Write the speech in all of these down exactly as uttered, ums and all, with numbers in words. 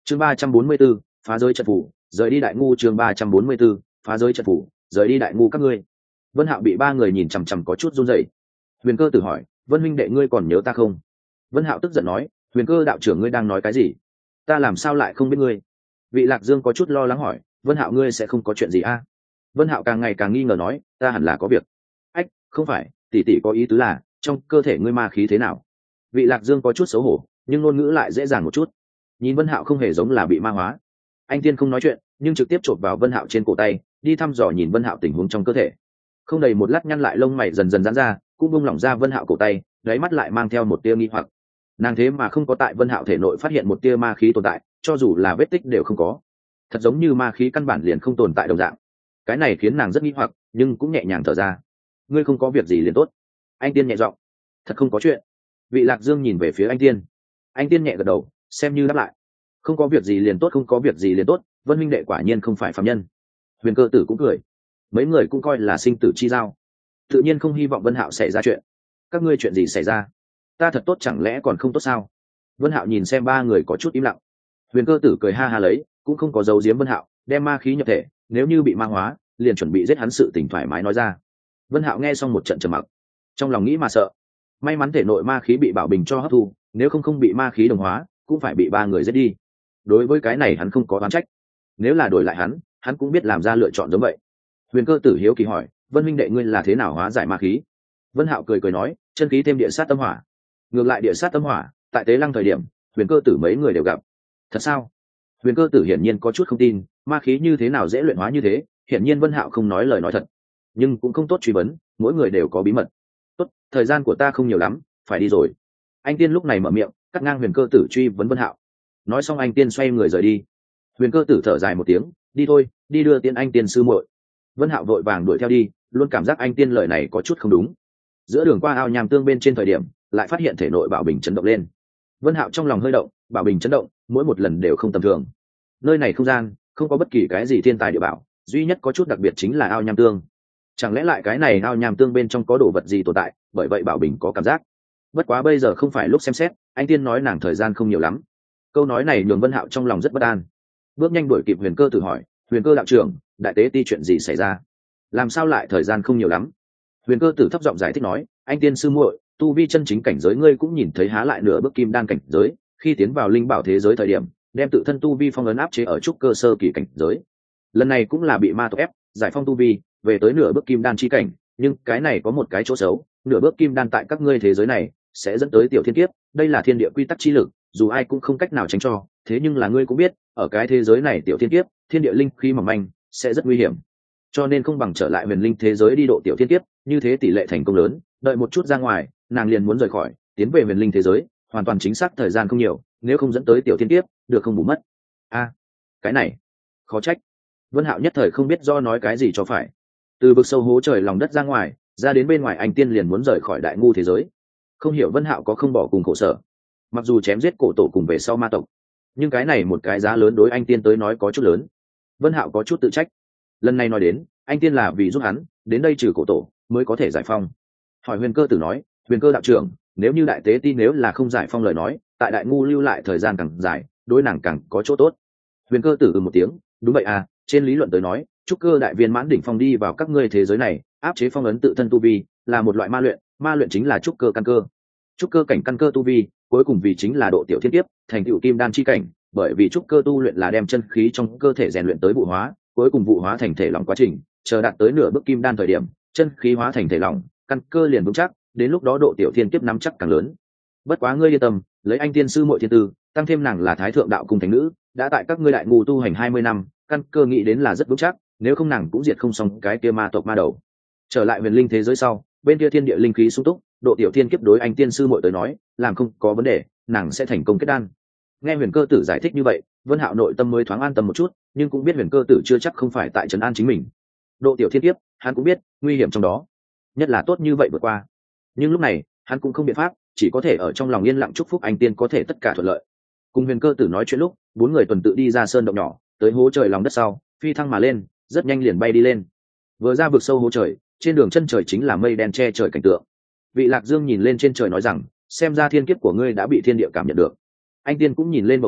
chương ba trăm bốn mươi 3, phá giới trận phủ rời đi đại ngu. chương ba trăm bốn mươi 3, phá giới trận phủ rời đi đại ngu các ngươi. Vân Hạo bị ba người nhìn chằm chằm có chút run rẩy. Huyền Cơ Tử hỏi, Vân huynh đệ ngươi còn nhớ ta không? Vân Hạo tức giận nói, Huyền Cơ đạo trưởng ngươi đang nói cái gì? Ta làm sao lại không biết ngươi? Vị Lạc Dương có chút lo lắng hỏi, Vân Hạo ngươi sẽ không có chuyện gì a? À? Vân Hạo càng ngày càng nghi ngờ nói, ta hẳn là có việc. Ách, không phải, tỷ tỷ có ý tứ là trong cơ thể ngươi ma khí thế nào? Vị Lạc Dương có chút xấu hổ, nhưng ngôn ngữ lại dễ dàng một chút. Nhìn Vân Hạo không hề giống là bị ma hóa. Anh tiên không nói chuyện, nhưng trực tiếp chộp vào Vân Hạo trên cổ tay, đi thăm dò nhìn Vân Hạo tình huống trong cơ thể. Không đầy một lát nhăn lại lông mày dần dần giãn ra, cũng buông lỏng ra Vân Hạo cổ tay, đáy mắt lại mang theo một tia nghi hoặc. Nàng thế mà không có tại Vân Hạo thể nội phát hiện một tia ma khí tồn tại, cho dù là vết tích đều không có. Thật giống như ma khí căn bản liền không tồn tại đồng dạng. Cái này khiến nàng rất nghi hoặc, nhưng cũng nhẹ nhàng thở ra. Ngươi không có việc gì liền tốt. Anh tiên nhẹ giọng. Thật không có chuyện. Vị Lạc Dương nhìn về phía anh tiên. Anh tiên nhẹ gật đầu, xem như đáp lại. Không có việc gì liền tốt, không có việc gì liền tốt. Vân minh đệ quả nhiên không phải phàm nhân. Huyền Cơ Tử cũng cười. Mấy người cũng coi là sinh tử chi giao, tự nhiên không hy vọng Vân Hạo xảy ra chuyện. Các ngươi chuyện gì xảy ra? Ta thật tốt chẳng lẽ còn không tốt sao? Vân Hạo nhìn xem ba người có chút im lặng. Huyền Cơ Tử cười ha ha lấy, cũng không có giấu giếm Vân Hạo, đem ma khí nhập thể, nếu như bị ma hóa, liền chuẩn bị giết hắn, sự tình thoải mái nói ra. Vân Hạo nghe xong một trận trầm mặc, trong lòng nghĩ mà sợ. May mắn thể nội ma khí bị Bảo Bình cho hấp thu, nếu không không bị ma khí đồng hóa, cũng phải bị ba người giết đi. Đối với cái này hắn không có oán trách. Nếu là đổi lại hắn, hắn cũng biết làm ra lựa chọn giống vậy. Huyền Cơ Tử hiếu kỳ hỏi, Vân huynh đệ ngươi là thế nào hóa giải ma khí? Vân Hạo cười cười nói, chân khí thêm địa sát tâm hỏa. Ngược lại địa sát tâm hỏa, tại Tế Lăng thời điểm, Huyền Cơ Tử mấy người đều gặp. Thật sao? Huyền Cơ Tử hiển nhiên có chút không tin, ma khí như thế nào dễ luyện hóa như thế, hiển nhiên Vân Hạo không nói lời nói thật. Nhưng cũng không tốt truy vấn, mỗi người đều có bí mật. Tốt, thời gian của ta không nhiều lắm, phải đi rồi. Anh tiên lúc này mở miệng, cắt ngang Huyền Cơ Tử truy vấn Vân Hạo. Nói xong anh tiên xoay người rời đi. Huyền Cơ Tử thở dài một tiếng, đi thôi, đi đưa tiên anh tiên sư muội. Vân Hạo vội vàng đuổi theo đi, luôn cảm giác anh tiên lời này có chút không đúng. Giữa đường qua ao nham tương bên trên thời điểm, lại phát hiện thể nội Bảo Bình chấn động lên. Vân Hạo trong lòng hơi động, Bảo Bình chấn động, mỗi một lần đều không tầm thường. Nơi này không gian, không có bất kỳ cái gì thiên tài địa bảo, duy nhất có chút đặc biệt chính là ao nham tương. Chẳng lẽ lại cái này ao nham tương bên trong có đồ vật gì tồn tại, bởi vậy Bảo Bình có cảm giác. Bất quá bây giờ không phải lúc xem xét, anh tiên nói nàng thời gian không nhiều lắm. Câu nói này nhường Vân Hạo trong lòng rất bất an. Bước nhanh đuổi kịp Huyền Cơ Tử hỏi, Huyền Cơ đạo trưởng, đại tế ti chuyện gì xảy ra? Làm sao lại thời gian không nhiều lắm? Huyền Cơ Tử thấp giọng giải thích nói, anh tiên sư muội, tu vi chân chính cảnh giới ngươi cũng nhìn thấy há lại nửa bước kim đan cảnh giới, khi tiến vào linh bảo thế giới thời điểm, đem tự thân tu vi phong ấn áp chế ở trúc cơ sơ kỳ cảnh giới. Lần này cũng là bị ma tộc ép, giải phong tu vi, về tới nửa bước kim đan chi cảnh, nhưng cái này có một cái chỗ xấu, nửa bước kim đan tại các ngươi thế giới này sẽ dẫn tới tiểu thiên kiếp, đây là thiên địa quy tắc chi lực, dù ai cũng không cách nào tránh cho, thế nhưng là ngươi cũng biết, ở cái thế giới này tiểu thiên kiếp, thiên địa linh khí mỏng manh, sẽ rất nguy hiểm. Cho nên không bằng trở lại huyền linh thế giới đi độ tiểu thiên kiếp, như thế tỷ lệ thành công lớn, đợi một chút ra ngoài, nàng liền muốn rời khỏi, tiến về huyền linh thế giới, hoàn toàn chính xác thời gian không nhiều, nếu không dẫn tới tiểu thiên kiếp, được không bù mất. A, à, cái này, khó trách. Vân Hạo nhất thời không biết do nói cái gì cho phải. Từ vực sâu hố trời lòng đất ra ngoài, ra đến bên ngoài anh tiên liền muốn rời khỏi đại ngu thế giới. Không hiểu Vân Hạo có không bỏ cùng khổ sở. Mặc dù chém giết cổ tổ cùng về sau ma tộc, nhưng cái này một cái giá lớn đối anh tiên tới nói có chút lớn. Vân Hạo có chút tự trách. Lần này nói đến, anh tiên là vì giúp hắn, đến đây trừ cổ tổ, mới có thể giải phong. Hỏi Huyền Cơ Tử nói, Huyền Cơ đạo trưởng, nếu như đại tế ti nếu là không giải phong lời nói, tại đại ngu lưu lại thời gian càng dài, đối nàng càng có chỗ tốt. Huyền Cơ Tử ừ một tiếng, đúng vậy à, trên lý luận tới nói, trúc cơ đại viên mãn đỉnh phong đi vào các ngươi thế giới này, áp chế phong ấn tự thân tu vi, là một loại ma luyện, ma luyện chính là trúc cơ căn cơ. Trúc cơ cảnh căn cơ tu vi, cuối cùng vì chính là độ tiểu thiên kiếp, thành tựu kim đan chi cảnh, bởi vì trúc cơ tu luyện là đem chân khí trong cơ thể rèn luyện tới vụ hóa, cuối cùng vụ hóa thành thể lỏng quá trình, chờ đạt tới nửa bước kim đan thời điểm, chân khí hóa thành thể lỏng, căn cơ liền vững chắc, đến lúc đó độ tiểu thiên kiếp nắm chắc càng lớn. Bất quá ngươi yên tâm, lấy anh tiên sư muội thiên tư, tăng thêm nàng là thái thượng đạo cung thánh nữ, đã tại các ngươi đại ngu tu hành hai mươi năm, căn cơ nghĩ đến là rất vững chắc, nếu không nàng cũng diệt không xong cái kia ma tộc ma đầu. Trở lại huyền linh thế giới sau, bên kia thiên địa linh khí sung túc, độ tiểu thiên kiếp đối anh tiên sư muội tới nói, làm không có vấn đề, nàng sẽ thành công kết đan. Nghe Huyền Cơ Tử giải thích như vậy, Vân Hạo nội tâm mới thoáng an tâm một chút, nhưng cũng biết Huyền Cơ Tử chưa chắc không phải tại trấn an chính mình. Độ tiểu thiên kiếp, hắn cũng biết nguy hiểm trong đó, nhất là tốt như vậy vượt qua. Nhưng lúc này, hắn cũng không biện pháp, chỉ có thể ở trong lòng yên lặng chúc phúc anh tiên có thể tất cả thuận lợi. Cùng Huyền Cơ Tử nói chuyện lúc, bốn người tuần tự đi ra sơn động nhỏ, tới hố trời lòng đất sau, phi thăng mà lên, rất nhanh liền bay đi lên. Vừa ra vực sâu hố trời, trên đường chân trời chính là mây đen che trời cảnh tượng. Vị Lạc Dương nhìn lên trên trời nói rằng, xem ra thiên kiếp của ngươi đã bị thiên địa cảm nhận được. Anh tiên cũng nhìn lên bầu trời,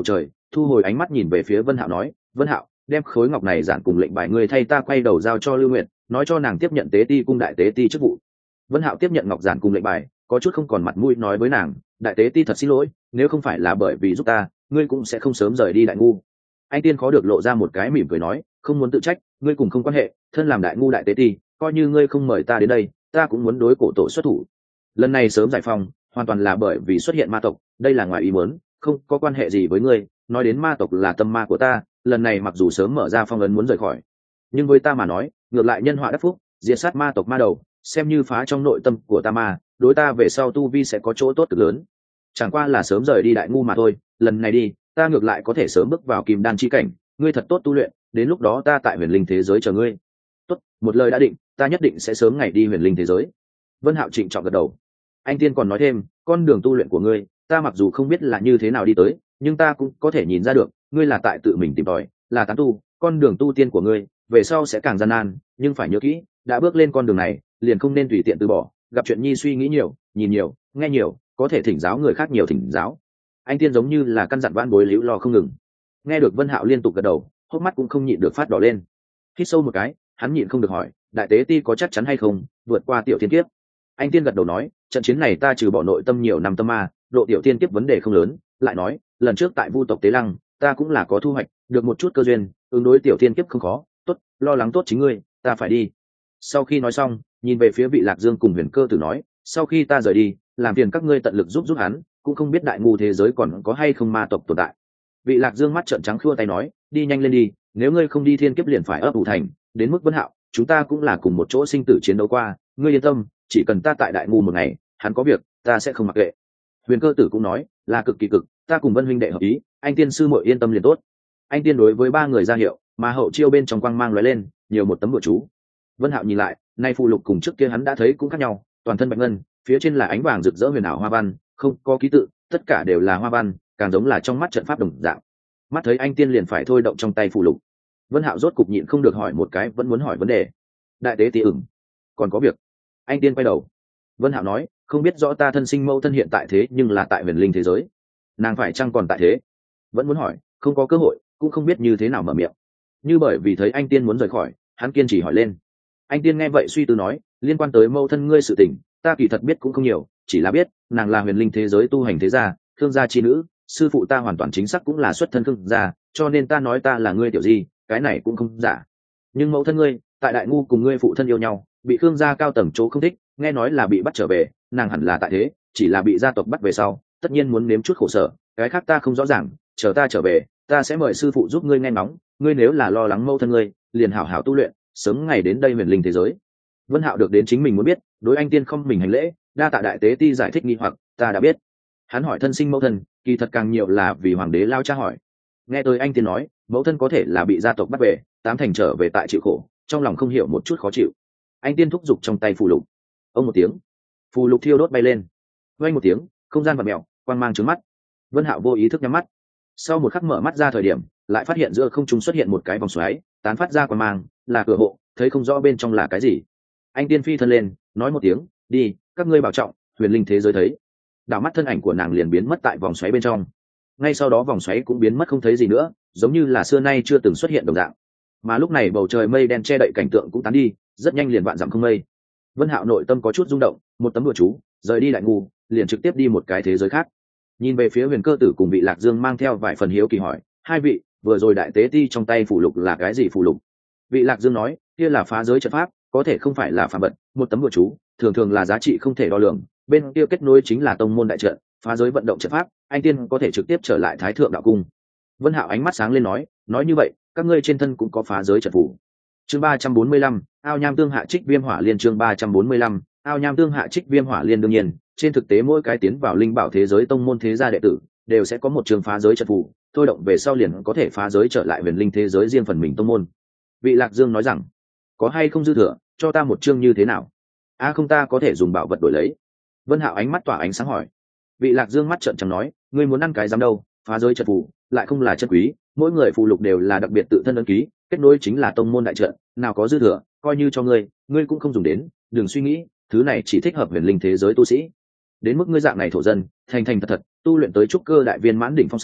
thu hồi ánh mắt nhìn về phía Vân Hạo nói, Vân Hạo, đem khối ngọc này giản cùng lệnh bài ngươi thay ta quay đầu giao cho Lưu Nguyệt, nói cho nàng tiếp nhận tế ti cung đại tế ti chức vụ. Vân Hạo tiếp nhận ngọc giản cùng lệnh bài, có chút không còn mặt mũi nói với nàng, đại tế ti thật xin lỗi, nếu không phải là bởi vì giúp ta, ngươi cũng sẽ không sớm rời đi đại ngu. Anh tiên khó được lộ ra một cái mỉm cười nói, không muốn tự trách, ngươi cùng không quan hệ, thân làm đại ngu đại tế ti, coi như ngươi không mời ta đến đây, ta cũng muốn đối cổ tổ xuất thủ. Lần này sớm giải phong, hoàn toàn là bởi vì xuất hiện ma tộc, đây là ngoài ý muốn, không có quan hệ gì với ngươi. Nói đến ma tộc là tâm ma của ta, lần này mặc dù sớm mở ra phong ấn muốn rời khỏi, nhưng với ta mà nói, ngược lại nhân họa đắc phúc, diệt sát ma tộc ma đầu, xem như phá trong nội tâm của ta ma, đối ta về sau tu vi sẽ có chỗ tốt cực lớn. Chẳng qua là sớm rời đi đại ngu mà thôi, lần này đi, ta ngược lại có thể sớm bước vào kim đan chi cảnh, ngươi thật tốt tu luyện, đến lúc đó ta tại huyền linh thế giới chờ ngươi. Tốt, một lời đã định, ta nhất định sẽ sớm ngày đi huyền linh thế giới. Vân Hạo trịnh trọng gật đầu. Anh tiên còn nói thêm, con đường tu luyện của ngươi, ta mặc dù không biết là như thế nào đi tới, nhưng ta cũng có thể nhìn ra được, ngươi là tại tự mình tìm tòi, là tán tu, con đường tu tiên của ngươi, về sau sẽ càng gian nan, nhưng phải nhớ kỹ, đã bước lên con đường này, liền không nên tùy tiện từ bỏ, gặp chuyện nhi suy nghĩ nhiều, nhìn nhiều, nghe nhiều, có thể thỉnh giáo người khác nhiều thỉnh giáo. Anh tiên giống như là căn dặn vãn bối liễu lo không ngừng. Nghe được Vân Hạo liên tục gật đầu, hốc mắt cũng không nhịn được phát đỏ lên. Hít sâu một cái, hắn nhịn không được hỏi, đại tế ti có chắc chắn hay không vượt qua tiểu thiên kiếp? Anh tiên gật đầu nói, trận chiến này ta trừ bỏ nội tâm nhiều năm tâm ma, độ tiểu thiên kiếp vấn đề không lớn. Lại nói, lần trước tại Vu tộc Tế Lăng, ta cũng là có thu hoạch, được một chút cơ duyên, ứng đối tiểu thiên kiếp không khó. Tốt, lo lắng tốt chính ngươi, ta phải đi. Sau khi nói xong, nhìn về phía Vị Lạc Dương cùng Huyền Cơ Tử nói, sau khi ta rời đi, làm phiền các ngươi tận lực giúp giúp hắn, cũng không biết đại ngu thế giới còn có hay không ma tộc tồn tại. Vị Lạc Dương mắt trợn trắng khua tay nói, đi nhanh lên đi, nếu ngươi không đi thiên kiếp liền phải ấp ủ thành, đến mức Vân Hạo, chúng ta cũng là cùng một chỗ sinh tử chiến đấu qua, ngươi yên tâm, chỉ cần ta tại đại ngu một ngày, hắn có việc, ta sẽ không mặc kệ. Huyền Cơ Tử cũng nói, là cực kỳ cực, ta cùng Vân huynh đệ hợp ý, anh tiên sư muội yên tâm liền tốt. Anh tiên đối với ba người ra hiệu, mà hậu chiêu bên trong quang mang lóe lên, nhiều một tấm bùa chú. Vân Hạo nhìn lại, nay phù lục cùng trước kia hắn đã thấy cũng khác nhau, toàn thân bạch ngân, phía trên là ánh vàng rực rỡ huyền ảo hoa văn, không có ký tự, tất cả đều là hoa văn, càng giống là trong mắt trận pháp đồng dạng. Mắt thấy anh tiên liền phải thôi động trong tay phù lục, Vân Hạo rốt cục nhịn không được hỏi một cái vẫn muốn hỏi vấn đề. Đại tế tỷ ửng, còn có việc. Anh tiên quay đầu. Vân Hạo nói, không biết rõ ta thân sinh mẫu thân hiện tại thế nhưng là tại huyền linh thế giới, nàng phải chăng còn tại thế? Vẫn muốn hỏi, không có cơ hội, cũng không biết như thế nào mở miệng. Như bởi vì thấy anh tiên muốn rời khỏi, hắn kiên trì hỏi lên. Anh tiên nghe vậy suy tư nói, liên quan tới mẫu thân ngươi sự tình, ta kỳ thật biết cũng không nhiều, chỉ là biết nàng là huyền linh thế giới tu hành thế gia, Khương gia chi nữ, sư phụ ta hoàn toàn chính xác cũng là xuất thân Khương gia, cho nên ta nói ta là ngươi tiểu di, cái này cũng không giả. Nhưng mẫu thân ngươi, tại đại ngu cùng ngươi phụ thân yêu nhau, bị Khương gia cao tầng chỗ không thích, nghe nói là bị bắt trở về, nàng hẳn là tại thế, chỉ là bị gia tộc bắt về sau, tất nhiên muốn nếm chút khổ sở, cái khác ta không rõ ràng, chờ ta trở về, ta sẽ mời sư phụ giúp ngươi nghe ngóng, ngươi nếu là lo lắng mẫu thân ngươi, liền hảo hảo tu luyện, sớm ngày đến đây huyền linh thế giới. Vân Hạo được đến chính mình muốn biết, đối anh tiên không mình hành lễ, đa tạ đại tế ti giải thích nghi hoặc, ta đã biết. Hắn hỏi thân sinh mẫu thân, kỳ thật càng nhiều là vì hoàng đế lao cha hỏi. Nghe tới anh tiên nói, mẫu thân có thể là bị gia tộc bắt về, tám thành trở về tại chịu khổ, trong lòng không hiểu một chút khó chịu. Anh tiên thúc giục trong tay phù lục. Ông một tiếng, phù lục thiêu đốt bay lên. Vang một tiếng, không gian vặn mèo, quang mang trướng mắt. Vân Hạo vô ý thức nhắm mắt. Sau một khắc mở mắt ra thời điểm, lại phát hiện giữa không trung xuất hiện một cái vòng xoáy, tán phát ra quang mang, là cửa hộ, thấy không rõ bên trong là cái gì. Anh tiên phi thân lên, nói một tiếng, đi, các ngươi bảo trọng, huyền linh thế giới thấy. Đảo mắt thân ảnh của nàng liền biến mất tại vòng xoáy bên trong. Ngay sau đó vòng xoáy cũng biến mất không thấy gì nữa, giống như là xưa nay chưa từng xuất hiện đồng dạng. Mà lúc này bầu trời mây đen che đậy cảnh tượng cũng tán đi, rất nhanh liền vạn dặm không mây. Vân Hạo nội tâm có chút rung động, một tấm đùa chú, rời đi đại ngu, liền trực tiếp đi một cái thế giới khác. Nhìn về phía Huyền Cơ Tử cùng Vị Lạc Dương mang theo vài phần hiếu kỳ hỏi, hai vị, vừa rồi đại tế ti trong tay phù lục là cái gì phù lục? Vị Lạc Dương nói, kia là phá giới trận pháp, có thể không phải là phàm vật, một tấm đùa chú, thường thường là giá trị không thể đo lường, bên kia kết nối chính là tông môn đại trận, phá giới vận động trận pháp, anh tiên có thể trực tiếp trở lại Thái Thượng đạo cung. Vân Hạo ánh mắt sáng lên nói, nói như vậy, các ngươi trên thân cũng có phá giới trận phù. Chương ba trăm bốn mươi lăm, ao nham tương hạ trích viêm hỏa liên. Chương ba trăm bốn mươi lăm, ao nham tương hạ trích viêm hỏa liên. Đương nhiên, trên thực tế mỗi cái tiến vào linh bảo thế giới tông môn thế gia đệ tử đều sẽ có một trường phá giới trận phù, thôi động về sau liền có thể phá giới trở lại huyền linh thế giới riêng phần mình tông môn. Vị Lạc Dương nói rằng, có hay không dư thừa, cho ta một chương như thế nào? A à không, ta có thể dùng bảo vật đổi lấy. Vân Hạo ánh mắt tỏa ánh sáng hỏi. Vị Lạc Dương mắt trợn trắng nói, ngươi muốn ăn cái dám đâu, phá giới trận phù lại không là chân quý, mỗi người phù lục đều là đặc biệt tự thân ấn ký, kết nối chính là tông môn đại trận, nào có dư thừa, coi như cho ngươi, ngươi cũng không dùng đến, đừng suy nghĩ, thứ này chỉ thích hợp huyền linh thế giới tu sĩ. Đến mức ngươi dạng này thổ dân, thành thành thật thật tu luyện tới trúc cơ đại viên mãn đỉnh phong sau,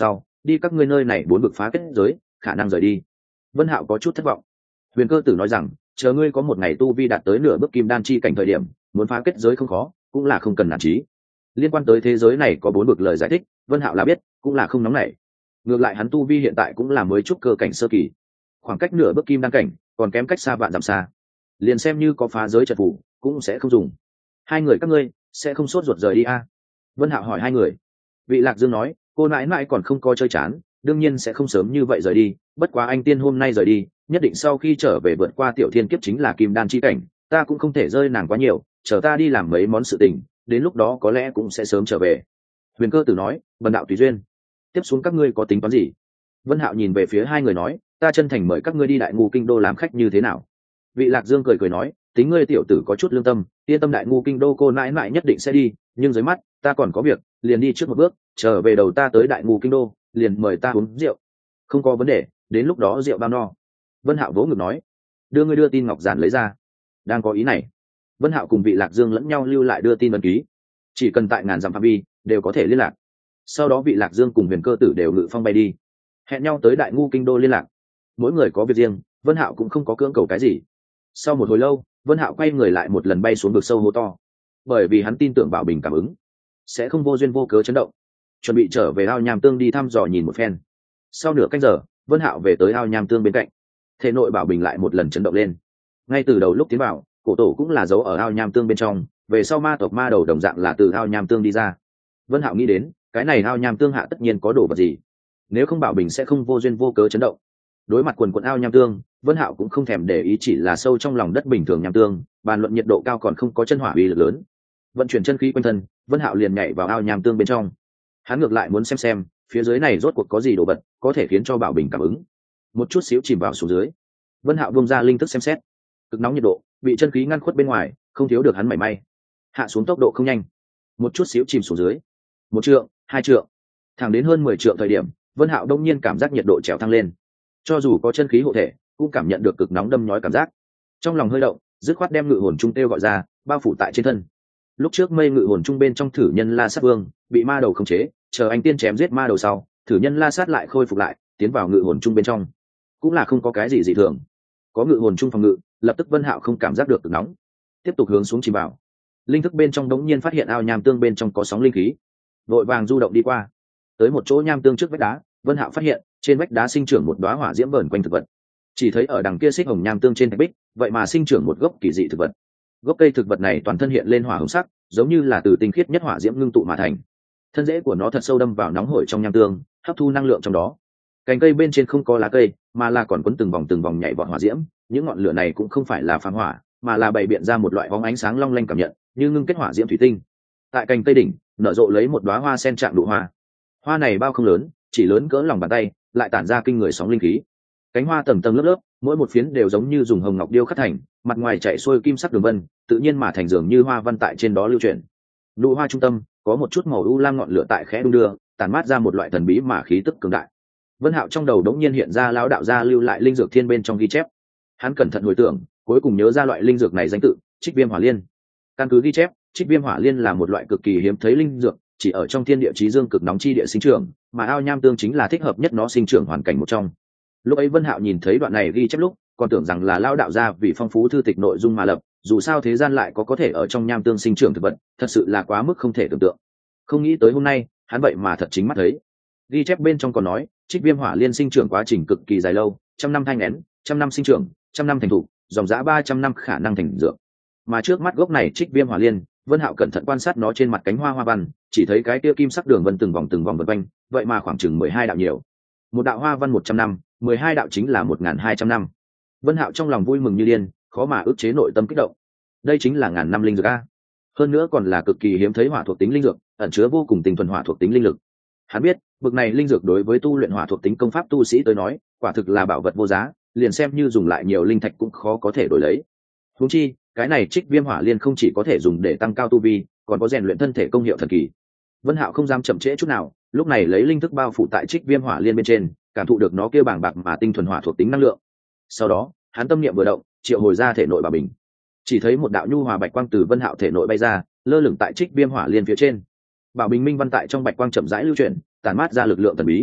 đi các ngươi nơi này bốn vực phá kết giới, khả năng rời đi. Vân Hạo có chút thất vọng. Huyền Cơ Tử nói rằng, chờ ngươi có một ngày tu vi đạt tới nửa bước kim đan chi cảnh thời điểm, muốn phá kết giới không khó, cũng là không cần nản chí. Liên quan tới thế giới này có bốn vực lời giải thích, Vân Hạo là biết, cũng là không nóng nảy. Ngược lại hắn tu vi hiện tại cũng là mới trúc cơ cảnh sơ kỳ, khoảng cách nửa bước kim đan cảnh còn kém cách xa vạn dặm xa. Liền xem như có phá giới trận phủ, cũng sẽ không dùng. Hai người các ngươi sẽ không sốt ruột rời đi a? À? Vân Hạo hỏi hai người. Vị Lạc Dương nói, cô nãi nãi còn không coi chơi chán, đương nhiên sẽ không sớm như vậy rời đi, bất quá anh tiên hôm nay rời đi, nhất định sau khi trở về vượt qua tiểu thiên kiếp chính là kim đan chi cảnh, ta cũng không thể rơi nàng quá nhiều, chờ ta đi làm mấy món sự tình, đến lúc đó có lẽ cũng sẽ sớm trở về. Huyền Cơ Tử nói, bần đạo tùy duyên. Tiếp xuống các ngươi có tính toán gì? Vân Hạo nhìn về phía hai người nói, ta chân thành mời các ngươi đi Đại Ngu Kinh Đô làm khách như thế nào? Vị Lạc Dương cười cười nói, tính ngươi tiểu tử có chút lương tâm, yên tâm, Đại Ngu Kinh Đô cô nãi nãi nhất định sẽ đi, nhưng dưới mắt ta còn có việc, liền đi trước một bước, trở về đầu ta tới Đại Ngu Kinh Đô, liền mời ta uống rượu. Không có vấn đề, đến lúc đó rượu bao no. Vân Hạo vỗ ngực nói, đưa ngươi đưa tin ngọc giản lấy ra. Đang có ý này, Vân Hạo cùng Vị Lạc Dương lẫn nhau lưu lại đưa tin ấn ký, chỉ cần tại ngàn dặm phạm vi đều có thể liên lạc. Sau đó Vị Lạc Dương cùng Huyền Cơ Tử đều ngự phong bay đi, hẹn nhau tới Đại Ngu Kinh Đô liên lạc. Mỗi người có việc riêng, Vân Hạo cũng không có cưỡng cầu cái gì. Sau một hồi lâu, Vân Hạo quay người lại một lần bay xuống vực sâu hố to, bởi vì hắn tin tưởng Bảo Bình cảm ứng sẽ không vô duyên vô cớ chấn động, chuẩn bị trở về ao nham tương đi thăm dò nhìn một phen. Sau nửa canh giờ, Vân Hạo về tới ao nham tương bên cạnh, thể nội Bảo Bình lại một lần chấn động lên. Ngay từ đầu lúc tiến vào, cổ tổ cũng là giấu ở ao nham tương bên trong, về sau ma tộc ma đầu đồng dạng là từ ao nham tương đi ra. Vân Hạo nghĩ đến, cái này ao nham tương hạ tất nhiên có đồ vật gì, nếu không Bảo Bình sẽ không vô duyên vô cớ chấn động. Đối mặt quần quần ao nham tương, Vân Hạo cũng không thèm để ý, chỉ là sâu trong lòng đất bình thường nham tương, bàn luận nhiệt độ cao còn không có chân hỏa uy lực lớn. Vận chuyển chân khí quanh thân, Vân Hạo liền nhảy vào ao nham tương bên trong. Hắn ngược lại muốn xem xem, phía dưới này rốt cuộc có gì đồ vật, có thể khiến cho Bảo Bình cảm ứng. Một chút xíu chìm vào xuống dưới. Vân Hạo buông ra linh thức xem xét. Cực nóng nhiệt độ, bị chân khí ngăn khuất bên ngoài, không thiếu được hắn mảy may. Hạ xuống tốc độ không nhanh, một chút xíu chìm xuống dưới. Một trượng, hai trượng, thẳng đến hơn mười trượng thời điểm, Vân Hạo đông nhiên cảm giác nhiệt độ trèo thăng lên. Cho dù có chân khí hộ thể, cũng cảm nhận được cực nóng đâm nhói cảm giác. Trong lòng hơi động, dứt khoát đem ngự hồn trung tiêu gọi ra, bao phủ tại trên thân. Lúc trước mây ngự hồn trung bên trong thử nhân La Sát Vương bị ma đầu khống chế, chờ anh tiên chém giết ma đầu sau, thử nhân La Sát lại khôi phục lại, tiến vào ngự hồn trung bên trong, cũng là không có cái gì dị thường. Có ngự hồn trung phòng ngự, lập tức Vân Hạo không cảm giác được cực nóng, tiếp tục hướng xuống chìm vào. Linh thức bên trong đống nhiên phát hiện ao nham tương bên trong có sóng linh khí, vội vàng du động đi qua, tới một chỗ nham tương trước vách đá. Vân Hạo phát hiện trên vách đá sinh trưởng một đóa hỏa diễm vờn quanh thực vật, chỉ thấy ở đằng kia xích hồng nham tương trên thạch bích, vậy mà sinh trưởng một gốc kỳ dị thực vật. Gốc cây thực vật này toàn thân hiện lên hỏa hồng sắc, giống như là từ tinh khiết nhất hỏa diễm ngưng tụ mà thành. Thân rễ của nó thật sâu đâm vào nóng hổi trong nham tương, hấp thu năng lượng trong đó. Cành cây bên trên không có lá cây, mà là còn quấn từng vòng từng vòng nhảy vọt hỏa diễm. Những ngọn lửa này cũng không phải là phàm hỏa, mà là bày biện ra một loại bóng ánh sáng long lanh cảm nhận, như ngưng kết hỏa diễm thủy tinh. Tại cành cây đỉnh, nở rộ lấy một đóa hoa sen trạng nụ hoa. Hoa này bao không lớn, chỉ lớn cỡ lòng bàn tay, lại tản ra kinh người sóng linh khí. Cánh hoa tầng tầng lớp lớp, mỗi một phiến đều giống như dùng hồng ngọc điêu khắc thành, mặt ngoài chạy xuôi kim sắc đường vân, tự nhiên mà thành dường như hoa văn tại trên đó lưu chuyển. Nụ hoa trung tâm có một chút màu u lam ngọn lửa tại khẽ đung đưa, tản mát ra một loại thần bí mà khí tức cường đại. Vân Hạo trong đầu đống nhiên hiện ra lão đạo gia lưu lại linh dược thiên bên trong ghi chép. Hắn cẩn thận hồi tưởng, cuối cùng nhớ ra loại linh dược này danh tự, Trích Viêm Hỏa Liên. Căn cứ ghi chép, Trích Viêm Hỏa Liên là một loại cực kỳ hiếm thấy linh dược, chỉ ở trong thiên địa chí dương cực nóng chi địa sinh trưởng, mà ao nham tương chính là thích hợp nhất nó sinh trưởng hoàn cảnh một trong. Lúc ấy Vân Hạo nhìn thấy đoạn này ghi chép lúc, còn tưởng rằng là lão đạo gia vì phong phú thư tịch nội dung mà lập, dù sao thế gian lại có có thể ở trong nham tương sinh trưởng thực vật, thật sự là quá mức không thể tưởng tượng. Không nghĩ tới hôm nay, hắn vậy mà thật chính mắt thấy. Ghi chép bên trong còn nói, Trích Viêm Hỏa Liên sinh trưởng quá trình cực kỳ dài lâu, trăm năm thanh nén, trăm năm sinh trưởng, trăm năm thành thụ, dòng dã ba trăm năm khả năng thành dược. Mà trước mắt gốc này Trích Viêm Hỏa Liên, Vân Hạo cẩn thận quan sát nó trên mặt cánh hoa hoa văn, chỉ thấy cái kia kim sắc đường vân từng vòng từng vòng vần quanh, vậy mà khoảng chừng mười hai đạo nhiều. Một đạo hoa văn một trăm năm, mười hai đạo chính là một nghìn hai trăm năm. Vân Hạo trong lòng vui mừng như điên, khó mà ức chế nội tâm kích động. Đây chính là ngàn năm linh dược a. Hơn nữa còn là cực kỳ hiếm thấy hỏa thuộc tính linh dược, ẩn chứa vô cùng tinh thuần hỏa thuộc tính linh lực. Hắn biết, bực này linh dược đối với tu luyện hỏa thuộc tính công pháp tu sĩ tới nói, quả thực là bảo vật vô giá, liền xem như dùng lại nhiều linh thạch cũng khó có thể đổi lấy. Huống chi, cái này Trích Viêm Hỏa Liên không chỉ có thể dùng để tăng cao tu vi, còn có rèn luyện thân thể công hiệu thần kỳ. Vân Hạo không dám chậm trễ chút nào, lúc này lấy linh thức bao phủ tại Trích Viêm Hỏa Liên bên trên, cảm thụ được nó kia bàng bạc mà tinh thuần hỏa thuộc tính năng lượng. Sau đó, hắn tâm niệm vừa động, triệu hồi ra thể nội Bảo Bình. Chỉ thấy một đạo nhu hòa bạch quang từ Vân Hạo thể nội bay ra, lơ lửng tại Trích Viêm Hỏa Liên phía trên. Bảo Bình minh văn tại trong bạch quang chậm rãi lưu chuyển, tản mát ra lực lượng thần bí.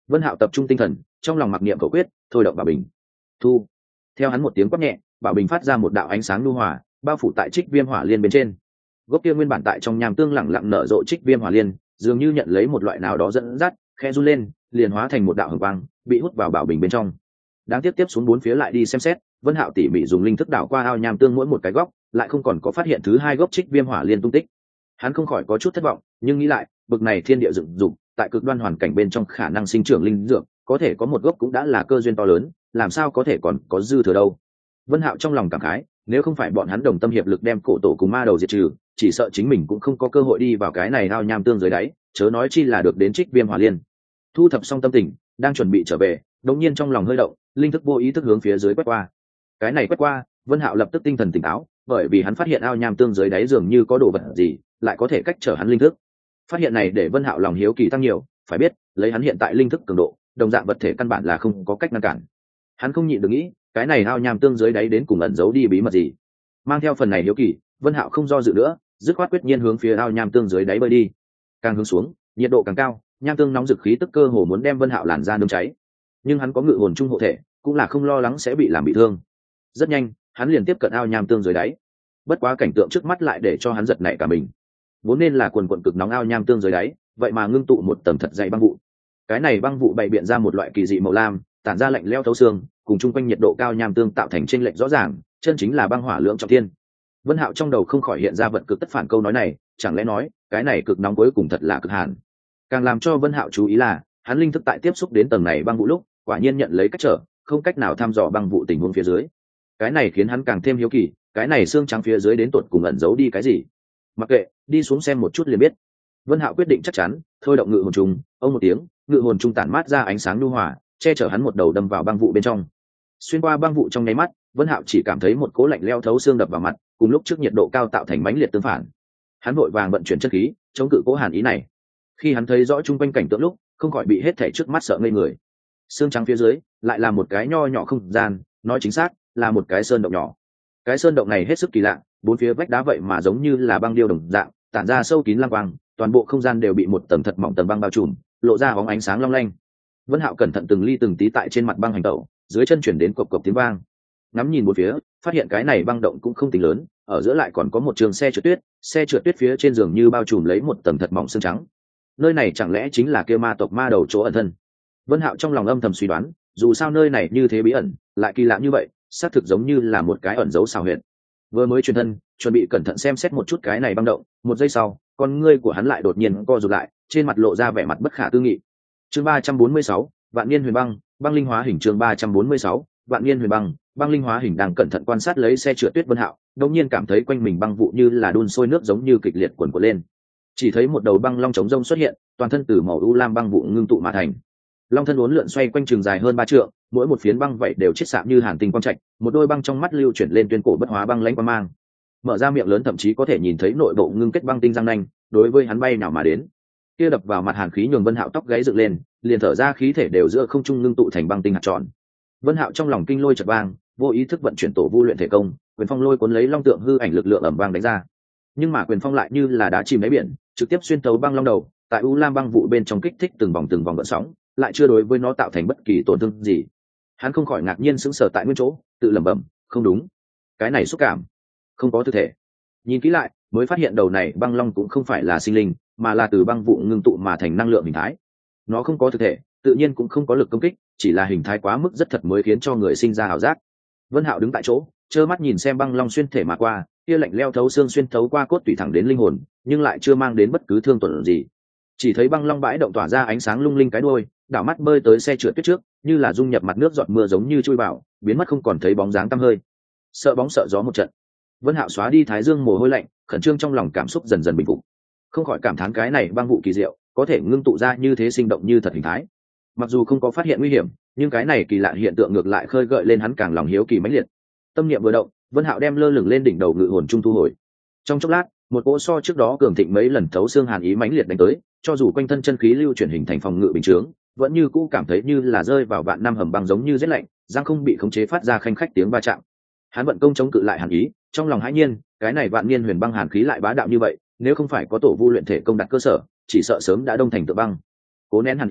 Vân Hạo tập trung tinh thần, trong lòng mặc niệm cầu quyết, thôi động bảo bình. Thu. Theo hắn một tiếng quát nhẹ, bảo bình phát ra một đạo ánh sáng nhu hòa, bao phủ tại trích viêm hỏa liên bên trên. Gốc kia nguyên bản tại trong nham tương lẳng lặng nở rộ trích viêm hỏa liên, dường như nhận lấy một loại nào đó dẫn dắt, khẽ run lên, liền hóa thành một đạo hồng quang, bị hút vào bảo bình bên trong. Đáng tiếp tiếp xuống bốn phía lại đi xem xét, Vân Hạo tỉ mỉ dùng linh thức đảo qua ao nham tương mỗi một cái góc, lại không còn có phát hiện thứ hai gốc trích viêm hỏa liên tung tích. Hắn không khỏi có chút thất vọng, nhưng nghĩ lại, bực này thiên địa dựng dục, tại cực đoan hoàn cảnh bên trong khả năng sinh trưởng linh dược, có thể có một gốc cũng đã là cơ duyên to lớn, làm sao có thể còn có dư thừa đâu. Vân Hạo trong lòng cảm khái, nếu không phải bọn hắn đồng tâm hiệp lực đem cổ tổ cùng ma đầu diệt trừ, chỉ sợ chính mình cũng không có cơ hội đi vào cái này ao nham tương dưới đáy, chớ nói chi là được đến trích viêm hỏa liên. Thu thập xong tâm tình, đang chuẩn bị trở về, đột nhiên trong lòng hơi động, linh thức vô ý thức hướng phía dưới quét qua. Cái này quét qua, Vân Hạo lập tức tinh thần tỉnh táo, bởi vì hắn phát hiện ao nham tương dưới đáy dường như có đồ vật gì, lại có thể cách trở hắn linh thức. Phát hiện này để Vân Hạo lòng hiếu kỳ tăng nhiều, phải biết, lấy hắn hiện tại linh thức cường độ, đồng dạng vật thể căn bản là không có cách ngăn cản. Hắn không nhịn được nghĩ, cái này ao nham tương dưới đáy đến cùng ẩn giấu đi bí mật gì. Mang theo phần này hiếu kỳ, Vân Hạo không do dự nữa, dứt khoát quyết nhiên hướng phía ao nham tương dưới đáy bơi đi. Càng hướng xuống, nhiệt độ càng cao, nham tương nóng rực khí tức cơ hồ muốn đem Vân Hạo làn ra nướng cháy. Nhưng hắn có ngự hồn trung hộ thể, cũng là không lo lắng sẽ bị làm bị thương. Rất nhanh, hắn liền tiếp cận ao nham tương dưới đáy. Bất quá cảnh tượng trước mắt lại để cho hắn giật nảy cả mình. Vốn nên là quần quần cực nóng ao nham tương dưới đáy, vậy mà ngưng tụ một tầng thật dày băng vụ. Cái này băng vụ bày biện ra một loại kỳ dị màu lam, tản ra lạnh lẽo thấu xương, cùng chung quanh nhiệt độ cao nham tương tạo thành chênh lệch rõ ràng, chân chính là băng hỏa lượng trọng thiên. Vân Hạo trong đầu không khỏi hiện ra vật cực tất phản câu nói này, chẳng lẽ nói, cái này cực nóng cuối cùng thật là cực hàn. Càng làm cho Vân Hạo chú ý là, hắn linh thức tại tiếp xúc đến tầng này băng vụ lúc, quả nhiên nhận lấy cách trở, không cách nào thăm dò băng vụ tình huống phía dưới. Cái này khiến hắn càng thêm hiếu kỳ, cái này xương trắng phía dưới đến tột cùng ẩn giấu đi cái gì. Mặc kệ, đi xuống xem một chút liền biết. Vân Hạo quyết định chắc chắn, thôi động ngự hồn trùng, ông một tiếng, ngự hồn trùng tản mát ra ánh sáng nhu hòa, che chở hắn một đầu đâm vào băng vụ bên trong. Xuyên qua băng vụ trong nháy mắt, Vân Hạo chỉ cảm thấy một cỗ lạnh lẽo thấu xương đập vào mặt, cùng lúc trước nhiệt độ cao tạo thành mãnh liệt tương phản. Hắn vội vàng vận chuyển chân khí, chống cự cỗ hàn ý này. Khi hắn thấy rõ chung quanh cảnh tượng lúc, không khỏi bị hết thảy trước mắt sợ ngây người. Xương trắng phía dưới, lại là một cái nho nhỏ không gian, nói chính xác, là một cái sơn động nhỏ. Cái sơn động này hết sức kỳ lạ, bốn phía vách đá vậy mà giống như là băng điêu đồng dạng, tản ra sâu kín lam quang, toàn bộ không gian đều bị một tầng thật mỏng tầng băng bao trùm, lộ ra bóng ánh sáng long lanh. Vân Hạo cẩn thận từng ly từng tí tại trên mặt băng hành tẩu, dưới chân chuyển đến cộc cộc tiếng vang. Ngắm nhìn một phía, phát hiện cái này băng động cũng không tính lớn, ở giữa lại còn có một trường xe trượt tuyết, xe trượt tuyết phía trên giường như bao trùm lấy một tầng thật mỏng xương trắng. Nơi này chẳng lẽ chính là kia ma tộc ma đầu chỗ ẩn thân? Vân Hạo trong lòng âm thầm suy đoán, dù sao nơi này như thế bí ẩn, lại kỳ lạ như vậy, xác thực giống như là một cái ẩn giấu xảo huyệt. Vừa mới truyền thân, chuẩn bị cẩn thận xem xét một chút cái này băng động, một giây sau, con ngươi của hắn lại đột nhiên co rụt lại, trên mặt lộ ra vẻ mặt bất khả tư nghị. Chương ba trăm bốn mươi sáu, Vạn Niên Huyền Băng, băng linh hóa hình. Chương ba trăm bốn mươi sáu, Vạn Niên Huyền Băng, băng linh hóa hình. Đang cẩn thận quan sát lấy xe trượt tuyết Vân Hạo, đột nhiên cảm thấy quanh mình băng vụ như là đun sôi nước giống như kịch liệt cuồn cuộn lên. Chỉ thấy một đầu băng long trống rông xuất hiện, toàn thân từ màu u lam băng vụ ngưng tụ mà thành. Long thân uốn lượn xoay quanh trường dài hơn ba trượng, mỗi một phiến băng vậy đều chiết xạ như hàn tinh quang trạch, một đôi băng trong mắt lưu chuyển lên tuyên cổ bất hóa băng lãnh quang mang. Mở ra miệng lớn thậm chí có thể nhìn thấy nội bộ ngưng kết băng tinh răng nanh, đối với hắn bay nào mà đến. Kia đập vào mặt hàn khí nhường Vân Hạo tóc gáy dựng lên, liền thở ra khí thể đều giữa không trung ngưng tụ thành băng tinh hạt tròn. Vân Hạo trong lòng kinh lôi chợt vang, vô ý thức vận chuyển tổ vu luyện thể công, quyền phong lôi cuốn lấy long tượng hư ảnh lực lượng ầm vang đánh ra. Nhưng mà quyền phong lại như là đá chìm đáy biển, trực tiếp xuyên tấu băng long đầu, tại u lam băng vụ bên trong kích thích từng vòng từng vòng gợn sóng, lại chưa đối với nó tạo thành bất kỳ tổn thương gì. Hắn không khỏi ngạc nhiên sững sờ tại nguyên chỗ, tự lẩm bẩm, không đúng, cái này xúc cảm không có thực thể. Nhìn kỹ lại, mới phát hiện đầu này băng long cũng không phải là sinh linh, mà là từ băng vụ ngưng tụ mà thành năng lượng hình thái. Nó không có thực thể, tự nhiên cũng không có lực công kích, chỉ là hình thái quá mức rất thật mới khiến cho người sinh ra ảo giác. Vân Hạo đứng tại chỗ, trơ mắt nhìn xem băng long xuyên thể mà qua, kia lạnh leo thấu xương xuyên thấu qua cốt tủy thẳng đến linh hồn, nhưng lại chưa mang đến bất cứ thương tổn gì. Chỉ thấy băng long bãi động tỏa ra ánh sáng lung linh cái đuôi, đảo mắt bơi tới xe trượt tuyết trước, như là dung nhập mặt nước giọt mưa giống như chui vào, biến mất không còn thấy bóng dáng tăm hơi. Sợ bóng sợ gió một trận, Vân Hạo xóa đi thái dương mồ hôi lạnh, khẩn trương trong lòng cảm xúc dần dần bình phục. Không khỏi cảm thán cái này băng vụ kỳ diệu, có thể ngưng tụ ra như thế sinh động như thật hình thái. Mặc dù không có phát hiện nguy hiểm, nhưng cái này kỳ lạ hiện tượng ngược lại khơi gợi lên hắn càng lòng hiếu kỳ mãnh liệt. Tâm niệm vừa động, Vân Hạo đem lơ lửng lên đỉnh đầu ngự hồn trung thu hồi. Trong chốc lát, một cỗ so trước đó cường thịnh mấy lần thấu xương hàn ý mãnh liệt đánh tới, cho dù quanh thân chân khí lưu chuyển hình thành phòng ngự bình chướng, vẫn như cũ cảm thấy như là rơi vào vạn năm hầm băng giống như rét lạnh, răng không bị khống chế phát ra khanh khách tiếng va chạm. Hắn vận công chống cự lại hàn ý, trong lòng hãi nhiên, cái này vạn niên huyền băng hàn khí lại bá đạo như vậy, nếu không phải có tổ vu luyện thể công đặt cơ sở, chỉ sợ sớm đã đông thành tự băng. Cố nén hàn ý,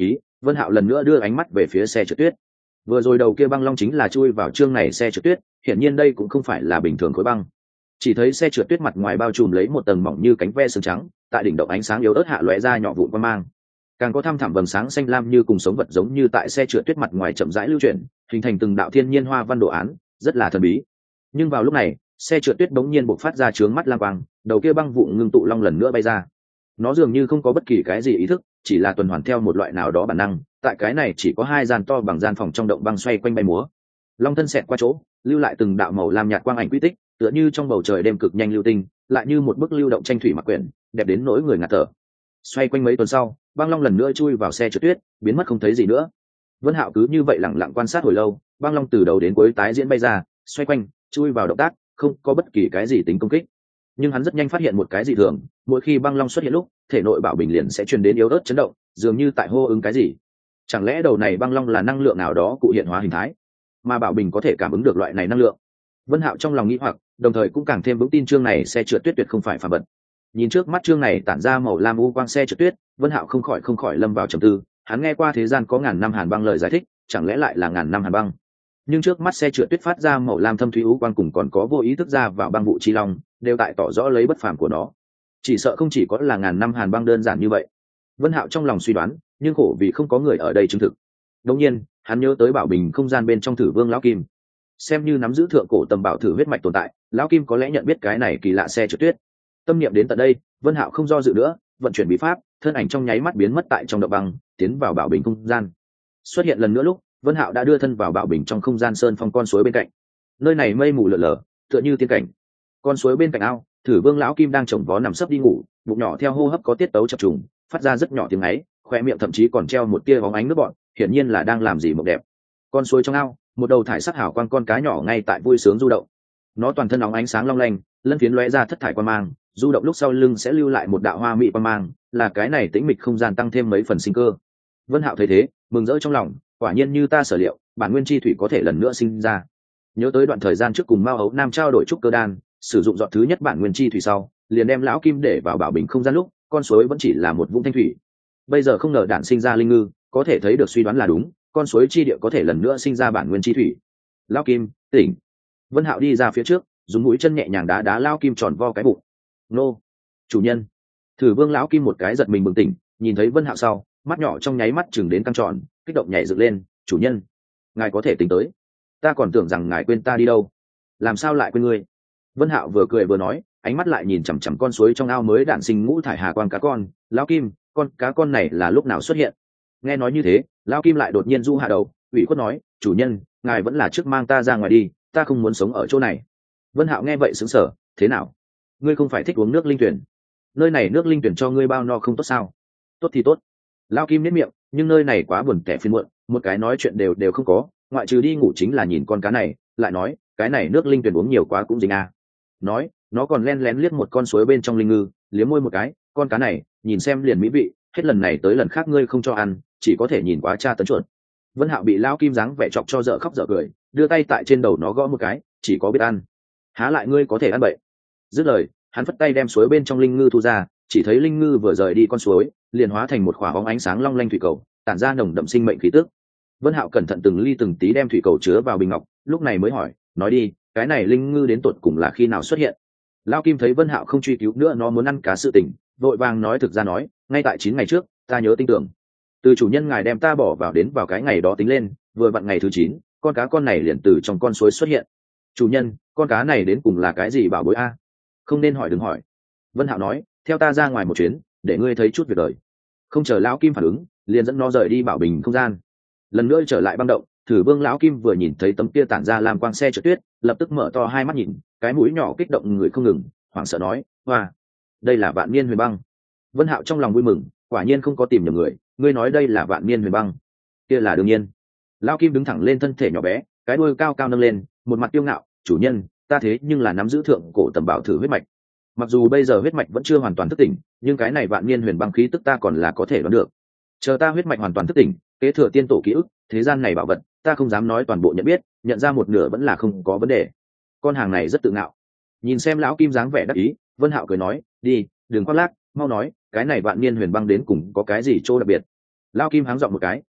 Vân Hạo lần nữa đưa ánh mắt về phía xe trượt tuyết. Vừa rồi đầu kia băng long chính là chui vào chương này xe trượt tuyết, hiển nhiên đây cũng không phải là bình thường khối băng. Chỉ thấy xe trượt tuyết mặt ngoài bao trùm lấy một tầng mỏng như cánh ve sương trắng, tại đỉnh động ánh sáng yếu ớt hạ lóe ra nhỏ vụn quang mang. Càng có thăm thẳm vầng sáng xanh lam như cùng sống vật giống như tại xe trượt tuyết mặt ngoài chậm rãi lưu chuyển, hình thành từng đạo thiên nhiên hoa văn đồ án, rất là thần bí. Nhưng vào lúc này, xe trượt tuyết bỗng nhiên bộc phát ra chướng mắt lam quang, đầu kia băng vụn ngưng tụ long lần nữa bay ra. Nó dường như không có bất kỳ cái gì ý thức, chỉ là tuần hoàn theo một loại nào đó bản năng, tại cái này chỉ có hai gian to bằng gian phòng trong động băng xoay quanh bay múa. Long thân xẹt qua chỗ, lưu lại từng đạo màu lam nhạt quang ảnh quy tích, tựa như trong bầu trời đêm cực nhanh lưu tinh, lại như một bức lưu động tranh thủy mặc quyển, đẹp đến nỗi người ngạt thở. Xoay quanh mấy tuần sau, băng long lần nữa chui vào xe trượt tuyết, biến mất không thấy gì nữa. Vân Hạo cứ như vậy lặng lặng quan sát hồi lâu, băng long từ đầu đến cuối tái diễn bay ra, xoay quanh, chui vào động tác, không có bất kỳ cái gì tính công kích. Nhưng hắn rất nhanh phát hiện một cái dị thường, mỗi khi băng long xuất hiện lúc, thể nội bảo bình liền sẽ truyền đến yếu ớt chấn động, dường như tại hô ứng cái gì. Chẳng lẽ đầu này băng long là năng lượng nào đó cụ hiện hóa hình thái, mà bảo bình có thể cảm ứng được loại này năng lượng? Vân Hạo trong lòng nghĩ hoặc, đồng thời cũng càng thêm vững tin chương này xe trượt tuyết tuyệt không phải phàm vật. Nhìn trước mắt chương này tản ra màu lam u quang xe trượt tuyết, Vân Hạo không khỏi không khỏi lâm vào trầm tư. Hắn nghe qua thế gian có ngàn năm hàn băng lời giải thích, chẳng lẽ lại là ngàn năm hàn băng? Nhưng trước mắt xe trượt tuyết phát ra màu lam thâm thúy u quang cùng còn có vô ý thức ra vào băng vụ chi long, đều tại tỏ rõ lấy bất phàm của nó. Chỉ sợ không chỉ có là ngàn năm hàn băng đơn giản như vậy. Vân Hạo trong lòng suy đoán, nhưng khổ vì không có người ở đây chứng thực. Đương nhiên, hắn nhớ tới bảo bình không gian bên trong Thử Vương lão kim. Xem như nắm giữ thượng cổ tầm bảo thử huyết mạch tồn tại, lão kim có lẽ nhận biết cái này kỳ lạ xe trượt tuyết. Tâm niệm đến tận đây, Vân Hạo không do dự nữa, vận chuyển bí pháp, thân ảnh trong nháy mắt biến mất tại trong động băng, tiến vào bảo bình không gian. Xuất hiện lần nữa lúc, Vân Hạo đã đưa thân vào bảo bình trong không gian sơn phong con suối bên cạnh. Nơi này mây mù lờ lờ, tựa như tiên cảnh. Con suối bên cạnh ao, Thử Vương lão kim đang chồng vó nằm sấp đi ngủ, bụng nhỏ theo hô hấp có tiết tấu chập trùng, phát ra rất nhỏ tiếng ấy, khoe miệng thậm chí còn treo một tia bóng ánh nước bọt, hiển nhiên là đang làm gì mộng đẹp. Con suối trong ao, một đầu thải sắc hào quang con cá nhỏ ngay tại vui sướng du động. Nó toàn thân óng ánh sáng long lanh, lân phiến lóe ra thất thải quang mang, du động lúc sau lưng sẽ lưu lại một đạo hoa mỹ quang mang, là cái này tĩnh mịch không gian tăng thêm mấy phần sinh cơ. Vân Hạo thấy thế, mừng rỡ trong lòng, quả nhiên như ta sở liệu, bản nguyên chi thủy có thể lần nữa sinh ra. Nhớ tới đoạn thời gian trước cùng Mao Ấu Nam trao đổi trúc cơ đan, sử dụng giọt thứ nhất bản nguyên chi thủy sau, liền đem lão kim để vào bảo bình không gian lúc, con suối vẫn chỉ là một vũng thanh thủy. Bây giờ không ngờ đản sinh ra linh ngư, có thể thấy được suy đoán là đúng, con suối chi địa có thể lần nữa sinh ra bản nguyên chi thủy. Lão kim, tỉnh. Vân Hạo đi ra phía trước, dùng mũi chân nhẹ nhàng đá đá lão kim tròn vo cái bụng. Nô, chủ nhân. Thử Vương lão kim một cái giật mình bừng tỉnh, nhìn thấy Vân Hạo sau, mắt nhỏ trong nháy mắt chừng đến căng tròn, kích động nhảy dựng lên. Chủ nhân, ngài có thể tính tới, ta còn tưởng rằng ngài quên ta đi đâu, làm sao lại quên ngươi? Vân Hạo vừa cười vừa nói, ánh mắt lại nhìn chằm chằm con suối trong ao mới đản sinh ngũ thải hà quang cá con. Lão kim, con cá con này là lúc nào xuất hiện? Nghe nói như thế, Lão kim lại đột nhiên du hạ đầu, ủy khuất nói, chủ nhân, ngài vẫn là trước mang ta ra ngoài đi, ta không muốn sống ở chỗ này. Vân Hạo nghe vậy sững sờ, thế nào? Ngươi không phải thích uống nước linh tuyển? Nơi này nước linh tuyển cho ngươi bao no không tốt sao? Tốt thì tốt. Lão kim nhếch miệng, nhưng nơi này quá buồn tẻ phiền muộn, một cái nói chuyện đều đều không có, ngoại trừ đi ngủ chính là nhìn con cá này, lại nói, cái này nước linh tuyển uống nhiều quá cũng dính à. Nói, nó còn len lén liếc một con suối bên trong linh ngư, liếm môi một cái, con cá này, nhìn xem liền mỹ vị, hết lần này tới lần khác ngươi không cho ăn, chỉ có thể nhìn quá tra tấn chuột. Vân Hạo bị Lão kim dáng vẻ chọc cho dở khóc dở cười, đưa tay tại trên đầu nó gõ một cái, chỉ có biết ăn, há lại ngươi có thể ăn bậy. Dứt lời, hắn phất tay đem suối bên trong linh ngư thu ra, chỉ thấy linh ngư vừa rời đi con suối, liền hóa thành một khỏa bóng ánh sáng long lanh thủy cầu, tản ra nồng đậm sinh mệnh khí tức. Vân Hạo cẩn thận từng ly từng tí đem thủy cầu chứa vào bình ngọc, lúc này mới hỏi, nói đi, cái này linh ngư đến tột cùng là khi nào xuất hiện? Lão kim thấy Vân Hạo không truy cứu nữa, nó muốn ăn cá sự tình, vội vàng nói thực ra nói, ngay tại chín ngày trước, ta nhớ tin tưởng, từ chủ nhân ngài đem ta bỏ vào đến vào cái ngày đó tính lên, vừa vặn ngày thứ chín, con cá con này liền từ trong con suối xuất hiện. Chủ nhân, con cá này đến cùng là cái gì bảo bối a? Không nên hỏi đừng hỏi. Vân Hạo nói, theo ta ra ngoài một chuyến, để ngươi thấy chút việc đời. Không chờ Lão kim phản ứng, liền dẫn nó rời đi bảo bình không gian. Lần nữa trở lại băng động, Thử Vương lão kim vừa nhìn thấy tấm kia tản ra làm quang xe trượt tuyết, lập tức mở to hai mắt nhìn, cái mũi nhỏ kích động người không ngừng, hoảng sợ nói, hoa, đây là vạn niên huyền băng. Vân Hạo trong lòng vui mừng, quả nhiên không có tìm nhầm người, ngươi nói đây là vạn niên huyền băng, kia là đương nhiên. Lão kim đứng thẳng lên thân thể nhỏ bé, cái đuôi cao cao nâng lên, một mặt kiêu ngạo, chủ nhân, ta thế nhưng là nắm giữ thượng cổ tầm bảo thử huyết mạch. Mặc dù bây giờ huyết mạch vẫn chưa hoàn toàn thức tỉnh, nhưng cái này vạn niên huyền băng khí tức ta còn là có thể đoán được. Chờ ta huyết mạch hoàn toàn thức tỉnh, kế thừa tiên tổ ký ức, thế gian này bảo vật, ta không dám nói toàn bộ nhận biết, nhận ra một nửa vẫn là không có vấn đề. Con hàng này rất tự ngạo. Nhìn xem lão kim dáng vẻ đắc ý, Vân Hạo cười nói, đi, đừng khoác lác, mau nói, cái này vạn niên huyền băng đến cùng có cái gì chỗ đặc biệt? Lão kim háng giọng một cái,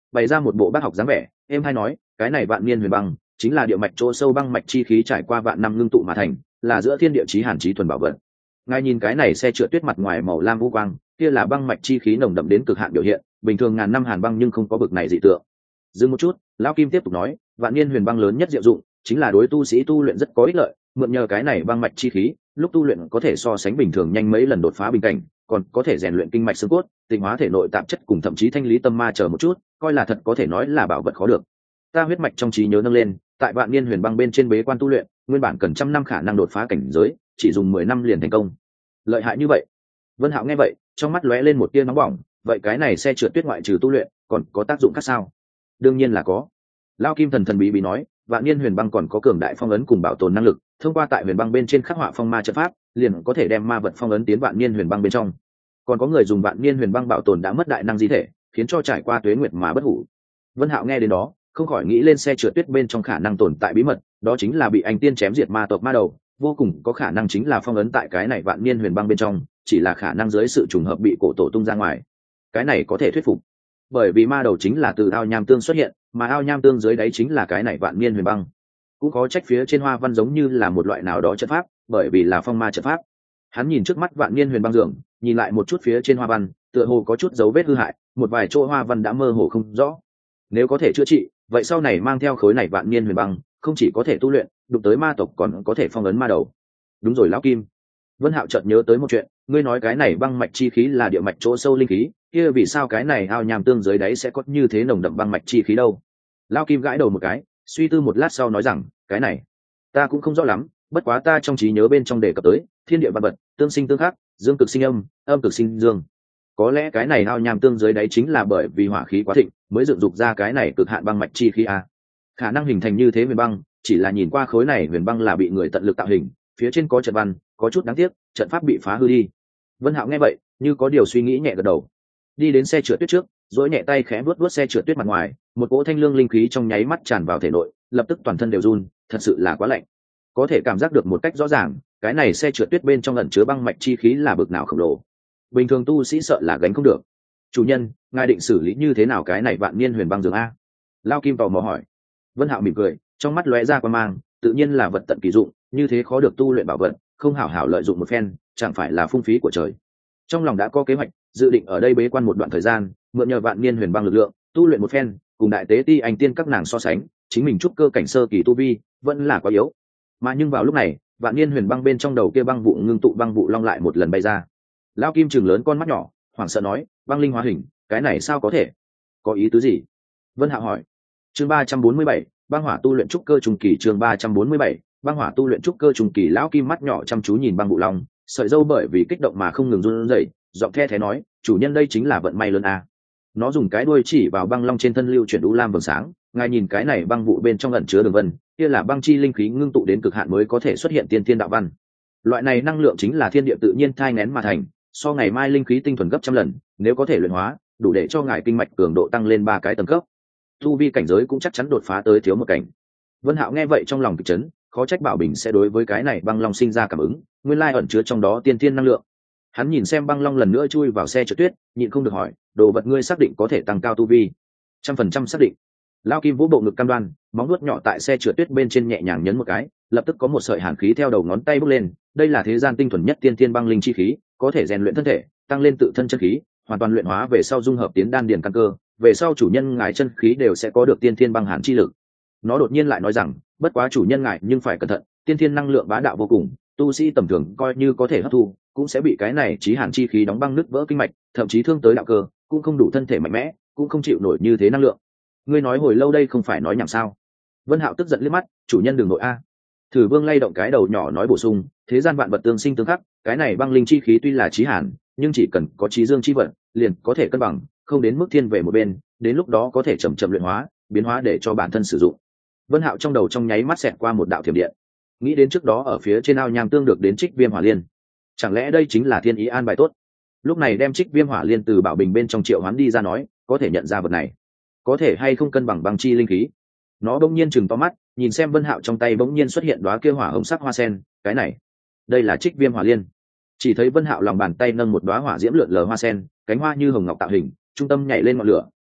bày ra một bộ bác học dáng vẻ em hay nói cái này vạn niên huyền băng chính là địa mạch chỗ sâu băng mạch chi khí trải qua vạn năm ngưng tụ mà thành, là giữa thiên địa chí hàn chí thuần bảo vật. Ngài nhìn cái này xe trượt tuyết mặt ngoài màu lam vũ quang, kia là băng mạch chi khí nồng đậm đến cực hạn biểu hiện, bình thường ngàn năm hàn băng nhưng không có bực này dị tượng. Dừng một chút, lão Kim tiếp tục nói, vạn niên huyền băng lớn nhất diệu dụng chính là đối tu sĩ tu luyện rất có ích lợi, mượn nhờ cái này băng mạch chi khí, lúc tu luyện có thể so sánh bình thường nhanh mấy lần đột phá bình cảnh, còn có thể rèn luyện kinh mạch xương cốt, tịnh hóa thể nội tạp chất cùng thậm chí thanh lý tâm ma chờ một chút, coi là thật có thể nói là bảo vật khó được. Ta huyết mạch trong trí nhớ nâng lên, tại vạn niên huyền băng bên trên bế quan tu luyện, nguyên bản cần trăm năm khả năng đột phá cảnh giới, chỉ dùng mười năm liền thành công. Lợi hại như vậy. Vân Hạo nghe vậy, trong mắt lóe lên một tia nóng bỏng, vậy cái này xe trượt tuyết ngoại trừ tu luyện, còn có tác dụng khác sao? Đương nhiên là có. Lão Kim thần thần bí bí nói, vạn niên huyền băng còn có cường đại phong ấn cùng bảo tồn năng lực, thông qua tại huyền băng bên trên khắc họa phong ma trận pháp, liền có thể đem ma vật phong ấn tiến vạn niên huyền băng bên trong. Còn có người dùng vạn niên huyền băng bảo tồn đã mất đại năng di thể, khiến cho trải qua tuế nguyệt mà bất hủ. Vân Hạo nghe đến đó, không khỏi nghĩ lên xe trượt tuyết bên trong khả năng tồn tại bí mật, đó chính là bị anh tiên chém diệt ma tộc ma đầu, vô cùng có khả năng chính là phong ấn tại cái này vạn niên huyền băng bên trong, chỉ là khả năng dưới sự trùng hợp bị cổ tổ tung ra ngoài. Cái này có thể thuyết phục, bởi vì ma đầu chính là từ ao nham tương xuất hiện, mà ao nham tương dưới đáy chính là cái này vạn niên huyền băng. Cũng có trách phía trên hoa văn giống như là một loại nào đó trận pháp, bởi vì là phong ma trận pháp. Hắn nhìn trước mắt vạn niên huyền băng giường, nhìn lại một chút phía trên hoa văn, tựa hồ có chút dấu vết hư hại, một vài chỗ hoa văn đã mơ hồ không rõ. Nếu có thể chữa trị, vậy sau này mang theo khối này vạn niên huyền băng, không chỉ có thể tu luyện, đụng tới ma tộc còn có thể phong ấn ma đầu. Đúng rồi lão Kim. Vân Hạo chợt nhớ tới một chuyện, ngươi nói cái này băng mạch chi khí là địa mạch chỗ sâu linh khí, kia vì sao cái này ao nham tương dưới đáy sẽ có như thế nồng đậm băng mạch chi khí đâu? Lão Kim gãi đầu một cái, suy tư một lát sau nói rằng, cái này ta cũng không rõ lắm, bất quá ta trong trí nhớ bên trong đề cập tới thiên địa vạn vật tương sinh tương khắc, dương cực sinh âm, âm cực sinh dương. Có lẽ cái này ao nham tương dưới đáy chính là bởi vì hỏa khí quá thịnh mới dựng dục ra cái này cực hạn băng mạch chi khí a. Khả năng hình thành như thế huyền băng, chỉ là nhìn qua khối này huyền băng là bị người tận lực tạo hình, phía trên có trận văn, có chút đáng tiếc, trận pháp bị phá hư đi. Vân Hạo nghe vậy, như có điều suy nghĩ nhẹ gật đầu. Đi đến xe trượt tuyết trước, duỗi nhẹ tay khẽ vuốt vuốt xe trượt tuyết mặt ngoài, một cỗ thanh lương linh khí trong nháy mắt tràn vào thể nội, lập tức toàn thân đều run, thật sự là quá lạnh. Có thể cảm giác được một cách rõ ràng, cái này xe trượt tuyết bên trong ẩn chứa băng mạch chi khí là bực nào khổng lồ. Bình thường tu sĩ sợ là gánh không được. Chủ nhân, ngài định xử lý như thế nào cái này vạn niên huyền băng giường a? Lao Kim tò mò hỏi. Vân Hạo mỉm cười, trong mắt lóe ra quan mang, tự nhiên là vật tận kỳ dụng, như thế khó được tu luyện bảo vật, không hảo hảo lợi dụng một phen, chẳng phải là phung phí của trời. Trong lòng đã có kế hoạch, dự định ở đây bế quan một đoạn thời gian, mượn nhờ vạn niên huyền băng lực lượng, tu luyện một phen, cùng đại tế ti anh tiên các nàng so sánh, chính mình trúc cơ cảnh sơ kỳ tu vi, vẫn là quá yếu. Mà nhưng vào lúc này, vạn niên huyền băng bên trong đầu kia băng vụ ngưng tụ băng vụ long lại một lần bay ra. Lão Kim trừng lớn con mắt nhỏ, hoảng sợ nói, băng linh hóa hình, cái này sao có thể? Có ý tứ gì? Vân Hạo hỏi. Chương ba trăm bốn mươi bảy, băng hỏa tu luyện trúc cơ trung kỳ. Chương ba trăm bốn mươi bảy, băng hỏa tu luyện trúc cơ trung kỳ. Lão Kim mắt nhỏ chăm chú nhìn băng vụ long, sợi râu bởi vì kích động mà không ngừng run rẩy, giọng the thé nói, chủ nhân đây chính là vận may lớn a. Nó dùng cái đuôi chỉ vào băng long trên thân lưu chuyển u lam vầng sáng, ngài nhìn cái này băng vụ bên trong ẩn chứa đường vân, kia là băng chi linh khí ngưng tụ đến cực hạn mới có thể xuất hiện tiên thiên đạo văn. Loại này năng lượng chính là thiên địa tự nhiên thai nghén mà thành, so ngày mai linh khí tinh thuần gấp trăm lần, nếu có thể luyện hóa, đủ để cho ngài kinh mạch cường độ tăng lên ba cái tầng cấp. Tu vi cảnh giới cũng chắc chắn đột phá tới thiếu một cảnh. Vân Hạo nghe vậy trong lòng kịch chấn, khó trách Bảo Bình sẽ đối với cái này băng long sinh ra cảm ứng, nguyên lai ẩn chứa trong đó tiên thiên năng lượng. Hắn nhìn xem băng long lần nữa chui vào xe trượt tuyết, nhịn không được hỏi, đồ vật ngươi xác định có thể tăng cao tu vi? Trăm phần trăm xác định. Lao Kim vũ bộ ngực cam đoan, móng nuốt nhỏ tại xe trượt tuyết bên trên nhẹ nhàng nhấn một cái, lập tức có một sợi hàn khí theo đầu ngón tay bốc lên. Đây là thế gian tinh thuần nhất tiên thiên băng linh chi khí, có thể rèn luyện thân thể, tăng lên tự thân chân khí, hoàn toàn luyện hóa về sau dung hợp tiến đan điền căn cơ, về sau chủ nhân ngài chân khí đều sẽ có được tiên thiên băng hàn chi lực. Nó đột nhiên lại nói rằng, bất quá chủ nhân ngài nhưng phải cẩn thận, tiên thiên năng lượng bá đạo vô cùng, tu sĩ tầm thường coi như có thể hấp thu, cũng sẽ bị cái này chí hàn chi khí đóng băng nứt vỡ kinh mạch, thậm chí thương tới đạo cơ, cũng không đủ thân thể mạnh mẽ, cũng không chịu nổi như thế năng lượng. Ngươi nói hồi lâu đây không phải nói nhảm sao? Vân Hạo tức giận liếc mắt, chủ nhân đừng nội a. Thử Vương lay động cái đầu nhỏ nói bổ sung, thế gian vạn vật tương sinh tương khắc, cái này băng linh chi khí tuy là chí hàn, nhưng chỉ cần có chí dương chi vận, liền có thể cân bằng, không đến mức thiên về một bên, đến lúc đó có thể chậm chậm luyện hóa, biến hóa để cho bản thân sử dụng. Vân Hạo trong đầu trong nháy mắt xẹt qua một đạo thiểm điện, nghĩ đến trước đó ở phía trên ao nham tương được đến Trích Viêm Hỏa Liên, chẳng lẽ đây chính là thiên ý an bài tốt? Lúc này đem Trích Viêm Hỏa Liên từ bảo bình bên trong triệu hoán đi ra nói, có thể nhận ra vật này, có thể hay không cân bằng băng chi linh khí. Nó bỗng nhiên chừng to mắt, nhìn xem Vân Hạo trong tay bỗng nhiên xuất hiện đóa kia hỏa hồng sắc hoa sen, cái này, đây là Trích Viêm Hỏa Liên. Chỉ thấy Vân Hạo lòng bàn tay nâng một đóa hỏa diễm lượn lờ hoa sen, cánh hoa như hồng ngọc tạo hình, trung tâm nhảy lên ngọn lửa,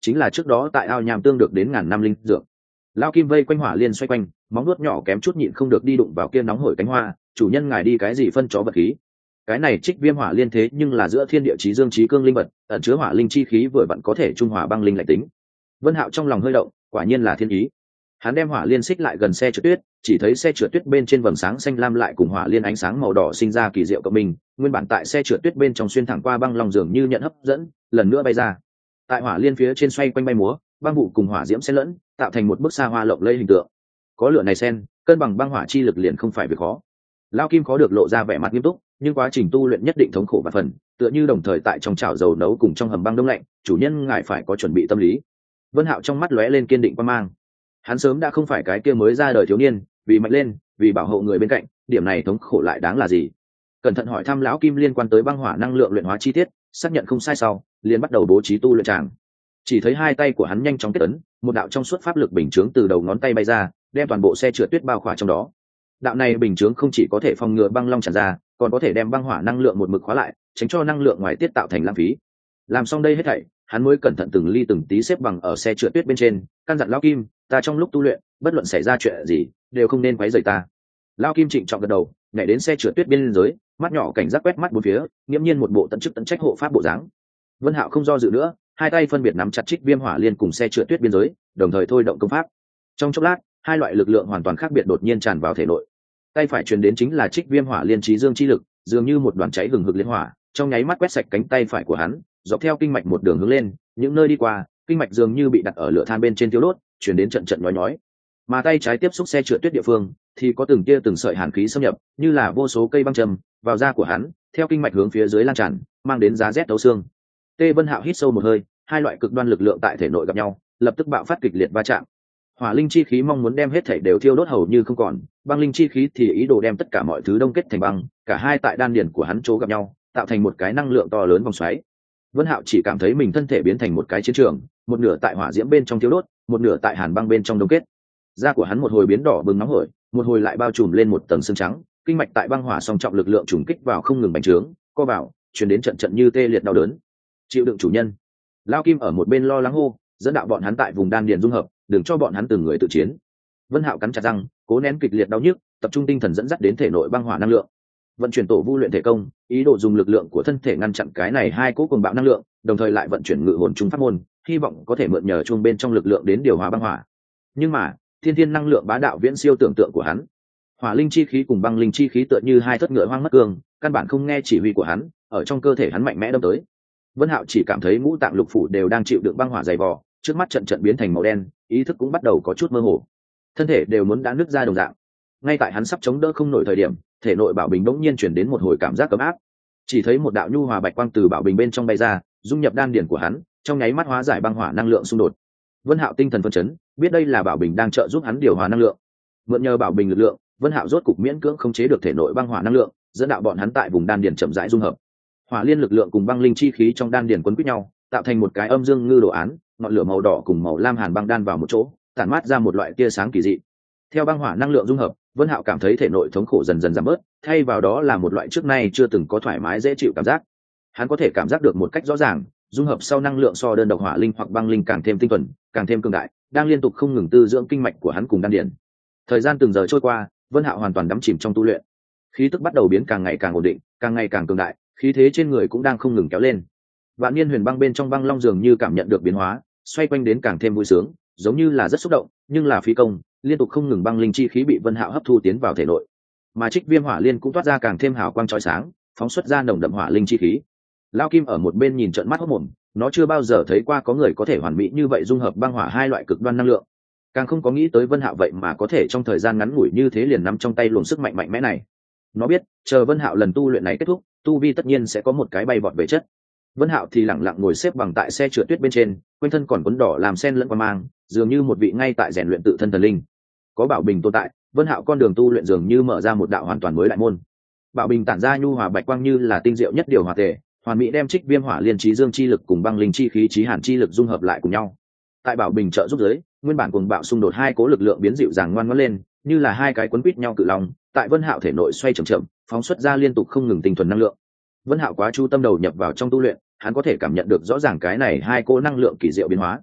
chính là trước đó tại ao nham tương được đến ngàn năm linh dược. Lao Kim vây quanh hỏa liên xoay quanh, móng nuốt nhỏ kém chút nhịn không được đi đụng vào kia nóng hổi cánh hoa. Chủ nhân ngài đi cái gì phân chó vật khí? Cái này trích viêm hỏa liên thế nhưng là giữa thiên địa chí dương chí cương linh vật, ẩn chứa hỏa linh chi khí vừa vặn có thể trung hòa băng linh lạnh tính. Vân Hạo trong lòng hơi động, quả nhiên là thiên ý. Hắn đem hỏa liên xích lại gần xe trượt tuyết, chỉ thấy xe trượt tuyết bên trên vầng sáng xanh lam lại cùng hỏa liên ánh sáng màu đỏ sinh ra kỳ diệu cộng minh, nguyên bản tại xe trượt tuyết bên trong xuyên thẳng qua băng long dường như nhận hấp dẫn, lần nữa bay ra. Tại hỏa liên phía trên xoay quanh bay múa, băng vụ cùng hỏa diễm xen lẫn, tạo thành một bức xa hoa lộng lẫy hình tượng. Có lửa này xen, cân bằng băng hỏa chi lực liền không phải việc khó. Lão Kim có được lộ ra vẻ mặt nghiêm túc, nhưng quá trình tu luyện nhất định thống khổ và phần, tựa như đồng thời tại trong chảo dầu nấu cùng trong hầm băng đông lạnh, chủ nhân ngài phải có chuẩn bị tâm lý. Vân Hạo trong mắt lóe lên kiên định quan mang. Hắn sớm đã không phải cái kia mới ra đời thiếu niên, vì mạnh lên, vì bảo hộ người bên cạnh, điểm này thống khổ lại đáng là gì? Cẩn thận hỏi thăm lão Kim liên quan tới băng hỏa năng lượng luyện hóa chi tiết, xác nhận không sai sau, liền bắt đầu bố trí tu luyện tràng. Chỉ thấy hai tay của hắn nhanh chóng kết ấn, một đạo trong suốt pháp lực bình chướng từ đầu ngón tay bay ra, đem toàn bộ xe trượt tuyết bao khỏa trong đó. Đạo này bình chướng không chỉ có thể phòng ngừa băng long tràn ra, còn có thể đem băng hỏa năng lượng một mực khóa lại, tránh cho năng lượng ngoài tiết tạo thành lãng phí. Làm xong đây hết thảy, hắn mới cẩn thận từng ly từng tí xếp bằng ở xe trượt tuyết bên trên, căn dặn lão Kim, ta trong lúc tu luyện, bất luận xảy ra chuyện gì, đều không nên quấy rầy ta. Lão Kim trịnh trọng gật đầu, nhảy đến xe trượt tuyết bên dưới, mắt nhỏ cảnh giác quét mắt bốn phía, nghiêm nhiên một bộ tận chức tận trách hộ pháp bộ dáng. Vân Hạo không do dự nữa, hai tay phân biệt nắm chặt trích viêm hỏa liên cùng xe trượt tuyết biên giới, đồng thời thôi động công pháp. Trong chốc lát, hai loại lực lượng hoàn toàn khác biệt đột nhiên tràn vào thể nội. Tay phải truyền đến chính là trích viêm hỏa liên chí dương chi lực, dường như một đoàn cháy hừng hực liên hỏa, trong nháy mắt quét sạch cánh tay phải của hắn, dọc theo kinh mạch một đường hướng lên, những nơi đi qua, kinh mạch dường như bị đặt ở lửa than bên trên thiêu đốt, truyền đến trận trận nhói nhói. Mà tay trái tiếp xúc xe trượt tuyết địa phương, thì có từng tia từng sợi hàn khí xâm nhập, như là vô số cây băng châm vào da của hắn, theo kinh mạch hướng phía dưới lan tràn, mang đến giá rét thấu xương. Tê Vân Hạo hít sâu một hơi, hai loại cực đoan lực lượng tại thể nội gặp nhau, lập tức bạo phát kịch liệt va chạm. Hỏa linh chi khí mong muốn đem hết thảy đều thiêu đốt hầu như không còn, băng linh chi khí thì ý đồ đem tất cả mọi thứ đông kết thành băng, cả hai tại đan điền của hắn chỗ gặp nhau, tạo thành một cái năng lượng to lớn vòng xoáy. Vân Hạo chỉ cảm thấy mình thân thể biến thành một cái chiến trường, một nửa tại hỏa diễm bên trong thiêu đốt, một nửa tại hàn băng bên trong đông kết. Da của hắn một hồi biến đỏ bừng nóng hổi, một hồi lại bao trùm lên một tầng xương trắng, kinh mạch tại băng hỏa song trọng lực lượng trùng kích vào không ngừng bành trướng, co vào, truyền đến trận trận như tê liệt đau đớn. Chịu đựng chủ nhân. Lão Kim ở một bên lo lắng hô, dẫn đạo bọn hắn tại vùng đan điền dung hợp, đừng cho bọn hắn từng người tự chiến. Vân Hạo cắn chặt răng, cố nén kịch liệt đau nhức, tập trung tinh thần dẫn dắt đến thể nội băng hỏa năng lượng, vận chuyển tổ vu luyện thể công, ý đồ dùng lực lượng của thân thể ngăn chặn cái này hai cỗ cuồng bạo năng lượng, đồng thời lại vận chuyển ngự hồn trung pháp môn, hy vọng có thể mượn nhờ chuông bên trong lực lượng đến điều hòa băng hỏa. Nhưng mà, thiên thiên năng lượng bá đạo viễn siêu tưởng tượng của hắn. Hỏa linh chi khí cùng băng linh chi khí tựa như hai thất ngựa hoang mất cương, căn bản không nghe chỉ huy của hắn, ở trong cơ thể hắn mạnh mẽ đâm tới. Vân Hạo chỉ cảm thấy ngũ tạng lục phủ đều đang chịu đựng băng hỏa dày vò, trước mắt trận trận biến thành màu đen, ý thức cũng bắt đầu có chút mơ hồ, thân thể đều muốn đã nứt ra đồng dạng. Ngay tại hắn sắp chống đỡ không nổi thời điểm, thể nội bảo bình bỗng nhiên chuyển đến một hồi cảm giác ấm áp. Chỉ thấy một đạo nhu hòa bạch quang từ bảo bình bên trong bay ra, dung nhập đan điển của hắn, trong nháy mắt hóa giải băng hỏa năng lượng xung đột. Vân Hạo tinh thần phấn chấn, biết đây là bảo bình đang trợ giúp hắn điều hòa năng lượng. Mượn nhờ bảo bình lực lượng, Vân Hạo rốt cục miễn cưỡng khống chế được thể nội băng hỏa năng lượng, dẫn đạo bọn hắn tại vùng đan điển chậm rãi dung hợp. Hỏa liên lực lượng cùng băng linh chi khí trong đan điển quấn quýt nhau, tạo thành một cái âm dương ngư đồ án, ngọn lửa màu đỏ cùng màu lam hàn băng đan vào một chỗ, tản mát ra một loại tia sáng kỳ dị. Theo băng hỏa năng lượng dung hợp, Vân Hạo cảm thấy thể nội thống khổ dần dần giảm bớt, thay vào đó là một loại trước nay chưa từng có thoải mái dễ chịu cảm giác. Hắn có thể cảm giác được một cách rõ ràng, dung hợp sau năng lượng so đơn độc hỏa linh hoặc băng linh càng thêm tinh thuần, càng thêm cường đại, đang liên tục không ngừng tư dưỡng kinh mạch của hắn cùng đan điền. Thời gian từng giờ trôi qua, Vân Hạo hoàn toàn đắm chìm trong tu luyện. Khí tức bắt đầu biến càng ngày càng ổn định, càng ngày càng cường đại, khí thế trên người cũng đang không ngừng kéo lên. Vạn Niên Huyền Băng bên trong băng long dường như cảm nhận được biến hóa, xoay quanh đến càng thêm vui sướng, giống như là rất xúc động, nhưng là phí công, liên tục không ngừng băng linh chi khí bị Vân Hạo hấp thu tiến vào thể nội. Mà Trích Viêm Hỏa Liên cũng toát ra càng thêm hào quang chói sáng, phóng xuất ra nồng đậm hỏa linh chi khí. Lão Kim ở một bên nhìn trợn mắt hốt mồm, nó chưa bao giờ thấy qua có người có thể hoàn mỹ như vậy dung hợp băng hỏa hai loại cực đoan năng lượng, càng không có nghĩ tới Vân Hạo vậy mà có thể trong thời gian ngắn ngủi như thế liền nắm trong tay luồng sức mạnh mạnh mẽ này. Nó biết, chờ Vân Hạo lần tu luyện này kết thúc, tu vi tất nhiên sẽ có một cái bay vọt về chất. Vân Hạo thì lặng lặng ngồi xếp bằng tại xe trượt tuyết bên trên, quanh thân còn quấn đỏ làm sen lẫn qua mang, dường như một vị ngay tại rèn luyện tự thân thần linh. Có bảo bình tồn tại, Vân Hạo con đường tu luyện dường như mở ra một đạo hoàn toàn mới đại môn. Bảo bình tản ra nhu hòa bạch quang như là tinh diệu nhất điều hòa thể, hoàn mỹ đem Trích Viêm Hỏa Liên chí dương chi lực cùng băng linh chi khí chí hàn chi lực dung hợp lại cùng nhau. Tại bảo bình trợ giúp giới, nguyên bản cuồng bạo xung đột hai cố lực lượng biến dịu dàng ngoan ngoãn lên, như là hai cái quấn quýt nhau cự long, tại Vân Hạo thể nội xoay chậm chậm, phóng xuất ra liên tục không ngừng tinh thuần năng lượng. Vân Hạo quá chú tâm đầu nhập vào trong tu luyện, hắn có thể cảm nhận được rõ ràng cái này hai cô năng lượng kỳ diệu biến hóa.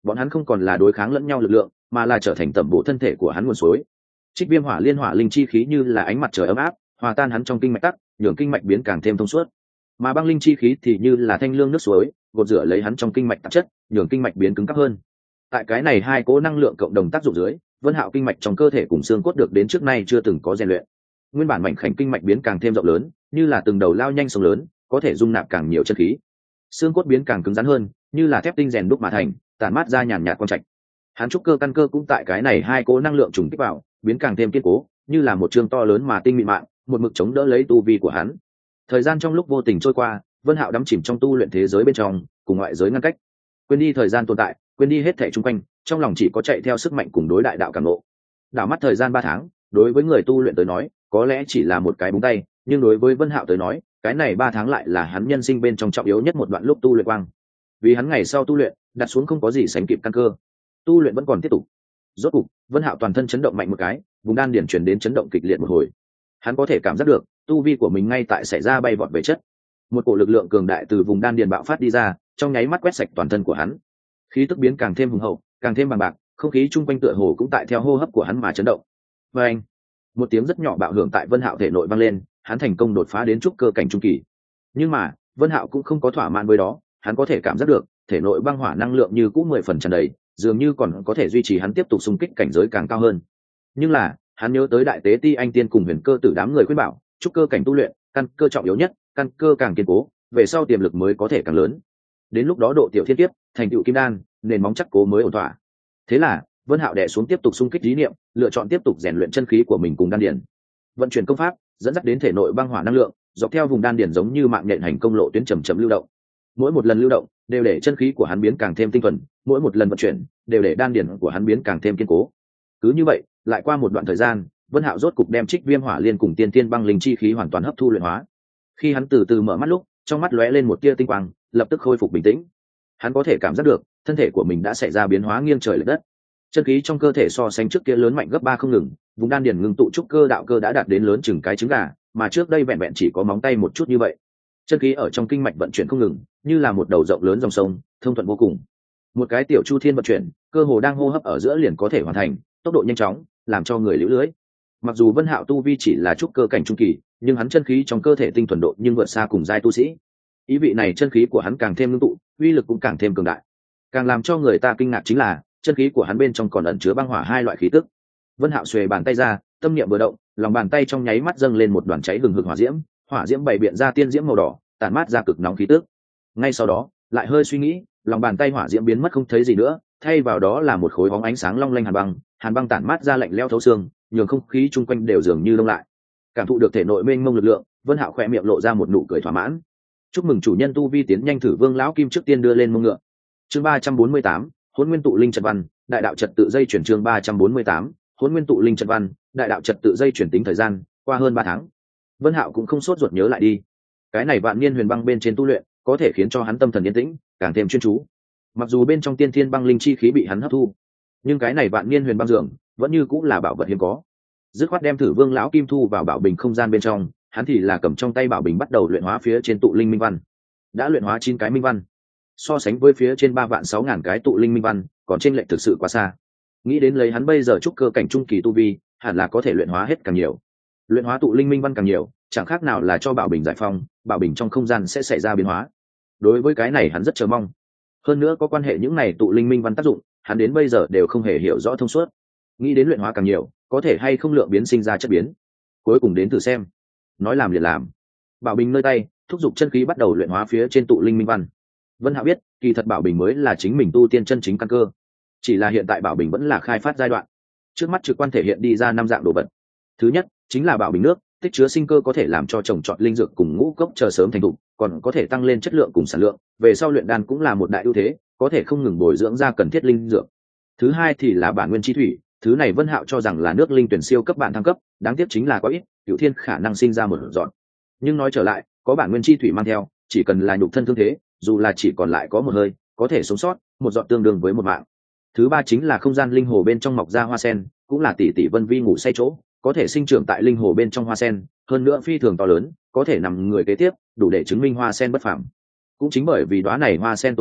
bọn hắn không còn là đối kháng lẫn nhau lực lượng, mà là trở thành tẩm bổ thân thể của hắn nguồn suối. Trích viêm hỏa liên hỏa linh chi khí như là ánh mặt trời ấm áp, hòa tan hắn trong kinh mạch tắc, nhường kinh mạch biến càng thêm thông suốt. Mà băng linh chi khí thì như là thanh lương nước suối, gột rửa lấy hắn trong kinh mạch tạp chất, nhường kinh mạch biến cứng cáp hơn. Tại cái này hai cố năng lượng cộng đồng tác dụng dưới, Vân Hạo kinh mạch trong cơ thể cùng xương cốt được đến trước nay chưa từng có rèn luyện. Nguyên bản mảnh khảnh kinh mạch biến càng thêm rộng lớn, như là từng đầu lao nhanh sông lớn, có thể dung nạp càng nhiều chân khí. Xương cốt biến càng cứng rắn hơn, như là thép tinh rèn đúc mà thành, tản mát ra nhàn nhạt quang trạch. Hắn trúc cơ căn cơ cũng tại cái này hai cố năng lượng trùng kích vào, biến càng thêm kiên cố, như là một chương to lớn mà tinh mịn mạng, một mực chống đỡ lấy tu vi của hắn. Thời gian trong lúc vô tình trôi qua, Vân Hạo đắm chìm trong tu luyện thế giới bên trong, cùng ngoại giới ngăn cách, quên đi thời gian tồn tại, quên đi hết thảy xung quanh, trong lòng chỉ có chạy theo sức mạnh cùng đối đại đạo cảm ngộ. Đảo mắt thời gian ba tháng, đối với người tu luyện tới nói, có lẽ chỉ là một cái búng tay, nhưng đối với Vân Hạo tới nói, cái này ba tháng lại là hắn nhân sinh bên trong trọng yếu nhất một đoạn lúc tu luyện quang. Vì hắn ngày sau tu luyện, đặt xuống không có gì sánh kịp căn cơ. Tu luyện vẫn còn tiếp tục. Rốt cục, Vân Hạo toàn thân chấn động mạnh một cái, vùng đan điển truyền đến chấn động kịch liệt một hồi. Hắn có thể cảm giác được, tu vi của mình ngay tại xảy ra bay vọt về chất. Một cổ lực lượng cường đại từ vùng đan điền bạo phát đi ra, trong nháy mắt quét sạch toàn thân của hắn. Khí tức biến càng thêm hùng hậu, càng thêm bằng bạc, không khí chung quanh tựa hồ cũng tại theo hô hấp của hắn mà chấn động. Và anh, một tiếng rất nhỏ bạo hưởng tại Vân Hạo thể nội vang lên, hắn thành công đột phá đến trúc cơ cảnh trung kỳ. Nhưng mà, Vân Hạo cũng không có thỏa mãn với đó, hắn có thể cảm giác được, thể nội băng hỏa năng lượng như cũ mười phần tràn đầy, dường như còn có thể duy trì hắn tiếp tục xung kích cảnh giới càng cao hơn. Nhưng là, hắn nhớ tới đại tế ti anh tiên cùng huyền cơ tử đám người khuyên bảo, trúc cơ cảnh tu luyện, căn cơ trọng yếu nhất, căn cơ càng kiên cố, về sau tiềm lực mới có thể càng lớn. Đến lúc đó độ tiểu thiên kiếp, thành tựu kim đan, nền móng chắc cố mới ổn thỏa. Thế là, Vân Hạo đè xuống tiếp tục xung kích ý niệm, lựa chọn tiếp tục rèn luyện chân khí của mình cùng đan điền. Vận chuyển công pháp, dẫn dắt đến thể nội băng hỏa năng lượng, dọc theo vùng đan điền giống như mạng nhện hành công lộ tuyến chậm chậm lưu động. Mỗi một lần lưu động, đều để chân khí của hắn biến càng thêm tinh thuần, mỗi một lần vận chuyển, đều để đan điền của hắn biến càng thêm kiên cố. Cứ như vậy, lại qua một đoạn thời gian, Vân Hạo rốt cục đem Trích Viêm Hỏa Liên cùng Tiên Tiên Băng Linh chi khí hoàn toàn hấp thu luyện hóa. Khi hắn từ từ mở mắt lúc, trong mắt lóe lên một tia tinh quang, lập tức khôi phục bình tĩnh. Hắn có thể cảm giác được, thân thể của mình đã xảy ra biến hóa nghiêng trời lệch đất. Chân khí trong cơ thể so sánh trước kia lớn mạnh gấp ba không ngừng, vùng đan điền ngưng tụ trúc cơ đạo cơ đã đạt đến lớn chừng cái trứng gà, mà trước đây vẹn vẹn chỉ có móng tay một chút như vậy. Chân khí ở trong kinh mạch vận chuyển không ngừng, như là một đầu rộng lớn dòng sông, thông thuận vô cùng. Một cái tiểu chu thiên vận chuyển, cơ hồ đang hô hấp ở giữa liền có thể hoàn thành, tốc độ nhanh chóng, làm cho người liễu lưới. Mặc dù Vân Hạo tu vi chỉ là trúc cơ cảnh trung kỳ, nhưng hắn chân khí trong cơ thể tinh thuần độ nhưng vượt xa cùng giai tu sĩ. Ý vị này chân khí của hắn càng thêm ngưng tụ, uy lực cũng càng thêm cường đại. Càng làm cho người ta kinh ngạc chính là, chân khí của hắn bên trong còn ẩn chứa băng hỏa hai loại khí tức. Vân Hạo xuề bàn tay ra, tâm niệm vừa động, lòng bàn tay trong nháy mắt dâng lên một đoàn cháy hừng hực hỏa diễm, hỏa diễm bày biện ra tiên diễm màu đỏ, tản mát ra cực nóng khí tức. Ngay sau đó, lại hơi suy nghĩ, lòng bàn tay hỏa diễm biến mất không thấy gì nữa, thay vào đó là một khối bóng ánh sáng long lanh hàn băng, hàn băng tản mát ra lạnh lẽo thấu xương, nhường không khí chung quanh đều dường như đông lại. Cảm thụ được thể nội mênh mông lực lượng, Vân Hạo khẽ miệng lộ ra một nụ cười thỏa mãn. Chúc mừng chủ nhân tu vi tiến nhanh, thử Vương lão kim trước tiên đưa lên mông ngựa. Chương ba trăm bốn mươi tám, Hỗn Nguyên tụ linh trận văn, đại đạo trật tự dây chuyển. Chương ba trăm bốn mươi tám, Hỗn Nguyên tụ linh trận văn, đại đạo trật tự dây chuyển. Tính thời gian qua hơn ba tháng, Vân Hạo cũng không sốt ruột nhớ lại đi. Cái này vạn niên huyền băng bên trên tu luyện, có thể khiến cho hắn tâm thần yên tĩnh, càng thêm chuyên chú. Mặc dù bên trong tiên thiên băng linh chi khí bị hắn hấp thu, nhưng cái này vạn niên huyền băng dường vẫn như cũng là bảo vật hiếm có. Dứt khoát đem thử Vương lão kim thu vào bảo bình không gian bên trong, hắn thì là cầm trong tay bảo bình bắt đầu luyện hóa phía trên tụ linh minh văn. Đã luyện hóa chín cái minh văn, so sánh với phía trên ba vạn sáu ngàn cái tụ linh minh văn, còn trên lệch thực sự quá xa. Nghĩ đến lấy hắn bây giờ trúc cơ cảnh trung kỳ tu vi, hẳn là có thể luyện hóa hết càng nhiều. Luyện hóa tụ linh minh văn càng nhiều, chẳng khác nào là cho bảo bình giải phong, bảo bình trong không gian sẽ xảy ra biến hóa. Đối với cái này hắn rất chờ mong. Hơn nữa có quan hệ những này tụ linh minh văn tác dụng, hắn đến bây giờ đều không hề hiểu rõ thông suốt. Nghĩ đến luyện hóa càng nhiều, có thể hay không lượng biến sinh ra chất biến. Cuối cùng đến thử xem. Nói làm liền làm. Bảo bình nơi tay, thúc giục chân khí bắt đầu luyện hóa phía trên tụ linh minh văn. Vân Hạo biết, kỳ thật bảo bình mới là chính mình tu tiên chân chính căn cơ. Chỉ là hiện tại bảo bình vẫn là khai phát giai đoạn. Trước mắt trực quan thể hiện đi ra năm dạng đồ vật. Thứ nhất, chính là bảo bình nước, tích chứa sinh cơ có thể làm cho trồng trọt linh dược cùng ngũ cốc chờ sớm thành thục, còn có thể tăng lên chất lượng cùng sản lượng, về sau luyện đan cũng là một đại ưu thế, có thể không ngừng bồi dưỡng ra cần thiết linh dược. Thứ hai thì là bản nguyên chi thủy, thứ này Vân Hạo cho rằng là nước linh tuyển siêu cấp bản thăng cấp, đáng tiếc chính là quá ít, Cửu Thiên khả năng sinh ra một dọn. Nhưng nói trở lại, có bản nguyên chi thủy mang theo, chỉ cần là nhục thân thương thế, dù là chỉ còn lại có một hơi, có thể sống sót, một dọn tương đương với một mạng. Thứ ba chính là không gian linh hồ bên trong mọc ra hoa sen, cũng là tỷ tỷ vân vi ngủ say chỗ, có thể sinh trưởng tại linh hồ bên trong hoa sen, hơn nữa phi thường to lớn, có thể nằm người kế tiếp, đủ để chứng minh hoa sen bất phàm. Cũng chính bởi vì đóa này hoa sen tồn tại,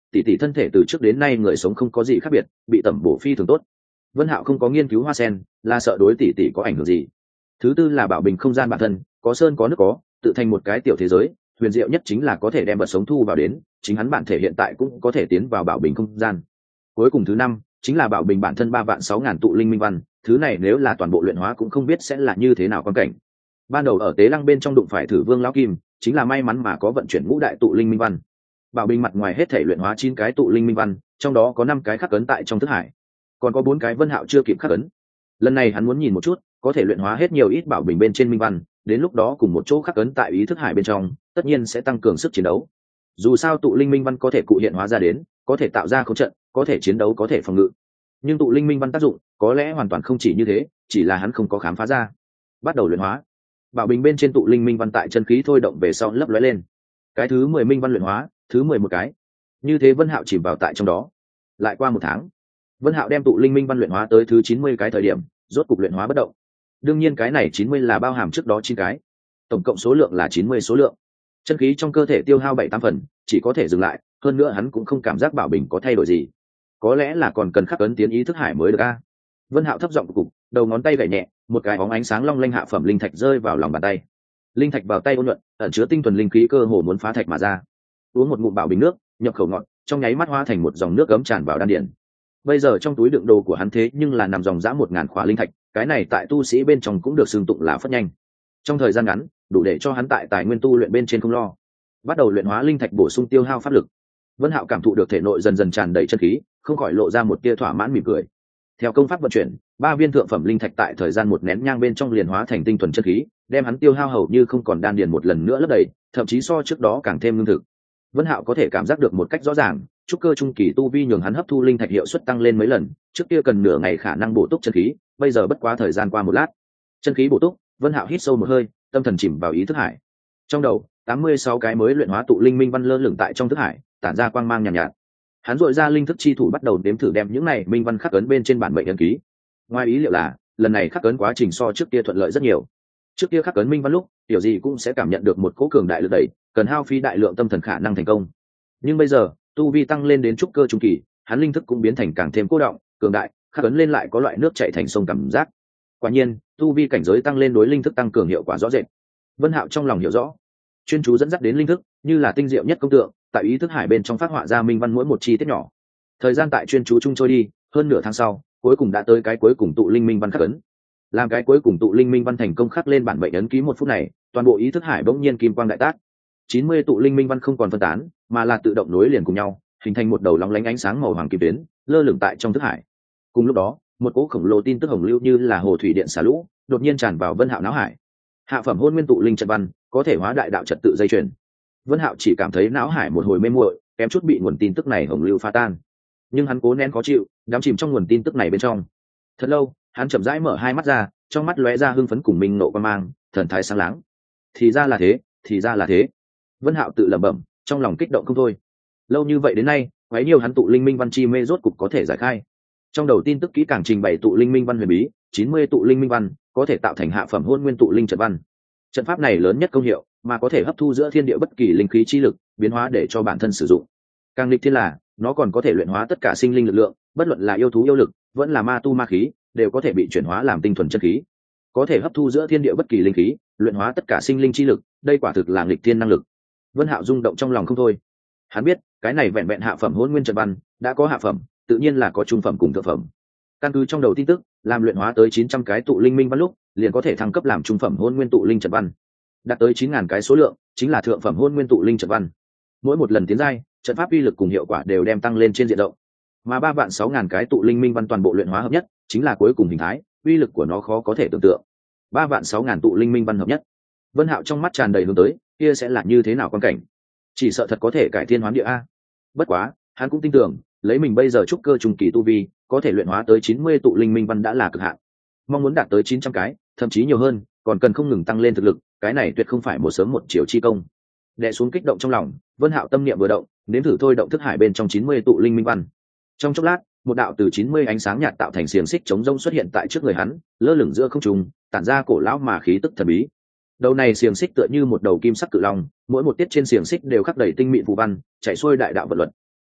tỷ tỷ thân thể từ trước đến nay người sống không có gì khác biệt, bị tẩm bổ phi thường tốt. Vân Hạo không có nghiên cứu hoa sen, là sợ đối tỷ tỷ có ảnh hưởng gì. Thứ tư là bảo bình không gian bản thân, có sơn có nước có, tự thành một cái tiểu thế giới, huyền diệu nhất chính là có thể đem vật sống thu vào đến, chính hắn bản thể hiện tại cũng có thể tiến vào bảo bình không gian. Cuối cùng thứ năm chính là bảo bình bản thân ba vạn sáu ngàn tụ linh minh văn, thứ này nếu là toàn bộ luyện hóa cũng không biết sẽ là như thế nào quan cảnh. Ban đầu ở tế lăng bên trong đụng phải thử vương lão kim, chính là may mắn mà có vận chuyển ngũ đại tụ linh minh văn. Bảo bình mặt ngoài hết thể luyện hóa chín cái tụ linh minh văn, trong đó có năm cái khắc ấn tại trong thức hải, còn có bốn cái Vân Hạo chưa kịp khắc ấn. Lần này hắn muốn nhìn một chút, có thể luyện hóa hết nhiều ít bảo bình bên trên minh văn, đến lúc đó cùng một chỗ khắc ấn tại ý thức hải bên trong, tất nhiên sẽ tăng cường sức chiến đấu. Dù sao tụ linh minh văn có thể cụ hiện hóa ra đến, có thể tạo ra khống trận, có thể chiến đấu, có thể phòng ngự. Nhưng tụ linh minh văn tác dụng có lẽ hoàn toàn không chỉ như thế, chỉ là hắn không có khám phá ra. Bắt đầu luyện hóa. Bảo bình bên trên tụ linh minh văn tại chân khí thôi động về sau lấp lóe lên. Cái thứ mười minh văn luyện hóa, thứ mười một cái. Như thế Vân Hạo chìm vào tại trong đó. Lại qua một tháng, Vân Hạo đem tụ linh minh văn luyện hóa tới thứ chín mươi cái thời điểm, rốt cục luyện hóa bất động. Đương nhiên cái này chín mươi là bao hàm trước đó chín cái, tổng cộng số lượng là chín mươi số lượng. Chân khí trong cơ thể tiêu hao bảy tám phần, chỉ có thể dừng lại, hơn nữa hắn cũng không cảm giác bảo bình có thay đổi gì. Có lẽ là còn cần khắc ấn tiến ý thức hải mới được a. Vân Hạo thấp giọng cục, đầu ngón tay gảy nhẹ, một cái bóng ánh sáng long lanh hạ phẩm linh thạch rơi vào lòng bàn tay. Linh thạch vào tay ôn nhuận, ẩn chứa tinh thuần linh khí cơ hồ muốn phá thạch mà ra. Uống một ngụm bảo bình nước, nhập khẩu ngọt, trong nháy mắt hóa thành một dòng nước ấm tràn vào đan điền. Bây giờ trong túi đựng đồ của hắn thế nhưng là nằm dòng dã một ngàn khỏa linh thạch, cái này tại tu sĩ bên trong cũng được xưng tụng là phất nhanh. Trong thời gian ngắn, đủ để cho hắn tại tài nguyên tu luyện bên trên không lo. Bắt đầu luyện hóa linh thạch bổ sung tiêu hao pháp lực. Vân Hạo cảm thụ được thể nội dần dần tràn đầy chân khí, không khỏi lộ ra một tia thỏa mãn mỉm cười. Theo công pháp vận chuyển, ba viên thượng phẩm linh thạch tại thời gian một nén nhang bên trong liền hóa thành tinh thuần chân khí, đem hắn tiêu hao hầu như không còn đan điền một lần nữa lấp đầy, thậm chí so trước đó càng thêm lương thực. Vân Hạo có thể cảm giác được một cách rõ ràng, trúc cơ trung kỳ tu vi nhường hắn hấp thu linh thạch hiệu suất tăng lên mấy lần, trước kia cần nửa ngày khả năng bổ túc chân khí, bây giờ bất quá thời gian qua một lát. Chân khí bổ túc, Vân Hạo hít sâu một hơi, tâm thần chìm vào ý thức hải. Trong đầu, tám mươi sáu cái mới luyện hóa tụ linh minh văn lơ lửng tại trong thức hải, tản ra quang mang nhàn nhạt, nhạt. Hắn dội ra linh thức chi thủ bắt đầu đếm thử đem những này minh văn khắc ấn bên trên bản mệnh ấn ký. Ngoài ý liệu là, lần này khắc ấn quá trình so trước kia thuận lợi rất nhiều. Trước kia khắc ấn minh văn lúc, tiểu gì cũng sẽ cảm nhận được một cỗ cường đại lực đẩy, cần hao phí đại lượng tâm thần khả năng thành công. Nhưng bây giờ, tu vi tăng lên đến trúc cơ trung kỳ, hắn linh thức cũng biến thành càng thêm cố động, cường đại, khắc ấn lên lại có loại nước chảy thành sông cảm giác. Quả nhiên, tu vi cảnh giới tăng lên đối linh thức tăng cường hiệu quả rõ rệt. Vân Hạo trong lòng hiểu rõ, chuyên chú dẫn dắt đến linh thức, như là tinh diệu nhất công tượng, tại ý thức hải bên trong phát họa ra minh văn mỗi một chi tiết nhỏ. Thời gian tại chuyên chú chung trôi đi, hơn nửa tháng sau, cuối cùng đã tới cái cuối cùng tụ linh minh văn khắc ấn. Làm cái cuối cùng tụ linh minh văn thành công khắc lên bản mệnh ấn ký một phút này, toàn bộ ý thức hải bỗng nhiên kim quang đại tác. chín mươi tụ linh minh văn không còn phân tán, mà là tự động nối liền cùng nhau, hình thành một đầu lóng lánh ánh sáng màu hoàng kim tuyến, lơ lửng tại trong thức hải. Cùng lúc đó, một cỗ khổng lồ tin tức hồng lưu như là hồ thủy điện xả lũ, đột nhiên tràn vào Vân Hạo não hải. Hạ phẩm hôn nguyên tụ linh trận văn, có thể hóa đại đạo trật tự dây chuyền. Vân Hạo chỉ cảm thấy não hải một hồi mê muội, kém chút bị nguồn tin tức này hồng lưu phá tan. Nhưng hắn cố nén khó chịu, đắm chìm trong nguồn tin tức này bên trong. Thật lâu, hắn chậm rãi mở hai mắt ra, trong mắt lóe ra hưng phấn cùng minh nộ quan mang, thần thái sáng láng. Thì ra là thế, thì ra là thế. Vân Hạo tự lẩm bẩm, trong lòng kích động không thôi. Lâu như vậy đến nay, quấy nhiều hắn tụ linh minh văn chi mê rốt cục có thể giải khai. Trong đầu tin tức kỹ càng trình bày tụ linh minh văn huyền bí, chín mươi tụ linh minh văn có thể tạo thành hạ phẩm hôn nguyên tụ linh trận văn. Trận pháp này lớn nhất công hiệu, mà có thể hấp thu giữa thiên địa bất kỳ linh khí chi lực, biến hóa để cho bản thân sử dụng. Càng nghịch thiên là, nó còn có thể luyện hóa tất cả sinh linh lực lượng, bất luận là yêu thú yêu lực, vẫn là ma tu ma khí, đều có thể bị chuyển hóa làm tinh thuần chân khí. Có thể hấp thu giữa thiên địa bất kỳ linh khí, luyện hóa tất cả sinh linh chi lực, đây quả thực là nghịch thiên năng lực. Vân Hạo rung động trong lòng không thôi. Hắn biết, cái này vẹn vẹn hạ phẩm hôn nguyên trận văn, đã có hạ phẩm, tự nhiên là có trung phẩm cùng thượng phẩm. Căn cứ trong đầu tin tức, làm luyện hóa tới chín trăm cái tụ linh minh văn lúc, liền có thể thăng cấp làm trung phẩm hôn nguyên tụ linh trận văn. Đạt tới chín ngàn cái số lượng, chính là thượng phẩm hôn nguyên tụ linh trận văn. Mỗi một lần tiến giai, trận pháp uy lực cùng hiệu quả đều đem tăng lên trên diện rộng. Mà ba vạn sáu ngàn cái tụ linh minh văn toàn bộ luyện hóa hợp nhất, chính là cuối cùng hình thái, uy lực của nó khó có thể tưởng tượng. ba vạn sáu ngàn tụ linh minh văn hợp nhất. Vân Hạo trong mắt tràn đầy hướng tới, kia sẽ là như thế nào quan cảnh? Chỉ sợ thật có thể cải thiên hoán địa a. Bất quá, hắn cũng tin tưởng, lấy mình bây giờ trúc cơ trung kỳ tu vi, có thể luyện hóa tới chín mươi tụ linh minh văn đã là cực hạn. Mong muốn đạt tới chín trăm cái, thậm chí nhiều hơn, còn cần không ngừng tăng lên thực lực, cái này tuyệt không phải một sớm một chiều chi công. Đè xuống kích động trong lòng, Vân Hạo tâm niệm vừa động, nếm thử thôi động thức hải bên trong chín mươi tụ linh minh văn. Trong chốc lát, một đạo từ chín mươi ánh sáng nhạt tạo thành xiềng xích chống rông xuất hiện tại trước người hắn, lơ lửng giữa không trung, tản ra cổ lão mà khí tức thần bí. Đầu này xiềng xích tựa như một đầu kim sắc cự long, mỗi một tiết trên xiềng xích đều khắc đầy tinh mịn phù văn, chạy xuôi đại đạo vận luật.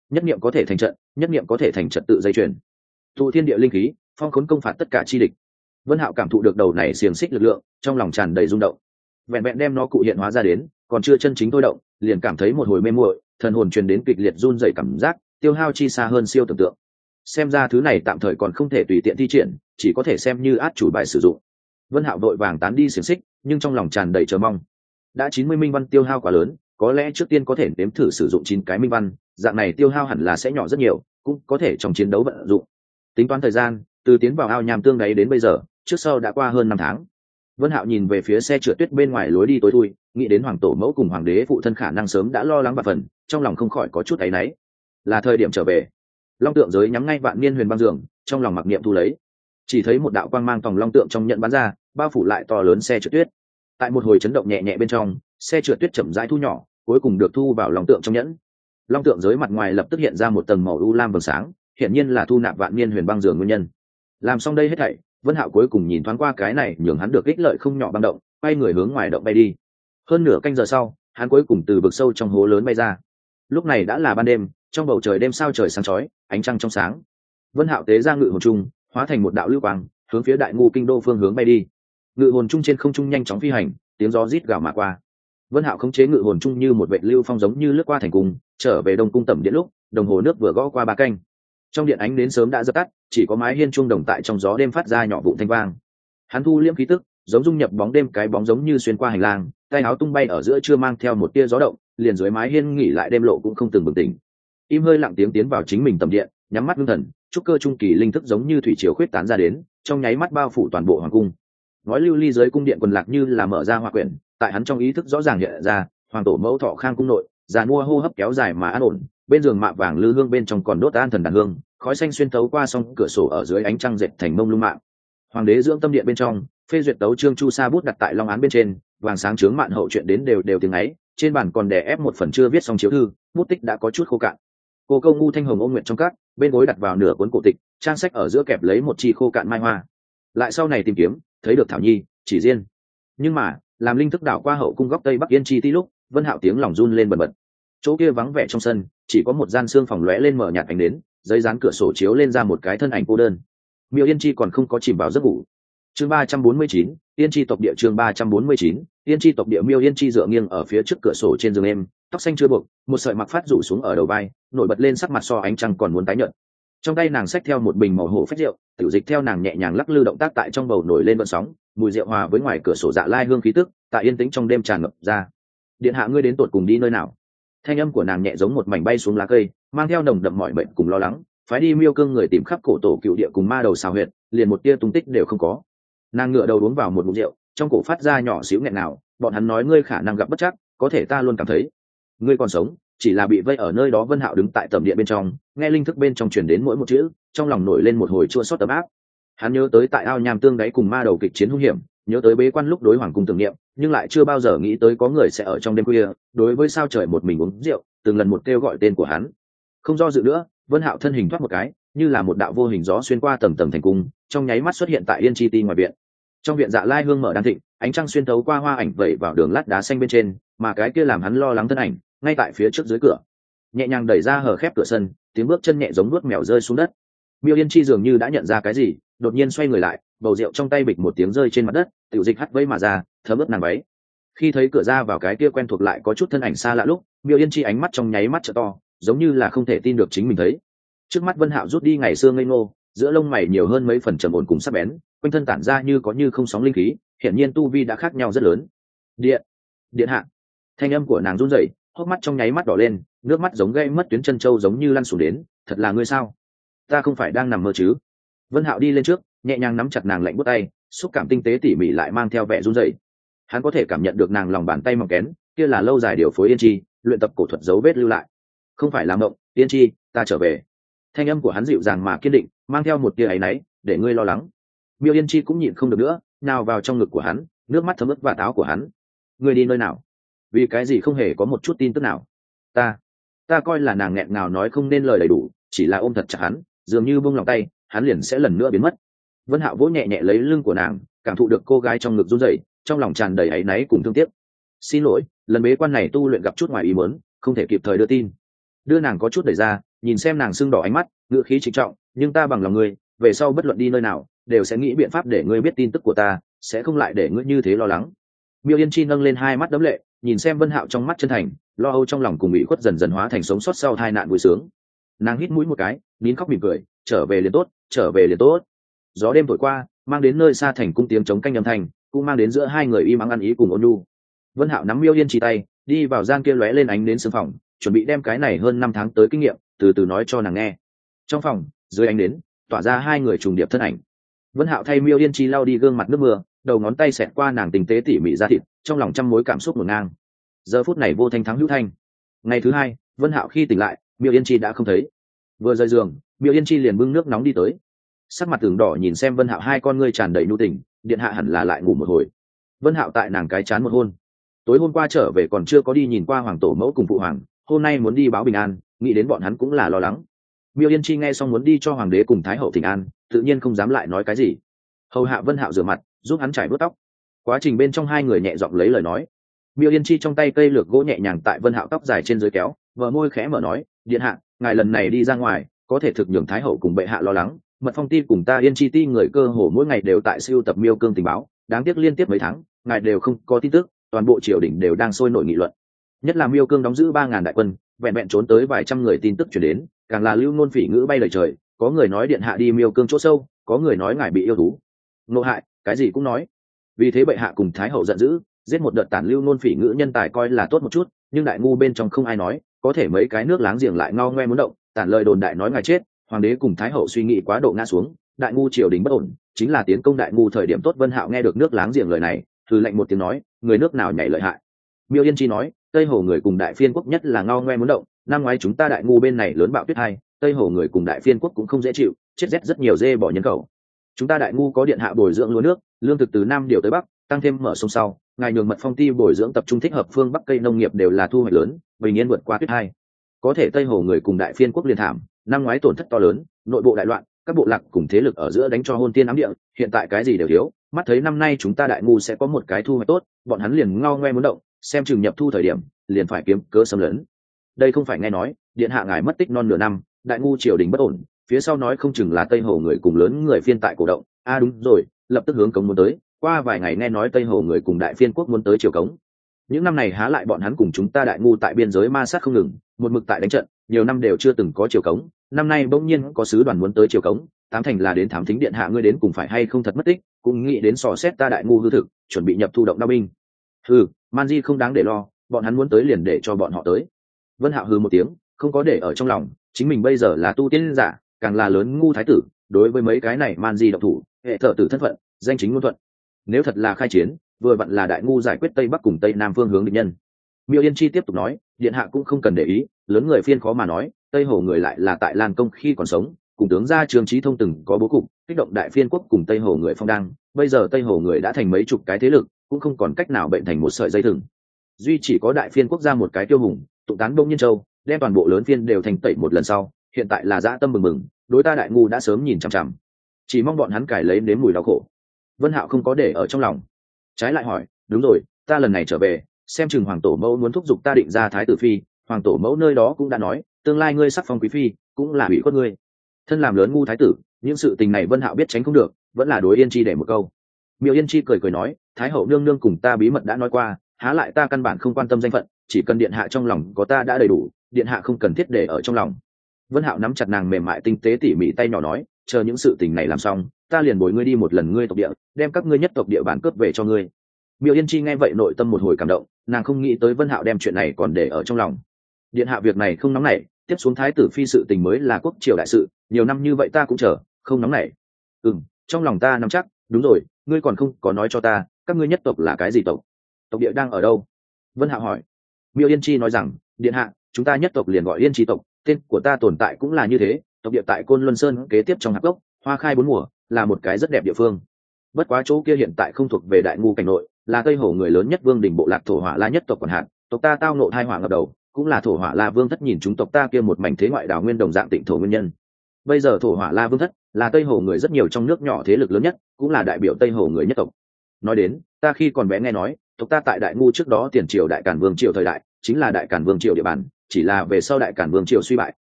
nhất niệm có thể thành trận, nhất niệm có thể thành trật tự dây chuyền, tụ thiên địa linh khí, phong khốn công phạt tất cả chi địch. Vân Hạo cảm thụ được đầu này xiềng xích lực lượng, trong lòng tràn đầy rung động. Vẹn vẹn đem nó cụ hiện hóa ra đến, còn chưa chân chính thôi động, liền cảm thấy một hồi mê muội, thần hồn truyền đến kịch liệt run rẩy cảm giác, tiêu hao chi xa hơn siêu tưởng tượng. Xem ra thứ này tạm thời còn không thể tùy tiện thi triển, chỉ có thể xem như át chủ bài sử dụng. Vân Hạo vội vàng tán đi xiềng xích, nhưng trong lòng tràn đầy chờ mong. Đã chín mươi minh văn tiêu hao quá lớn, có lẽ trước tiên có thể nếm thử sử dụng chín cái minh văn, dạng này tiêu hao hẳn là sẽ nhỏ rất nhiều, cũng có thể trong chiến đấu vận dụng. Tính toán thời gian, từ tiến vào ao nham tương đáy đến bây giờ, trước sau đã qua hơn năm tháng. Vân Hạo nhìn về phía xe trượt tuyết bên ngoài lối đi tối thui, nghĩ đến hoàng tổ mẫu cùng hoàng đế phụ thân khả năng sớm đã lo lắng và phần, trong lòng không khỏi có chút áy náy. Là thời điểm trở về. Long tượng giới nhắm ngay vạn niên huyền băng giường, trong lòng mặc niệm thu lấy. Chỉ thấy một đạo quang mang tòng long tượng trong nhận bắn ra, bao phủ lại to lớn xe trượt tuyết. Tại một hồi chấn động nhẹ nhẹ bên trong, xe trượt tuyết chậm rãi thu nhỏ, cuối cùng được thu vào long tượng trong nhẫn. Long tượng giới mặt ngoài lập tức hiện ra một tầng màu u lam vầng sáng, hiển nhiên là thu nạp vạn niên huyền băng giường nguyên nhân. Làm xong đây hết thảy, Vân Hạo cuối cùng nhìn thoáng qua cái này nhường hắn được ích lợi không nhỏ băng động, quay người hướng ngoài động bay đi. Hơn nửa canh giờ sau, hắn cuối cùng từ vực sâu trong hố lớn bay ra. Lúc này đã là ban đêm, trong bầu trời đêm sao trời sáng chói, ánh trăng trong sáng. Vân Hạo tế ra ngự hồn trung, hóa thành một đạo lưu quang, hướng phía Đại Ngu kinh đô phương hướng bay đi. Ngự hồn trung trên không trung nhanh chóng phi hành, tiếng gió rít gào mà qua. Vân Hạo khống chế ngự hồn trung như một vệt lưu phong giống như lướt qua thành cung, trở về Đông cung tẩm điện lúc, đồng hồ nước vừa gõ qua ba canh. Trong điện ánh nến sớm đã dập tắt, chỉ có mái hiên chuông đồng tại trong gió đêm phát ra nhỏ vụn thanh vang. Hắn thu liễm khí tức, giống dung nhập bóng đêm, cái bóng giống như xuyên qua hành lang, tay áo tung bay ở giữa chưa mang theo một tia gió động, liền dưới mái hiên nghỉ lại đêm lộ cũng không từng bừng tỉnh. Im hơi lặng tiếng tiến vào chính mình tầm điện, nhắm mắt ngưng thần, trúc cơ trung kỳ linh thức giống như thủy triều khuyết tán ra đến, trong nháy mắt bao phủ toàn bộ hoàng cung. Ngói lưu ly dưới cung điện quần lạc như là mở ra hoa quyển, tại hắn trong ý thức rõ ràng hiện ra, hoàng tổ mẫu thọ khang cung nội, già mua hô hấp kéo dài mà an ổn, bên giường mạ vàng lư hương bên trong còn đốt an thần đàn hương, khói xanh xuyên tấu qua song cửa sổ ở dưới ánh trăng dệt thành mông lung mạng. Hoàng đế dưỡng tâm điện bên trong, phê duyệt tấu chương chu sa bút đặt tại long án bên trên, vàng sáng chướng mạn hậu chuyện đến đều đều tiếng ấy, trên bàn còn đè ép một phần chưa viết xong chiếu thư, bút tích đã có chút khô cạn. Cô câu ngu thanh hồng ôm nguyện trong các, bên gối đặt vào nửa cuốn cổ tịch, trang sách ở giữa kẹp lấy một chi khô cạn mai hoa. Lại sau này tìm kiếm, thấy được thảo nhi, chỉ riêng. Nhưng mà, làm linh thức đảo qua hậu cung góc tây bắc yên chi ti lúc, Vân Hạo tiếng lòng run lên bần bật. Chỗ kia vắng vẻ trong sân, chỉ có một gian xương phòng lóe lên mở nhạt ánh đến, giấy dán cửa sổ chiếu lên ra một cái thân ảnh cô đơn. Miêu Yên Chi còn không có chìm vào giấc ngủ. Chương ba trăm bốn mươi chín, Yên Chi tộc địa chương ba trăm bốn mươi chín, Yên Chi tộc địa. Miêu Yên Chi dựa nghiêng ở phía trước cửa sổ trên giường êm, tóc xanh chưa buộc, một sợi mặc phát rủ xuống ở đầu vai, nổi bật lên sắc mặt so ánh trăng còn muốn tái nhợt. Trong tay nàng xách theo một bình màu hổ phách rượu, tiểu dịch theo nàng nhẹ nhàng lắc lư động tác tại trong bầu nổi lên vận sóng, mùi rượu hòa với ngoài cửa sổ dạ lai hương khí tức, tại yên tĩnh trong đêm tràn ngập ra. Điện hạ ngươi đến tột cùng đi nơi nào? Thanh âm của nàng nhẹ giống một mảnh bay xuống lá cây, mang theo nồng đậm mọi bệnh cùng lo lắng, phái đi Miêu Cương người tìm khắp cổ tổ cựu địa cùng ma đầu xào huyệt, liền một tia tung tích đều không có. Nàng ngựa đầu uống vào một ngụm rượu, trong cổ phát ra nhỏ xíu nghẹn nào, bọn hắn nói ngươi khả năng gặp bất trắc, có thể ta luôn cảm thấy ngươi còn sống, chỉ là bị vây ở nơi đó. Vân Hạo đứng tại tầm điện bên trong, nghe linh thức bên trong truyền đến mỗi một chữ, trong lòng nổi lên một hồi chua xót ấm áp. Hắn nhớ tới tại ao nham tương đáy cùng ma đầu kịch chiến hung hiểm, nhớ tới bế quan lúc đối hoàng cung tưởng niệm, nhưng lại chưa bao giờ nghĩ tới có người sẽ ở trong đêm khuya đối với sao trời một mình uống rượu, từng lần một kêu gọi tên của hắn. Không do dự nữa, Vân Hạo thân hình thoát một cái, như là một đạo vô hình gió xuyên qua tầng tầng thành cung, trong nháy mắt xuất hiện tại Yên Chi Ti ngoài viện. Trong viện dạ lai hương mở đan thịnh, ánh trăng xuyên thấu qua hoa ảnh vẩy vào đường lát đá xanh bên trên, mà cái kia làm hắn lo lắng thân ảnh ngay tại phía trước dưới cửa, nhẹ nhàng đẩy ra hở khép cửa sân, tiếng bước chân nhẹ giống nuốt mèo rơi xuống đất. Miêu Yên Chi dường như đã nhận ra cái gì, đột nhiên xoay người lại, bầu rượu trong tay bịch một tiếng rơi trên mặt đất, tiểu dịch hắt vây mà ra, thấm ướt nàng váy. Khi thấy cửa ra vào cái kia quen thuộc lại có chút thân ảnh xa lạ lúc, Miêu Yên Chi ánh mắt trong nháy mắt trợ to, giống như là không thể tin được chính mình thấy. Trước mắt Vân Hạo rút đi ngày xưa ngây ngô, giữa lông mày nhiều hơn mấy phần trầm ổn cùng sắc bén, quanh thân tản ra như có như không sóng linh khí, hiển nhiên tu vi đã khác nhau rất lớn. Điện, điện hạ. Thanh âm của nàng run rẩy, hốc mắt trong nháy mắt đỏ lên, nước mắt giống gây mất tuyến chân châu giống như lăn xuống đến. Thật là ngươi sao? Ta không phải đang nằm mơ chứ? Vân Hạo đi lên trước, nhẹ nhàng nắm chặt nàng lạnh buốt tay, xúc cảm tinh tế tỉ mỉ lại mang theo vẻ run rẩy. Hắn có thể cảm nhận được nàng lòng bàn tay mỏng kén, kia là lâu dài điều phối Yên Chi, luyện tập cổ thuật dấu vết lưu lại. Không phải là mộng, Yên Chi, ta trở về. Thanh âm của hắn dịu dàng mà kiên định, mang theo một tia áy náy, để ngươi lo lắng. Miêu Yên Chi cũng nhịn không được nữa, nào vào trong ngực của hắn, nước mắt thấm ướt vạt áo của hắn. Ngươi đi nơi nào? Vì cái gì không hề có một chút tin tức nào? Ta, ta coi là nàng nghẹn ngào nói không nên lời đầy đủ, chỉ là ôm thật chặt hắn, dường như buông lòng tay, hắn liền sẽ lần nữa biến mất. Vân Hạo vỗ nhẹ nhẹ lấy lưng của nàng, cảm thụ được cô gái trong ngực run rẩy, trong lòng tràn đầy áy náy cùng thương tiếc. Xin lỗi, lần bế quan này tu luyện gặp chút ngoài ý muốn, không thể kịp thời đưa tin. Đưa nàng có chút đẩy ra, nhìn xem nàng sưng đỏ ánh mắt, ngữ khí trịnh trọng, nhưng ta bằng lòng ngươi, về sau bất luận đi nơi nào đều sẽ nghĩ biện pháp để ngươi biết tin tức của ta, sẽ không lại để ngươi như thế lo lắng. Miêu Yên Chi nâng lên hai mắt đẫm lệ, nhìn xem Vân Hạo trong mắt chân thành, lo âu trong lòng cùng ủy khuất dần dần hóa thành sống sót sau tai nạn vui sướng. Nàng hít mũi một cái, nín khóc mỉm cười, trở về liền tốt, trở về liền tốt. Gió đêm thổi qua, mang đến nơi xa thành cung tiếng chống canh âm thanh, cũng mang đến giữa hai người im ắng ăn ý cùng ôn nhu. Vân Hạo nắm Miêu Yên Chi tay, đi vào gian kia lóe lên ánh đến sương phòng, chuẩn bị đem cái này hơn năm tháng tới kinh nghiệm từ từ nói cho nàng nghe. Trong phòng, dưới ánh đến, tỏa ra hai người trùng điệp thân ảnh. Vân Hạo thay Miêu Yên Chi lau đi gương mặt nước mưa, đầu ngón tay xẹt qua nàng tinh tế tỉ mỉ da thịt, trong lòng trăm mối cảm xúc ngổn ngang. Giờ phút này vô thanh thắng hữu thanh. Ngày thứ hai, Vân Hạo khi tỉnh lại, Miêu Yên Chi đã không thấy. Vừa rời giường, Miêu Yên Chi liền bưng nước nóng đi tới, sắc mặt tưởng đỏ nhìn xem Vân Hạo, hai con ngươi tràn đầy nhu tình, điện hạ hẳn là lại ngủ một hồi. Vân Hạo tại nàng cái chán một hôn. Tối hôm qua trở về còn chưa có đi nhìn qua hoàng tổ mẫu cùng phụ hoàng, hôm nay muốn đi báo bình an, nghĩ đến bọn hắn cũng là lo lắng. Miêu Yên Chi nghe xong muốn đi cho hoàng đế cùng thái hậu thỉnh an, tự nhiên không dám lại nói cái gì. Hầu hạ Vân Hạo rửa mặt, giúp hắn chải vuốt tóc. Quá trình bên trong hai người nhẹ giọng lấy lời nói. Miêu Yên Chi trong tay cây lược gỗ nhẹ nhàng tại Vân Hạo tóc dài trên dưới kéo, vợ môi khẽ mở nói, điện hạ, ngài lần này đi ra ngoài, có thể thực nhường thái hậu cùng bệ hạ lo lắng. Mật Phong Ti cùng ta Yên Chi Ti người cơ hồ mỗi ngày đều tại siêu tập Miêu Cương tình báo, đáng tiếc liên tiếp mấy tháng, ngài đều không có tin tức, toàn bộ triều đình đều đang sôi nổi nghị luận. Nhất là Miêu Cương đóng giữ ba ngàn đại quân, vẹn vẹn trốn tới vài trăm người tin tức truyền đến, càng là lưu ngôn phỉ ngữ bay lời trời, có người nói điện hạ đi Miêu Cương chỗ sâu, có người nói ngài bị yêu thú nộ hại, cái gì cũng nói. Vì thế bệ hạ cùng thái hậu giận dữ, giết một đợt tản lưu ngôn phỉ ngữ nhân tài coi là tốt một chút, nhưng đại ngu bên trong không ai nói, có thể mấy cái nước láng giềng lại ngao ngoe muốn động, tản lời đồn đại nói ngài chết, hoàng đế cùng thái hậu suy nghĩ quá độ ngã xuống, đại ngu triều đình bất ổn, chính là tiến công đại ngu thời điểm tốt. Vân Hạo nghe được nước láng giềng lời này, thư lệnh một tiếng nói, người nước nào nhảy lợi hại. Miêu Yên Chi nói, tây hồ người cùng đại phiên quốc nhất là ngao ngoe muốn động, năm ngoái chúng ta đại ngu bên này lớn bạo tuyết hai, tây hồ người cùng đại phiên quốc cũng không dễ chịu, chết rét rất nhiều dê bỏ nhân khẩu. Chúng ta đại ngu có điện hạ bồi dưỡng lúa nước, lương thực từ nam điều tới bắc, tăng thêm mở sông sau, ngài nhường Mật Phong Ti bồi dưỡng tập trung thích hợp phương bắc cây nông nghiệp đều là thu hoạch lớn, bình yên vượt qua tuyết hai. Có thể tây hồ người cùng đại phiên quốc liên thảm, năm ngoái tổn thất to lớn, nội bộ đại loạn, các bộ lạc cùng thế lực ở giữa đánh cho hôn tiên ám địa, hiện tại cái gì đều thiếu, mắt thấy năm nay chúng ta đại ngu sẽ có một cái thu hoạch tốt, bọn hắn liền ngao ngoe muốn động, xem chừng nhập thu thời điểm, liền phải kiếm cớ xâm lấn. Đây không phải nghe nói, điện hạ ngài mất tích non nửa năm, đại ngu triều đình bất ổn, phía sau nói không chừng là tây hồ người cùng lớn người phiên tại cổ động. A à đúng rồi, lập tức hướng cống muốn tới, qua vài ngày nghe nói tây hồ người cùng đại phiên quốc muốn tới triều cống. Những năm này há lại bọn hắn cùng chúng ta đại ngu tại biên giới ma sát không ngừng, một mực tại đánh trận, nhiều năm đều chưa từng có triều cống, năm nay bỗng nhiên có sứ đoàn muốn tới triều cống, tám thành là đến thám thính điện hạ ngươi đến cùng phải hay không thật mất tích, cũng nghĩ đến sò xét ta đại ngu hư thực, chuẩn bị nhập thu động đao binh. Hừ, man di không đáng để lo, bọn hắn muốn tới liền để cho bọn họ tới. Vân Hạo hừ một tiếng, không có để ở trong lòng, chính mình bây giờ là tu tiên giả, càng là lớn ngu thái tử, đối với mấy cái này man di độc thủ, hệ thợ tử thân phận, danh chính ngôn thuận. Nếu thật là khai chiến, vừa vặn là đại ngu giải quyết tây bắc cùng tây nam phương hướng địch nhân. Miêu Yên Chi tiếp tục nói, điện hạ cũng không cần để ý, lớn người phiên khó mà nói, tây hồ người lại là tại Lan Công khi còn sống, cùng tướng gia Trương Chí Thông từng có bố cục, kích động đại phiên quốc cùng tây hồ người phong đăng, bây giờ tây hồ người đã thành mấy chục cái thế lực, cũng không còn cách nào bệnh thành một sợi dây thừng. Duy chỉ có đại phiên quốc gia một cái tiêu hùng, tụ tán Đông Nhiên Châu, đem toàn bộ lớn phiên đều thành tẩy một lần sau, hiện tại là dã tâm bừng bừng, đối ta đại ngu đã sớm nhìn chằm chằm, chỉ mong bọn hắn cải lấy nếm mùi đau khổ. Vân Hạo không có để ở trong lòng, trái lại hỏi, đúng rồi, ta lần này trở về, xem chừng hoàng tổ mẫu muốn thúc giục ta định ra thái tử phi, hoàng tổ mẫu nơi đó cũng đã nói, tương lai ngươi sắc phong quý phi, cũng là hủy khuất ngươi. Thân làm lớn ngu thái tử, những sự tình này Vân Hạo biết tránh không được, vẫn là đối Yên Chi để một câu. Miêu Yên Chi cười cười nói, thái hậu nương nương cùng ta bí mật đã nói qua, há lại ta căn bản không quan tâm danh phận, chỉ cần điện hạ trong lòng có ta đã đầy đủ, điện hạ không cần thiết để ở trong lòng. Vân Hạo nắm chặt nàng mềm mại tinh tế tỉ mỉ tay nhỏ nói, chờ những sự tình này làm xong, ta liền bồi ngươi đi một lần ngươi tộc địa, đem các ngươi nhất tộc địa bản cướp về cho ngươi. Miêu Yên Chi nghe vậy nội tâm một hồi cảm động, nàng không nghĩ tới Vân Hạo đem chuyện này còn để ở trong lòng. Điện hạ việc này không nóng nảy, tiếp xuống thái tử phi sự tình mới là quốc triều đại sự, nhiều năm như vậy ta cũng chờ, không nóng nảy. Ừm, trong lòng ta nắm chắc, đúng rồi, ngươi còn không có nói cho ta, các ngươi nhất tộc là cái gì tộc? Tộc địa đang ở đâu? Vân Hạo hỏi. Miêu Yên Chi nói rằng, điện hạ, chúng ta nhất tộc liền gọi Yên Chi tộc, tên của ta tồn tại cũng là như thế, tộc địa tại Côn Luân Sơn kế tiếp trong hạp gốc, hoa khai bốn mùa, là một cái rất đẹp địa phương. Bất quá chỗ kia hiện tại không thuộc về đại ngu cảnh nội, là tây hồ người lớn nhất vương đình bộ lạc thổ hỏa la nhất tộc quản hạt, tộc ta tao nộ thai hỏa ngập đầu, cũng là thổ hỏa la vương thất nhìn chúng tộc ta kia một mảnh thế ngoại đảo nguyên đồng dạng tịnh thổ nguyên nhân. Bây giờ thổ hỏa la vương thất là tây hồ người rất nhiều trong nước nhỏ thế lực lớn nhất, cũng là đại biểu tây hồ người nhất tộc. Nói đến, ta khi còn bé nghe nói, tộc ta tại đại ngu trước đó tiền triều đại càn vương triều thời đại, chính là đại càn vương triều địa bàn, chỉ là về sau đại càn vương triều suy bại,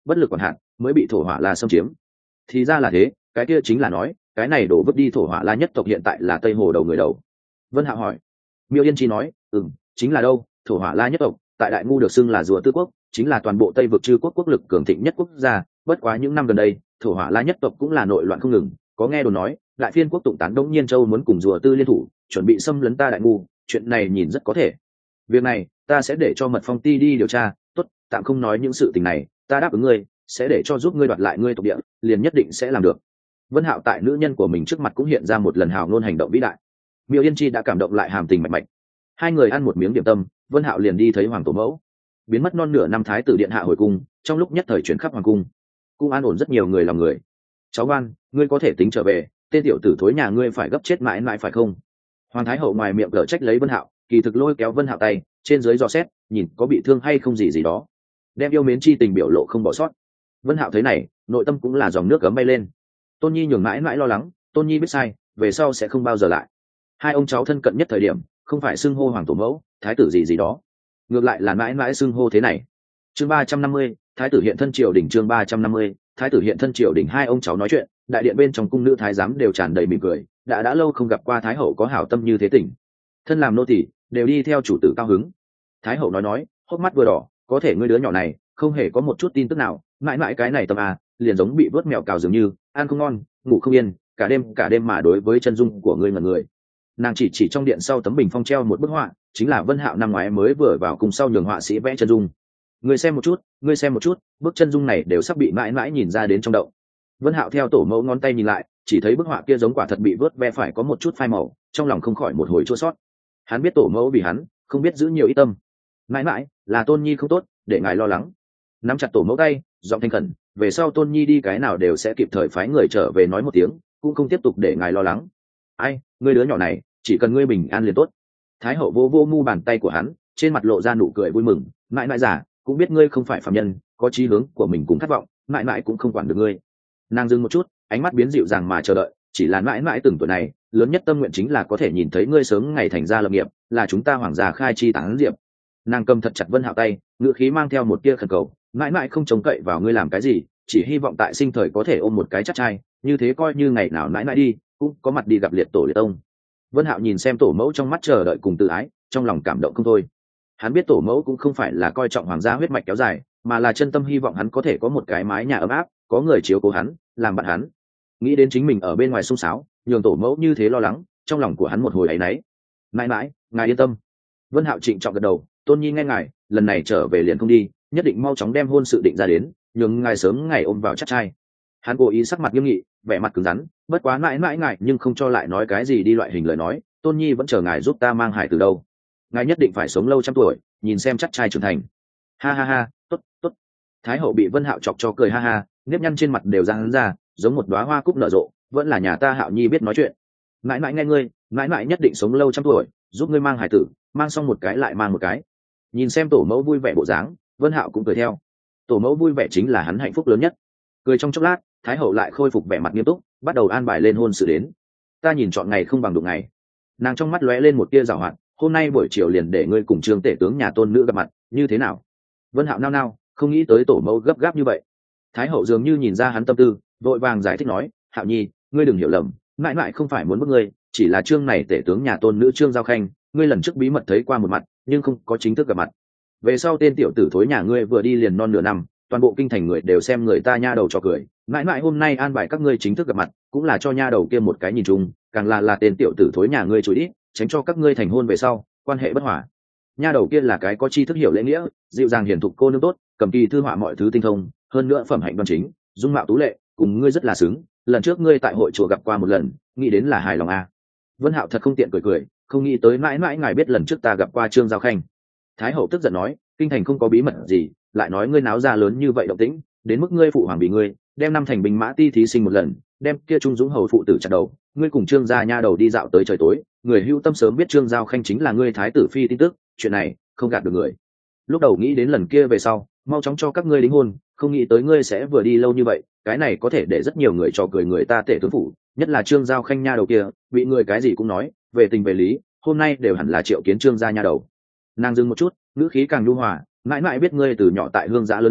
bất lực còn hạn mới bị thổ hỏa la xâm chiếm. Thì ra là thế, cái kia chính là nói cái này đổ vứt đi thổ hỏa la nhất tộc hiện tại là Tây Hồ đầu người đầu. Vân Hạo hỏi. Miêu Yên Chi nói, ừm, chính là đâu, thổ hỏa la nhất tộc tại Đại Ngu được xưng là rùa tư quốc, chính là toàn bộ Tây vực chư quốc quốc lực cường thịnh nhất quốc gia. Bất quá những năm gần đây thổ hỏa la nhất tộc cũng là nội loạn không ngừng, có nghe đồn nói Đại Phiên quốc tụng tán Đông Nhiên Châu muốn cùng rùa tư liên thủ chuẩn bị xâm lấn ta Đại Ngu, chuyện này nhìn rất có thể. Việc này ta sẽ để cho Mật Phong Ti đi điều tra. Tốt, tạm không nói những sự tình này, ta đáp ứng ngươi sẽ để cho giúp ngươi đoạt lại ngươi tộc địa, liền nhất định sẽ làm được. Vân Hạo tại nữ nhân của mình trước mặt cũng hiện ra một lần hào ngôn hành động vĩ đại. Miêu Yên Chi đã cảm động lại hàm tình mạch mạch. Hai người ăn một miếng điểm tâm, Vân Hạo liền đi thấy hoàng tổ mẫu. Biến mất non nửa năm thái tử điện hạ hồi cung, trong lúc nhất thời chuyển khắp hoàng cung. Cung an ổn rất nhiều người lòng người. Cháu ngoan, ngươi có thể tính trở về, tên tiểu tử thối nhà ngươi phải gấp chết mãi mãi phải không? Hoàng thái hậu ngoài miệng cở trách lấy Vân Hạo, kỳ thực lôi kéo Vân Hạo tay, trên dưới dò xét, nhìn có bị thương hay không gì gì đó. Đem yêu mến chi tình biểu lộ không bỏ sót. Vân Hạo thấy này, nội tâm cũng là dòng nước gấm bay lên. Tôn Nhi nhường mãi mãi lo lắng, Tôn Nhi biết sai, về sau sẽ không bao giờ lại. Hai ông cháu thân cận nhất thời điểm, không phải xưng hô hoàng tổ mẫu, thái tử gì gì đó, ngược lại là mãi mãi xưng hô thế này. Chương ba trăm năm mươi, thái tử hiện thân triều đình. Chương ba trăm năm mươi, thái tử hiện thân triều đình. Hai ông cháu nói chuyện, đại điện bên trong cung nữ thái giám đều tràn đầy mỉm cười, đã đã lâu không gặp qua thái hậu có hảo tâm như thế tình. Thân làm nô tỳ đều đi theo chủ tử cao hứng. Thái hậu nói nói, hốc mắt vừa đỏ, có thể ngươi đứa nhỏ này không hề có một chút tin tức nào, mãi mãi cái này tâm à, liền giống bị vớt mèo cào dường như, ăn không ngon, ngủ không yên, cả đêm cả đêm mà đối với chân dung của ngươi mà người. Nàng chỉ chỉ trong điện sau tấm bình phong treo một bức họa, chính là Vân Hạo năm ngoái mới vừa vào cùng sau nhường họa sĩ vẽ chân dung. Ngươi xem một chút, ngươi xem một chút, bức chân dung này đều sắp bị mãi mãi nhìn ra đến trong động. Vân Hạo theo tổ mẫu ngón tay nhìn lại, chỉ thấy bức họa kia giống quả thật bị vớt ve phải có một chút phai màu, trong lòng không khỏi một hồi chua xót. Hắn biết tổ mẫu vì hắn không biết giữ nhiều ít tâm. Mãi mãi là Tôn Nhi không tốt, để ngài lo lắng. Nắm chặt tổ mẫu tay, giọng thanh khẩn, về sau Tôn Nhi đi cái nào đều sẽ kịp thời phái người trở về nói một tiếng, cũng không tiếp tục để ngài lo lắng. Ai, ngươi đứa nhỏ này, chỉ cần ngươi bình an liền tốt. Thái hậu vô vô mu bàn tay của hắn, trên mặt lộ ra nụ cười vui mừng. Mãi mãi giả, cũng biết ngươi không phải phàm nhân, có chí hướng của mình cũng thất vọng, mãi mãi cũng không quản được ngươi. Nàng dừng một chút, ánh mắt biến dịu dàng mà chờ đợi, chỉ là mãi mãi từng tuổi này, lớn nhất tâm nguyện chính là có thể nhìn thấy ngươi sớm ngày thành gia lập nghiệp, là chúng ta hoàng gia khai chi tán diệp. Nàng cầm thật chặt Vân Hạo tay, ngữ khí mang theo một tia khẩn cầu, mãi mãi không trông cậy vào ngươi làm cái gì, chỉ hy vọng tại sinh thời có thể ôm một cái chắc trai, như thế coi như ngày nào mãi mãi đi cũng có mặt đi gặp liệt tổ liệt tông. Vân Hạo nhìn xem tổ mẫu trong mắt chờ đợi cùng tự ái, trong lòng cảm động không thôi. Hắn biết tổ mẫu cũng không phải là coi trọng hoàng gia huyết mạch kéo dài, mà là chân tâm hy vọng hắn có thể có một cái mái nhà ấm áp, có người chiếu cố hắn, làm bạn hắn. Nghĩ đến chính mình ở bên ngoài xung xáo, nhường tổ mẫu như thế lo lắng, trong lòng của hắn một hồi áy náy. Mãi mãi, ngài yên tâm. Vân Hạo trịnh trọng gật đầu, Tôn Nhi nghe ngài, lần này trở về liền không đi, nhất định mau chóng đem hôn sự định ra đến, nhường ngài sớm ngày ôm vào chắc trai. Hắn cố ý sắc mặt nghiêm nghị, vẻ mặt cứng rắn, bất quá mãi mãi ngài nhưng không cho lại nói cái gì đi loại hình lời nói, Tôn Nhi vẫn chờ ngài giúp ta mang hải từ đâu. Ngài nhất định phải sống lâu trăm tuổi, nhìn xem chắc trai trưởng thành. Ha ha ha, tốt tốt. Thái hậu bị Vân Hạo chọc cho cười ha ha, nếp nhăn trên mặt đều ra hắn ra, giống một đóa hoa cúc nở rộ, vẫn là nhà ta Hạo Nhi biết nói chuyện. Mãi mãi nghe ngươi, mãi mãi nhất định sống lâu trăm tuổi, giúp ngươi mang hải tử, mang xong một cái lại mang một cái. Nhìn xem tổ mẫu vui vẻ bộ dáng, Vân Hạo cũng cười theo. Tổ mẫu vui vẻ chính là hắn hạnh phúc lớn nhất. Cười trong chốc lát, Thái hậu lại khôi phục vẻ mặt nghiêm túc, bắt đầu an bài lên hôn sự đến. Ta nhìn chọn ngày không bằng đụng ngày. Nàng trong mắt lóe lên một tia giảo hoạt, hôm nay buổi chiều liền để ngươi cùng Trương tể tướng nhà tôn nữ gặp mặt, như thế nào? Vân Hạo nao nao, không nghĩ tới tổ mẫu gấp gáp như vậy. Thái hậu dường như nhìn ra hắn tâm tư, vội vàng giải thích nói, Hạo Nhi, ngươi đừng hiểu lầm, mãi mãi không phải muốn bức ngươi, chỉ là Trương này tể tướng nhà tôn nữ Trương Giao Khanh, ngươi lần trước bí mật thấy qua một mặt, nhưng không có chính thức gặp mặt. Về sau tên tiểu tử thối nhà ngươi vừa đi liền non nửa năm, toàn bộ kinh thành người đều xem người ta nha đầu cho cười, mãi mãi hôm nay an bài các ngươi chính thức gặp mặt, cũng là cho nha đầu kia một cái nhìn chung, càng là là tên tiểu tử thối nhà ngươi chối ít, tránh cho các ngươi thành hôn về sau quan hệ bất hòa. Nha đầu kia là cái có tri thức hiểu lễ nghĩa, dịu dàng hiền thục cô nương tốt, cầm kỳ thư họa mọi thứ tinh thông, hơn nữa phẩm hạnh đoan chính, dung mạo tú lệ, cùng ngươi rất là xứng. Lần trước ngươi tại hội chùa gặp qua một lần, nghĩ đến là hài lòng à. Vân Hạo thật không tiện cười cười, không nghĩ tới mãi mãi ngài biết lần trước ta gặp qua Trương Giao Khanh. Thái hậu tức giận nói, kinh thành không có bí mật gì, lại nói ngươi náo ra lớn như vậy động tĩnh, đến mức ngươi phụ hoàng bị ngươi đem năm thành binh mã ti thí sinh một lần, đem kia Trung Dũng hầu phụ tử chặt đầu, ngươi cùng Trương gia nha đầu đi dạo tới trời tối, người hưu tâm sớm biết Trương Giao Khanh chính là ngươi thái tử phi tin tức, chuyện này không gạt được người. Lúc đầu nghĩ đến lần kia về sau, mau chóng cho các ngươi đính hôn, không nghĩ tới ngươi sẽ vừa đi lâu như vậy, cái này có thể để rất nhiều người trò cười người ta tể tướng phủ, nhất là Trương Giao Khanh nha đầu kia, bị người cái gì cũng nói, về tình về lý, hôm nay đều hẳn là triệu kiến Trương gia nha đầu. Nàng dừng một chút, ngữ khí càng nhu hòa, mãi mãi biết ngươi từ nhỏ tại hương giã lớn lên,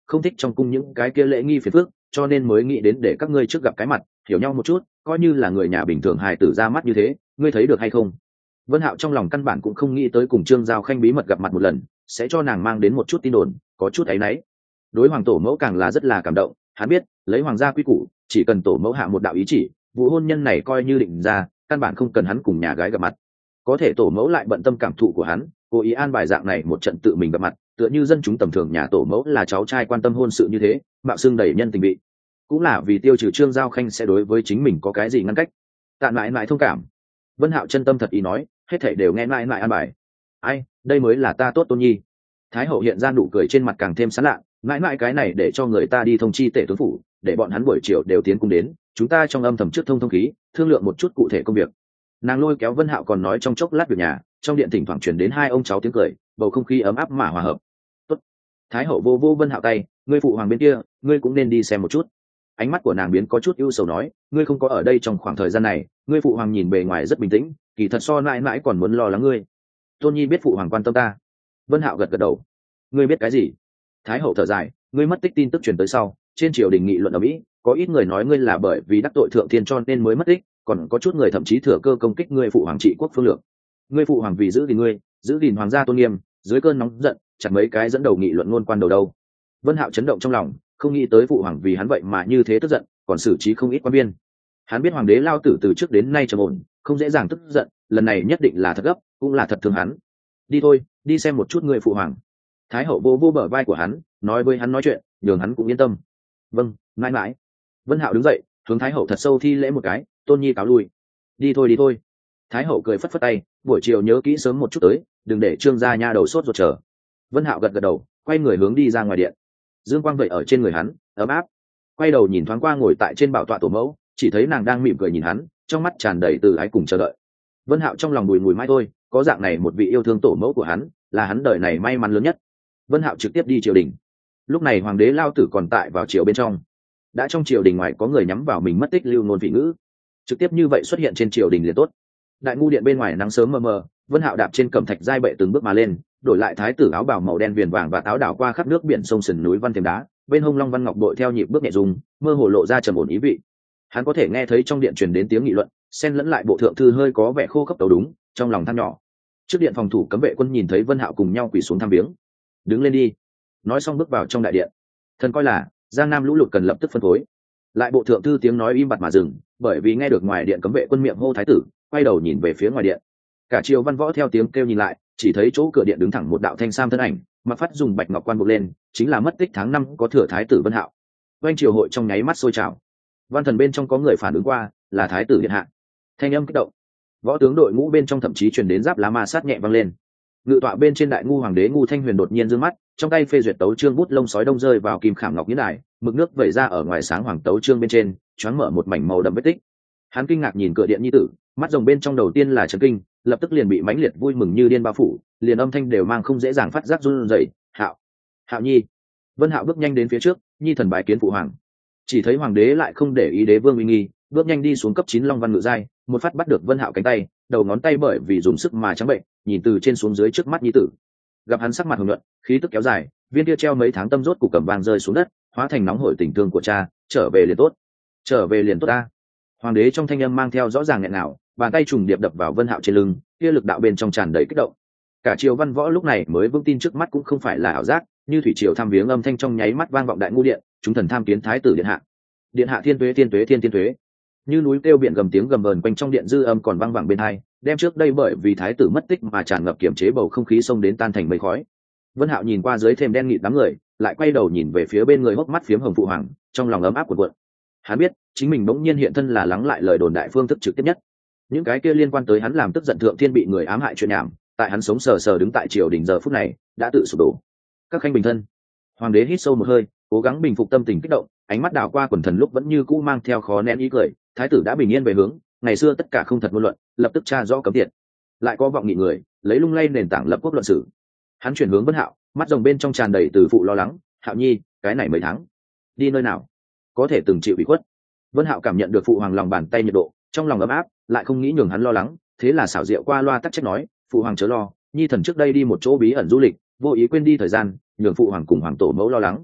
không thích trong cung những cái kia lễ nghi phiền phức, cho nên mới nghĩ đến để các ngươi trước gặp cái mặt, hiểu nhau một chút, coi như là người nhà bình thường hài tử ra mắt như thế, ngươi thấy được hay không? Vân Hạo trong lòng căn bản cũng không nghĩ tới cùng Trương Giao Khanh bí mật gặp mặt một lần, sẽ cho nàng mang đến một chút tin đồn, có chút áy náy. Đối hoàng tổ mẫu càng là rất là cảm động, hắn biết, lấy hoàng gia quy củ, chỉ cần tổ mẫu hạ một đạo ý chỉ, vụ hôn nhân này coi như định ra, căn bản không cần hắn cùng nhà gái gặp mặt. Có thể tổ mẫu lại bận tâm cảm thụ của hắn, cố ý an bài dạng này một trận tự mình gặp mặt, tựa như dân chúng tầm thường nhà tổ mẫu là cháu trai quan tâm hôn sự như thế, mạo xưng đầy nhân tình vị. Cũng là vì tiêu trừ Trương Giao Khanh sẽ đối với chính mình có cái gì ngăn cách. Tạn mãi mãi thông cảm. Vân Hạo chân tâm thật ý nói, hết thảy đều nghe mãi mãi an bài. Ai, đây mới là ta tốt Tôn Nhi. Thái hậu hiện ra nụ cười trên mặt càng thêm sán lạ, mãi mãi cái này để cho người ta đi thông chi tể tướng phủ, để bọn hắn buổi chiều đều tiến cung đến, chúng ta trong âm thầm trước thông thông khí, thương lượng một chút cụ thể công việc. Nàng lôi kéo Vân Hạo còn nói trong chốc lát việc nhà, trong điện thỉnh thoảng truyền đến hai ông cháu tiếng cười, bầu không khí ấm áp mà hòa hợp. Tốt. Thái hậu vô vô Vân Hạo tay, ngươi phụ hoàng bên kia, ngươi cũng nên đi xem một chút. Ánh mắt của nàng biến có chút ưu sầu nói, ngươi không có ở đây trong khoảng thời gian này, ngươi phụ hoàng nhìn bề ngoài rất bình tĩnh, kỳ thật so mãi mãi còn muốn lo lắng ngươi. Tôn Nhi biết phụ hoàng quan tâm ta. Vân Hạo gật gật đầu. Ngươi biết cái gì? Thái hậu thở dài, ngươi mất tích tin tức truyền tới sau, trên triều đình nghị luận ở mỹ, có ít người nói ngươi là bởi vì đắc tội thượng thiên cho nên mới mất tích, còn có chút người thậm chí thừa cơ công kích ngươi phụ hoàng trị quốc phương lược. Ngươi phụ hoàng vì giữ gìn ngươi, giữ gìn hoàng gia tôn nghiêm, dưới cơn nóng giận, chặt mấy cái dẫn đầu nghị luận ngôn quan đầu đâu. Vân Hạo chấn động trong lòng, không nghĩ tới phụ hoàng vì hắn vậy mà như thế tức giận, còn xử trí không ít quan viên. Hắn biết hoàng đế lao tử từ trước đến nay trầm ổn, không dễ dàng tức giận, lần này nhất định là thật gấp, cũng là thật thương hắn. Đi thôi, đi xem một chút người phụ hoàng. Thái hậu vô vô bờ vai của hắn, nói với hắn nói chuyện, nhường hắn cũng yên tâm. Vâng, mãi mãi. Vân Hạo đứng dậy, hướng Thái hậu thật sâu thi lễ một cái, Tôn Nhi cáo lui. Đi thôi đi thôi. Thái hậu cười phất phất tay, buổi chiều nhớ kỹ sớm một chút tới, đừng để Trương gia nha đầu sốt ruột chờ. Vân Hạo gật gật đầu, quay người hướng đi ra ngoài điện. Dương quang vậy ở trên người hắn, ấm áp. Quay đầu nhìn thoáng qua ngồi tại trên bảo tọa tổ mẫu, chỉ thấy nàng đang mỉm cười nhìn hắn, trong mắt tràn đầy từ ái cùng chờ đợi. Vân Hạo trong lòng bùi ngùi mãi thôi, có dạng này một vị yêu thương tổ mẫu của hắn, là hắn đời này may mắn lớn nhất. Vân Hạo trực tiếp đi triều đình. Lúc này hoàng đế lao tử còn tại vào triều bên trong. Đã trong triều đình ngoài có người nhắm vào mình mất tích lưu ngôn vị ngữ, trực tiếp như vậy xuất hiện trên triều đình liền tốt. Đại ngu điện bên ngoài nắng sớm mờ mờ, Vân Hạo đạp trên cẩm thạch giai bệ từng bước mà lên, đổi lại thái tử áo bào màu đen viền vàng và áo đảo qua khắp nước biển sông sườn núi văn thềm đá, bên hông long văn ngọc đội theo nhịp bước nhẹ dùng, mơ hồ lộ ra trầm ổn ý vị. Hắn có thể nghe thấy trong điện truyền đến tiếng nghị luận, xen lẫn lại bộ thượng thư hơi có vẻ khô khốc tấu đúng, trong lòng than nhỏ. Trước điện phòng thủ cấm vệ quân nhìn thấy Vân Hạo cùng nhau quỳ xuống thăm viếng. Đứng lên đi. Nói xong bước vào trong đại điện. Thần coi là Giang Nam lũ lụt cần lập tức phân phối. Lại bộ thượng thư tiếng nói im bặt mà dừng, bởi vì nghe được ngoài điện cấm vệ quân miệng hô thái tử, quay đầu nhìn về phía ngoài điện. Cả triều văn võ theo tiếng kêu nhìn lại, chỉ thấy chỗ cửa điện đứng thẳng một đạo thanh sam thân ảnh, mặc phát dùng bạch ngọc quan buộc lên, chính là mất tích tháng năm có thừa thái tử Vân Hạo. Oanh triều hội trong nháy mắt sôi trào. Văn thần bên trong có người phản ứng qua, là thái tử điện hạ. Thanh âm kích động. Võ tướng đội ngũ bên trong thậm chí truyền đến giáp lá ma sát nhẹ vang lên. Ngự tọa bên trên đại ngu hoàng đế Ngu Thanh Huyền đột nhiên giương mắt, trong tay phê duyệt tấu chương bút lông sói đông rơi vào kim khảm ngọc nhĩ đài, mực nước vẩy ra ở ngoài sáng hoàng tấu chương bên trên, choáng mở một mảnh màu đậm vết tích. Hắn kinh ngạc nhìn cửa điện nhi tử, mắt rồng bên trong đầu tiên là chấn kinh, lập tức liền bị mãnh liệt vui mừng như điên bao phủ, liền âm thanh đều mang không dễ dàng phát giác run rẩy. Hạo, Hạo nhi. Vân Hạo bước nhanh đến phía trước, nhi thần bái kiến phụ hoàng. Chỉ thấy hoàng đế lại không để ý đế vương uy nghi, bước nhanh đi xuống cấp chín long văn ngự giai, một phát bắt được Vân Hạo cánh tay, đầu ngón tay bởi vì dùng sức mà trắng bệnh, nhìn từ trên xuống dưới trước mắt nhi tử. Gặp hắn sắc mặt hồng nhuận, khí tức kéo dài, viên kia treo mấy tháng tâm rốt cục cầm vang rơi xuống đất, hóa thành nóng hổi tình thương của cha, trở về liền tốt, trở về liền tốt ta. Hoàng đế trong thanh âm mang theo rõ ràng nghẹn nào, bàn tay trùng điệp đập vào Vân Hạo trên lưng, kia lực đạo bên trong tràn đầy kích động. Cả triều văn võ lúc này mới vững tin trước mắt cũng không phải là ảo giác, như thủy triều tham viếng âm thanh trong nháy mắt vang vọng đại ngu điện, chúng thần tham kiến thái tử điện hạ. Điện hạ thiên tuế thiên tuế thiên thiên tuế. Như núi kêu biển gầm tiếng gầm vờn quanh trong điện dư âm còn vang vẳng bên hai, đem trước đây bởi vì thái tử mất tích mà tràn ngập kiểm chế bầu không khí xông đến tan thành mây khói. Vân Hạo nhìn qua dưới thềm đen nghịt đám người, lại quay đầu nhìn về phía bên người hốc mắt phiếm hồng phụ hoàng, trong lòng ấm áp cuộn cuộn. Hắn biết, chính mình bỗng nhiên hiện thân là lắng lại lời đồn đại phương thức trực tiếp nhất. Những cái kia liên quan tới hắn làm tức giận thượng thiên bị người ám hại chuyện nhảm, tại hắn sống sờ sờ đứng tại triều đình giờ phút này, đã tự sụp đổ. Các khanh bình thân. Hoàng đế hít sâu một hơi, cố gắng bình phục tâm tình kích động, ánh mắt đảo qua quần thần lúc vẫn như cũ mang theo khó nén ý cười. Thái tử đã bình yên về hướng, ngày xưa tất cả không thật ngôn luận, lập tức tra rõ cấm tiệt. Lại có vọng nghị người, lấy lung lay nền tảng lập quốc luận sử. Hắn chuyển hướng Vân Hạo, mắt rồng bên trong tràn đầy từ phụ lo lắng. Hạo nhi, cái này mấy tháng, đi nơi nào? Có thể từng chịu ủy khuất. Vân Hạo cảm nhận được phụ hoàng lòng bàn tay nhiệt độ, trong lòng ấm áp, lại không nghĩ nhường hắn lo lắng, thế là xảo diệu qua loa tắc trách nói, phụ hoàng chớ lo, nhi thần trước đây đi một chỗ bí ẩn du lịch, vô ý quên đi thời gian, nhường phụ hoàng cùng hoàng tổ mẫu lo lắng.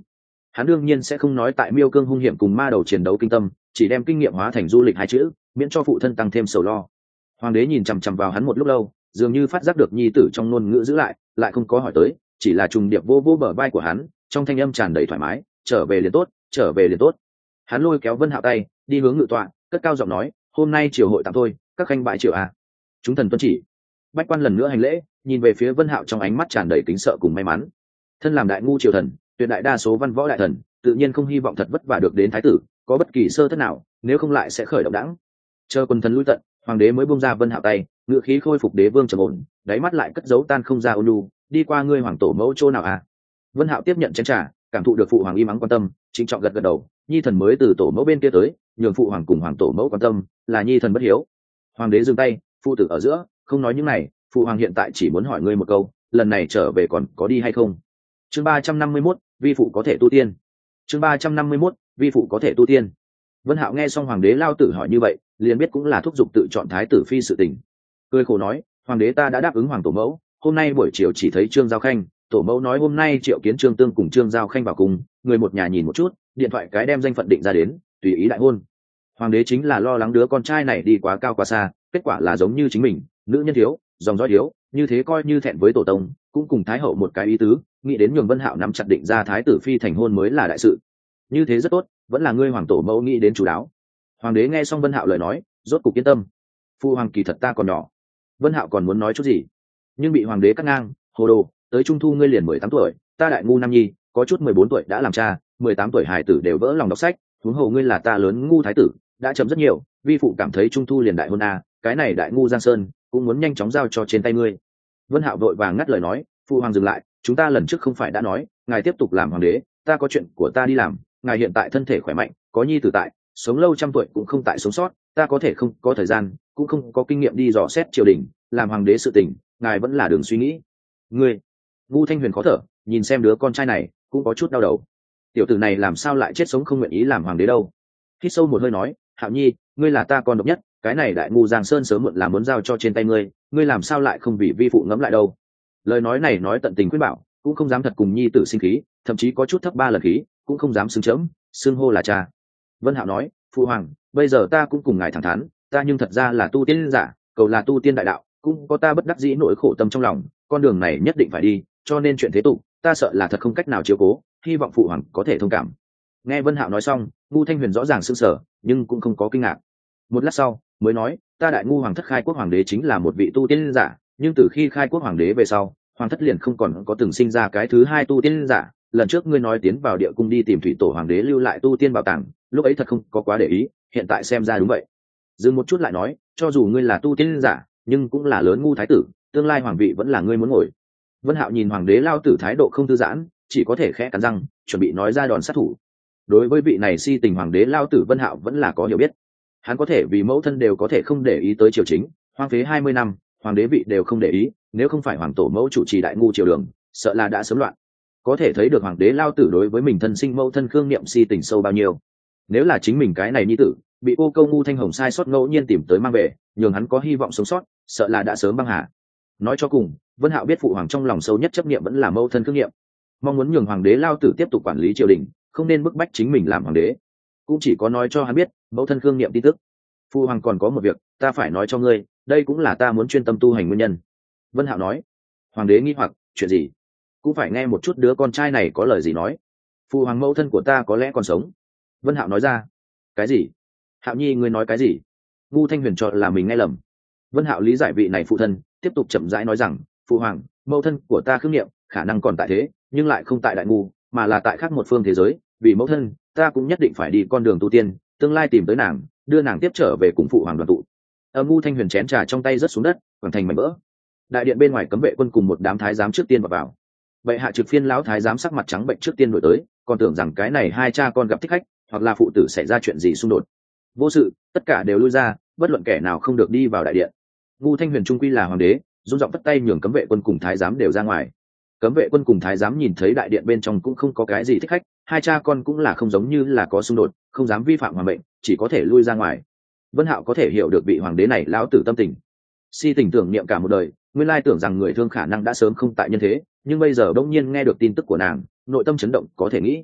Hắn đương nhiên sẽ không nói tại Miêu Cương hung hiểm cùng ma đầu chiến đấu kinh tâm, chỉ đem kinh nghiệm hóa thành du lịch hai chữ, miễn cho phụ thân tăng thêm sầu lo. Hoàng đế nhìn chằm chằm vào hắn một lúc lâu, dường như phát giác được nhi tử trong ngôn ngữ giữ lại, lại không có hỏi tới, chỉ là trùng điệp vô vô bờ vai của hắn, trong thanh âm tràn đầy thoải mái, trở về liền tốt, trở về liền tốt. Hắn lôi kéo Vân Hạo tay, đi hướng ngự tọa, cất cao giọng nói, hôm nay triều hội tạm thôi, các khanh bại triều à. Chúng thần tuân chỉ. Bách quan lần nữa hành lễ, nhìn về phía Vân Hạo trong ánh mắt tràn đầy kính sợ cùng may mắn. Thân làm đại ngu triều thần, tuyệt đại đa số văn võ đại thần, tự nhiên không hy vọng thật vất vả được đến thái tử, có bất kỳ sơ thất nào, nếu không lại sẽ khởi động đãng. Chờ quân thần lui tận, hoàng đế mới buông ra Vân Hạo tay, ngự khí khôi phục đế vương trầm ổn, đáy mắt lại cất giấu tan không ra ôn nhu, đi qua ngươi hoàng tổ mẫu chỗ nào à. Vân Hạo tiếp nhận chén trà, cảm thụ được phụ hoàng im ắng quan tâm, trịnh trọng gật gật đầu, nhi thần mới từ tổ mẫu bên kia tới, nhường phụ hoàng cùng hoàng tổ mẫu quan tâm, là nhi thần bất hiếu. Hoàng đế dừng tay, phụ tử ở giữa, không nói những này, phụ hoàng hiện tại chỉ muốn hỏi ngươi một câu, lần này trở về còn có đi hay không. Chương ba trăm năm mươi mốt, vi phụ có thể tu tiên. Chương ba trăm năm mươi mốt, vi phụ có thể tu tiên. Vân Hạo nghe xong hoàng đế lao tử hỏi như vậy, liền biết cũng là thúc giục tự chọn thái tử phi sự tình. Cười khổ nói, hoàng đế ta đã đáp ứng hoàng tổ mẫu, hôm nay buổi chiều chỉ thấy Trương Giao Khanh, tổ mẫu nói hôm nay triệu kiến Trương Tương cùng Trương Giao Khanh vào cùng, người một nhà nhìn một chút, điện thoại cái đem danh phận định ra đến, tùy ý đại hôn. Hoàng đế chính là lo lắng đứa con trai này đi quá cao quá xa, kết quả là giống như chính mình, nữ nhân thiếu, dòng dõi thiếu, như thế coi như thẹn với tổ tông, cũng cùng thái hậu một cái ý tứ, nghĩ đến nhường Vân Hạo nắm chặt định ra thái tử phi thành hôn mới là đại sự. Như thế rất tốt, vẫn là ngươi hoàng tổ mẫu nghĩ đến chú đáo. Hoàng đế nghe xong Vân Hạo lời nói, rốt cục yên tâm. Phu hoàng kỳ thật ta còn nhỏ. Vân Hạo còn muốn nói chút gì, nhưng bị hoàng đế cắt ngang, hồ đồ, tới trung thu ngươi liền mười tám tuổi, ta đại ngu nam nhi, có chút mười bốn tuổi đã làm cha, mười tám tuổi hài tử đều vỡ lòng đọc sách, huống hồ ngươi là ta lớn ngu thái tử, đã chậm rất nhiều, vi phụ cảm thấy trung thu liền đại hôn a, cái này đại ngu Giang Sơn cũng muốn nhanh chóng giao cho trên tay ngươi. Vân Hạo vội vàng ngắt lời nói, phu hoàng dừng lại, chúng ta lần trước không phải đã nói, ngài tiếp tục làm hoàng đế, ta có chuyện của ta đi làm, ngài hiện tại thân thể khỏe mạnh, có nhi tử tại, sống lâu trăm tuổi cũng không tại sống sót, ta có thể không có thời gian, cũng không có kinh nghiệm đi dò xét triều đình, làm hoàng đế sự tình, ngài vẫn là đường suy nghĩ. Ngươi, Vu Thanh Huyền khó thở, nhìn xem đứa con trai này, cũng có chút đau đầu. Tiểu tử này làm sao lại chết sống không nguyện ý làm hoàng đế đâu? Hít sâu một hơi nói, Hạo Nhi, ngươi là ta con độc nhất, cái này đại ngu Giang Sơn sớm muộn là muốn giao cho trên tay ngươi, ngươi làm sao lại không vì vi phụ ngẫm lại đâu? Lời nói này nói tận tình khuyên bảo, cũng không dám thật cùng nhi tử sinh khí, thậm chí có chút thấp ba lần khí, cũng không dám xưng chớm, xưng hô là cha. Vân Hạo nói, phụ hoàng, bây giờ ta cũng cùng ngài thẳng thắn, ta nhưng thật ra là tu tiên giả, cầu là tu tiên đại đạo, cũng có ta bất đắc dĩ nỗi khổ tâm trong lòng, con đường này nhất định phải đi, cho nên chuyện thế tục, ta sợ là thật không cách nào chiếu cố, hy vọng phụ hoàng có thể thông cảm. Nghe Vân Hạo nói xong, Ngu Thanh Huyền rõ ràng sững sờ, nhưng cũng không có kinh ngạc. Một lát sau, mới nói, ta đại ngu hoàng thất khai quốc hoàng đế chính là một vị tu tiên giả, nhưng từ khi khai quốc hoàng đế về sau, hoàng thất liền không còn có từng sinh ra cái thứ hai tu tiên giả. Lần trước ngươi nói tiến vào địa cung đi tìm thủy tổ hoàng đế lưu lại tu tiên bảo tàng, lúc ấy thật không có quá để ý, hiện tại xem ra đúng vậy. Dừng một chút lại nói, cho dù ngươi là tu tiên giả, nhưng cũng là lớn ngu thái tử, tương lai hoàng vị vẫn là ngươi muốn ngồi. Vân Hạo nhìn hoàng đế lao tử thái độ không thư giãn, chỉ có thể khẽ cắn răng, chuẩn bị nói ra đòn sát thủ. Đối với vị này si tình hoàng đế lao tử Vân Hạo vẫn là có hiểu biết. Hắn có thể vì mẫu thân đều có thể không để ý tới triều chính, hoang phế hai mươi năm, hoàng đế vị đều không để ý, nếu không phải hoàng tổ mẫu chủ trì đại ngu triều đường, sợ là đã sớm loạn. Có thể thấy được hoàng đế lao tử đối với mình thân sinh mẫu thân Khương Niệm si tình sâu bao nhiêu. Nếu là chính mình cái này nhi tử, bị cô câu ngu Thanh Hồng sai sót ngẫu nhiên tìm tới mang về, nhường hắn có hy vọng sống sót, sợ là đã sớm băng hà. Nói cho cùng, Vân Hạo biết phụ hoàng trong lòng sâu nhất chấp niệm vẫn là mẫu thân Khương Niệm, mong muốn nhường hoàng đế lao tử tiếp tục quản lý triều đình, không nên bức bách chính mình làm hoàng đế. Cũng chỉ có nói cho hắn biết mẫu thân Khương Niệm tin tức. Phụ hoàng còn có một việc, ta phải nói cho ngươi, đây cũng là ta muốn chuyên tâm tu hành nguyên nhân. Vân Hạo nói. Hoàng đế nghi hoặc, chuyện gì? Cũng phải nghe một chút đứa con trai này có lời gì nói. Phụ hoàng mẫu thân của ta có lẽ còn sống. Vân Hạo nói ra. Cái gì? Hạo Nhi ngươi nói cái gì? Ngu Thanh Huyền cho là mình nghe lầm. Vân Hạo lý giải vị này phụ thân, tiếp tục chậm rãi nói rằng, phụ hoàng, mẫu thân của ta Khương Niệm khả năng còn tại thế, nhưng lại không tại đại ngu, mà là tại khác một phương thế giới, vì mẫu thân, ta cũng nhất định phải đi con đường tu tiên, tương lai tìm tới nàng, đưa nàng tiếp trở về cùng phụ hoàng đoàn tụ. Ở Ngu Thanh Huyền chén trà trong tay rớt xuống đất, hoàn thành mảnh vỡ. Đại điện bên ngoài cấm vệ quân cùng một đám thái giám trước tiên vào vào. Vậy hạ trực phiên lão thái giám sắc mặt trắng bệnh trước tiên đổi tới, còn tưởng rằng cái này hai cha con gặp thích khách, hoặc là phụ tử xảy ra chuyện gì xung đột. Vô sự, tất cả đều lui ra, bất luận kẻ nào không được đi vào đại điện. Ngu Thanh Huyền trung quy là hoàng đế, run giọng vất tay nhường cấm vệ quân cùng thái giám đều ra ngoài. Cấm vệ quân cùng thái giám nhìn thấy đại điện bên trong cũng không có cái gì thích khách, hai cha con cũng là không giống như là có xung đột, không dám vi phạm hoàng mệnh, chỉ có thể lui ra ngoài. Vân Hạo có thể hiểu được vị hoàng đế này lão tử tâm tình, si tình tưởng niệm cả một đời, nguyên lai tưởng rằng người thương khả năng đã sớm không tại nhân thế, nhưng bây giờ bỗng nhiên nghe được tin tức của nàng, nội tâm chấn động có thể nghĩ.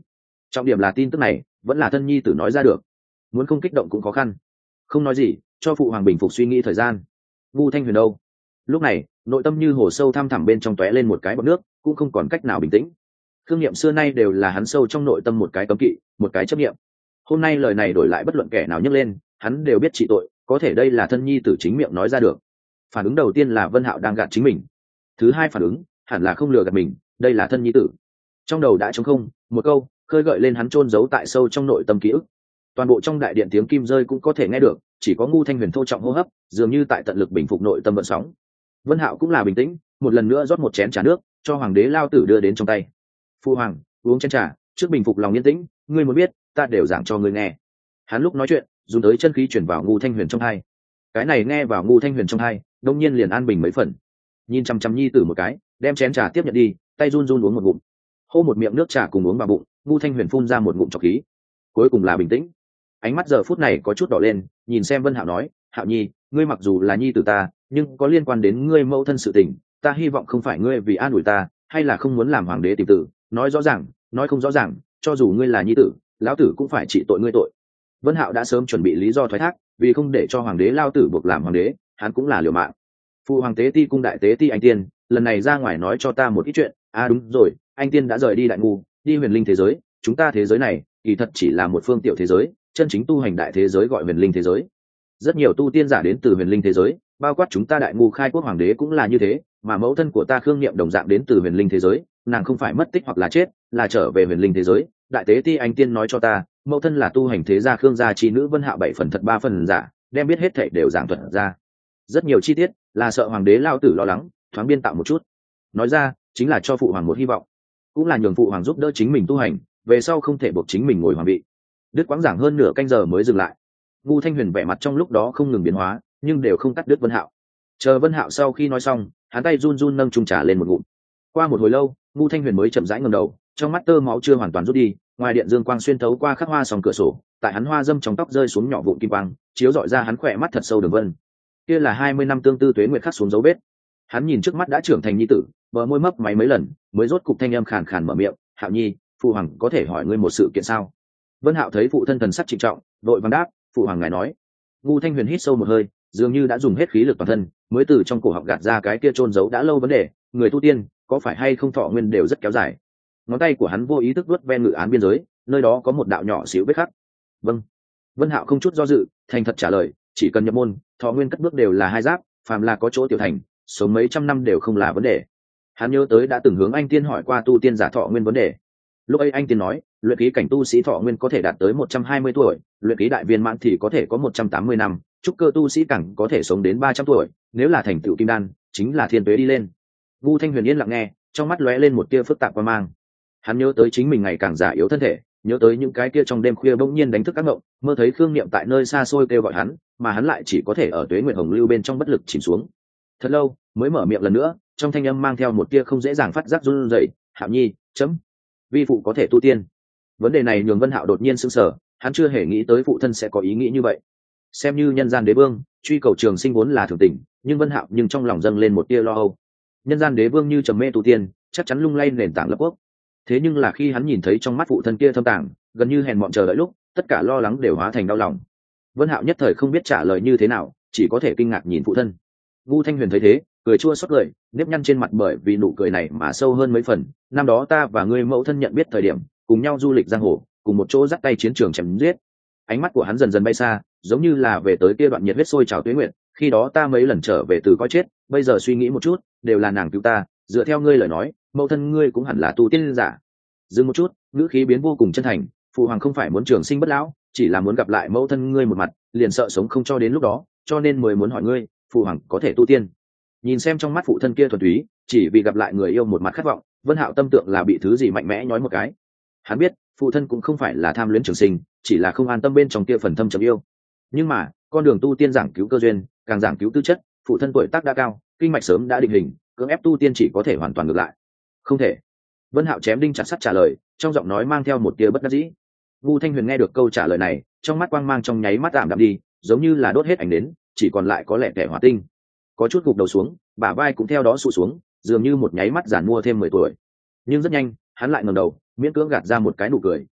Trọng điểm là tin tức này vẫn là thân nhi tử nói ra được, muốn không kích động cũng khó khăn. Không nói gì, cho phụ hoàng bình phục suy nghĩ thời gian. Ngu Thanh Huyền đâu? Lúc này nội tâm như hồ sâu thăm thẳm bên trong tóe lên một cái bọt nước, cũng không còn cách nào bình tĩnh. Khương Nghiệm xưa nay đều là hắn sâu trong nội tâm một cái cấm kỵ, một cái chấp niệm. Hôm nay lời này đổi lại bất luận kẻ nào nhấc lên, hắn đều biết trị tội, có thể đây là thân nhi tử chính miệng nói ra được. Phản ứng đầu tiên là Vân Hạo đang gạt chính mình. Thứ hai phản ứng, hẳn là không lừa gạt mình, đây là thân nhi tử. Trong đầu đã trống không, một câu khơi gợi lên hắn chôn giấu tại sâu trong nội tâm ký ức. Toàn bộ trong đại điện tiếng kim rơi cũng có thể nghe được, chỉ có Ngu Thanh Huyền thô trọng hô hấp, dường như tại tận lực bình phục nội tâm vận sóng. Vân Hạo cũng là bình tĩnh, một lần nữa rót một chén trà nước cho hoàng đế lao tử đưa đến trong tay. Phu hoàng, uống chén trà trước bình phục lòng yên tĩnh, ngươi muốn biết ta đều giảng cho ngươi nghe. Hắn lúc nói chuyện dùng tới chân khí chuyển vào Ngu Thanh Huyền trong hai. Cái này nghe vào Ngu Thanh Huyền trong hai, đông nhiên liền an bình mấy phần. Nhìn chăm chăm nhi tử một cái, đem chén trà tiếp nhận đi, tay run run uống một ngụm. Hô một miệng nước trà cùng uống vào bụng, Ngu Thanh Huyền phun ra một ngụm trọc khí, cuối cùng là bình tĩnh. Ánh mắt giờ phút này có chút đỏ lên, nhìn xem Vân Hạo nói, Hạo nhi, ngươi mặc dù là nhi tử ta, nhưng có liên quan đến ngươi mẫu thân sự tình, ta hy vọng không phải ngươi vì an ủi ta, hay là không muốn làm hoàng đế tìm tử, nói rõ ràng, nói không rõ ràng, cho dù ngươi là nhi tử, lão tử cũng phải trị tội ngươi tội. Vân Hạo đã sớm chuẩn bị lý do thoái thác, vì không để cho hoàng đế lao tử buộc làm hoàng đế, hắn cũng là liều mạng. Phụ hoàng tế ti cung đại tế ti anh tiên, lần này ra ngoài nói cho ta một ít chuyện. À đúng rồi, anh tiên đã rời đi đại ngu, đi huyền linh thế giới, chúng ta thế giới này kỳ thật chỉ là một phương tiểu thế giới, chân chính tu hành đại thế giới gọi huyền linh thế giới. Rất nhiều tu tiên giả đến từ huyền linh thế giới, bao quát chúng ta đại ngu khai quốc hoàng đế cũng là như thế, mà mẫu thân của ta Khương Niệm đồng dạng đến từ huyền linh thế giới, nàng không phải mất tích hoặc là chết, là trở về huyền linh thế giới. Đại tế ti anh tiên nói cho ta, mẫu thân là tu hành thế gia Khương gia chi nữ Vân Hạo bảy phần thật ba phần giả, đem biết hết thảy đều giảng thuật ra. Rất nhiều chi tiết là sợ hoàng đế lao tử lo lắng, thoáng biên tạo một chút. Nói ra chính là cho phụ hoàng một hy vọng, cũng là nhường phụ hoàng giúp đỡ chính mình tu hành, về sau không thể buộc chính mình ngồi hoàng vị. Đứt quãng giảng hơn nửa canh giờ mới dừng lại. Ngu Thanh Huyền vẻ mặt trong lúc đó không ngừng biến hóa, nhưng đều không cắt đứt Vân Hạo. Chờ Vân Hạo sau khi nói xong, hắn tay run run nâng chung trà lên một ngụm. Qua một hồi lâu, Ngu Thanh Huyền mới chậm rãi ngẩng đầu, trong mắt tơ máu chưa hoàn toàn rút đi, ngoài điện dương quang xuyên thấu qua khắc hoa sòng cửa sổ, tại hắn hoa dâm trong tóc rơi xuống nhỏ vụn kim quang, chiếu rọi ra hắn khỏe mắt thật sâu đường vân. Kia là hai mươi năm tương tư tuế nguyệt khắc xuống dấu vết. Hắn nhìn trước mắt đã trưởng thành nhi tử, bờ môi mấp máy mấy lần, mới rốt cục thanh âm khàn khàn mở miệng, "Hạo nhi, phụ hoàng có thể hỏi ngươi một sự kiện sao?" Vân Hạo thấy phụ thân thần sắc trịnh trọng, đội vàng đáp, "Phụ hoàng ngài nói." Ngu Thanh Huyền hít sâu một hơi, dường như đã dùng hết khí lực toàn thân, mới từ trong cổ họng gạt ra cái kia trôn giấu đã lâu vấn đề, người tu tiên có phải hay không thọ nguyên đều rất kéo dài. Ngón tay của hắn vô ý thức vuốt ven ngự án biên giới, nơi đó có một đạo nhỏ xíu vết khắc. Vâng. Vân Hạo không chút do dự, thành thật trả lời, chỉ cần nhập môn, thọ nguyên cất bước đều là hai giáp, phàm là có chỗ tiểu thành, sống mấy trăm năm đều không là vấn đề. Hắn nhớ tới đã từng hướng anh tiên hỏi qua tu tiên giả thọ nguyên vấn đề. Lúc ấy anh tiên nói, luyện khí cảnh tu sĩ thọ nguyên có thể đạt tới một trăm hai mươi tuổi, luyện khí đại viên mãn thì có thể có một trăm tám mươi năm, trúc cơ tu sĩ càng có thể sống đến ba trăm tuổi, nếu là thành tựu kim đan, chính là thiên tuế đi lên. Vu Thanh Huyền yên lặng nghe, trong mắt lóe lên một tia phức tạp quan mang. Hắn nhớ tới chính mình ngày càng già yếu thân thể, nhớ tới những cái kia trong đêm khuya bỗng nhiên đánh thức các ngộng, mơ thấy Khương Niệm tại nơi xa xôi kêu gọi hắn, mà hắn lại chỉ có thể ở tuế nguyệt hồng lưu bên trong bất lực chìm xuống. Thật lâu, mới mở miệng lần nữa, trong thanh âm mang theo một tia không dễ dàng phát giác run rẩy, "Hạo nhi, chấm, vi phụ có thể tu tiên." Vấn đề này nhường Vân Hạo đột nhiên sững sờ, hắn chưa hề nghĩ tới phụ thân sẽ có ý nghĩ như vậy. Xem như nhân gian đế vương, truy cầu trường sinh vốn là thường tình, nhưng Vân Hạo nhưng trong lòng dâng lên một tia lo âu. Nhân gian đế vương như trầm mê tu tiên, chắc chắn lung lay nền tảng lập quốc. Thế nhưng là khi hắn nhìn thấy trong mắt phụ thân kia thâm tàng, gần như hèn mọn chờ đợi lúc, tất cả lo lắng đều hóa thành đau lòng. Vân Hạo nhất thời không biết trả lời như thế nào, chỉ có thể kinh ngạc nhìn phụ thân. Vu Thanh Huyền thấy thế, cười chua xót cười, nếp nhăn trên mặt bởi vì nụ cười này mà sâu hơn mấy phần. Năm đó ta và ngươi mẫu thân nhận biết thời điểm, cùng nhau du lịch giang hồ, cùng một chỗ dắt tay chiến trường chém giết. Ánh mắt của hắn dần dần bay xa, giống như là về tới kia đoạn nhiệt huyết sôi trào tuế nguyệt. Khi đó ta mấy lần trở về từ coi chết, bây giờ suy nghĩ một chút, đều là nàng cứu ta. Dựa theo ngươi lời nói, mẫu thân ngươi cũng hẳn là tu tiên giả. Dừng một chút, ngữ khí biến vô cùng chân thành, phụ hoàng không phải muốn trường sinh bất lão, chỉ là muốn gặp lại mẫu thân ngươi một mặt, liền sợ sống không cho đến lúc đó, cho nên mới muốn hỏi ngươi, phụ hoàng có thể tu tiên. Nhìn xem trong mắt phụ thân kia thuần túy, chỉ vì gặp lại người yêu một mặt khát vọng, Vân Hạo tâm tượng là bị thứ gì mạnh mẽ nhói một cái. Hắn biết, phụ thân cũng không phải là tham luyến trường sinh, chỉ là không an tâm bên trong kia phần thâm trầm yêu. Nhưng mà, con đường tu tiên giảng cứu cơ duyên, càng giảng cứu tư chất, phụ thân tuổi tác đã cao, kinh mạch sớm đã định hình, cưỡng ép tu tiên chỉ có thể hoàn toàn ngược lại. Không thể. Vân Hạo chém đinh chặt sắt trả lời, trong giọng nói mang theo một tia bất đắc dĩ. Vu Thanh Huyền nghe được câu trả lời này, trong mắt quang mang trong nháy mắt ảm đạm đi, giống như là đốt hết ánh đến, chỉ còn lại có lẻ tẻ hỏa tinh. Có chút gục đầu xuống, bả vai cũng theo đó sụ xuống, dường như một nháy mắt giàn mua thêm mười tuổi. Nhưng rất nhanh, hắn lại ngẩng đầu, miễn cưỡng gạt ra một cái nụ cười,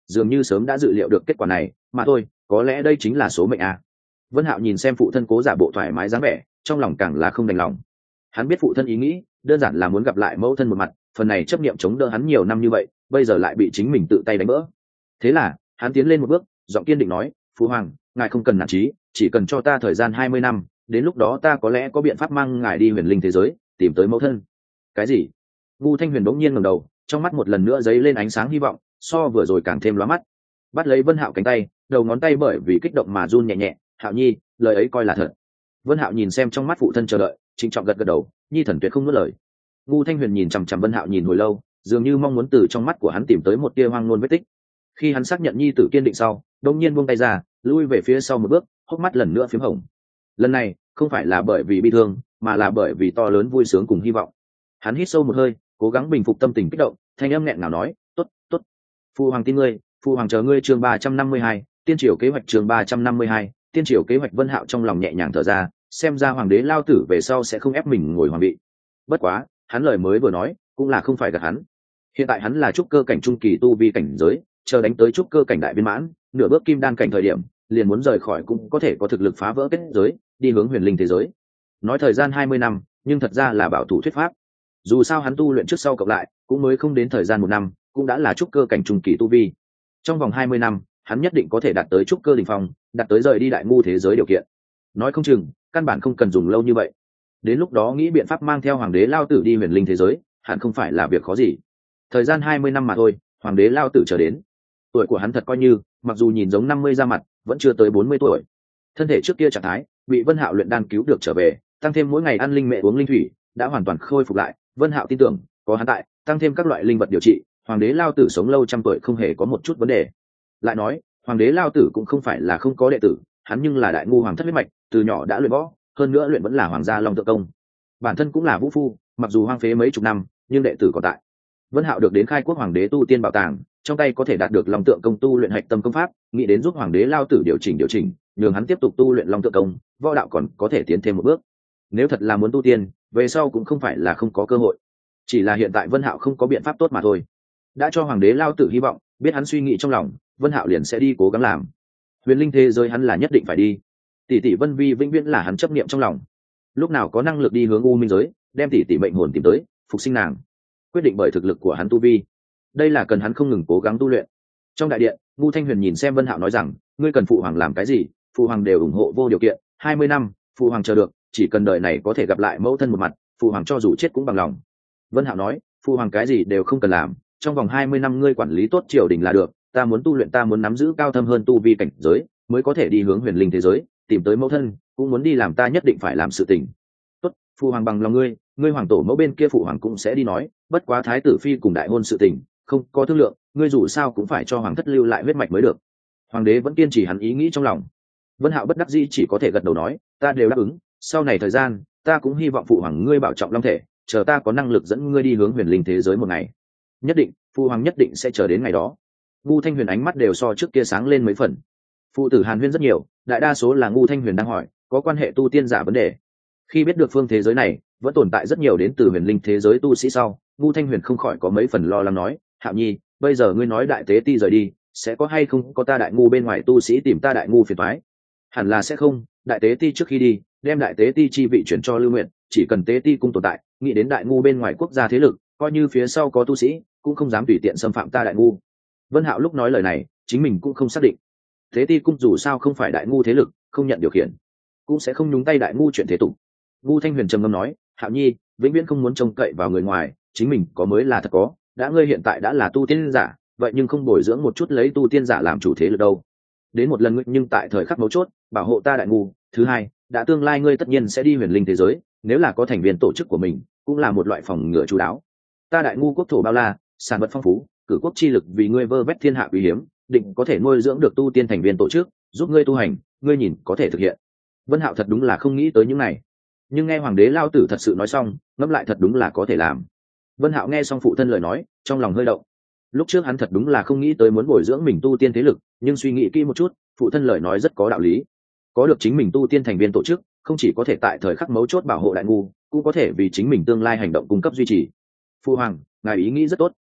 dường như sớm đã dự liệu được kết quả này mà thôi, có lẽ đây chính là số mệnh à. Vân Hạo nhìn xem phụ thân cố giả bộ thoải mái dáng vẻ, trong lòng càng là không đành lòng. Hắn biết phụ thân ý nghĩ đơn giản là muốn gặp lại mẫu thân một mặt, phần này chấp niệm chống đỡ hắn nhiều năm như vậy bây giờ lại bị chính mình tự tay đánh vỡ. Thế là hắn tiến lên một bước, giọng kiên định nói, phụ hoàng, ngài không cần nản chí, chỉ cần cho ta thời gian hai mươi năm, đến lúc đó ta có lẽ có biện pháp mang ngài đi huyền linh thế giới tìm tới mẫu thân. Cái gì? Ngu Thanh Huyền bỗng nhiên ngẩng đầu, trong mắt một lần nữa dấy lên ánh sáng hy vọng, so vừa rồi càng thêm lóa mắt. Bắt lấy Vân Hạo cánh tay, đầu ngón tay bởi vì kích động mà run nhẹ nhẹ. Hạo Nhi, lời ấy coi là thật. Vân Hạo nhìn xem trong mắt phụ thân chờ đợi, trịnh trọng gật gật đầu, nhi thần tuyệt không nuốt lời. Ngu Thanh Huyền nhìn chằm chằm Vân Hạo nhìn hồi lâu, dường như mong muốn từ trong mắt của hắn tìm tới một tia hoang ngôn vết tích. Khi hắn xác nhận nhi tử kiên định sau, đột nhiên buông tay ra, lui về phía sau một bước, hốc mắt lần nữa phím hồng. Lần này không phải là bởi vì bi thương, mà là bởi vì to lớn vui sướng cùng hy vọng. Hắn hít sâu một hơi, cố gắng bình phục tâm tình kích động, thanh âm nghẹn ngào nói, "Tốt, tốt. Phu hoàng tin ngươi, phu hoàng chờ ngươi." Chương ba trăm năm mươi hai, tiên triều kế hoạch. Chương ba trăm năm mươi hai, tiên triều kế hoạch. Vân Hạo trong lòng nhẹ nhàng thở ra, xem ra hoàng đế lao tử về sau sẽ không ép mình ngồi hoàng vị. Bất quá, hắn lời mới vừa nói, cũng là không phải gạt hắn. Hiện tại hắn là trúc cơ cảnh trung kỳ tu vi cảnh giới, chờ đánh tới trúc cơ cảnh đại viên mãn, nửa bước kim đan cảnh thời điểm, liền muốn rời khỏi cũng có thể có thực lực phá vỡ kết giới, đi hướng huyền linh thế giới. Nói thời gian hai mươi năm, nhưng thật ra là bảo thủ thuyết pháp. Dù sao hắn tu luyện trước sau cộng lại, cũng mới không đến thời gian một năm, cũng đã là trúc cơ cảnh trung kỳ tu vi. Trong vòng hai mươi năm, hắn nhất định có thể đạt tới trúc cơ đỉnh phong, đạt tới rời đi đại ngu thế giới điều kiện. Nói không chừng, căn bản không cần dùng lâu như vậy. Đến lúc đó nghĩ biện pháp mang theo hoàng đế lao tử đi huyền linh thế giới, hẳn không phải là việc khó gì. Thời gian hai mươi năm mà thôi, hoàng đế lao tử chờ đến. Tuổi của hắn thật coi như, mặc dù nhìn giống năm mươi ra mặt, vẫn chưa tới bốn mươi tuổi. Thân thể trước kia trạng thái, bị Vân Hạo luyện đan cứu được trở về, tăng thêm mỗi ngày ăn linh mẹ uống linh thủy, đã hoàn toàn khôi phục lại. Vân Hạo tin tưởng, có hắn tại, tăng thêm các loại linh vật điều trị, hoàng đế lao tử sống lâu trăm tuổi không hề có một chút vấn đề. Lại nói, hoàng đế lao tử cũng không phải là không có đệ tử, hắn nhưng là đại ngu hoàng thất huyết mạch, từ nhỏ đã luyện võ, hơn nữa luyện vẫn là hoàng gia long tự công. Bản thân cũng là vũ phu, mặc dù hoang phế mấy chục năm, nhưng đệ tử còn tại. Vân Hạo được đến khai quốc hoàng đế tu tiên bảo tàng, trong tay có thể đạt được long tượng công tu luyện hạch tâm công pháp, nghĩ đến giúp hoàng đế lao tử điều chỉnh điều chỉnh, nhường hắn tiếp tục tu luyện long tượng công, võ đạo còn có thể tiến thêm một bước. Nếu thật là muốn tu tiên, về sau cũng không phải là không có cơ hội, chỉ là hiện tại Vân Hạo không có biện pháp tốt mà thôi. Đã cho hoàng đế lao tử hy vọng, biết hắn suy nghĩ trong lòng, Vân Hạo liền sẽ đi cố gắng làm. Huyền linh thế giới hắn là nhất định phải đi. Tỷ tỷ Vân Vi vĩnh viễn là hắn chấp niệm trong lòng. Lúc nào có năng lực đi hướng u minh giới, đem tỷ tỷ mệnh hồn tìm tới, phục sinh nàng. Quyết định bởi thực lực của hắn tu vi. Đây là cần hắn không ngừng cố gắng tu luyện. Trong đại điện, Ngu Thanh Huyền nhìn xem Vân Hạo nói rằng, ngươi cần phụ hoàng làm cái gì, phụ hoàng đều ủng hộ vô điều kiện. Hai mươi năm, phụ hoàng chờ được, chỉ cần đời này có thể gặp lại mẫu thân một mặt, phụ hoàng cho dù chết cũng bằng lòng. Vân Hạo nói, phụ hoàng cái gì đều không cần làm, trong vòng hai mươi năm ngươi quản lý tốt triều đình là được, ta muốn tu luyện, ta muốn nắm giữ cao thâm hơn tu vi cảnh giới, mới có thể đi hướng huyền linh thế giới, tìm tới mẫu thân, cũng muốn đi làm ta nhất định phải làm sự tình. Tốt, phụ hoàng bằng lòng ngươi, ngươi hoàng tổ mẫu bên kia phụ hoàng cũng sẽ đi nói, bất quá thái tử phi cùng đại hôn sự tình, không có thương lượng, ngươi dù sao cũng phải cho hoàng thất lưu lại huyết mạch mới được. Hoàng đế vẫn kiên trì hắn ý nghĩ trong lòng. Vân Hạo bất đắc dĩ chỉ có thể gật đầu nói, ta đều đáp ứng, sau này thời gian, ta cũng hy vọng phụ hoàng ngươi bảo trọng long thể, chờ ta có năng lực dẫn ngươi đi hướng huyền linh thế giới một ngày. Nhất định, phụ hoàng nhất định sẽ chờ đến ngày đó. Ngu Thanh Huyền ánh mắt đều so trước kia sáng lên mấy phần. Phụ tử Hàn Huyên rất nhiều, đại đa số là Ngu Thanh Huyền đang hỏi, có quan hệ tu tiên giả vấn đề. Khi biết được phương thế giới này vẫn tồn tại rất nhiều đến từ huyền linh thế giới tu sĩ sau, Ngu Thanh Huyền không khỏi có mấy phần lo lắng nói, Hạo Nhi, bây giờ ngươi nói đại tế ti rời đi, sẽ có hay không có ta đại ngu bên ngoài tu sĩ tìm ta đại ngu phiền toái? Hẳn là sẽ không, đại tế ti trước khi đi, đem đại tế ti chi vị chuyển cho Lưu Nguyện, chỉ cần tế ti cung tồn tại, nghĩ đến đại ngu bên ngoài quốc gia thế lực, coi như phía sau có tu sĩ, cũng không dám tùy tiện xâm phạm ta đại ngu. Vân Hạo lúc nói lời này, chính mình cũng không xác định. Tế ti cung dù sao không phải đại ngu thế lực, không nhận điều khiển, cũng sẽ không nhúng tay đại ngu chuyện thế tục. Ngu Thanh Huyền trầm ngâm nói, Hạo Nhi, vĩnh viễn không muốn trông cậy vào người ngoài, chính mình có mới là thật có. Đã ngươi hiện tại đã là tu tiên giả, vậy nhưng không bồi dưỡng một chút lấy tu tiên giả làm chủ thế lực đâu. Đến một lần ngươi nhưng tại thời khắc mấu chốt, bảo hộ ta đại ngu. Thứ hai, đã tương lai ngươi tất nhiên sẽ đi huyền linh thế giới, nếu là có thành viên tổ chức của mình, cũng là một loại phòng ngừa chú đáo. Ta đại ngu quốc thổ bao la, sản vật phong phú, cử quốc chi lực vì ngươi vơ vét thiên hạ quý hiếm, định có thể nuôi dưỡng được tu tiên thành viên tổ chức, giúp ngươi tu hành, ngươi nhìn có thể thực hiện. Vân Hạo thật đúng là không nghĩ tới những này, nhưng nghe hoàng đế lao tử thật sự nói xong, ngẫm lại thật đúng là có thể làm. Vân Hạo nghe xong phụ thân lời nói, trong lòng hơi động. Lúc trước hắn thật đúng là không nghĩ tới muốn bồi dưỡng mình tu tiên thế lực, nhưng suy nghĩ kỹ một chút, phụ thân lời nói rất có đạo lý. Có được chính mình tu tiên thành viên tổ chức, không chỉ có thể tại thời khắc mấu chốt bảo hộ đại ngu, cũng có thể vì chính mình tương lai hành động cung cấp duy trì. Phu hoàng, ngài ý nghĩ rất tốt.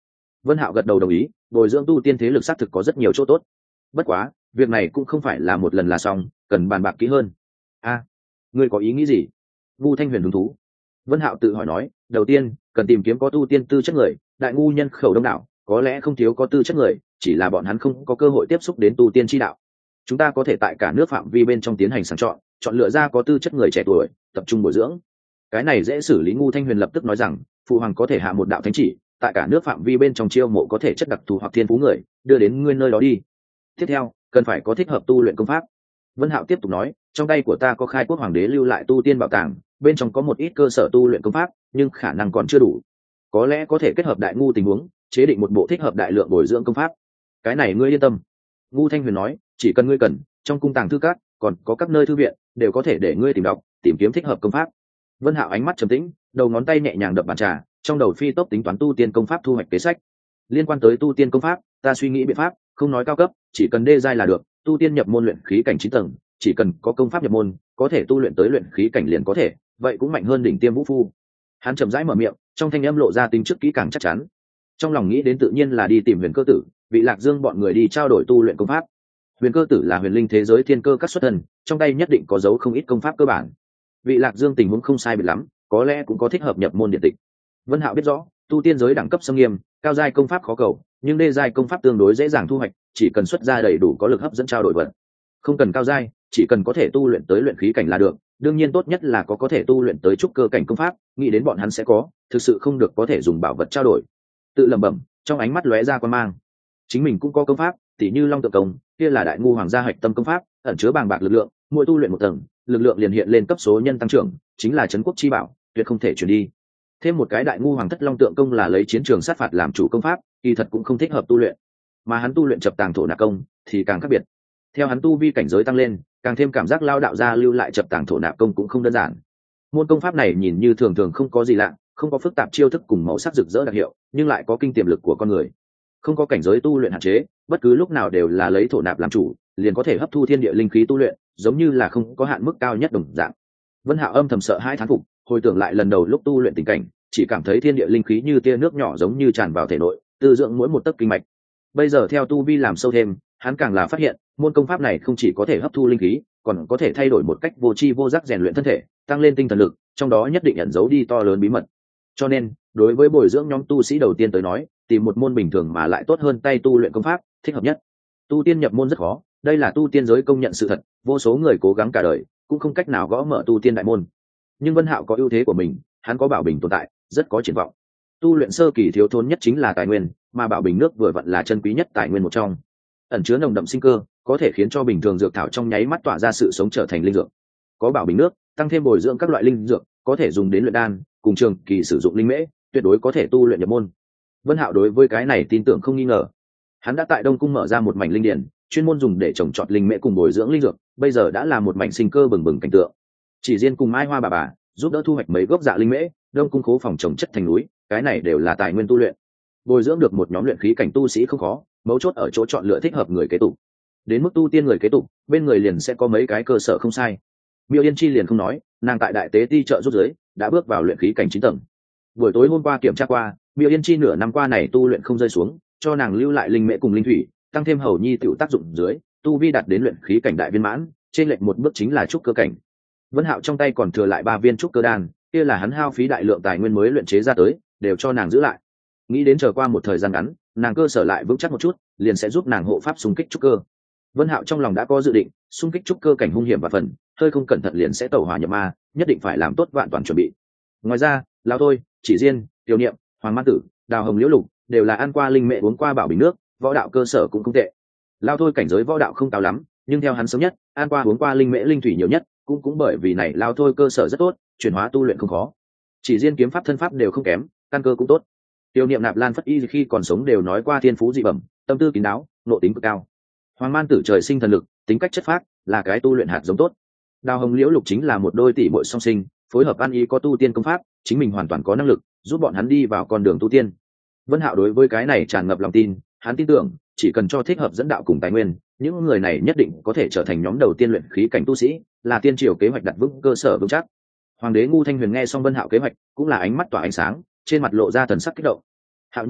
Vân Hạo gật đầu đồng ý, bồi dưỡng tu tiên thế lực xác thực có rất nhiều chỗ tốt. Bất quá, việc này cũng không phải là một lần là xong, cần bàn bạc kỹ hơn. A, ngươi có ý nghĩ gì? Vu Thanh Huyền hứng thú. Vân Hạo tự hỏi nói, đầu tiên, cần tìm kiếm có tu tiên tư chất người, đại ngu nhân khẩu đông đảo, có lẽ không thiếu có tư chất người, chỉ là bọn hắn không có cơ hội tiếp xúc đến tu tiên chi đạo. Chúng ta có thể tại cả nước phạm vi bên trong tiến hành sàng chọn, chọn lựa ra có tư chất người trẻ tuổi, tập trung bồi dưỡng. Cái này dễ xử lý. Ngu Thanh Huyền lập tức nói rằng, phụ hoàng có thể hạ một đạo thánh chỉ, tại cả nước phạm vi bên trong chiêu mộ có thể chất đặc thù hoặc thiên phú người, đưa đến ngươi nơi đó đi. Tiếp theo, cần phải có thích hợp tu luyện công pháp. Vân Hạo tiếp tục nói, trong tay của ta có khai quốc hoàng đế lưu lại tu tiên bảo tàng, bên trong có một ít cơ sở tu luyện công pháp, nhưng khả năng còn chưa đủ. Có lẽ có thể kết hợp đại ngu tình huống, chế định một bộ thích hợp đại lượng bồi dưỡng công pháp. Cái này ngươi yên tâm. Ngu Thanh Huyền nói, chỉ cần ngươi cần, trong cung tàng thư các, còn có các nơi thư viện, đều có thể để ngươi tìm đọc, tìm kiếm thích hợp công pháp. Vân Hạo ánh mắt trầm tĩnh, đầu ngón tay nhẹ nhàng đập bàn trà, trong đầu phi tốc tính toán tu tiên công pháp thu hoạch kế sách. Liên quan tới tu tiên công pháp, ta suy nghĩ biện pháp, không nói cao cấp, chỉ cần đê giai là được. Tu tiên nhập môn luyện khí cảnh chín tầng, chỉ cần có công pháp nhập môn, có thể tu luyện tới luyện khí cảnh liền có thể, vậy cũng mạnh hơn đỉnh tiêm vũ phu. Hắn chậm rãi mở miệng, trong thanh âm lộ ra tính trước kỹ càng chắc chắn. Trong lòng nghĩ đến tự nhiên là đi tìm Huyền Cơ Tử, Vị Lạc Dương bọn người đi trao đổi tu luyện công pháp. Huyền Cơ Tử là huyền linh thế giới thiên cơ các xuất thân, trong tay nhất định có dấu không ít công pháp cơ bản. Vị Lạc Dương tình huống không sai biệt lắm, có lẽ cũng có thích hợp nhập môn điện tịch. Vân Hạo biết rõ, tu tiên giới đẳng cấp xâm nghiêm, cao giai công pháp khó cầu, nhưng đê giai công pháp tương đối dễ dàng thu hoạch, chỉ cần xuất ra đầy đủ có lực hấp dẫn trao đổi vật. Không cần cao giai, chỉ cần có thể tu luyện tới luyện khí cảnh là được, đương nhiên tốt nhất là có có thể tu luyện tới trúc cơ cảnh công pháp, nghĩ đến bọn hắn sẽ có, thực sự không được có thể dùng bảo vật trao đổi. Tự lẩm bẩm, trong ánh mắt lóe ra quan mang. Chính mình cũng có công pháp, tỉ như Long Tượng Công, kia là đại ngu hoàng gia hạch tâm công pháp, ẩn chứa bàng bạc lực lượng, mỗi tu luyện một tầng, lực lượng liền hiện lên cấp số nhân tăng trưởng, chính là trấn quốc chi bảo, tuyệt không thể chuyển đi. Thêm một cái đại ngu hoàng thất Long Tượng Công là lấy chiến trường sát phạt làm chủ công pháp, kỳ thật cũng không thích hợp tu luyện. Mà hắn tu luyện Chập Tàng Thổ Nạp Công thì càng khác biệt. Theo hắn tu vi cảnh giới tăng lên, càng thêm cảm giác lao đạo gia lưu lại Chập Tàng Thổ Nạp Công cũng không đơn giản. Môn công pháp này nhìn như thường thường không có gì lạ, không có phức tạp chiêu thức cùng màu sắc rực rỡ đặc hiệu, nhưng lại có kinh tiềm lực của con người. Không có cảnh giới tu luyện hạn chế, bất cứ lúc nào đều là lấy thổ nạp làm chủ, liền có thể hấp thu thiên địa linh khí tu luyện, giống như là không có hạn mức cao nhất đồng dạng. Vân Hạo âm thầm sợ hai thán phục, hồi tưởng lại lần đầu lúc tu luyện tình cảnh, chỉ cảm thấy thiên địa linh khí như tia nước nhỏ giống như tràn vào thể nội, tư dưỡng mỗi một tấc kinh mạch. Bây giờ theo tu vi làm sâu thêm, hắn càng là phát hiện, môn công pháp này không chỉ có thể hấp thu linh khí, còn có thể thay đổi một cách vô tri vô giác rèn luyện thân thể, tăng lên tinh thần lực, trong đó nhất định ẩn giấu đi to lớn bí mật. Cho nên, đối với bồi dưỡng nhóm tu sĩ đầu tiên tới nói, tìm một môn bình thường mà lại tốt hơn tay tu luyện công pháp, thích hợp nhất. Tu tiên nhập môn rất khó, đây là tu tiên giới công nhận sự thật, vô số người cố gắng cả đời, cũng không cách nào gõ mở tu tiên đại môn. Nhưng Vân Hạo có ưu thế của mình, hắn có Bảo Bình tồn tại, rất có triển vọng. Tu luyện sơ kỳ thiếu thốn nhất chính là tài nguyên, mà Bảo Bình nước vừa vặn là chân quý nhất tài nguyên một trong. Ẩn chứa nồng đậm sinh cơ, có thể khiến cho bình thường dược thảo trong nháy mắt tỏa ra sự sống trở thành linh dược. Có Bảo Bình nước, tăng thêm bồi dưỡng các loại linh dược, có thể dùng đến luyện đan, cùng trường kỳ sử dụng linh mễ, tuyệt đối có thể tu luyện nhập môn. Vân Hạo đối với cái này tin tưởng không nghi ngờ. Hắn đã tại Đông Cung mở ra một mảnh linh điển, chuyên môn dùng để trồng trọt linh mễ cùng bồi dưỡng linh dược, bây giờ đã là một mảnh sinh cơ bừng bừng cảnh tượng. Chỉ riêng cùng Mai Hoa bà bà giúp đỡ thu hoạch mấy gốc dạ linh mễ, Đông Cung khố phòng trồng chất thành núi, cái này đều là tài nguyên tu luyện. Bồi dưỡng được một nhóm luyện khí cảnh tu sĩ không khó, mấu chốt ở chỗ chọn lựa thích hợp người kế tục. Đến mức tu tiên người kế tục, bên người liền sẽ có mấy cái cơ sở không sai. Miêu Yên Chi liền không nói, nàng tại đại tế ti trợ rút dưới, đã bước vào luyện khí cảnh chín tầng. Buổi tối hôm qua kiểm tra qua, Miêu Yên Chi nửa năm qua này tu luyện không rơi xuống, cho nàng lưu lại linh mễ cùng linh thủy, tăng thêm hầu nhi tiểu tác dụng dưới, tu vi đạt đến luyện khí cảnh đại viên mãn, trên lệch một bước chính là trúc cơ cảnh. Vân Hạo trong tay còn thừa lại ba viên trúc cơ đan, kia là hắn hao phí đại lượng tài nguyên mới luyện chế ra tới, đều cho nàng giữ lại. Nghĩ đến chờ qua một thời gian ngắn, nàng cơ sở lại vững chắc một chút, liền sẽ giúp nàng hộ pháp xung kích trúc cơ. Vân Hạo trong lòng đã có dự định, xung kích trúc cơ cảnh hung hiểm và phần, hơi không cẩn thận liền sẽ tẩu hỏa nhập ma, nhất định phải làm tốt vạn toàn chuẩn bị. Ngoài ra, lão thôi, Chỉ Diên, Tiểu Niệm, Hoàng Man Tử, Đào Hồng Liễu Lục đều là ăn qua linh mẹ uống qua bảo bình nước, võ đạo cơ sở cũng không tệ. Lão thôi cảnh giới võ đạo không cao lắm, nhưng theo hắn sớm nhất, ăn qua uống qua linh mễ linh thủy nhiều nhất, cũng cũng bởi vì này lão thôi cơ sở rất tốt, chuyển hóa tu luyện không khó. Chỉ Diên kiếm pháp thân pháp đều không kém, căn cơ cũng tốt. Tiểu Niệm Nạp Lan Phất Y khi còn sống đều nói qua thiên phú dị bẩm, tâm tư kín đáo, nội tính cực cao. Hoàng Man Tử trời sinh thần lực, tính cách chất phác, là cái tu luyện hạt giống tốt. Đào Hồng Liễu Lục chính là một đôi tỷ muội song sinh, phối hợp ăn ý có tu tiên công pháp, chính mình hoàn toàn có năng lực giúp bọn hắn đi vào con đường tu tiên. Vân Hạo đối với cái này tràn ngập lòng tin, hắn tin tưởng chỉ cần cho thích hợp dẫn đạo cùng tài nguyên, những người này nhất định có thể trở thành nhóm đầu tiên luyện khí cảnh tu sĩ, là tiên triều kế hoạch đặt vững cơ sở vững chắc. Hoàng đế Ngu Thanh Huyền nghe xong Vân Hạo kế hoạch, cũng là ánh mắt tỏa ánh sáng, trên mặt lộ ra thần sắc kích động. Hạo nhi,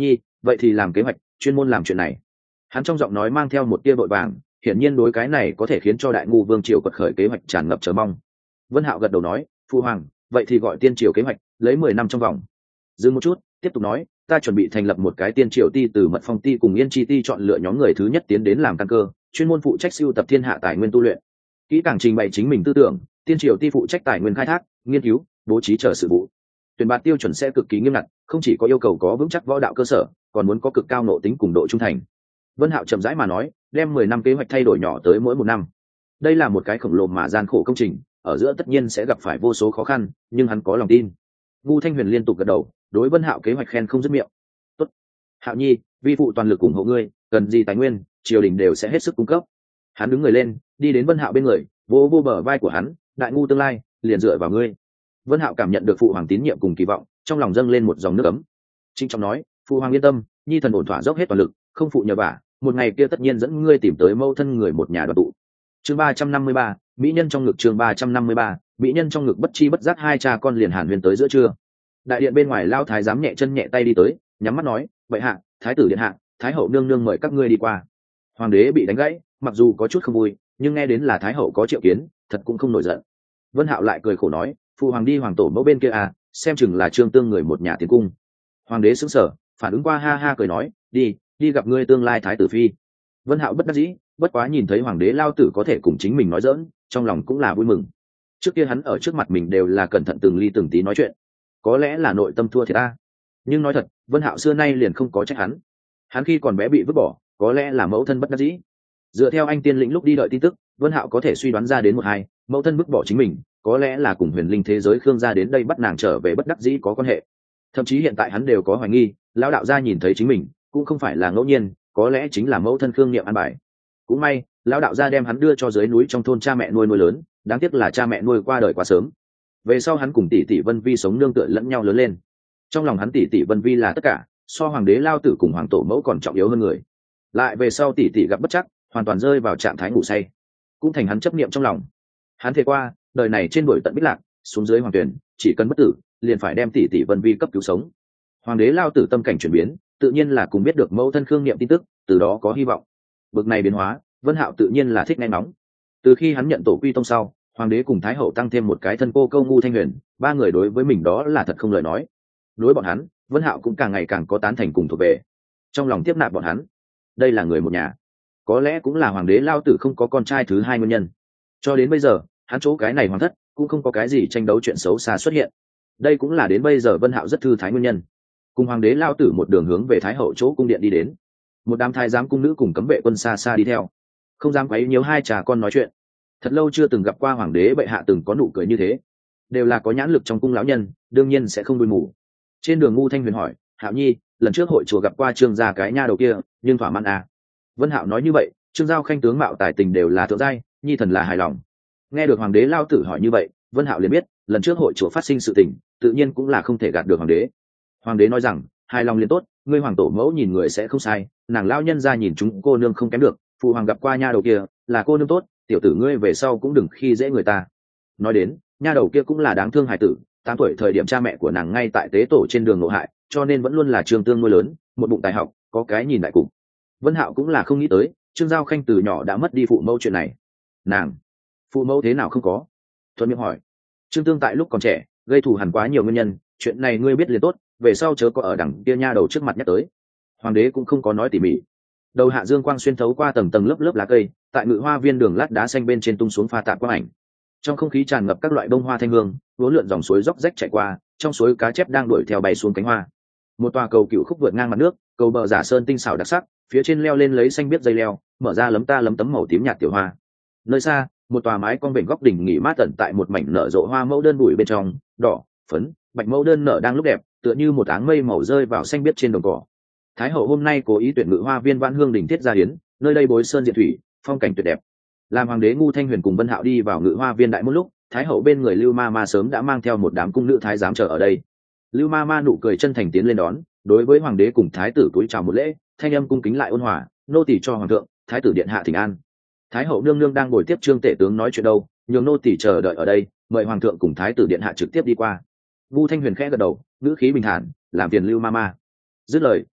vậy thì làm kế hoạch, chuyên môn làm chuyện này. Hắn trong giọng nói mang theo một tia vội vàng, hiển nhiên đối cái này có thể khiến cho đại ngu vương triều quật khởi kế hoạch tràn ngập chờ mong. Vân Hạo gật đầu nói, phụ hoàng, vậy thì gọi tiên triều kế hoạch, lấy mười năm trong vòng. Dừng một chút, tiếp tục nói, ta chuẩn bị thành lập một cái tiên triều ti, từ Mật Phong ti cùng Yên Chi ti chọn lựa nhóm người thứ nhất tiến đến làm căn cơ, chuyên môn phụ trách sưu tập thiên hạ tài nguyên tu luyện. Kỹ càng trình bày chính mình tư tưởng, tiên triều ti phụ trách tài nguyên khai thác, nghiên cứu, bố trí chờ sự vụ. Tuyển bạt tiêu chuẩn sẽ cực kỳ nghiêm ngặt, không chỉ có yêu cầu có vững chắc võ đạo cơ sở, còn muốn có cực cao nội tính cùng độ trung thành. Vân Hạo chậm rãi mà nói, đem mười năm kế hoạch thay đổi nhỏ tới mỗi một năm. Đây là một cái khổng lồ mà gian khổ công trình, ở giữa tất nhiên sẽ gặp phải vô số khó khăn, nhưng hắn có lòng tin. Ngu Thanh Huyền liên tục gật đầu, đối Vân Hạo kế hoạch khen không dứt miệng. "Tốt, Hạo Nhi, vi phụ toàn lực ủng hộ ngươi, cần gì tài nguyên, triều đình đều sẽ hết sức cung cấp." Hắn đứng người lên, đi đến Vân Hạo bên người, vỗ vỗ bờ vai của hắn, "Đại ngu tương lai, liền dựa vào ngươi." Vân Hạo cảm nhận được phụ hoàng tín nhiệm cùng kỳ vọng, trong lòng dâng lên một dòng nước ấm. Trinh trọng nói, "Phụ hoàng yên tâm, nhi thần ổn thỏa dốc hết toàn lực, không phụ nhờ vả, một ngày kia tất nhiên dẫn ngươi tìm tới mâu thân người một nhà đoàn tụ." Chương ba trăm năm mươi ba, mỹ nhân trong ngực. Chương ba trăm năm mươi ba, mỹ nhân trong ngực. Bất chi bất giác hai cha con liền hàn huyên tới giữa trưa. Đại điện bên ngoài lao thái giám nhẹ chân nhẹ tay đi tới, nhắm mắt nói, "Vậy hạ, thái tử điện hạ, thái hậu nương nương mời các ngươi đi qua." Hoàng đế bị đánh gãy, mặc dù có chút không vui, nhưng nghe đến là thái hậu có triệu kiến, thật cũng không nổi giận. Vân Hạo lại cười khổ nói, "Phụ hoàng đi hoàng tổ mẫu bên kia à, xem chừng là Trương Tương người một nhà tiến cung." Hoàng đế sững sờ, phản ứng qua ha ha cười nói, "Đi, đi gặp ngươi tương lai thái tử phi." Vân Hạo bất đắc dĩ, bất quá nhìn thấy hoàng đế lao tử có thể cùng chính mình nói giỡn, trong lòng cũng là vui mừng. Trước kia hắn ở trước mặt mình đều là cẩn thận từng ly từng tí nói chuyện, có lẽ là nội tâm thua thiệt ta. Nhưng nói thật, Vân Hạo xưa nay liền không có trách hắn. Hắn khi còn bé bị vứt bỏ, có lẽ là mẫu thân bất đắc dĩ. Dựa theo anh tiên lĩnh lúc đi đợi tin tức, Vân Hạo có thể suy đoán ra đến một hai, mẫu thân vứt bỏ chính mình, có lẽ là cùng huyền linh thế giới Khương gia đến đây bắt nàng trở về bất đắc dĩ có quan hệ. Thậm chí hiện tại hắn đều có hoài nghi, lão đạo gia nhìn thấy chính mình, cũng không phải là ngẫu nhiên, có lẽ chính là mẫu thân Khương Niệm an bài. Cũng may, lão đạo gia đem hắn đưa cho dưới núi trong thôn cha mẹ nuôi nuôi lớn, đáng tiếc là cha mẹ nuôi qua đời quá sớm. Về sau hắn cùng tỷ tỷ Vân Vi sống nương tựa lẫn nhau lớn lên. Trong lòng hắn tỷ tỷ Vân Vi là tất cả, so hoàng đế lao tử cùng hoàng tổ mẫu còn trọng yếu hơn người. Lại về sau tỷ tỷ gặp bất chắc, hoàn toàn rơi vào trạng thái ngủ say, cũng thành hắn chấp niệm trong lòng. Hắn thề qua, đời này trên đuổi tận bích lạc, xuống dưới hoàng tuyển, chỉ cần bất tử, liền phải đem tỷ tỷ Vân Vi cấp cứu sống. Hoàng đế lao tử tâm cảnh chuyển biến, tự nhiên là cùng biết được mẫu thân Khương Niệm tin tức, từ đó có hy vọng. Bực này biến hóa, Vân Hạo tự nhiên là thích nghe nóng. Từ khi hắn nhận tổ quy tông sau, hoàng đế cùng thái hậu tăng thêm một cái thân cô câu Ngu Thanh Huyền, ba người đối với mình đó là thật không lời nói. Đối bọn hắn, Vân Hạo cũng càng ngày càng có tán thành cùng thuộc về. Trong lòng tiếp nạp bọn hắn, đây là người một nhà. Có lẽ cũng là hoàng đế lao tử không có con trai thứ hai nguyên nhân. Cho đến bây giờ, hắn chỗ cái này hoàng thất cũng không có cái gì tranh đấu chuyện xấu xa xuất hiện. Đây cũng là đến bây giờ Vân Hạo rất thư thái nguyên nhân. Cùng hoàng đế lao tử một đường hướng về thái hậu chỗ cung điện đi đến. Một đám thái giám cung nữ cùng cấm vệ quân xa xa đi theo, không dám quấy nhiễu hai cha con nói chuyện. Thật lâu chưa từng gặp qua hoàng đế bệ hạ từng có nụ cười như thế. Đều là có nhãn lực trong cung lão nhân, đương nhiên sẽ không đuôi mù. Trên đường Ngu Thanh Huyền hỏi, "Hạo Nhi, lần trước hội chùa gặp qua Trương gia cái nha đầu kia, nhưng thỏa mãn à?" Vân Hạo nói như vậy, Trương Giao Khanh tướng mạo tài tình đều là thượng giai, nhi thần là hài lòng. Nghe được hoàng đế lao tử hỏi như vậy, Vân Hạo liền biết, lần trước hội chùa phát sinh sự tình, tự nhiên cũng là không thể gạt được hoàng đế. Hoàng đế nói rằng, hài lòng liền tốt, ngươi hoàng tổ mẫu nhìn người sẽ không sai, nàng lao nhân ra nhìn chúng cô nương không kém được, phụ hoàng gặp qua nha đầu kia, là cô nương tốt, tiểu tử ngươi về sau cũng đừng khi dễ người ta. Nói đến, nha đầu kia cũng là đáng thương hài tử, tám tuổi thời điểm cha mẹ của nàng ngay tại tế tổ trên đường ngộ hại, cho nên vẫn luôn là Trương Tương nuôi lớn, một bụng tài học, có cái nhìn đại cục. Vân Hạo cũng là không nghĩ tới, Trương Giao Khanh từ nhỏ đã mất đi phụ mẫu chuyện này. Nàng, phụ mẫu thế nào không có? Thuận miệng hỏi. Trương Tương tại lúc còn trẻ, gây thù hằn quá nhiều nguyên nhân, chuyện này ngươi biết liền tốt, về sau chớ có ở đằng kia nha đầu trước mặt nhắc tới. Hoàng đế cũng không có nói tỉ mỉ. Đầu hạ dương quang xuyên thấu qua tầng tầng lớp lớp lá cây, tại Ngự Hoa Viên đường lát đá xanh bên trên tung xuống pha tạp quang ảnh. Trong không khí tràn ngập các loại bông hoa thanh hương, uốn lượn dòng suối róc rách chảy qua, trong suối cá chép đang đuổi theo bay xuống cánh hoa. Một tòa cầu cựu khúc vượt ngang mặt nước, cầu bờ giả sơn tinh xảo đặc sắc, phía trên leo lên lấy xanh biết dây leo, mở ra lấm ta lấm tấm màu tím nhạt tiểu hoa. Nơi xa, một tòa mái cong vểnh góc đỉnh nghỉ mát tận tại một mảnh nở rộ hoa mẫu đơn bụi bên trong, đỏ, phấn, bạch mẫu đơn nở đang lúc đẹp, tựa như một áng mây màu rơi vào xanh biết trên đồng cỏ. Thái hậu hôm nay cố ý tuyển Ngự Hoa Viên Vãn Hương đỉnh thiết gia hiến, nơi đây bối sơn diện thủy, phong cảnh tuyệt đẹp. Làm hoàng đế Ngu Thanh Huyền cùng Vân Hạo đi vào Ngự Hoa Viên đại một lúc, thái hậu bên người Lưu Ma Ma sớm đã mang theo một đám cung nữ thái giám chờ ở đây. Lưu Ma Ma nụ cười chân thành tiến lên đón, đối với hoàng đế cùng thái tử cúi chào một lễ, thanh âm cung kính lại ôn hòa, nô tỳ cho hoàng thượng, thái tử điện hạ thỉnh an. Thái hậu nương nương đang ngồi tiếp Trương tể tướng nói chuyện đâu, nhường nô tỳ chờ đợi ở đây, mời hoàng thượng cùng thái tử điện hạ trực tiếp đi qua. Ngu Thanh Huyền khẽ gật đầu, ngữ khí bình thản, làm phiền Lưu Ma Ma. Dứt lời,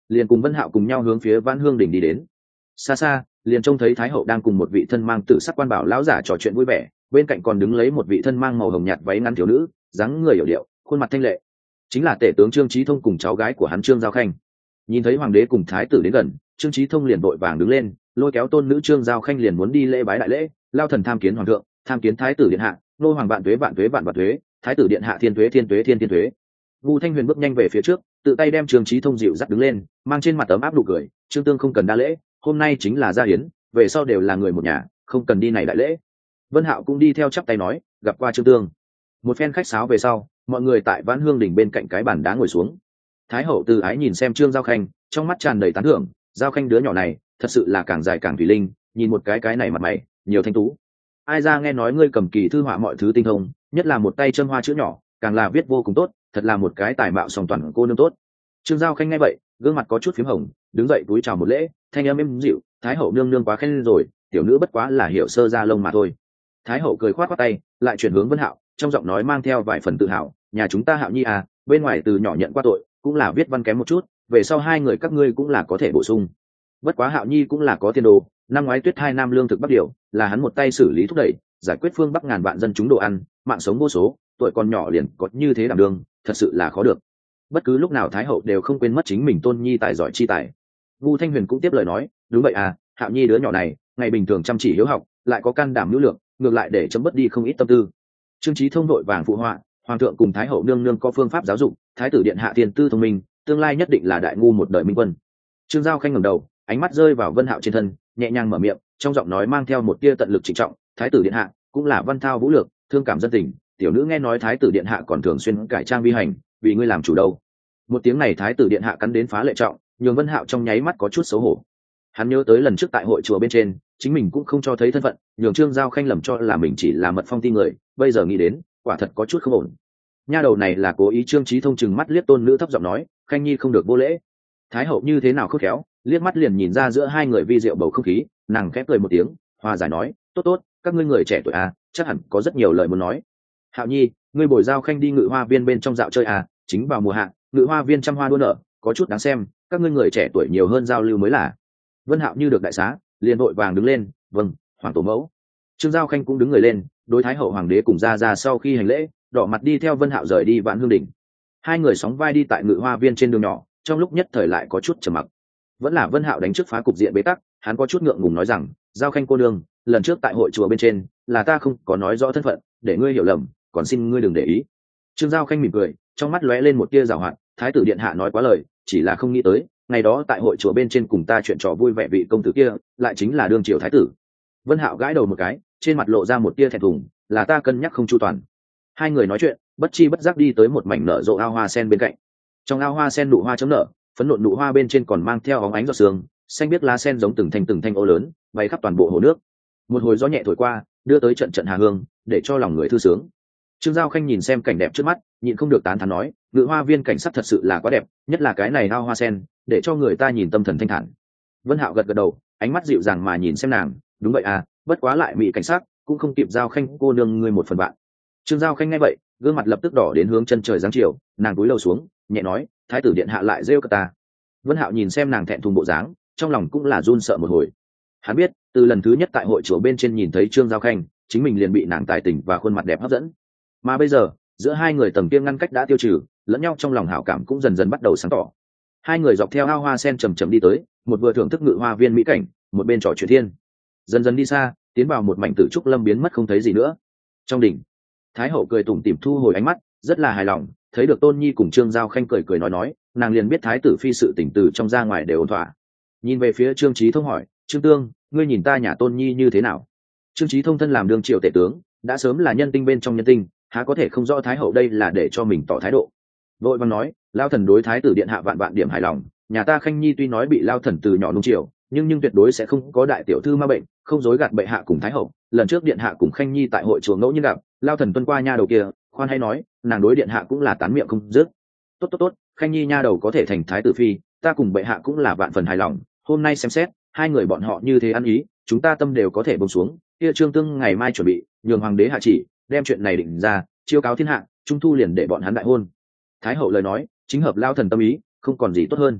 liền cùng Vân Hạo cùng nhau hướng phía Vãn Hương đỉnh đi đến. Xa xa liền trông thấy Thái hậu đang cùng một vị thân mang tử sắc quan bảo lão giả trò chuyện vui vẻ, bên cạnh còn đứng lấy một vị thân mang màu hồng nhạt váy ngắn thiếu nữ, dáng người hiểu điệu, khuôn mặt thanh lệ, chính là tể tướng Trương Chí Thông cùng cháu gái của hắn Trương Giao Khanh. Nhìn thấy hoàng đế cùng thái tử đến gần, Trương Chí Thông liền vội vàng đứng lên, lôi kéo tôn nữ Trương Giao Khanh liền muốn đi lễ bái đại lễ. Lao thần tham kiến hoàng thượng, tham kiến thái tử điện hạ, nô hoàng vạn tuế vạn tuế vạn vạn tuế, thái tử điện hạ thiên tuế thiên tuế thiên thiên tuế. Vu Thanh Huyền bước nhanh về phía trước, tự tay đem Trương Chí Thông dịu dắt đứng lên, mang trên mặt ấm áp nụ cười. Trương Tương không cần đa lễ, hôm nay chính là gia hiến, về sau đều là người một nhà, không cần đi này đại lễ. Vân Hạo cũng đi theo chắp tay nói, gặp qua Trương Tương. Một phen khách sáo về sau, mọi người tại Vãn Hương đỉnh bên cạnh cái bàn đá ngồi xuống. Thái hậu từ ái nhìn xem Trương Giao Khanh, trong mắt tràn đầy tán thưởng. Giao Khanh đứa nhỏ này thật sự là càng dài càng thủy linh, nhìn một cái cái này mặt mày nhiều thanh tú. Ai ra nghe nói ngươi cầm kỳ thư họa mọi thứ tinh thông, nhất là một tay châm hoa chữ nhỏ, càng là viết vô cùng tốt, thật là một cái tài mạo song toàn cô nương tốt. Trương Giao Khanh nghe vậy, gương mặt có chút phím hồng, đứng dậy cúi chào một lễ, thanh âm êm dịu, Thái hậu nương nương quá khen rồi, tiểu nữ bất quá là hiểu sơ ra lông mà thôi. Thái hậu cười khoát khoát tay, lại chuyển hướng Vân Hạo, trong giọng nói mang theo vài phần tự hào, nhà chúng ta Hạo nhi à, bên ngoài từ nhỏ nhận qua tội, cũng là viết văn kém một chút, về sau hai người các ngươi cũng là có thể bổ sung. Bất quá Hạo nhi cũng là có tiền đồ, năm ngoái tuyết hai năm lương thực bắc điều, là hắn một tay xử lý thúc đẩy, giải quyết phương bắc ngàn vạn dân chúng đồ ăn, mạng sống vô số, tuổi còn nhỏ liền có như thế đảm đương, thật sự là khó được. Bất cứ lúc nào Thái hậu đều không quên mất chính mình tôn nhi tài giỏi chi tài. Vu Thanh Huyền cũng tiếp lời nói, đúng vậy à, Hạo nhi đứa nhỏ này, ngày bình thường chăm chỉ hiếu học, lại có can đảm hữu lượng, ngược lại để chấm bớt đi không ít tâm tư. Trương Chí Thông đội vàng phụ họa, hoàng thượng cùng thái hậu nương nương có phương pháp giáo dục, thái tử điện hạ tiền tư thông minh, tương lai nhất định là đại ngu một đời minh quân. Trương Giao Khanh ngẩng đầu, ánh mắt rơi vào Vân Hạo trên thân, nhẹ nhàng mở miệng, trong giọng nói mang theo một tia tận lực trịnh trọng, thái tử điện hạ cũng là văn thao vũ lược, thương cảm dân tình, tiểu nữ nghe nói thái tử điện hạ còn thường xuyên cải trang vi hành, vì ngươi làm chủ đâu. Một tiếng này thái tử điện hạ cắn đến phá lệ trọng, nhường Vân Hạo trong nháy mắt có chút xấu hổ. Hắn nhớ tới lần trước tại hội chùa bên trên, chính mình cũng không cho thấy thân phận, nhường Trương Giao Khanh lầm cho là mình chỉ là mật phong ti người, bây giờ nghĩ đến, quả thật có chút không ổn. Nha đầu này là cố ý. Trương Chí Thông chừng mắt liếc tôn nữ thấp giọng nói, Khanh nhi không được vô lễ. Thái hậu như thế nào khôn khéo, liếc mắt liền nhìn ra giữa hai người vi diệu bầu không khí, nàng khẽ cười một tiếng, hòa giải nói, tốt tốt, các ngươi người trẻ tuổi à, chắc hẳn có rất nhiều lời muốn nói. Hạo nhi, ngươi bồi Giao Khanh đi Ngự Hoa Viên bên trong dạo chơi à, chính vào mùa hạ, Ngự Hoa Viên trăm hoa đua nở, có chút đáng xem, các ngươi người trẻ tuổi nhiều hơn giao lưu mới là. Vân Hạo như được đại xá, liền vội vàng đứng lên, vâng, hoàng tổ mẫu. Trương Giao Khanh cũng đứng người lên, đối thái hậu hoàng đế cùng ra ra sau khi hành lễ, đỏ mặt đi theo Vân Hạo rời đi Vãn Hương đỉnh. Hai người sóng vai đi tại Ngự Hoa Viên trên đường nhỏ, trong lúc nhất thời lại có chút trầm mặc. Vẫn là Vân Hạo đánh trước phá cục diện bế tắc, hắn có chút ngượng ngùng nói rằng, Giao Khanh cô nương, lần trước tại hội chùa bên trên, là ta không có nói rõ thân phận, để ngươi hiểu lầm, còn xin ngươi đừng để ý. Trương Giao Khanh mỉm cười, trong mắt lóe lên một tia giảo hoạt, thái tử điện hạ nói quá lời, chỉ là không nghĩ tới, ngày đó tại hội chùa bên trên cùng ta chuyện trò vui vẻ vị công tử kia, lại chính là đương triều thái tử. Vân Hạo gãi đầu một cái, trên mặt lộ ra một tia thẹn thùng, là ta cân nhắc không chu toàn. Hai người nói chuyện, bất chi bất giác đi tới một mảnh nở rộ ao hoa sen bên cạnh. Trong ao hoa sen nụ hoa chớm nở, phấn nộn nụ hoa bên trên còn mang theo óng ánh giọt sương, xanh biếc lá sen giống từng thanh từng thanh ô lớn, bay khắp toàn bộ hồ nước. Một hồi gió nhẹ thổi qua, đưa tới trận trận hà hương, để cho lòng người thư sướng. Trương Giao Khanh nhìn xem cảnh đẹp trước mắt, nhịn không được tán thán nói, Ngự Hoa Viên cảnh sắc thật sự là quá đẹp, nhất là cái này ao hoa sen, để cho người ta nhìn tâm thần thanh thản. Vân Hạo gật gật đầu, ánh mắt dịu dàng mà nhìn xem nàng, đúng vậy à, bất quá lại mỹ cảnh sắc, cũng không kịp Giao Khanh cô nương ngươi một phần bạn. Trương Giao Khanh nghe vậy, gương mặt lập tức đỏ đến hướng chân trời giáng chiều, nàng cúi đầu xuống, nhẹ nói, thái tử điện hạ lại rêu cợt ta. Vân Hạo nhìn xem nàng thẹn thùng bộ dáng, trong lòng cũng là run sợ một hồi. Hắn biết, từ lần thứ nhất tại hội chùa bên trên nhìn thấy Trương Giao Khanh, chính mình liền bị nàng tài tình và khuôn mặt đẹp hấp dẫn. Mà bây giờ, giữa hai người tầng kia ngăn cách đã tiêu trừ, lẫn nhau trong lòng hảo cảm cũng dần dần bắt đầu sáng tỏ. Hai người dọc theo ao hoa sen chầm chậm đi tới, một vừa thưởng thức Ngự Hoa Viên mỹ cảnh, một bên trò chuyện thiên. Dần dần đi xa, tiến vào một mảnh tử trúc lâm biến mất không thấy gì nữa. Trong đỉnh, thái hậu cười tủm tỉm thu hồi ánh mắt, rất là hài lòng, thấy được tôn nhi cùng Trương Giao Khanh cười cười nói nói, nàng liền biết thái tử phi sự tình từ trong ra ngoài đều ổn thỏa. Nhìn về phía Trương Chí Thông hỏi, Trương Tương, ngươi nhìn ta nhà tôn nhi như thế nào? Trương Chí Thông thân làm đương triều tể tướng, đã sớm là nhân tinh bên trong nhân tinh, há có thể không rõ thái hậu đây là để cho mình tỏ thái độ. Vội vàng nói, lao thần đối thái tử điện hạ vạn vạn điểm hài lòng, nhà ta Khanh nhi tuy nói bị lao thần từ nhỏ nuông chiều, nhưng nhưng tuyệt đối sẽ không có đại tiểu thư ma bệnh, không dối gạt bệ hạ cùng thái hậu. Lần trước điện hạ cùng Khanh nhi tại hội chùa ngẫu nhiên gặp, lao thần tuân qua nha đầu kia, khoan hay nói, nàng đối điện hạ cũng là tán miệng không dứt. Tốt tốt tốt, Khanh nhi nha đầu có thể thành thái tử phi, ta cùng bệ hạ cũng là vạn phần hài lòng. Hôm nay xem xét, hai người bọn họ như thế ăn ý, chúng ta tâm đều có thể buông xuống. Kia Trương Tương ngày mai chuẩn bị, nhường hoàng đế hạ chỉ, đem chuyện này định ra, chiêu cáo thiên hạ, trung thu liền để bọn hắn đại hôn. Thái hậu lời nói chính hợp lao thần tâm ý, không còn gì tốt hơn.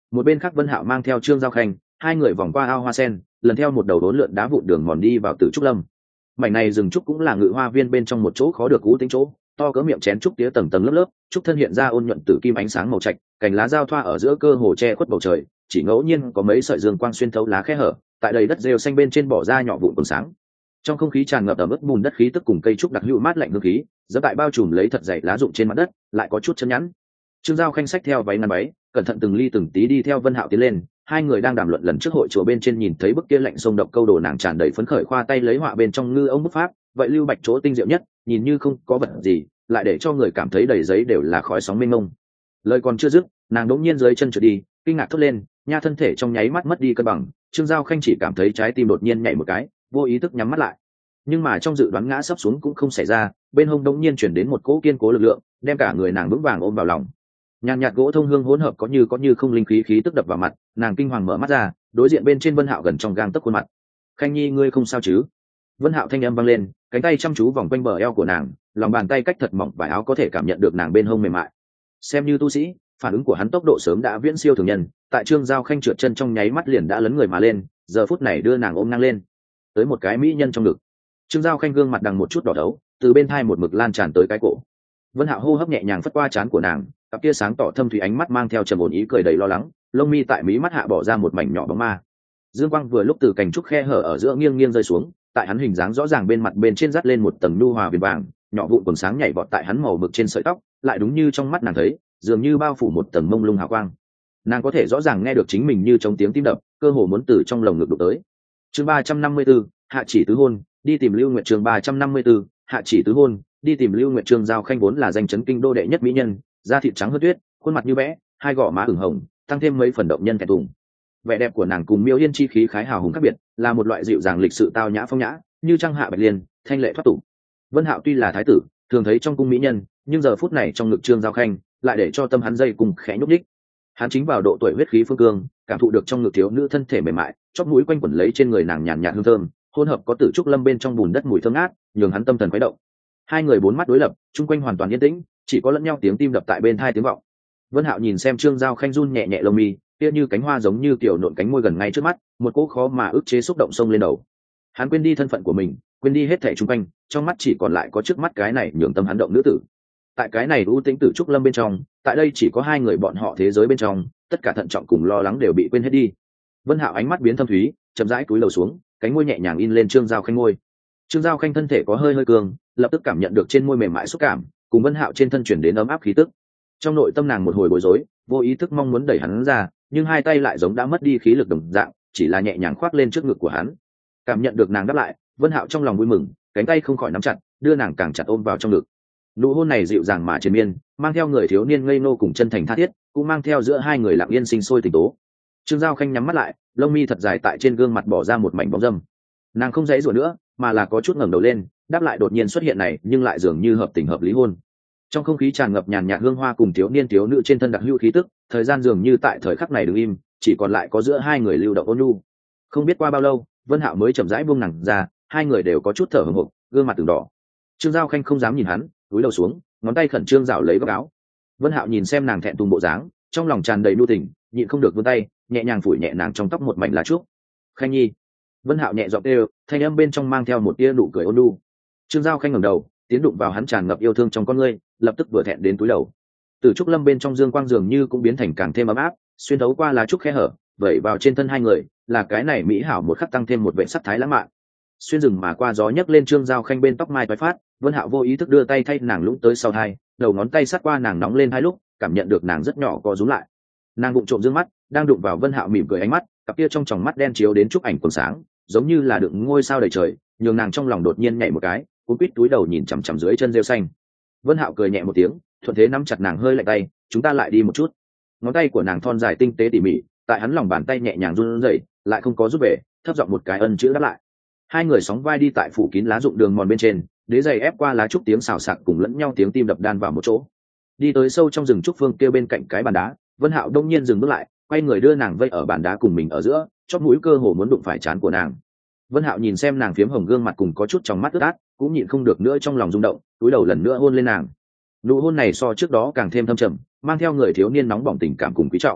Một bên khác Vân Hạo mang theo Trương Giao Khanh, hai người vòng qua ao hoa sen, lần theo một đầu đốn lượn đá vụn đường mòn đi vào Tử Trúc Lâm. Mảnh này rừng trúc cũng là ngự hoa viên bên trong một chỗ khó được cũ tính chỗ, to cỡ miệng chén trúc tía tầng tầng lớp lớp, trúc thân hiện ra ôn nhuận tử kim ánh sáng màu trạch, cành lá giao thoa ở giữa cơ hồ che khuất bầu trời, chỉ ngẫu nhiên có mấy sợi dương quang xuyên thấu lá khe hở, tại đầy đất rêu xanh bên trên bỏ ra nhỏ vụn còn sáng. Trong không khí tràn ngập ẩm ướt bùn đất khí tức cùng cây trúc đặc hữu mát lạnh hương khí, giẫm tại bao trùm lấy thật dày lá rụng trên mặt đất, lại có chút chân nhẵn. Trương Giao Khanh xách theo váy ngắn váy, cẩn thận từng ly từng tí đi theo Vân Hạo tiến lên, hai người đang đàm luận lần trước hội chùa bên trên nhìn thấy bức kia lạnh sông độc câu đồ nàng tràn đầy phấn khởi khoa tay lấy họa bên trong ngư ông bút pháp, vậy lưu bạch chỗ tinh diệu nhất, nhìn như không có vật gì, lại để cho người cảm thấy đầy giấy đều là khói sóng mênh mông. Lời còn chưa dứt, nàng đột nhiên dưới chân trượt đi, kinh ngạc thốt lên, nha thân thể trong nháy mắt mất đi cân bằng, Trương Giao Khanh chỉ cảm thấy trái tim đột nhiên nhảy một cái, vô ý thức nhắm mắt lại. Nhưng mà trong dự đoán ngã sấp xuống cũng không xảy ra, bên hông đột nhiên chuyển đến một cỗ kiên cố lực lượng, đem cả người nàng vững vàng ôm vào lòng. Nhàn nhạt gỗ thông hương hỗn hợp có như có như không linh khí khí tức đập vào mặt, nàng kinh hoàng mở mắt ra, đối diện bên trên Vân Hạo gần trong gang tấc khuôn mặt. Khanh nhi ngươi không sao chứ? Vân Hạo thanh âm vang lên, cánh tay chăm chú vòng quanh bờ eo của nàng, lòng bàn tay cách thật mỏng vải áo có thể cảm nhận được nàng bên hông mềm mại. Xem như tu sĩ, phản ứng của hắn tốc độ sớm đã viễn siêu thường nhân, tại Trương Giao Khanh trượt chân trong nháy mắt liền đã lấn người mà lên, giờ phút này đưa nàng ôm ngang lên, tới một cái mỹ nhân trong ngực. Trương Giao Khanh gương mặt đằng một chút đỏ đấu, từ bên thai một mực lan tràn tới cái cổ. Vân Hạo hô hấp nhẹ nhàng phất qua trán của nàng, cặp kia sáng tỏ thâm thủy ánh mắt mang theo trầm ổn ý cười đầy lo lắng, lông mi tại mí mắt hạ bỏ ra một mảnh nhỏ bóng ma. Dương quang vừa lúc từ cành trúc khe hở ở giữa nghiêng nghiêng rơi xuống, tại hắn hình dáng rõ ràng bên mặt bên trên dắt lên một tầng nhu hòa viền vàng, nhỏ vụn quần sáng nhảy vọt tại hắn màu mực trên sợi tóc, lại đúng như trong mắt nàng thấy, dường như bao phủ một tầng mông lung hào quang. Nàng có thể rõ ràng nghe được chính mình như trong tiếng tim đập, cơ hồ muốn từ trong lồng ngực đụng tới. Chương ba trăm năm mươi 4, hạ chỉ tứ hôn, đi tìm Lưu Nguyệt. Chương ba trăm năm mươi 4, hạ chỉ tứ hôn, đi tìm Lưu Nguyệt. Trương Giao Khanh vốn là danh chấn kinh đô đệ nhất mỹ nhân, da thịt trắng hơn tuyết, khuôn mặt như vẽ, hai gò má ửng hồng, tăng thêm mấy phần động nhân kẹt tùng. Vẻ đẹp của nàng cùng Miêu Yên chi khí khái hào hùng khác biệt, là một loại dịu dàng lịch sự tao nhã phong nhã, như trăng hạ bạch liên, thanh lệ thoát tục. Vân Hạo tuy là thái tử, thường thấy trong cung mỹ nhân, nhưng giờ phút này trong ngực Trương Giao Khanh, lại để cho tâm hắn dây cùng khẽ nhúc nhích. Hắn chính vào độ tuổi huyết khí phương cương, cảm thụ được trong ngực thiếu nữ thân thể mềm mại, chóp mũi quanh quẩn lấy trên người nàng nhàn nhạt hương thơm, hỗn hợp có Tử Trúc Lâm bên trong bùn đất mùi thơm ngát, nhường hắn tâm thần khuấy động. Hai người bốn mắt đối lập, chung quanh hoàn toàn yên tĩnh, chỉ có lẫn nhau tiếng tim đập tại bên tai tiếng vọng. Vân Hạo nhìn xem Trương Giao Khanh run nhẹ nhẹ lông mi, kia như cánh hoa giống như kiểu nộn cánh môi gần ngay trước mắt, một cỗ khó mà ức chế xúc động xông lên đầu. Hắn quên đi thân phận của mình, quên đi hết thảy chung quanh, trong mắt chỉ còn lại có trước mắt cái này nhường tâm hắn động nữ tử. Tại cái này u tĩnh Tử Trúc Lâm bên trong, tại đây chỉ có hai người bọn họ thế giới bên trong, tất cả thận trọng cùng lo lắng đều bị quên hết đi. Vân Hạo ánh mắt biến thâm thúy, chậm rãi cúi đầu xuống, cánh môi nhẹ nhàng in lên Trương Giao Khanh môi. Trương Giao Khanh thân thể có hơi hơi cường, lập tức cảm nhận được trên môi mềm mại xúc cảm, cùng Vân Hạo trên thân truyền đến ấm áp khí tức. Trong nội tâm nàng một hồi bối rối, vô ý thức mong muốn đẩy hắn ra, nhưng hai tay lại giống đã mất đi khí lực đồng dạng, chỉ là nhẹ nhàng khoác lên trước ngực của hắn. Cảm nhận được nàng đáp lại, Vân Hạo trong lòng vui mừng, cánh tay không khỏi nắm chặt, đưa nàng càng chặt ôm vào trong ngực. Nụ hôn này dịu dàng mà triền miên, mang theo người thiếu niên ngây ngô cùng chân thành tha thiết, cũng mang theo giữa hai người lặng yên sinh sôi tình tố. Trương Giao Khanh nhắm mắt lại, lông mi thật dài tại trên gương mặt bỏ ra một mảnh bóng râm. Nàng không dãy rủa nữa, mà là có chút ngẩng đầu lên, đáp lại đột nhiên xuất hiện này, nhưng lại dường như hợp tình hợp lý hôn. Trong không khí tràn ngập nhàn nhạt hương hoa cùng thiếu niên thiếu nữ trên thân đặc hữu khí tức, thời gian dường như tại thời khắc này đứng im, chỉ còn lại có giữa hai người lưu động ôn nhu. Không biết qua bao lâu, Vân Hạo mới chậm rãi buông nàng ra, hai người đều có chút thở hổn hộc, gương mặt từng đỏ. Trương Giao Khanh không dám nhìn hắn, cúi đầu xuống, ngón tay khẩn trương rảo lấy góc áo. Vân Hạo nhìn xem nàng thẹn thùng bộ dáng, trong lòng tràn đầy nhu tình, nhịn không được vươn tay, nhẹ nhàng phủi nhẹ nàng trong tóc một mảnh lá trúc. Khanh nhi. Vân Hạo nhẹ giọng kêu, thanh âm bên trong mang theo một tia nụ cười ôn nhu. Trương Giao Khanh ngẩng đầu, tiến đụng vào hắn tràn ngập yêu thương trong con ngươi, lập tức vừa thẹn đến túi đầu. Từ trúc lâm bên trong dương quang dường như cũng biến thành càng thêm ấm áp, xuyên thấu qua lá trúc khe hở, vẩy vào trên thân hai người, là cái này mỹ hảo một khắc tăng thêm một vẻ sắc thái lãng mạn. Xuyên rừng mà qua gió nhấc lên Trương Giao Khanh bên tóc mai toái phát, Vân Hạo vô ý thức đưa tay thay nàng lũng tới sau hai, đầu ngón tay sát qua nàng nóng lên hai lúc, cảm nhận được nàng rất nhỏ co rúm lại. Nàng bụng trộm dương mắt, đang đụng vào Vân Hạo mỉm cười ánh mắt, cặp kia trong tròng mắt đen chiếu đến chúc ảnh quần sáng, giống như là đựng ngôi sao đầy trời, nhường nàng trong lòng đột nhiên nhảy một cái, cuốn quýt túi đầu nhìn chằm chằm dưới chân rêu xanh. Vân Hạo cười nhẹ một tiếng, thuận thế nắm chặt nàng hơi lạnh tay, chúng ta lại đi một chút. Ngón tay của nàng thon dài tinh tế tỉ mỉ, tại hắn lòng bàn tay nhẹ nhàng run rẩy, lại không có giúp bể, thấp giọng một cái ân chữ đáp lại. Hai người sóng vai đi tại phủ kín lá rụng đường mòn bên trên, đế giày ép qua lá trúc tiếng xào xạc cùng lẫn nhau tiếng tim đập đan vào một chỗ. Đi tới sâu trong rừng trúc phương kêu bên cạnh cái bàn đá, Vân Hạo đông nhiên dừng bước lại, quay người đưa nàng vây ở bàn đá cùng mình ở giữa, chóp mũi cơ hồ muốn đụng phải trán của nàng. Vân Hạo nhìn xem nàng phiếm hồng gương mặt cùng có chút trong mắt ướt át, cũng nhịn không được nữa trong lòng rung động, cúi đầu lần nữa hôn lên nàng. Nụ hôn này so trước đó càng thêm thâm trầm, mang theo người thiếu niên nóng bỏng tình cảm cùng quý trọng.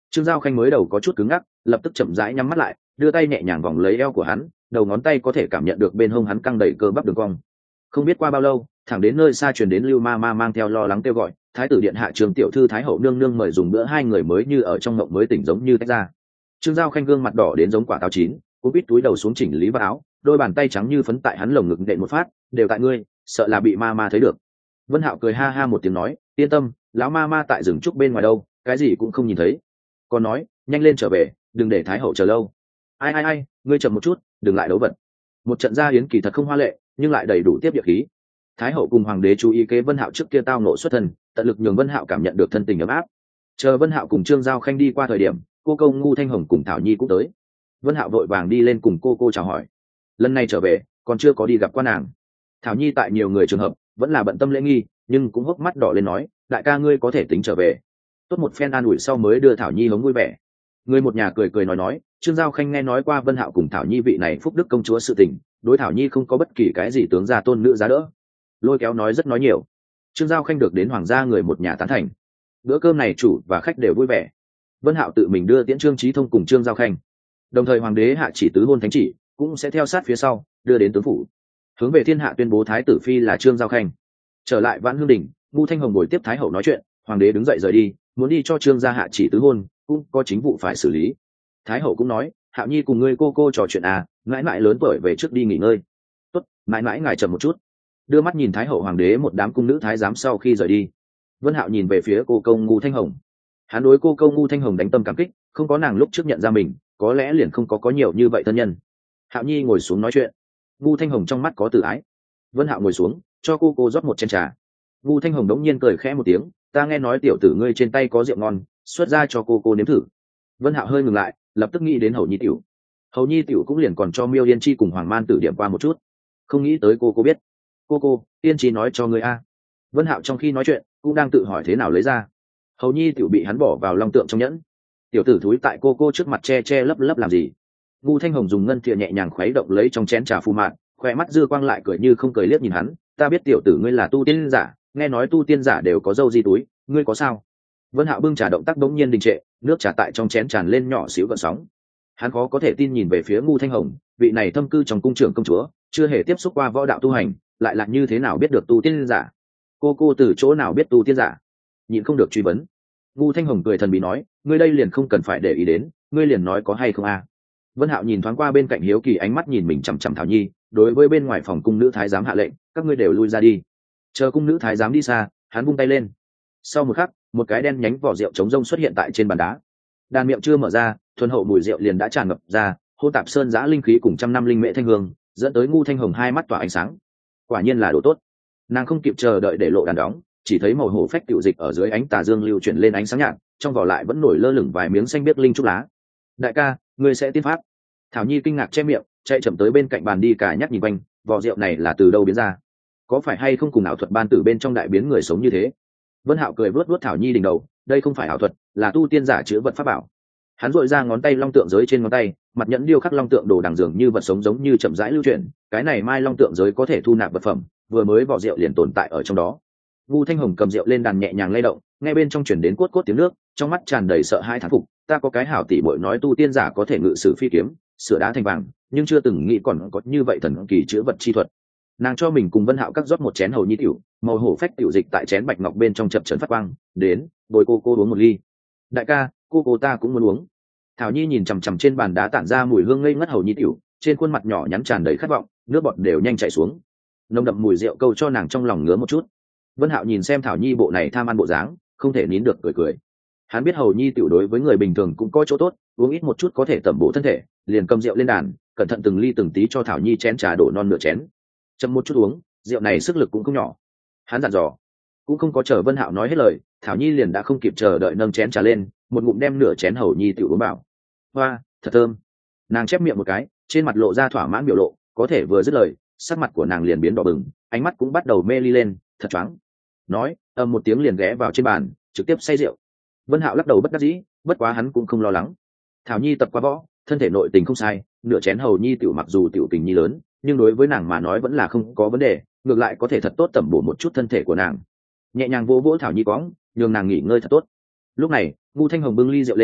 Trương Giao Khanh mới đầu có chút cứng ngắc, lập tức chậm rãi nhắm mắt lại, đưa tay nhẹ nhàng vòng lấy eo của hắn, đầu ngón tay có thể cảm nhận được bên hông hắn căng đầy cơ bắp đường cong. Không biết qua bao lâu, thẳng đến nơi xa truyền đến Lưu Ma Ma mang theo lo lắng kêu gọi, thái tử điện hạ Trường tiểu thư thái hậu nương nương mời dùng bữa, hai người mới như ở trong mộng mới tỉnh giống như tách ra. Trương Giao Khanh gương mặt đỏ đến giống quả táo chín, cô bít túi đầu xuống chỉnh lý vào áo, đôi bàn tay trắng như phấn tại hắn lồng ngực đệm một phát, đều tại ngươi, sợ là bị ma ma thấy được. Vân Hạo cười ha ha một tiếng nói, yên tâm, lão ma ma tại rừng trúc bên ngoài đâu, cái gì cũng không nhìn thấy. Còn nói, nhanh lên trở về, đừng để thái hậu chờ lâu. Ai ai ai, ngươi chậm một chút, đừng lại đấu vật. Một trận gia yến kỳ thật không hoa lệ, nhưng lại đầy đủ tiếp địa khí. Thái hậu cùng hoàng đế chú ý kế Vân Hạo trước kia tao nộ xuất thân, tận lực nhường Vân Hạo cảm nhận được thân tình ấm áp. Chờ Vân Hạo cùng Trương Giao Khanh đi qua thời điểm, cô câu Ngu Thanh Hồng cùng Thảo Nhi cũng tới. Vân Hạo vội vàng đi lên cùng cô cô chào hỏi. Lần này trở về, còn chưa có đi gặp qua nàng. Thảo Nhi tại nhiều người trường hợp vẫn là bận tâm lễ nghi, nhưng cũng hốc mắt đỏ lên nói, đại ca ngươi có thể tính trở về. Tốt một phen an ủi sau mới đưa Thảo Nhi hống vui vẻ. Người một nhà cười cười nói nói, Trương Giao Khanh nghe nói qua Vân Hạo cùng Thảo Nhi vị này phúc đức công chúa sự tình, đối Thảo Nhi không có bất kỳ cái gì tướng gia tôn nữ giá đỡ. Lôi kéo nói rất nói nhiều. Trương Giao Khanh được đến hoàng gia người một nhà tán thành. Bữa cơm này chủ và khách đều vui vẻ. Vân Hạo tự mình đưa tiễn Trương Chí Thông cùng Trương Giao Khanh. Đồng thời hoàng đế hạ chỉ tứ hôn thánh chỉ, cũng sẽ theo sát phía sau, đưa đến tướng phủ. Hướng về thiên hạ tuyên bố thái tử phi là Trương Giao Khanh. Trở lại Vãn Hương Đình, Ngu Thanh Hồng ngồi tiếp thái hậu nói chuyện, hoàng đế đứng dậy rời đi, muốn đi cho Trương gia hạ chỉ tứ hôn, cũng có chính vụ phải xử lý. Thái hậu cũng nói, Hạo Nhi cùng ngươi cô cô trò chuyện à, mãi mãi lớn tuổi về trước đi nghỉ ngơi. Tốt, mãi mãi ngài chậm một chút. Đưa mắt nhìn thái hậu hoàng đế một đám cung nữ thái giám sau khi rời đi, Vân Hạo nhìn về phía cô câu Ngu Thanh Hồng. Hắn đối cô câu Ngu Thanh Hồng đánh tâm cảm kích, không có nàng lúc trước nhận ra mình, có lẽ liền không có có nhiều như vậy thân nhân. Hạo Nhi ngồi xuống nói chuyện. Ngu Thanh Hồng trong mắt có từ ái. Vân Hạo ngồi xuống, cho cô cô rót một chén trà. Ngu Thanh Hồng đống nhiên cười khẽ một tiếng, ta nghe nói tiểu tử ngươi trên tay có rượu ngon, xuất ra cho cô cô nếm thử. Vân Hạo hơi ngừng lại, lập tức nghĩ đến Hầu Nhi tiểu. Hầu Nhi tiểu cũng liền còn cho Miêu Yên Chi cùng Hoàng Man Tử điểm qua một chút, không nghĩ tới cô cô biết. Cô cô, Yên Chi nói cho ngươi a. Vân Hạo trong khi nói chuyện cũng đang tự hỏi thế nào lấy ra. Hầu Nhi tiểu bị hắn bỏ vào long tượng trong nhẫn. Tiểu tử thúi tại cô cô trước mặt che che lấp lấp làm gì? Ngu Thanh Hồng dùng ngân thìa nhẹ nhàng khuấy động lấy trong chén trà phù mạn, khoe mắt dư quang lại cười như không cười liếc nhìn hắn. Ta biết tiểu tử ngươi là tu tiên giả, nghe nói tu tiên giả đều có dâu di túi, ngươi có sao? Vân Hạo bưng trà động tác bỗng nhiên đình trệ, nước trà tại trong chén tràn lên nhỏ xíu gợn sóng. Hắn khó có thể tin nhìn về phía Ngu Thanh Hồng, vị này thâm cư trong cung trưởng công chúa, chưa hề tiếp xúc qua võ đạo tu hành, lại là như thế nào biết được tu tiên giả? Cô cô từ chỗ nào biết tu tiên giả? Nhịn không được truy vấn. Ngu Thanh Hồng cười thần bí nói, ngươi đây liền không cần phải để ý đến, ngươi liền nói có hay không a. Vân Hạo nhìn thoáng qua bên cạnh hiếu kỳ ánh mắt nhìn mình chằm chằm Thảo Nhi, đối với bên ngoài phòng cung nữ thái giám hạ lệnh, các ngươi đều lui ra đi. Chờ cung nữ thái giám đi xa, hắn vung tay lên. Sau một khắc, một cái đen nhánh vỏ rượu trống rông xuất hiện tại trên bàn đá. Đàn miệng chưa mở ra, thuần hậu mùi rượu liền đã tràn ngập ra, hô tạp sơn giã linh khí cùng trăm năm linh mễ thanh hương, dẫn tới Ngu Thanh Hồng hai mắt tỏa ánh sáng. Quả nhiên là đồ tốt. Nàng không kịp chờ đợi để lộ đàn đóng, chỉ thấy màu hổ phách tiểu dịch ở dưới ánh tà dương lưu chuyển lên ánh sáng nhạt, trong vỏ lại vẫn nổi lơ lửng vài miếng xanh biếc linh trúc lá. Đại ca, ngươi sẽ tiên pháp? Thảo Nhi kinh ngạc che miệng, chạy chậm tới bên cạnh bàn đi cả nhắc nhìn quanh, vỏ rượu này là từ đâu biến ra? Có phải hay không cùng ảo thuật ban tử bên trong đại biến người sống như thế? Vân Hạo cười vuốt vuốt Thảo Nhi đỉnh đầu, đây không phải ảo thuật, là tu tiên giả chứa vật pháp bảo. Hắn duỗi ra ngón tay long tượng giới trên ngón tay, mặt nhẫn điêu khắc long tượng đồ đằng dường như vật sống giống như chậm rãi lưu chuyển, cái này mai long tượng giới có thể thu nạp vật phẩm, vừa mới vỏ rượu liền tồn tại ở trong đó. Vu Thanh Hồng cầm rượu lên đàn nhẹ nhàng lay động, nghe bên trong truyền đến cốt cốt tiếng nước, trong mắt tràn đầy sợ hãi thán phục, ta có cái hảo tỷ muội nói tu tiên giả có thể ngự sử phi kiếm, sửa đá thành vàng, nhưng chưa từng nghĩ còn có như vậy thần kỳ chữa vật chi thuật. Nàng cho mình cùng Vân Hạo cắt rót một chén Hầu Nhi tiểu, màu hổ phách tiểu dịch tại chén bạch ngọc bên trong chập chấn phát quang, đến, bồi cô cô uống một ly. Đại ca, cô cô ta cũng muốn uống. Thảo Nhi nhìn chằm chằm trên bàn đá tản ra mùi hương ngây ngất Hầu Nhi tiểu, trên khuôn mặt nhỏ nhắn tràn đầy khát vọng, nước bọt đều nhanh chảy xuống. Nồng đậm mùi rượu câu cho nàng trong lòng ngứa một chút. Vân Hạo nhìn xem Thảo Nhi bộ này tham ăn bộ dáng, không thể nín được cười cười. Hắn biết Hầu Nhi tiểu đối với người bình thường cũng có chỗ tốt, uống ít một chút có thể tẩm bổ thân thể, liền cầm rượu lên đàn, cẩn thận từng ly từng tí cho Thảo Nhi chén trà đổ non nửa chén. Chậm một chút uống, rượu này sức lực cũng không nhỏ. Hắn dặn dò. Cũng không có chờ Vân Hạo nói hết lời, Thảo Nhi liền đã không kịp chờ đợi nâng chén trà lên, một ngụm đem nửa chén Hầu Nhi tiểu uống bảo. Hoa, thật thơm. Nàng chép miệng một cái, trên mặt lộ ra thỏa mãn biểu lộ, có thể vừa dứt lời, sắc mặt của nàng liền biến đỏ bừng, ánh mắt cũng bắt đầu mê ly lên, thật choáng. Nói, ầm một tiếng liền ghé vào trên bàn, trực tiếp say rượu. Vân Hạo lắc đầu bất đắc dĩ, bất quá hắn cũng không lo lắng. Thảo Nhi tập qua võ, thân thể nội tình không sai, nửa chén Hầu Nhi tiểu mặc dù tiểu tình nhi lớn, nhưng đối với nàng mà nói vẫn là không có vấn đề, ngược lại có thể thật tốt tẩm bổ một chút thân thể của nàng. Nhẹ nhàng vỗ vỗ Thảo Nhi quõng, nhường nàng nghỉ ngơi thật tốt. Lúc này, Ngu Thanh Hồng bưng ly rượu lên,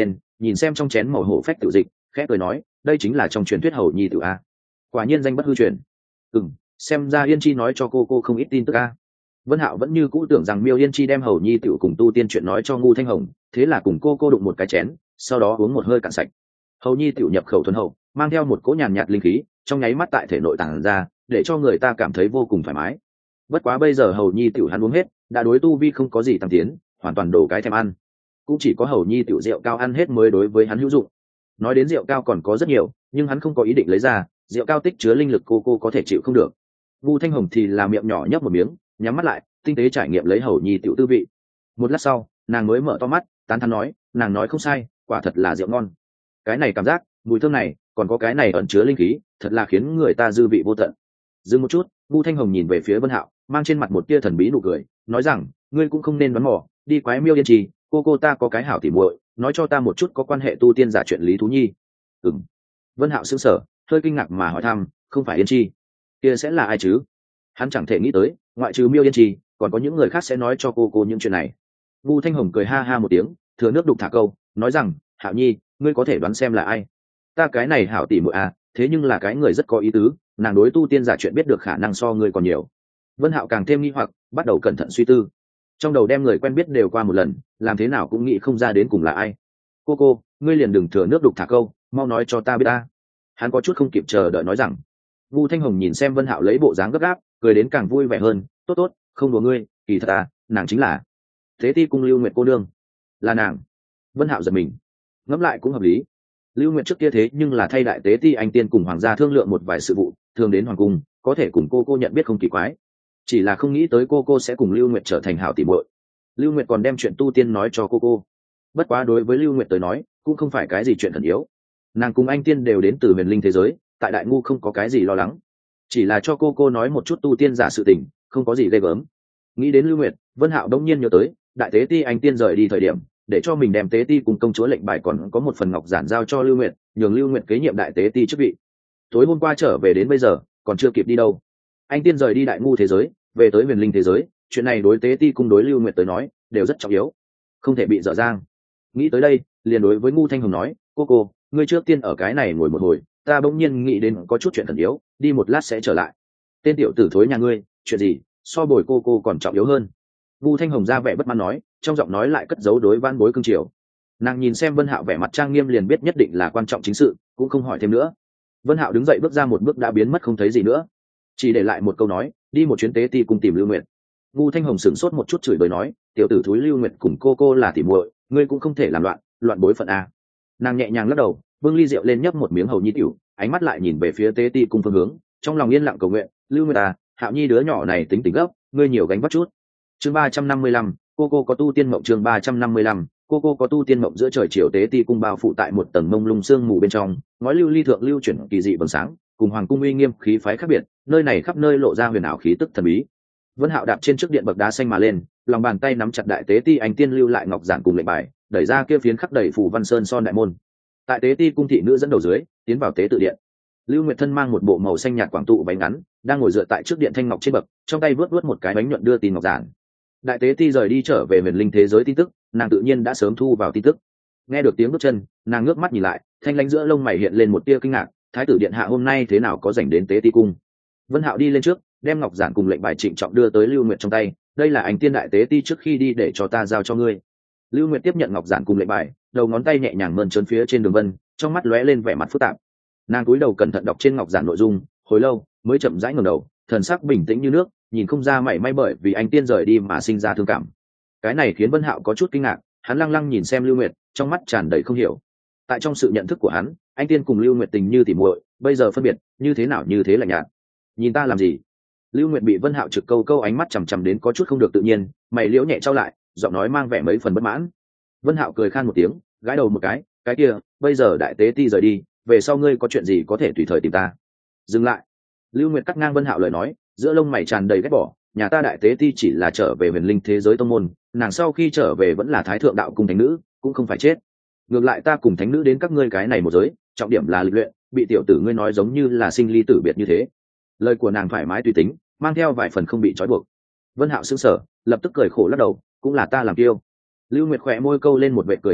nhìn xem trong chén màu hổ phách tự dịch khẽ cười nói, đây chính là trong truyền thuyết hầu nhi tự a, quả nhiên danh bất hư truyền. Ừ, xem ra Yên Chi nói cho cô cô không ít tin tức a. Vân Hạo vẫn như cũ tưởng rằng Miêu Yên Chi đem hầu nhi tự cùng tu tiên chuyện nói cho Ngu Thanh Hồng, thế là cùng cô cô đụng một cái chén, sau đó uống một hơi cạn sạch. Hầu nhi tự nhập khẩu thuần hậu, mang theo một cỗ nhàn nhạt linh khí, trong nháy mắt tại thể nội tàng ra, để cho người ta cảm thấy vô cùng thoải mái. Bất quá bây giờ hầu nhi tự hắn uống hết, đã đối tu vi không có gì tăng tiến, hoàn toàn đổ cái thèm ăn. Cũng chỉ có hầu nhi tự rượu cao ăn hết mới đối với hắn hữu dụng. Nói đến rượu cao còn có rất nhiều, nhưng hắn không có ý định lấy ra, rượu cao tích chứa linh lực cô cô có thể chịu không được. Vu Thanh Hồng thì là miệng nhỏ nhấp một miếng, nhắm mắt lại, tinh tế trải nghiệm lấy hầu nhi tiểu tư vị. Một lát sau, nàng mới mở to mắt, tán thán nói, nàng nói không sai, quả thật là rượu ngon. Cái này cảm giác, mùi thơm này, còn có cái này ẩn chứa linh khí, thật là khiến người ta dư vị vô tận. Dừng một chút, Vu Thanh Hồng nhìn về phía Vân Hạo, mang trên mặt một tia thần bí nụ cười, nói rằng, ngươi cũng không nên đoán mò, đi quái Miêu Yên Trì, cô cô ta có cái hảo tỉ muội, nói cho ta một chút có quan hệ tu tiên giả chuyện Lý Thú Nhi. Ừm. Vân Hạo sững sờ, hơi kinh ngạc mà hỏi thăm, không phải Yên Chi, kia sẽ là ai chứ? Hắn chẳng thể nghĩ tới, ngoại trừ Miêu Yên Trì, còn có những người khác sẽ nói cho cô cô những chuyện này. Vu Thanh Hồng cười ha ha một tiếng, thừa nước đục thả câu, nói rằng, Hạo Nhi, ngươi có thể đoán xem là ai? Ta cái này hảo tỉ muội à, thế nhưng là cái người rất có ý tứ, nàng đối tu tiên giả chuyện biết được khả năng so ngươi còn nhiều. Vân Hạo càng thêm nghi hoặc, bắt đầu cẩn thận suy tư. Trong đầu đem người quen biết đều qua một lần, làm thế nào cũng nghĩ không ra đến cùng là ai. Cô cô, ngươi liền đừng thừa nước đục thả câu, mau nói cho ta biết ta. Hắn có chút không kịp chờ đợi nói rằng. Vu Thanh Hồng nhìn xem Vân Hạo lấy bộ dáng gấp gáp, cười đến càng vui vẻ hơn, tốt tốt, không đùa ngươi, kỳ thật à, nàng chính là Thế Ti cung Lưu Nguyệt cô nương. Là nàng? Vân Hạo giật mình. Ngẫm lại cũng hợp lý. Lưu Nguyệt trước kia thế nhưng là thay đại tế ti anh tiên cùng hoàng gia thương lượng một vài sự vụ, thường đến hoàng cung, có thể cùng cô cô nhận biết không kỳ quái. Chỉ là không nghĩ tới cô cô sẽ cùng Lưu Nguyệt trở thành hảo tỷ muội. Lưu Nguyệt còn đem chuyện tu tiên nói cho cô cô. Bất quá đối với Lưu Nguyệt tới nói, cũng không phải cái gì chuyện thần yếu. Nàng cùng anh tiên đều đến từ huyền linh thế giới, tại đại ngu không có cái gì lo lắng. Chỉ là cho cô cô nói một chút tu tiên giả sự tình, không có gì ghê gớm. Nghĩ đến Lưu Nguyệt, Vân Hạo đông nhiên nhớ tới, đại tế ti anh tiên rời đi thời điểm, để cho mình đem tế ti cùng công chúa lệnh bài còn có một phần ngọc giản giao cho Lưu Nguyệt, nhường Lưu Nguyệt kế nhiệm đại tế ti chức vị. Tối hôm qua trở về đến bây giờ, còn chưa kịp đi đâu. Anh tiên rời đi đại ngu thế giới, về tới huyền linh thế giới, chuyện này đối tế ti cung đối Lưu Nguyệt tới nói đều rất trọng yếu, không thể bị dở dang. Nghĩ tới đây, liền đối với Ngu Thanh Hồng nói, cô cô, ngươi trước tiên ở cái này ngồi một hồi, ta bỗng nhiên nghĩ đến có chút chuyện thần yếu, đi một lát sẽ trở lại. Tên tiểu tử thối nhà ngươi, chuyện gì so bồi cô cô còn trọng yếu hơn? Ngu Thanh Hồng ra vẻ bất mãn nói, trong giọng nói lại cất giấu đối van bối cương triều. Nàng nhìn xem Vân Hạo vẻ mặt trang nghiêm liền biết nhất định là quan trọng chính sự, cũng không hỏi thêm nữa. Vân Hạo đứng dậy bước ra một bước đã biến mất không thấy gì nữa, chỉ để lại một câu nói, đi một chuyến tế ti cùng tìm Lưu Nguyệt. Ngu Thanh Hồng sửng sốt một chút chửi bới nói, tiểu tử thúi Lưu Nguyệt cùng cô cô là tỉ muội, ngươi cũng không thể làm loạn, loạn bối phận a. Nàng nhẹ nhàng lắc đầu, bưng ly rượu lên nhấp một miếng hầu nhi tiểu, ánh mắt lại nhìn về phía tế ti cung phương hướng, trong lòng yên lặng cầu nguyện, Lưu Nguyệt à, Hạo Nhi đứa nhỏ này tính tình gấp, ngươi nhiều gánh vác chút. Chương ba trăm năm mươi lăm, cô cô có tu tiên mộng. Chương ba trăm năm mươi lăm, cô cô có tu tiên mộng. Giữa trời chiều tế ti cung bao phủ tại một tầng mông lung sương mù bên trong, ngói lưu ly thượng lưu chuyển kỳ dị vầng sáng, cùng hoàng cung uy nghiêm khí phái khác biệt, nơi này khắp nơi lộ ra huyền ảo khí tức thần bí. Vân Hạo đạp trên trước điện bậc đá xanh mà lên, lòng bàn tay nắm chặt đại tế ti anh tiên lưu lại ngọc giản cùng lệnh bài, đẩy ra kia phiến khắc đầy phủ văn sơn son đại môn. Tại tế ti cung thị nữ dẫn đầu dưới, tiến vào tế tự điện. Lưu Nguyệt thân mang một bộ màu xanh nhạt quảng tụ váy ngắn, đang ngồi dựa tại trước điện thanh ngọc trên bậc, trong tay vớt vớt một cái bánh nhuận đưa tin ngọc giản. Đại tế ti rời đi trở về huyền linh thế giới tin tức, nàng tự nhiên đã sớm thu vào tin tức. Nghe được tiếng bước chân, nàng ngước mắt nhìn lại, thanh lãnh giữa lông mày hiện lên một tia kinh ngạc, thái tử điện hạ hôm nay thế nào có rảnh đến tế ti cung? Vân Hạo đi lên trước, đem ngọc giản cùng lệnh bài trịnh trọng đưa tới Lưu Nguyệt trong tay, đây là anh tiên đại tế ti trước khi đi để cho ta giao cho ngươi. Lưu Nguyệt tiếp nhận ngọc giản cùng lệnh bài, đầu ngón tay nhẹ nhàng mơn trớn phía trên đường vân, trong mắt lóe lên vẻ mặt phức tạp. Nàng cúi đầu cẩn thận đọc trên ngọc giản nội dung, hồi lâu mới chậm rãi ngẩng đầu, thần sắc bình tĩnh như nước, nhìn không ra mảy may bởi vì anh tiên rời đi mà sinh ra thương cảm. Cái này khiến Vân Hạo có chút kinh ngạc, hắn lăng lăng nhìn xem Lưu Nguyệt, trong mắt tràn đầy không hiểu. Tại trong sự nhận thức của hắn, anh tiên cùng Lưu Nguyệt tình như tỉ muội, bây giờ phân biệt như thế nào như thế lạnh nhạt. Nhìn ta làm gì? Lưu Nguyệt bị Vân Hạo trực câu câu ánh mắt chằm chằm đến có chút không được tự nhiên, mày liễu nhẹ trao lại, giọng nói mang vẻ mấy phần bất mãn. Vân Hạo cười khan một tiếng, gãi đầu một cái, cái kia, bây giờ đại tế ti rời đi, về sau ngươi có chuyện gì có thể tùy thời tìm ta. Dừng lại. Lưu Nguyệt cắt ngang Vân Hạo lời nói, giữa lông mày tràn đầy ghét bỏ, nhà ta đại tế ti chỉ là trở về huyền linh thế giới tông môn, nàng sau khi trở về vẫn là thái thượng đạo cung thánh nữ, cũng không phải chết. Ngược lại ta cùng thánh nữ đến các ngươi cái này một giới, trọng điểm là lịch luyện, bị tiểu tử ngươi nói giống như là sinh ly tử biệt như thế. Lời của nàng thoải mái tùy tính, mang theo vài phần không bị trói buộc. Vân Hạo sững sờ, lập tức cười khổ lắc đầu, cũng là ta làm kiêu. Lưu Nguyệt khẽ môi câu lên một vệt cười yếu ớt,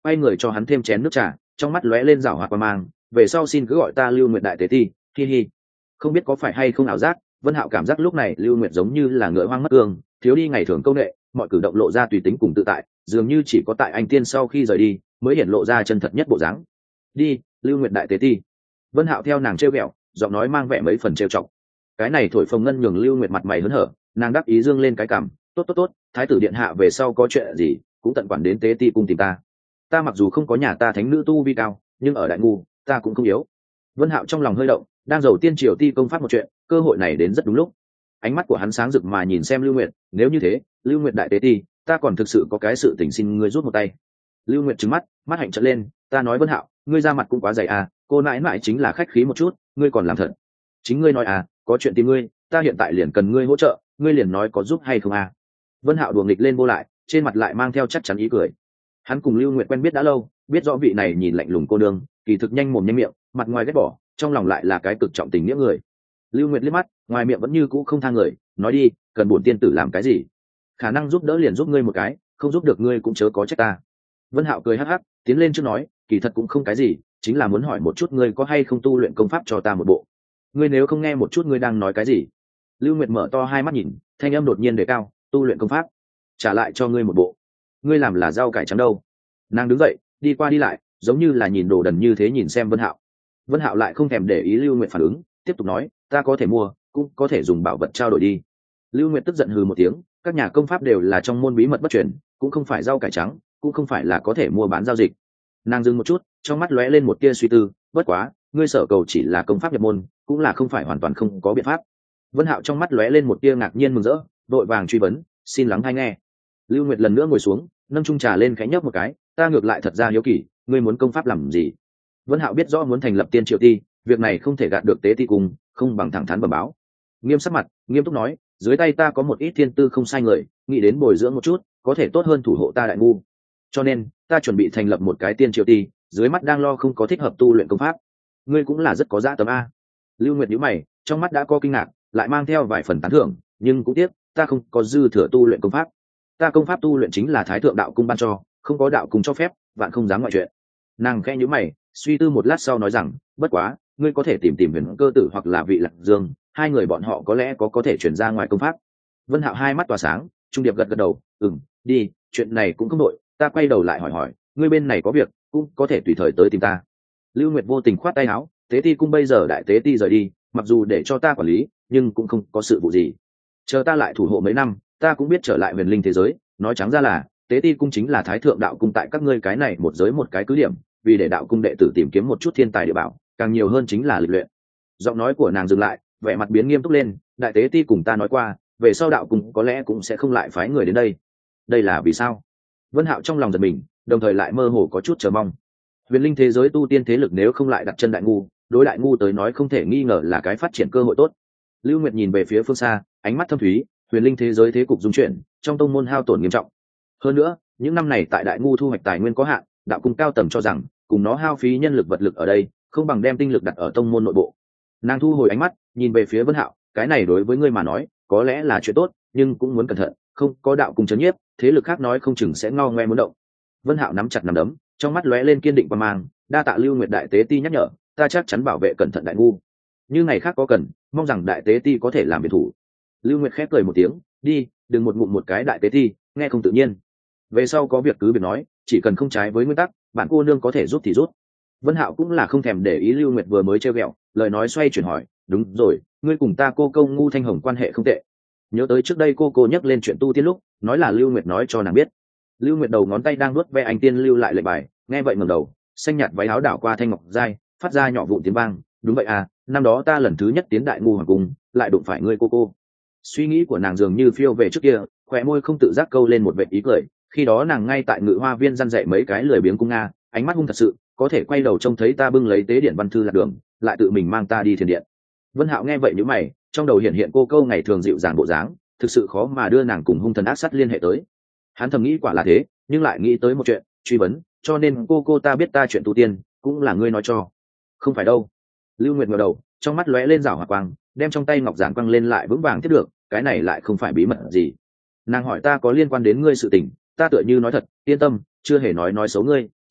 quay người cho hắn thêm chén nước trà, trong mắt lóe lên rảo hoạt qua mang, về sau xin cứ gọi ta Lưu Nguyệt đại tế ti, hi hi. Không biết có phải hay không ảo giác, Vân Hạo cảm giác lúc này Lưu Nguyệt giống như là ngựa hoang mất cương, thiếu đi ngày thường công nghệ, mọi cử động lộ ra tùy tính cùng tự tại, dường như chỉ có tại anh tiên sau khi rời đi mới hiện lộ ra chân thật nhất bộ dáng. Đi, Lưu Nguyệt đại tế ti. Vân Hạo theo nàng trêu ghẹo, giọng nói mang vẻ mấy phần trêu chọc. Cái này thổi phồng ngân nhường Lưu Nguyệt mặt mày hớn hở, nàng đáp ý dương lên cái cằm, tốt tốt tốt, thái tử điện hạ về sau có chuyện gì cũng tận quản đến tế ti cung tìm ta. Ta mặc dù không có nhà ta thánh nữ tu vi cao, nhưng ở đại ngu ta cũng không yếu. Vân Hạo trong lòng hơi động, đang giàu tiên triều ti công pháp một chuyện, cơ hội này đến rất đúng lúc. Ánh mắt của hắn sáng rực mà nhìn xem Lưu Nguyệt, nếu như thế, Lưu Nguyệt đại tế ti, ta còn thực sự có cái sự tình xin ngươi rút một tay. Lưu Nguyệt trừng mắt, mắt hạnh trợn lên, ta nói Vân Hạo, ngươi ra mặt cũng quá dày à, cô nãi nãi chính là khách khí một chút, ngươi còn làm thật. Chính ngươi nói à, có chuyện tìm ngươi, ta hiện tại liền cần ngươi hỗ trợ, ngươi liền nói có giúp hay không à. Vân Hạo đùa nghịch lên vô lại, trên mặt lại mang theo chắc chắn ý cười. Hắn cùng Lưu Nguyệt quen biết đã lâu, biết rõ vị này nhìn lạnh lùng cô đương, kỳ thực nhanh mồm nhanh miệng, mặt ngoài ghét bỏ, trong lòng lại là cái cực trọng tình nghĩa người. Lưu Nguyệt liếc mắt, ngoài miệng vẫn như cũ không tha người, nói đi, cần bổn tiên tử làm cái gì? Khả năng giúp đỡ liền giúp ngươi một cái, không giúp được ngươi cũng chớ có trách ta. Vân Hạo cười hắc hắc, tiến lên trước nói, kỳ thật cũng không cái gì, chính là muốn hỏi một chút ngươi có hay không tu luyện công pháp cho ta một bộ. Ngươi nếu không nghe một chút ngươi đang nói cái gì? Lưu Nguyệt mở to hai mắt nhìn, thanh âm đột nhiên đề cao, tu luyện công pháp, trả lại cho ngươi một bộ. Ngươi làm là rau cải trắng đâu? Nàng đứng dậy, đi qua đi lại, giống như là nhìn đồ đần như thế nhìn xem Vân Hạo. Vân Hạo lại không thèm để ý Lưu Nguyệt phản ứng, tiếp tục nói, ta có thể mua, cũng có thể dùng bảo vật trao đổi đi. Lưu Nguyệt tức giận hừ một tiếng, các nhà công pháp đều là trong môn bí mật bất truyền, cũng không phải rau cải trắng, cũng không phải là có thể mua bán giao dịch. Nàng dừng một chút, trong mắt lóe lên một tia suy tư, bất quá, ngươi sở cầu chỉ là công pháp nhập môn, cũng là không phải hoàn toàn không có biện pháp. Vân Hạo trong mắt lóe lên một tia ngạc nhiên mừng rỡ, vội vàng truy vấn, xin lắng hay nghe. Lưu Nguyệt lần nữa ngồi xuống, nâng chung trà lên khẽ nhấp một cái, ta ngược lại thật ra hiếu kỳ, ngươi muốn công pháp làm gì? Vân Hạo biết rõ muốn thành lập tiên triệu ti, việc này không thể gạt được tế ti cùng, không bằng thẳng thắn bẩm báo. Nghiêm sắc mặt, nghiêm túc nói, dưới tay ta có một ít thiên tư không sai người, nghĩ đến bồi dưỡng một chút, có thể tốt hơn thủ hộ ta đại ngu. Cho nên, ta chuẩn bị thành lập một cái tiên triệu ti, dưới mắt đang lo không có thích hợp tu luyện công pháp. Ngươi cũng là rất có dạ tấm a. Lưu Nguyệt nhíu mày, trong mắt đã có kinh ngạc, lại mang theo vài phần tán thưởng, nhưng cũng tiếc, ta không có dư thừa tu luyện công pháp. Ta công pháp tu luyện chính là Thái thượng đạo cung ban cho, không có đạo cung cho phép, vạn không dám ngoại chuyện. Nàng khẽ nhíu mày, suy tư một lát sau nói rằng, bất quá, ngươi có thể tìm tìm Huyền Cơ Tử hoặc là Vị Lạc Dương, hai người bọn họ có lẽ có có thể chuyển ra ngoài công pháp. Vân Hạo hai mắt tỏa sáng, trung điệp gật gật đầu, ừm, đi, chuyện này cũng không đội, ta quay đầu lại hỏi hỏi, ngươi bên này có việc, cũng có thể tùy thời tới tìm ta. Lưu Nguyệt vô tình khoát tay áo, tế ti cung bây giờ đại tế ti rời đi, mặc dù để cho ta quản lý, nhưng cũng không có sự vụ gì. Chờ ta lại thủ hộ mấy năm, ta cũng biết trở lại huyền linh thế giới, nói trắng ra là, tế ti cung chính là Thái thượng đạo cung tại các ngươi cái này một giới một cái cứ điểm, vì để đạo cung đệ tử tìm kiếm một chút thiên tài địa bảo, càng nhiều hơn chính là lịch luyện. Giọng nói của nàng dừng lại, vẻ mặt biến nghiêm túc lên, đại tế ti cùng ta nói qua, về sau đạo cung có lẽ cũng sẽ không lại phái người đến đây. Đây là vì sao? Vân Hạo trong lòng giật mình, đồng thời lại mơ hồ có chút chờ mong. Huyền linh thế giới tu tiên thế lực nếu không lại đặt chân đại ngu, đối đại ngu tới nói không thể nghi ngờ là cái phát triển cơ hội tốt. Lưu Nguyệt nhìn về phía phương xa, ánh mắt thâm thúy, huyền linh thế giới thế cục dung chuyển, trong tông môn hao tổn nghiêm trọng. Hơn nữa, những năm này tại đại ngu thu hoạch tài nguyên có hạn, đạo cung cao tầng cho rằng, cùng nó hao phí nhân lực vật lực ở đây, không bằng đem tinh lực đặt ở tông môn nội bộ. Nàng thu hồi ánh mắt, nhìn về phía Vân Hạo, cái này đối với ngươi mà nói, có lẽ là chuyện tốt, nhưng cũng muốn cẩn thận, không có đạo cung chấn nhiếp, thế lực khác nói không chừng sẽ ngao ngoe muốn động. Vân Hạo nắm chặt nắm đấm, trong mắt lóe lên kiên định và mang, đa tạ Lưu Nguyệt đại tế ti nhắc nhở, ta chắc chắn bảo vệ cẩn thận đại ngu. Như ngày khác có cần, mong rằng đại tế ti có thể làm biệt thủ. Lưu Nguyệt khép cười một tiếng, đi, đừng một ngụm một cái đại tế ti, nghe không tự nhiên. Về sau có việc cứ việc nói, chỉ cần không trái với nguyên tắc, bạn cô nương có thể giúp thì rút. Vân Hạo cũng là không thèm để ý Lưu Nguyệt vừa mới trêu ghẹo, lời nói xoay chuyển hỏi, đúng rồi, ngươi cùng ta cô câu ngu thanh hồng quan hệ không tệ. Nhớ tới trước đây cô cô nhắc lên chuyện tu tiên lúc, nói là Lưu Nguyệt nói cho nàng biết. Lưu Nguyệt đầu ngón tay đang nuốt ve anh tiên lưu lại lệnh bài, nghe vậy ngẩng đầu, xanh nhạt váy áo đảo qua thanh ngọc dai, phát ra nhỏ vụn tiếng vang, đúng vậy à, năm đó ta lần thứ nhất tiến đại ngu hoàng cung, lại đụng phải ngươi cô cô. Suy nghĩ của nàng dường như phiêu về trước kia, khóe môi không tự giác câu lên một vệt ý cười, khi đó nàng ngay tại Ngự Hoa Viên răn dạy mấy cái lười biếng cung nga, ánh mắt hung thật sự, có thể quay đầu trông thấy ta bưng lấy tế điển văn thư lạc đường, lại tự mình mang ta đi thiền điện. Vân Hạo nghe vậy nhíu mày, trong đầu hiện hiện cô câu ngày thường dịu dàng bộ dáng, thực sự khó mà đưa nàng cùng hung thần ác sát liên hệ tới. Hắn thầm nghĩ quả là thế, nhưng lại nghĩ tới một chuyện, truy vấn, cho nên cô cô ta biết ta chuyện tu tiên, cũng là ngươi nói cho. Không phải đâu. Lưu Nguyệt ngẩng đầu, trong mắt lóe lên rảo hỏa quang, đem trong tay ngọc giản quăng lên lại vững vàng tiếp được, cái này lại không phải bí mật gì. Nàng hỏi ta có liên quan đến ngươi sự tình, ta tựa như nói thật, yên tâm, chưa hề nói nói xấu ngươi,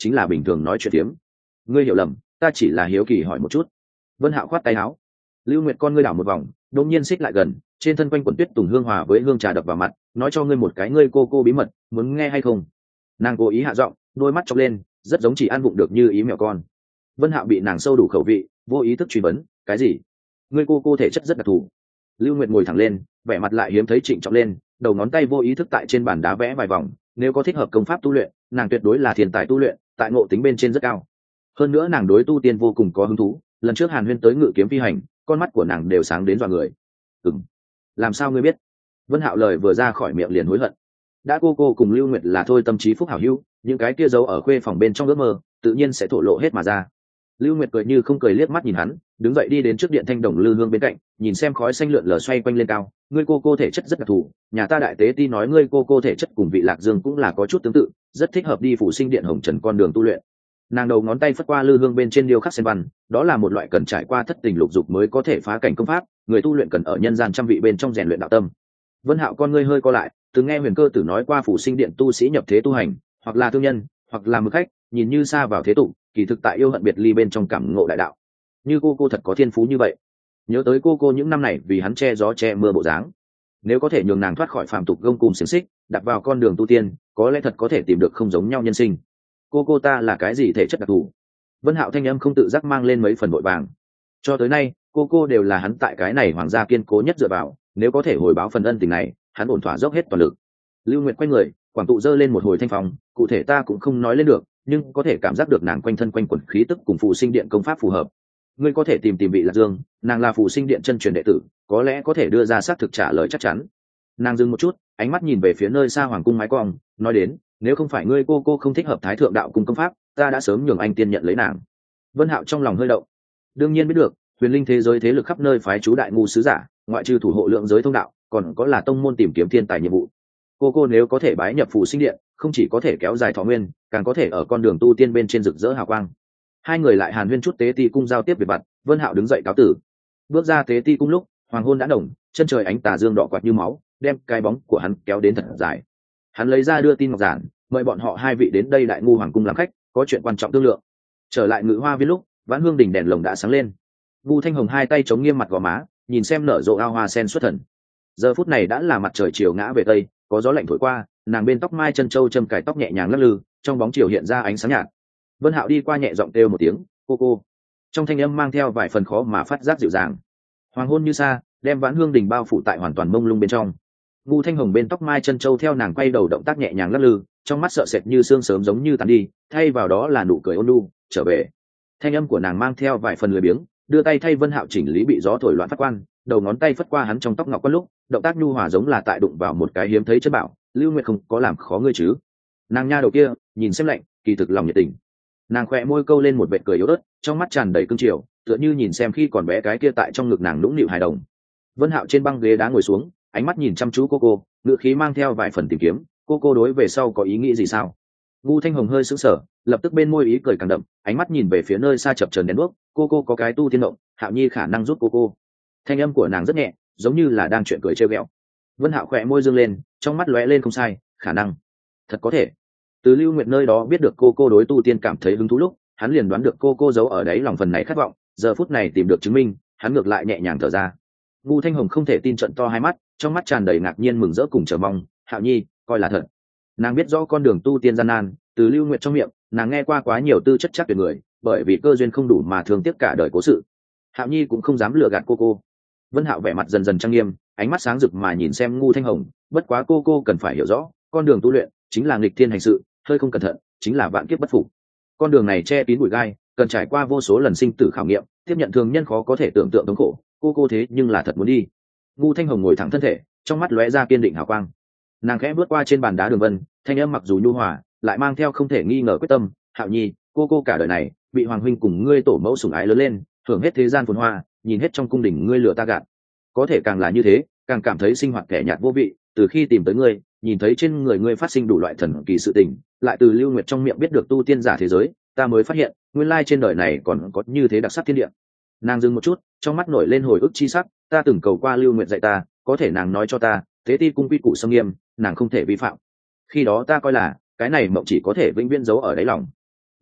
chính là bình thường nói chuyện tiếm. Ngươi hiểu lầm, ta chỉ là hiếu kỳ hỏi một chút. Vân Hạo khoát tay áo. Lưu Nguyệt con ngươi đảo một vòng, đột nhiên xích lại gần, trên thân quanh quần tuyết tùng hương hòa với hương trà đập vào mặt, nói cho ngươi một cái ngươi cô cô bí mật, muốn nghe hay không? Nàng cố ý hạ giọng, đôi mắt chọc lên, rất giống chỉ ăn bụng được như ý mèo con. Vân Hạo bị nàng sâu đủ khẩu vị, vô ý thức truy vấn, cái gì? Ngươi cô cô thể chất rất đặc thù. Lưu Nguyệt ngồi thẳng lên, vẻ mặt lại hiếm thấy trịnh trọng lên, đầu ngón tay vô ý thức tại trên bàn đá vẽ vài vòng, nếu có thích hợp công pháp tu luyện, nàng tuyệt đối là thiên tài tu luyện, tại ngộ tính bên trên rất cao. Hơn nữa nàng đối tu tiên vô cùng có hứng thú, lần trước Hàn Huyên tới ngự kiếm phi hành, con mắt của nàng đều sáng đến dọa người. Ừm, làm sao ngươi biết? Vân Hạo lời vừa ra khỏi miệng liền hối hận. Đã cô cô cùng Lưu Nguyệt là thôi tâm trí phúc hảo hữu, những cái kia giấu ở khuê phòng bên trong ước mơ, tự nhiên sẽ thổ lộ hết mà ra. Lưu Nguyệt cười như không cười liếc mắt nhìn hắn, đứng dậy đi đến trước điện thanh đồng lư hương bên cạnh, nhìn xem khói xanh lượn lờ xoay quanh lên cao. Ngươi cô cô thể chất rất đặc thù, nhà ta đại tế ti nói ngươi cô cô thể chất cùng vị Lạc Dương cũng là có chút tương tự, rất thích hợp đi phủ sinh điện hồng trần con đường tu luyện. Nàng đầu ngón tay phất qua lư hương bên trên điêu khắc sen văn, đó là một loại cần trải qua thất tình lục dục mới có thể phá cảnh công pháp, người tu luyện cần ở nhân gian trăm vị bên trong rèn luyện đạo tâm. Vân Hạo con ngươi hơi co lại, từng nghe Huyền Cơ Tử nói qua phủ sinh điện tu sĩ nhập thế tu hành, hoặc là thương nhân, hoặc là mực khách, nhìn như xa vào thế tục, kỳ thực tại yêu hận biệt ly bên trong cảm ngộ đại đạo. Như cô cô thật có thiên phú như vậy. Nhớ tới cô cô những năm này vì hắn che gió che mưa bộ dáng, nếu có thể nhường nàng thoát khỏi phàm tục gông cùm xiềng xích, đặt vào con đường tu tiên, có lẽ thật có thể tìm được không giống nhau nhân sinh. Cô cô ta là cái gì thể chất đặc thù? Vân Hạo thanh âm không tự giác mang lên mấy phần vội vàng. Cho tới nay, cô cô đều là hắn tại cái này hoàng gia kiên cố nhất dựa vào, nếu có thể hồi báo phần ân tình này, hắn ổn thỏa dốc hết toàn lực. Lưu Nguyệt quay người, quảng tụ dơ lên một hồi thanh phong, cụ thể ta cũng không nói lên được, nhưng có thể cảm giác được nàng quanh thân quanh quẩn khí tức cùng phù sinh điện công pháp phù hợp. Ngươi có thể tìm tìm vị Lạc Dương, nàng là phù sinh điện chân truyền đệ tử, có lẽ có thể đưa ra xác thực trả lời chắc chắn. Nàng dừng một chút, ánh mắt nhìn về phía nơi xa hoàng cung mái cong, nói đến, nếu không phải ngươi cô cô không thích hợp thái thượng đạo cung công pháp, ta đã sớm nhường anh tiên nhận lấy nàng. Vân Hạo trong lòng hơi động, đương nhiên biết được, huyền linh thế giới thế lực khắp nơi phái chú đại ngu sứ giả, ngoại trừ thủ hộ lượng giới thông đạo, còn có là tông môn tìm kiếm thiên tài nhiệm vụ. Cô cô nếu có thể bái nhập phù sinh điện, không chỉ có thể kéo dài thọ nguyên, càng có thể ở con đường tu tiên bên trên rực rỡ hào quang. Hai người lại hàn huyên chút tế ti cung giao tiếp về vặt, Vân Hạo đứng dậy cáo tử. Bước ra tế ti cung lúc, hoàng hôn đã đồng, chân trời ánh tà dương đỏ quạt như máu, đem cái bóng của hắn kéo đến thật dài. Hắn lấy ra đưa tin ngọc giản, mời bọn họ hai vị đến đây đại ngu hoàng cung làm khách, có chuyện quan trọng thương lượng. Trở lại ngự hoa viên lúc, vãn hương đỉnh đèn lồng đã sáng lên. Vu Thanh Hồng hai tay chống nghiêm mặt gò má, nhìn xem nở rộ ao hoa sen xuất thần. Giờ phút này đã là mặt trời chiều ngã về tây, có gió lạnh thổi qua, nàng bên tóc mai chân châu châm cài tóc nhẹ nhàng lắc lư, trong bóng chiều hiện ra ánh sáng nhạt. Vân Hạo đi qua nhẹ giọng kêu một tiếng, cô cô. Trong thanh âm mang theo vài phần khó mà phát giác dịu dàng. Hoàng hôn như xa, đem vãn hương đỉnh bao phủ tại hoàn toàn mông lung bên trong. Vu Thanh Hồng bên tóc mai chân châu theo nàng quay đầu động tác nhẹ nhàng lắc lư, trong mắt sợ sệt như sương sớm giống như tàn đi, thay vào đó là nụ cười ôn nhu, trở về. Thanh âm của nàng mang theo vài phần lười biếng, đưa tay thay Vân Hạo chỉnh lý bị gió thổi loạn phát quan, đầu ngón tay phất qua hắn trong tóc ngọc quan lúc, động tác nhu hòa giống là tại đụng vào một cái hiếm thấy chất bảo. Lưu Nguyệt không có làm khó ngươi chứ? Nàng nha đầu kia, nhìn xem lạnh, kỳ thực lòng nhiệt tình. Nàng khẽ môi câu lên một vệt cười yếu ớt, trong mắt tràn đầy cương triều, tựa như nhìn xem khi còn bé cái kia tại trong ngực nàng nũng nịu hài đồng. Vân Hạo trên băng ghế đá ngồi xuống, ánh mắt nhìn chăm chú cô cô, ngữ khí mang theo vài phần tìm kiếm. Cô cô đối về sau có ý nghĩ gì sao? Vu Thanh Hồng hơi sững sờ, lập tức bên môi ý cười càng đậm, ánh mắt nhìn về phía nơi xa chập chờn đèn đuốc. Cô cô có cái tu tiên động, Hạo Nhi khả năng giúp cô cô. Thanh âm của nàng rất nhẹ, giống như là đang chuyện cười trêu ghẹo. Vân Hạo khẽ môi dương lên, trong mắt lóe lên không sai, khả năng, thật có thể. Từ Lưu Nguyệt nơi đó biết được cô cô đối tu tiên cảm thấy hứng thú lúc, hắn liền đoán được cô cô giấu ở đấy lòng phần này khát vọng, giờ phút này tìm được chứng minh, hắn ngược lại nhẹ nhàng thở ra. Vu Thanh Hồng không thể tin trận to hai mắt, trong mắt tràn đầy ngạc nhiên mừng rỡ cùng chờ mong. Hạo Nhi, coi là thật. Nàng biết rõ con đường tu tiên gian nan, từ Lưu Nguyệt trong miệng, nàng nghe qua quá nhiều tư chất chắc tuyệt người, bởi vì cơ duyên không đủ mà thương tiếc cả đời cố sự. Hạo Nhi cũng không dám lừa gạt cô cô. Vân Hạo vẻ mặt dần dần trang nghiêm, ánh mắt sáng rực mà nhìn xem Vu Thanh Hồng, bất quá cô cô cần phải hiểu rõ, con đường tu luyện chính là nghịch thiên hành sự, hơi không cẩn thận chính là vạn kiếp bất phục. Con đường này che kín bụi gai, cần trải qua vô số lần sinh tử khảo nghiệm, tiếp nhận thường nhân khó có thể tưởng tượng thống khổ, cô cô thế nhưng là thật muốn đi. Vu Thanh Hồng ngồi thẳng thân thể, trong mắt lóe ra kiên định hào quang. Nàng khẽ bước qua trên bàn đá đường vân, thanh âm mặc dù nhu hòa, lại mang theo không thể nghi ngờ quyết tâm. Hạo Nhi, cô cô cả đời này bị hoàng huynh cùng ngươi tổ mẫu sủng ái lớn lên, hưởng hết thế gian phồn hoa, nhìn hết trong cung đình ngươi lừa ta gạt, có thể càng là như thế, càng cảm thấy sinh hoạt kẻ nhạt vô vị. Từ khi tìm tới ngươi, nhìn thấy trên người ngươi phát sinh đủ loại thần kỳ sự tình, lại từ Lưu Nguyệt trong miệng biết được tu tiên giả thế giới, ta mới phát hiện nguyên lai trên đời này còn có như thế đặc sắc thiên địa. Nàng dừng một chút, trong mắt nổi lên hồi ức chi sắc. Ta từng cầu qua Lưu Nguyệt dạy ta, có thể nàng nói cho ta, thế ti cung quy củ sâm nghiêm, nàng không thể vi phạm. Khi đó ta coi là cái này mộng chỉ có thể vĩnh viễn giấu ở đáy lòng.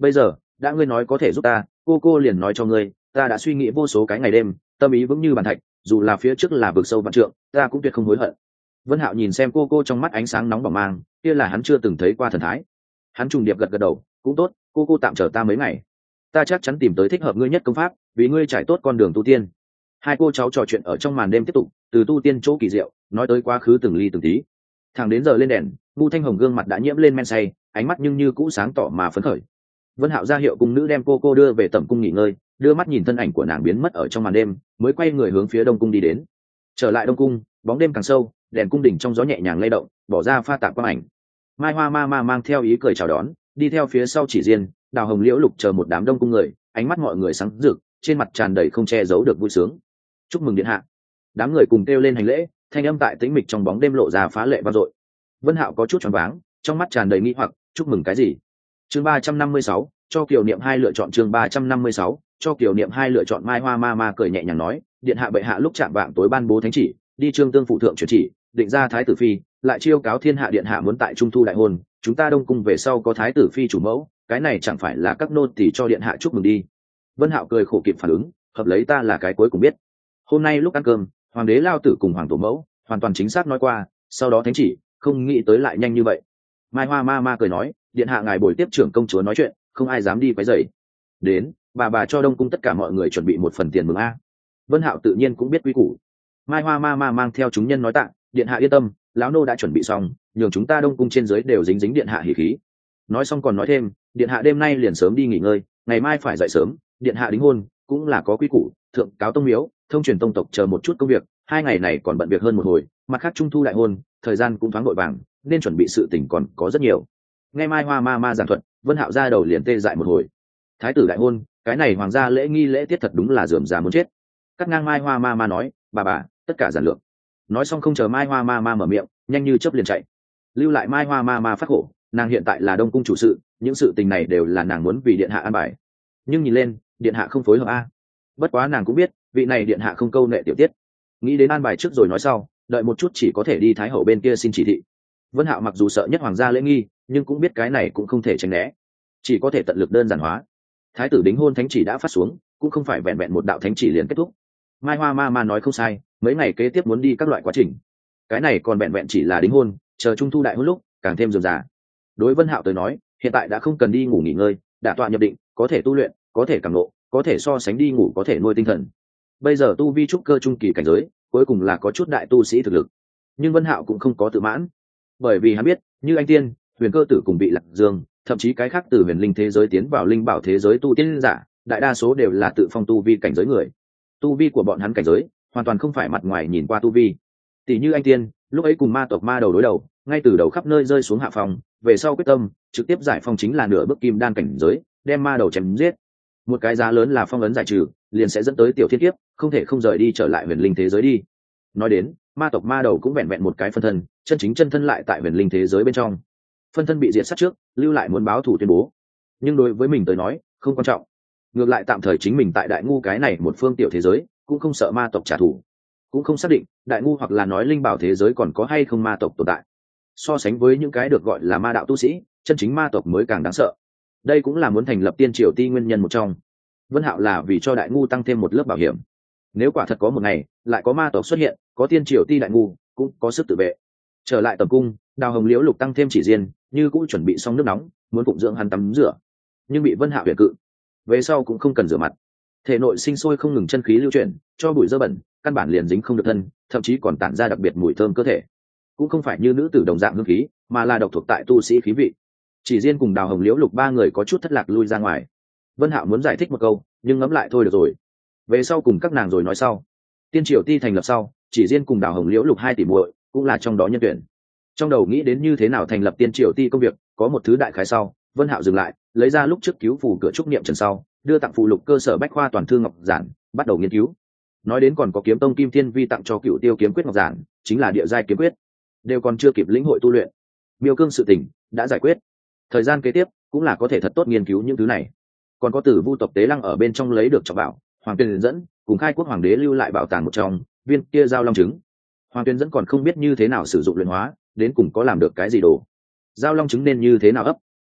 bây giờ đã ngươi nói có thể giúp ta, cô cô liền nói cho ngươi, ta đã suy nghĩ vô số cái ngày đêm, tâm ý vững như bàn thạch, dù là phía trước là vực sâu vạn trượng, ta cũng tuyệt không hối hận. Vân Hạo nhìn xem cô cô trong mắt ánh sáng nóng bỏng mang, kia là hắn chưa từng thấy qua thần thái. Hắn trùng điệp gật gật đầu, cũng tốt, cô cô tạm chờ ta mấy ngày, ta chắc chắn tìm tới thích hợp ngươi nhất công pháp, vì ngươi trải tốt con đường tu tiên. Hai cô cháu trò chuyện ở trong màn đêm tiếp tục, từ tu tiên chỗ kỳ diệu nói tới quá khứ từng ly từng tí. Thẳng đến giờ lên đèn, Ngu Thanh Hồng gương mặt đã nhiễm lên men say, ánh mắt nhưng như cũ sáng tỏ mà phấn khởi. Vân Hạo ra hiệu cung nữ đem cô cô đưa về tẩm cung nghỉ ngơi, đưa mắt nhìn thân ảnh của nàng biến mất ở trong màn đêm, mới quay người hướng phía đông cung đi đến. Trở lại đông cung, bóng đêm càng sâu, đèn cung đình trong gió nhẹ nhàng lay động, bỏ ra pha tạp quang ảnh. Mai Hoa ma ma mang theo ý cười chào đón, đi theo phía sau Chỉ Diên, Đào Hồng, Liễu Lục chờ một đám đông cung người, ánh mắt mọi người sáng rực, trên mặt tràn đầy không che giấu được vui sướng. Chúc mừng điện hạ. Đám người cùng kêu lên hành lễ, thanh âm tại tĩnh mịch trong bóng đêm lộ ra phá lệ vang dội. Vân Hạo có chút choáng váng, trong mắt tràn đầy nghi hoặc, chúc mừng cái gì? Chương ba trăm năm mươi sáu, cho Kiều Niệm hai lựa chọn. Chương ba trăm năm mươi sáu, cho Kiều Niệm hai lựa chọn. Mai Hoa ma ma cười nhẹ nhàng nói, điện hạ bệ hạ lúc chạm vạng tối ban bố thánh chỉ, đi Trương Tương phụ thượng chuyển chỉ, định ra thái tử phi, lại chiêu cáo thiên hạ điện hạ muốn tại trung thu đại hôn, chúng ta đông cung về sau có thái tử phi chủ mẫu, cái này chẳng phải là các nô tỳ cho điện hạ chúc mừng đi. Vân Hạo cười khổ kịp phản ứng, hợp lấy ta là cái cuối cùng biết. Hôm nay lúc ăn cơm, hoàng đế lao tử cùng hoàng tổ mẫu hoàn toàn chính xác nói qua, sau đó thánh chỉ, không nghĩ tới lại nhanh như vậy. Mai Hoa ma ma cười nói, điện hạ ngài buổi tiếp trưởng công chúa nói chuyện, không ai dám đi quấy rầy. Đến, bà bà cho đông cung tất cả mọi người chuẩn bị một phần tiền mừng a. Vân Hạo tự nhiên cũng biết quy củ. Mai Hoa ma ma mang theo chúng nhân nói tạ, điện hạ yên tâm, lão nô đã chuẩn bị xong, nhường chúng ta đông cung trên dưới đều dính dính điện hạ hỉ khí. Nói xong còn nói thêm, điện hạ đêm nay liền sớm đi nghỉ ngơi, ngày mai phải dậy sớm, điện hạ đính hôn cũng là có quy củ, thượng cáo tông miếu, thông truyền tông tộc chờ một chút công việc, hai ngày này còn bận việc hơn một hồi, mặt khác trung thu đại hôn, thời gian cũng thoáng vội vàng, nên chuẩn bị sự tình còn có rất nhiều. Nghe Mai Hoa ma ma giảng thuật, Vân Hạo ra đầu liền tê dại một hồi. Thái tử đại hôn, cái này hoàng gia lễ nghi lễ tiết thật đúng là rườm rà muốn chết. Cắt ngang Mai Hoa ma ma nói, bà bà, tất cả giản lược. Nói xong không chờ Mai Hoa ma ma mở miệng, nhanh như chớp liền chạy. Lưu lại Mai Hoa ma ma phát khổ, nàng hiện tại là đông cung chủ sự, những sự tình này đều là nàng muốn vì điện hạ an bài. Nhưng nhìn lên, điện hạ không phối hợp a. Bất quá nàng cũng biết, vị này điện hạ không câu nệ tiểu tiết. Nghĩ đến an bài trước rồi nói sau, đợi một chút chỉ có thể đi thái hậu bên kia xin chỉ thị. Vân Hạo mặc dù sợ nhất hoàng gia lễ nghi, nhưng cũng biết cái này cũng không thể tránh né, chỉ có thể tận lực đơn giản hóa. Thái tử đính hôn thánh chỉ đã phát xuống, cũng không phải vẹn vẹn một đạo thánh chỉ liền kết thúc. Mai Hoa ma ma nói không sai, mấy ngày kế tiếp muốn đi các loại quá trình. Cái này còn vẹn vẹn chỉ là đính hôn, chờ trung thu đại hôn lúc càng thêm rườm rà. Đối Vân Hạo tới nói, hiện tại đã không cần đi ngủ nghỉ ngơi, đã tọa nhập định, có thể tu luyện, có thể cảm ngộ, có thể so sánh đi ngủ có thể nuôi tinh thần. Bây giờ tu vi trúc cơ trung kỳ cảnh giới, cuối cùng là có chút đại tu sĩ thực lực. Nhưng Vân Hạo cũng không có tự mãn, bởi vì hắn biết, như anh tiên, Huyền Cơ tử cùng bị Lạc Dương, thậm chí cái khác từ huyền linh thế giới tiến vào linh bảo thế giới tu tiên giả, đại đa số đều là tự phong tu vi cảnh giới người. Tu vi của bọn hắn cảnh giới, hoàn toàn không phải mặt ngoài nhìn qua tu vi. Tỷ như anh tiên, lúc ấy cùng ma tộc ma đầu đối đầu, ngay từ đầu khắp nơi rơi xuống hạ phòng, về sau quyết tâm, trực tiếp giải phong chính là nửa bước kim đan cảnh giới, đem ma đầu chém giết. Một cái giá lớn là phong ấn giải trừ, liền sẽ dẫn tới tiểu thiên kiếp, không thể không rời đi trở lại huyền linh thế giới đi. Nói đến, ma tộc ma đầu cũng vẹn vẹn một cái phân thân, chân chính chân thân lại tại huyền linh thế giới bên trong. Phân thân bị diệt sát trước, lưu lại muốn báo thù tuyên bố. Nhưng đối với mình tới nói, không quan trọng. Ngược lại tạm thời chính mình tại đại ngu cái này một phương tiểu thế giới, cũng không sợ ma tộc trả thù, cũng không xác định đại ngu hoặc là nói linh bảo thế giới còn có hay không ma tộc tồn tại. So sánh với những cái được gọi là ma đạo tu sĩ, chân chính ma tộc mới càng đáng sợ. Đây cũng là muốn thành lập tiên triều ti nguyên nhân một trong. Vân Hạo là vì cho đại ngu tăng thêm một lớp bảo hiểm. Nếu quả thật có một ngày lại có ma tộc xuất hiện, có tiên triều ti đại ngu cũng có sức tự vệ. Trở lại tầm cung, Đào Hồng, Liễu Lục tăng thêm Chỉ Diên, như cũng chuẩn bị xong nước nóng, muốn phụng dưỡng hắn tắm rửa, nhưng bị Vân Hạo huyền cự. Về sau cũng không cần rửa mặt, thể nội sinh sôi không ngừng chân khí lưu chuyển, cho bụi dơ bẩn căn bản liền dính không được thân, thậm chí còn tản ra đặc biệt mùi thơm cơ thể. Cũng không phải như nữ tử đồng dạng hương khí, mà là độc thuộc tại tu sĩ khí vị. Chỉ Diên cùng Đào Hồng, Liễu Lục ba người có chút thất lạc lui ra ngoài. Vân Hạo muốn giải thích một câu, nhưng ngẫm lại thôi được rồi. Về sau cùng các nàng rồi nói sau. Tiên triều ti thành lập sau, Chỉ Diên cùng Đào Hồng, Liễu Lục hai tỷ muội cũng là trong đó nhân tuyển. Trong đầu nghĩ đến như thế nào thành lập tiên triều ti công việc, có một thứ đại khái sau, Vân Hạo dừng lại, lấy ra lúc trước cứu phù cửa trúc niệm trần sau, đưa tặng phụ lục cơ sở bách khoa toàn thư ngọc giản, bắt đầu nghiên cứu. Nói đến còn có kiếm tông kim thiên vi tặng cho cựu tiêu kiếm quyết ngọc giản, chính là địa giai kiếm quyết, đều còn chưa kịp lĩnh hội tu luyện. Miêu cương sự tình đã giải quyết, thời gian kế tiếp cũng là có thể thật tốt nghiên cứu những thứ này. Còn có từ vu tộc tế lăng ở bên trong lấy được trọng bảo, hoàng tuyên dẫn cùng khai quốc hoàng đế lưu lại bảo tàng một trong viên kia giao long trứng. Hoàng tuyên dẫn còn không biết như thế nào sử dụng luyện hóa, đến cùng có làm được cái gì đồ. Giao long trứng nên như thế nào ấp,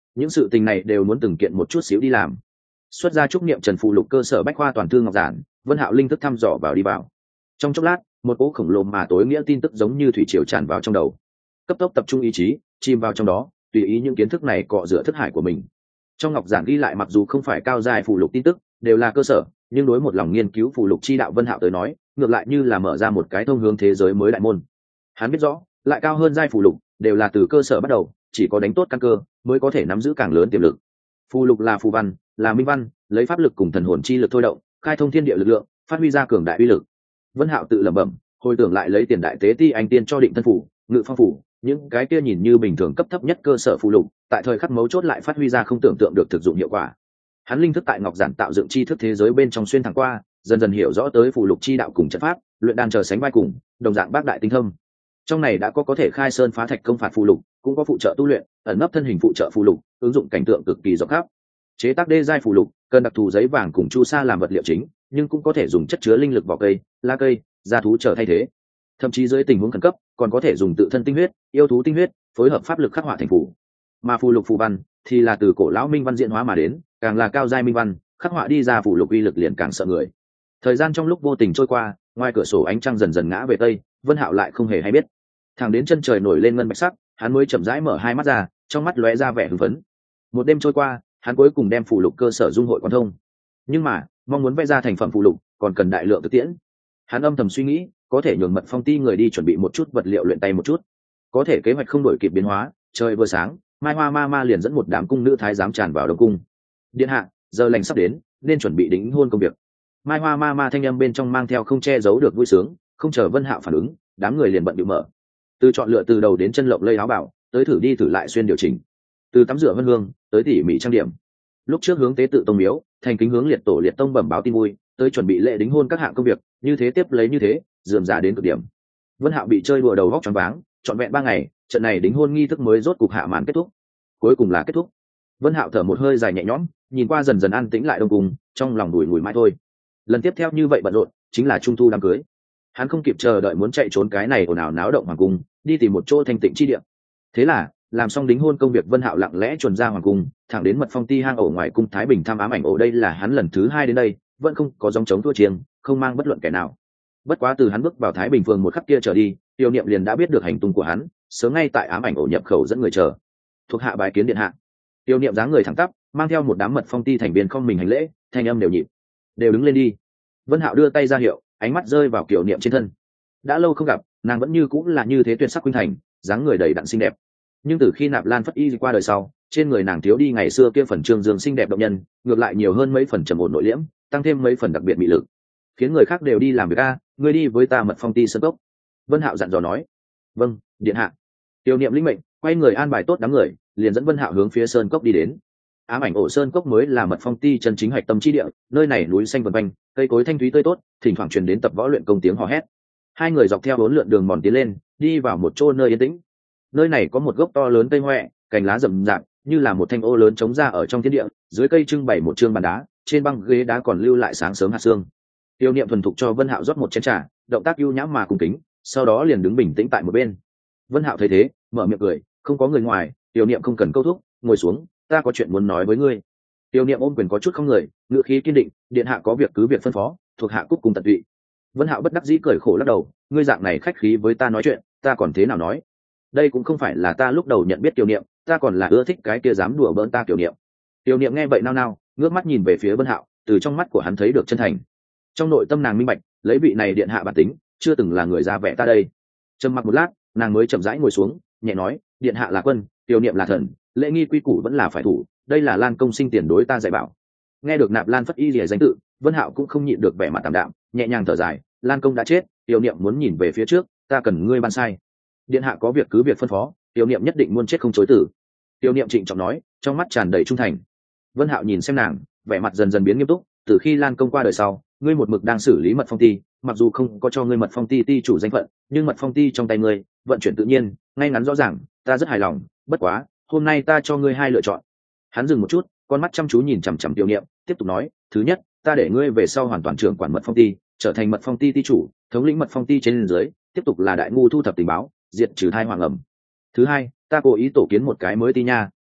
những sự tình này đều muốn từng kiện một chút xíu đi làm. Xuất ra trúc niệm trần phụ lục cơ sở bách khoa toàn thư ngọc giản, Vân Hạo linh thức thăm dò vào đi vào. Trong chốc lát, một cỗ khổng lồ mà tối nghĩa tin tức giống như thủy triều tràn vào trong đầu. Cấp tốc tập trung ý chí, chìm vào trong đó, tùy ý những kiến thức này cọ rửa thức hải của mình. Trong ngọc giản ghi lại mặc dù không phải cao dài phụ lục tin tức, đều là cơ sở, nhưng đối một lòng nghiên cứu phụ lục chi đạo Vân Hạo tới nói, ngược lại như là mở ra một cái thông hướng thế giới mới đại môn. Hắn biết rõ, lại cao hơn giai phụ lục, đều là từ cơ sở bắt đầu, chỉ có đánh tốt căn cơ, mới có thể nắm giữ càng lớn tiềm lực. Phù lục là phù văn, là minh văn, lấy pháp lực cùng thần hồn chi lực thôi động, khai thông thiên địa lực lượng, phát huy ra cường đại uy lực. Vân Hạo tự lẩm bẩm, hồi tưởng lại lấy tiền đại tế ti anh tiên cho định thân phủ, ngự phong phủ, những cái kia nhìn như bình thường cấp thấp nhất cơ sở phù lục, tại thời khắc mấu chốt lại phát huy ra không tưởng tượng được thực dụng hiệu quả. Hắn linh thức tại ngọc giản tạo dựng chi thức thế giới bên trong xuyên thẳng qua, dần dần hiểu rõ tới phù lục chi đạo cùng trận pháp, luyện đan chờ sánh vai cùng, đồng dạng bác đại tinh thông. Trong này đã có có thể khai sơn phá thạch công phạt phù lục, cũng có phụ trợ tu luyện, ẩn nấp thân hình phụ trợ phù lục, ứng dụng cảnh tượng cực kỳ rộng khắp. Chế tác đê giai phù lục, cần đặc thù giấy vàng cùng chu sa làm vật liệu chính, nhưng cũng có thể dùng chất chứa linh lực vỏ cây, lá cây, da thú trở thay thế. Thậm chí dưới tình huống khẩn cấp, còn có thể dùng tự thân tinh huyết, yêu thú tinh huyết, phối hợp pháp lực khắc họa thành phù. Mà phù lục phù văn thì là từ cổ lão minh văn diễn hóa mà đến, càng là cao giai minh văn, khắc họa đi ra phù lục uy lực liền càng sợ người. Thời gian trong lúc vô tình trôi qua, ngoài cửa sổ ánh trăng dần dần ngã về tây, Vân Hạo lại không hề hay biết. Thẳng đến chân trời nổi lên ngân bạch sắc, hắn mới chậm rãi mở hai mắt ra, trong mắt lóe ra vẻ hưng phấn. Một đêm trôi qua, hắn cuối cùng đem phù lục cơ sở dung hội quan thông. Nhưng mà, mong muốn vẽ ra thành phẩm phù lục, còn cần đại lượng thực tiễn. Hắn âm thầm suy nghĩ, có thể nhường Mật Phong Ti người đi chuẩn bị một chút vật liệu luyện tay một chút. Có thể kế hoạch không đổi kịp biến hóa, trời vừa sáng, Mai Hoa Ma Ma liền dẫn một đám cung nữ thái giám tràn vào đông cung. Điện hạ, giờ lành sắp đến, nên chuẩn bị đính hôn công việc. Mai Hoa Ma Ma thanh âm bên trong mang theo không che giấu được vui sướng, không chờ Vân Hạo phản ứng, đám người liền bận bịu mở. Từ chọn lựa từ đầu đến chân lộng lây áo bảo, tới thử đi thử lại xuyên điều chỉnh. Từ tắm rửa vân hương, tới tỉ mỉ trang điểm. Lúc trước hướng tế tự tông miếu, thành kính hướng liệt tổ liệt tông bẩm báo tin vui, tới chuẩn bị lễ đính hôn các hạng công việc, như thế tiếp lấy như thế, rườm rà đến cực điểm. Vân Hạo bị chơi đùa đầu góc choáng váng, trọn vẹn ba ngày, trận này đính hôn nghi thức mới rốt cục hạ màn kết thúc. Cuối cùng là kết thúc. Vân Hạo thở một hơi dài nhẹ nhõm, nhìn qua dần dần an tĩnh lại đông cung, trong lòng đùi ngùi mãi thôi. Lần tiếp theo như vậy bận rộn, chính là trung thu đám cưới. Hắn không kịp chờ đợi muốn chạy trốn cái này ồn ào náo động hoàng cung, đi tìm một chỗ thanh tịnh chi địa. Thế là, làm xong đính hôn công việc, Vân Hạo lặng lẽ chuồn ra hoàng cung, thẳng đến Mật Phong Ti hang ổ ngoài cung Thái Bình thăm ám ảnh ổ. Đây là hắn lần thứ hai đến đây, vẫn không có dòng chống thua chiêng, không mang bất luận kẻ nào. Bất quá từ hắn bước vào Thái Bình phường một khắc kia trở đi, Tiêu Niệm liền đã biết được hành tung của hắn, sớm ngay tại ám ảnh ổ nhập khẩu dẫn người chờ. Thuộc hạ bái kiến điện hạ. Tiêu Niệm dáng người thẳng tắp, mang theo một đám Mật Phong Ti thành viên không mình hành lễ, thanh âm đều nhịp. Đều đứng lên đi. Vân Hạo đưa tay ra hiệu, ánh mắt rơi vào Kiều Niệm trên thân. Đã lâu không gặp, nàng vẫn như cũng là như thế tuyệt sắc khuynh thành, dáng người đầy đặn xinh đẹp. Nhưng từ khi Nạp Lan Phất Y qua đời sau, trên người nàng thiếu đi ngày xưa kia phần trương dương xinh đẹp động nhân, ngược lại nhiều hơn mấy phần trầm ổn nội liễm, tăng thêm mấy phần đặc biệt mị lực, khiến người khác đều đi làm việc a. Ngươi đi với ta Mật Phong Ti sơn cốc. Vân Hạo dặn dò nói. Vâng, điện hạ. Tiêu Niệm lĩnh mệnh, quay người an bài tốt đám người, liền dẫn Vân Hạo hướng phía sơn cốc đi đến. Ám ảnh ổ sơn cốc mới là Mật Phong Ti chân chính hạch tâm chi địa, nơi này núi xanh vần quanh, cây cối thanh thúy tươi tốt, thỉnh thoảng truyền đến tập võ luyện công tiếng hò hét. Hai người dọc theo bốn lượn đường mòn tiến lên, đi vào một chỗ nơi yên tĩnh. Nơi này có một gốc to lớn cây hoè, cành lá rậm rạp, như là một thanh ô lớn chống ra ở trong thiên địa. Dưới cây trưng bày một trương bàn đá, trên băng ghế đá còn lưu lại sáng sớm hạt sương. Tiêu Niệm thuần thục cho Vân Hạo rót một chén trà, động tác ưu nhã mà cung kính, sau đó liền đứng bình tĩnh tại một bên. Vân Hạo thấy thế, mở miệng cười, không có người ngoài, Tiêu Niệm không cần câu thúc, ngồi xuống, ta có chuyện muốn nói với ngươi. Tiêu Niệm ôm quyền có chút không người, ngữ khí kiên định, điện hạ có việc cứ việc phân phó, thuộc hạ cúc cùng tận tụy. Vân Hạo bất đắc dĩ cười khổ lắc đầu, ngươi dạng này khách khí với ta nói chuyện, ta còn thế nào nói? Đây cũng không phải là ta lúc đầu nhận biết Tiêu Niệm, ta còn là ưa thích cái kia dám đùa bỡn ta Tiêu Niệm. Tiêu Niệm nghe vậy nao nao, ngước mắt nhìn về phía Vân Hạo, từ trong mắt của hắn thấy được chân thành. Trong nội tâm nàng minh bạch, lấy vị này điện hạ bản tính, chưa từng là người ra vẻ ta đây. Trầm mặc một lát, nàng mới chậm rãi ngồi xuống, nhẹ nói, điện hạ là quân, Tiêu Niệm là thần, lễ nghi quy củ vẫn là phải thủ, đây là Lan công sinh tiền đối ta dạy bảo. Nghe được Nạp Lan Phất Y lìa danh tự, Vân Hạo cũng không nhịn được vẻ mặt tạm đạm, nhẹ nhàng thở dài, Lan công đã chết, Tiêu Niệm muốn nhìn về phía trước, ta cần ngươi ban sai. Điện hạ có việc cứ việc phân phó, Tiêu Niệm nhất định muôn chết không chối từ. Tiêu Niệm trịnh trọng nói, trong mắt tràn đầy trung thành. Vân Hạo nhìn xem nàng, vẻ mặt dần dần biến nghiêm túc, từ khi Lan công qua đời sau, ngươi một mực đang xử lý Mật Phong Ti, mặc dù không có cho ngươi Mật Phong Ti ti chủ danh phận, nhưng Mật Phong Ti trong tay ngươi, vận chuyển tự nhiên, ngay ngắn rõ ràng, ta rất hài lòng, bất quá, hôm nay ta cho ngươi hai lựa chọn. Hắn dừng một chút, con mắt chăm chú nhìn chằm chằm Tiêu Niệm, tiếp tục nói, thứ nhất, ta để ngươi về sau hoàn toàn trưởng quản Mật Phong Ti, trở thành Mật Phong Ti ti chủ, thống lĩnh Mật Phong Ti trên dưới, tiếp tục là đại ngu thu thập tình báo, diệt trừ thai hoàng ẩm. Thứ hai, ta cố ý tổ kiến một cái mới ti nha,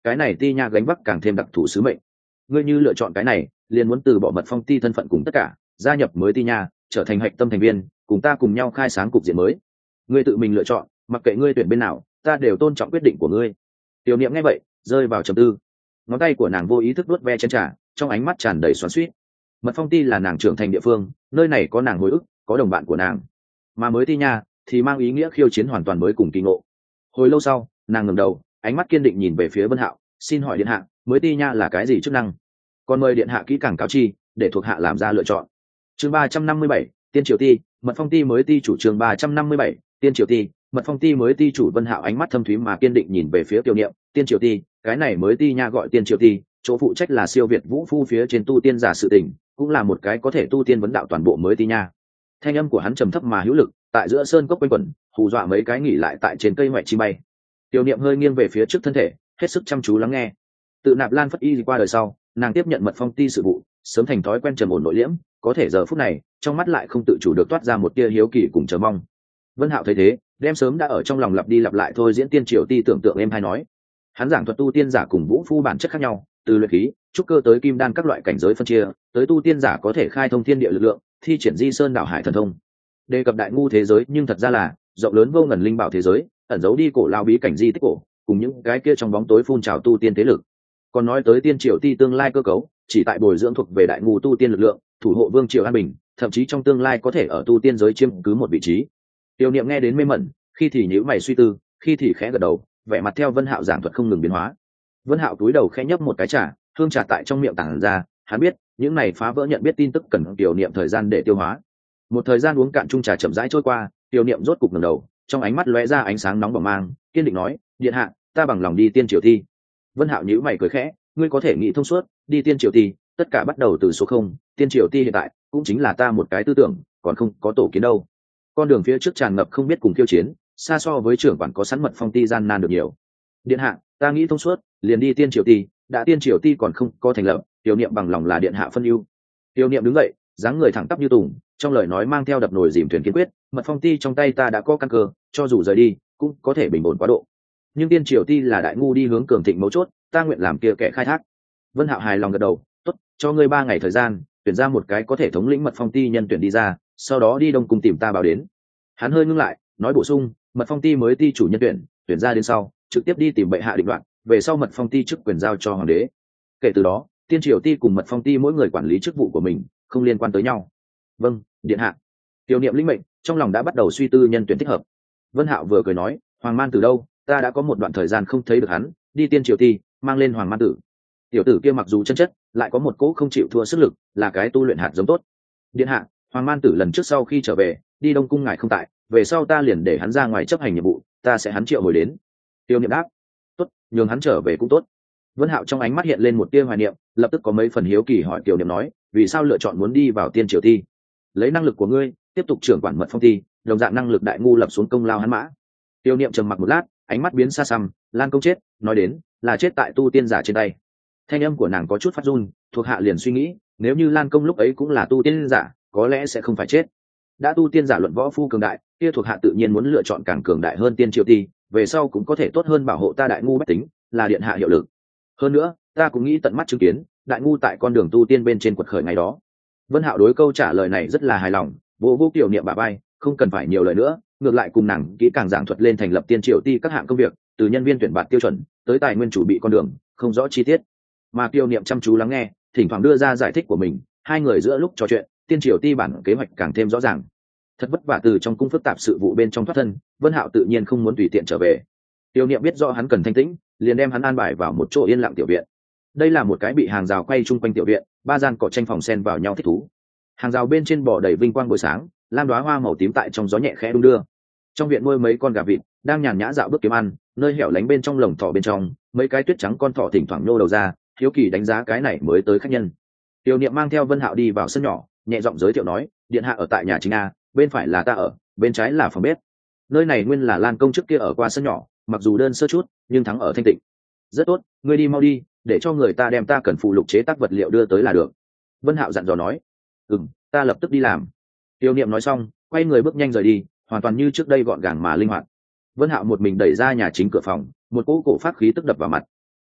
cái này ti nha gánh vác càng thêm đặc thù sứ mệnh. Ngươi như lựa chọn cái này, liền muốn từ bỏ mật phong ti thân phận cùng tất cả, gia nhập mới ti nha, trở thành hạch tâm thành viên, cùng ta cùng nhau khai sáng cục diện mới. Ngươi tự mình lựa chọn, mặc kệ ngươi tuyển bên nào, ta đều tôn trọng quyết định của ngươi. Tiểu Niệm nghe vậy, rơi vào trầm tư. Ngón tay của nàng vô ý thức vuốt ve chén trà, trong ánh mắt tràn đầy xoắn xuýt. Mật phong ti là nàng trưởng thành địa phương, nơi này có nàng hồi ức, có đồng bạn của nàng. Mà mới ti nha thì mang ý nghĩa khiêu chiến hoàn toàn mới cùng kỳ ngộ. Hồi lâu sau, nàng ngẩng đầu, ánh mắt kiên định nhìn về phía Vân Hạo, xin hỏi điện hạ, mới ti nha là cái gì chức năng? Còn mời điện hạ kỹ càng cáo chi, để thuộc hạ làm ra lựa chọn. Chương ba trăm năm mươi bảy, Tiên Triều Ti, Mật phong ti mới ti chủ. Chương ba trăm năm mươi bảy, Tiên Triều Ti, Mật phong ti mới ti chủ. Vân Hạo ánh mắt thâm thúy mà kiên định nhìn về phía Tiểu Niệm. Tiên Triều Ti, cái này mới ti nha gọi Tiên Triều Ti, chỗ phụ trách là siêu việt vũ phu phía trên tu tiên giả sự tình, cũng là một cái có thể tu tiên vấn đạo toàn bộ mới ti nha. Thanh âm của hắn trầm thấp mà hữu lực, tại giữa sơn cốc quanh quẩn, hù dọa mấy cái nghỉ lại tại trên cây ngoại chi bay. Tiểu Niệm hơi nghiêng về phía trước thân thể, hết sức chăm chú lắng nghe. Tự Nạp Lan Phất Y qua đời sau, nàng tiếp nhận Mật phong ti sự vụ, sớm thành thói quen trầm ổn nội liễm, có thể giờ phút này, trong mắt lại không tự chủ được toát ra một tia hiếu kỳ cùng chờ mong. Vân Hạo thấy thế, đem sớm đã ở trong lòng lặp đi lặp lại thôi diễn Tiên Triều Ti tưởng tượng em hay nói. Hắn giảng thuật tu tiên giả cùng vũ phu bản chất khác nhau, từ luyện khí, trúc cơ tới kim đan các loại cảnh giới phân chia, tới tu tiên giả có thể khai thông thiên địa lực lượng, thi triển di sơn đảo hải thần thông. Đề cập đại ngu thế giới, nhưng thật ra là rộng lớn vô ngần linh bảo thế giới, ẩn giấu đi cổ lao bí cảnh di tích cổ, cùng những cái kia trong bóng tối phun trào tu tiên thế lực. Còn nói tới Tiên Triều Ti tương lai cơ cấu, chỉ tại bồi dưỡng thuộc về đại ngu tu tiên lực lượng, thủ hộ vương triều an bình, thậm chí trong tương lai có thể ở tu tiên giới chiếm cứ một vị trí. Tiểu Niệm nghe đến mê mẩn, khi thì nhíu mày suy tư, khi thì khẽ gật đầu, vẻ mặt theo Vân Hạo giảng thuật không ngừng biến hóa. Vân Hạo cúi đầu khẽ nhấp một cái trà, hương trà tại trong miệng tản ra, hắn biết, những này phá vỡ nhận biết tin tức cần Tiểu Niệm thời gian để tiêu hóa. Một thời gian uống cạn chung trà chậm rãi trôi qua, Tiểu Niệm rốt cục ngẩng đầu, trong ánh mắt lóe ra ánh sáng nóng bỏng mang, kiên định nói, điện hạ, ta bằng lòng đi Tiên Triều Ti. Vân Hạo nhíu mày cười khẽ, ngươi có thể nghĩ thông suốt, đi Tiên Triều Ti, tất cả bắt đầu từ số không, Tiên Triều Ti hiện tại cũng chính là ta một cái tư tưởng, còn không có tổ kiến đâu. Con đường phía trước tràn ngập không biết cùng khiêu chiến, xa so với trưởng quản có sẵn Mật phong ti gian nan được nhiều. Điện hạ, ta nghĩ thông suốt, liền đi Tiên Triều Ti, đã Tiên Triều Ti còn không có thành lập, Tiểu Niệm bằng lòng là điện hạ phân ưu. Tiểu Niệm đứng dậy, dáng người thẳng tắp như tùng, trong lời nói mang theo đập nồi dìm thuyền kiên quyết, Mật phong ti trong tay ta đã có căn cơ, cho dù rời đi, cũng có thể bình ổn quá độ. Nhưng Tiên Triều Ti là đại ngu đi hướng cường thịnh mấu chốt, ta nguyện làm kia kẻ khai thác. Vân Hạo hài lòng gật đầu, tốt, cho ngươi ba ngày thời gian, tuyển ra một cái có thể thống lĩnh Mật phong ti nhân tuyển đi ra, sau đó đi Đông Cung tìm ta báo đến. Hắn hơi ngưng lại, nói bổ sung, Mật phong ti mới ti chủ nhân tuyển, tuyển ra đến sau, trực tiếp đi tìm bệ hạ định đoạt, về sau Mật phong ti chức quyền giao cho hoàng đế. Kể từ đó, Tiên Triều Ti cùng Mật phong ti mỗi người quản lý chức vụ của mình, không liên quan tới nhau. Vâng, điện hạ. Tiểu Niệm linh mệnh, trong lòng đã bắt đầu suy tư nhân tuyển thích hợp. Vân Hạo vừa cười nói, Hoàng Man Tử đâu, ta đã có một đoạn thời gian không thấy được hắn, đi Tiên Triều Ti, mang lên Hoàng Man Tử. Tiểu tử kia mặc dù chân chất, lại có một cỗ không chịu thua sức lực, là cái tu luyện hạt giống tốt. Điện hạ, Hoàng Man Tử lần trước sau khi trở về, đi Đông Cung ngài không tại, về sau ta liền để hắn ra ngoài chấp hành nhiệm vụ, ta sẽ hắn triệu hồi đến. Tiêu Niệm đáp, tốt, nhường hắn trở về cũng tốt. Vân Hạo trong ánh mắt hiện lên một tia hoài niệm, lập tức có mấy phần hiếu kỳ hỏi Tiểu Niệm nói, vì sao lựa chọn muốn đi vào Tiên Triều Ti? Lấy năng lực của ngươi, tiếp tục trưởng quản Mật phong ti, đồng dạng năng lực đại ngu lập xuống công lao hắn mã. Tiêu Niệm trầm mặc một lát, ánh mắt biến xa xăm, Lan công chết, nói đến, là chết tại tu tiên giả trên tay. Thanh âm của nàng có chút phát run, thuộc hạ liền suy nghĩ, nếu như Lan công lúc ấy cũng là tu tiên giả, có lẽ sẽ không phải chết. Đã tu tiên giả luận võ phu cường đại, kia thuộc hạ tự nhiên muốn lựa chọn càng cường đại hơn Tiên Triều Ti, về sau cũng có thể tốt hơn bảo hộ ta đại ngu bách tính, là điện hạ hiệu lực. Hơn nữa, ta cũng nghĩ tận mắt chứng kiến, đại ngu tại con đường tu tiên bên trên quật khởi ngày đó. Vân Hạo đối câu trả lời này rất là hài lòng, vô vô Tiểu Niệm bả vai, không cần phải nhiều lời nữa, ngược lại cùng nàng kỹ càng giảng thuật lên thành lập Tiên Triều Ti các hạng công việc, từ nhân viên tuyển bạt tiêu chuẩn tới tài nguyên chủ bị con đường, không rõ chi tiết. Mà Tiểu Niệm chăm chú lắng nghe, thỉnh thoảng đưa ra giải thích của mình, hai người giữa lúc trò chuyện, Tiên Triều Ti bản kế hoạch càng thêm rõ ràng. Thật vất vả từ trong cung phức tạp sự vụ bên trong thoát thân, Vân Hạo tự nhiên không muốn tùy tiện trở về. Tiểu Niệm biết rõ hắn cần thanh tĩnh, liền đem hắn an bài vào một chỗ yên lặng tiểu viện. Đây là một cái bị hàng rào quay chung quanh tiểu viện, ba gian cỏ tranh phòng xen vào nhau thích thú. Hàng rào bên trên bò đầy vinh quang buổi sáng, lam đóa hoa màu tím tại trong gió nhẹ khẽ đung đưa. Trong viện nuôi mấy con gà vịt đang nhàn nhã dạo bước kiếm ăn, nơi hẻo lánh bên trong lồng thỏ bên trong, mấy cái tuyết trắng con thỏ thỉnh thoảng nhô đầu ra, hiếu kỳ đánh giá cái này mới tới khách nhân. Tiểu Niệm mang theo Vân Hạo đi vào sân nhỏ, nhẹ giọng giới thiệu nói, điện hạ ở tại nhà chính a, bên phải là ta ở, bên trái là phòng bếp. Nơi này nguyên là Lan công trước kia ở qua sân nhỏ, mặc dù đơn sơ chút, nhưng thắng ở thanh tịnh. Rất tốt, ngươi đi mau đi, để cho người ta đem ta cần phụ lục chế tác vật liệu đưa tới là được. Vân Hạo dặn dò nói. Ừm, ta lập tức đi làm. Tiểu Niệm nói xong, quay người bước nhanh rời đi, hoàn toàn như trước đây gọn gàng mà linh hoạt. Vân Hạo một mình đẩy ra nhà chính cửa phòng, một cỗ cổ pháp khí tức đập vào mặt.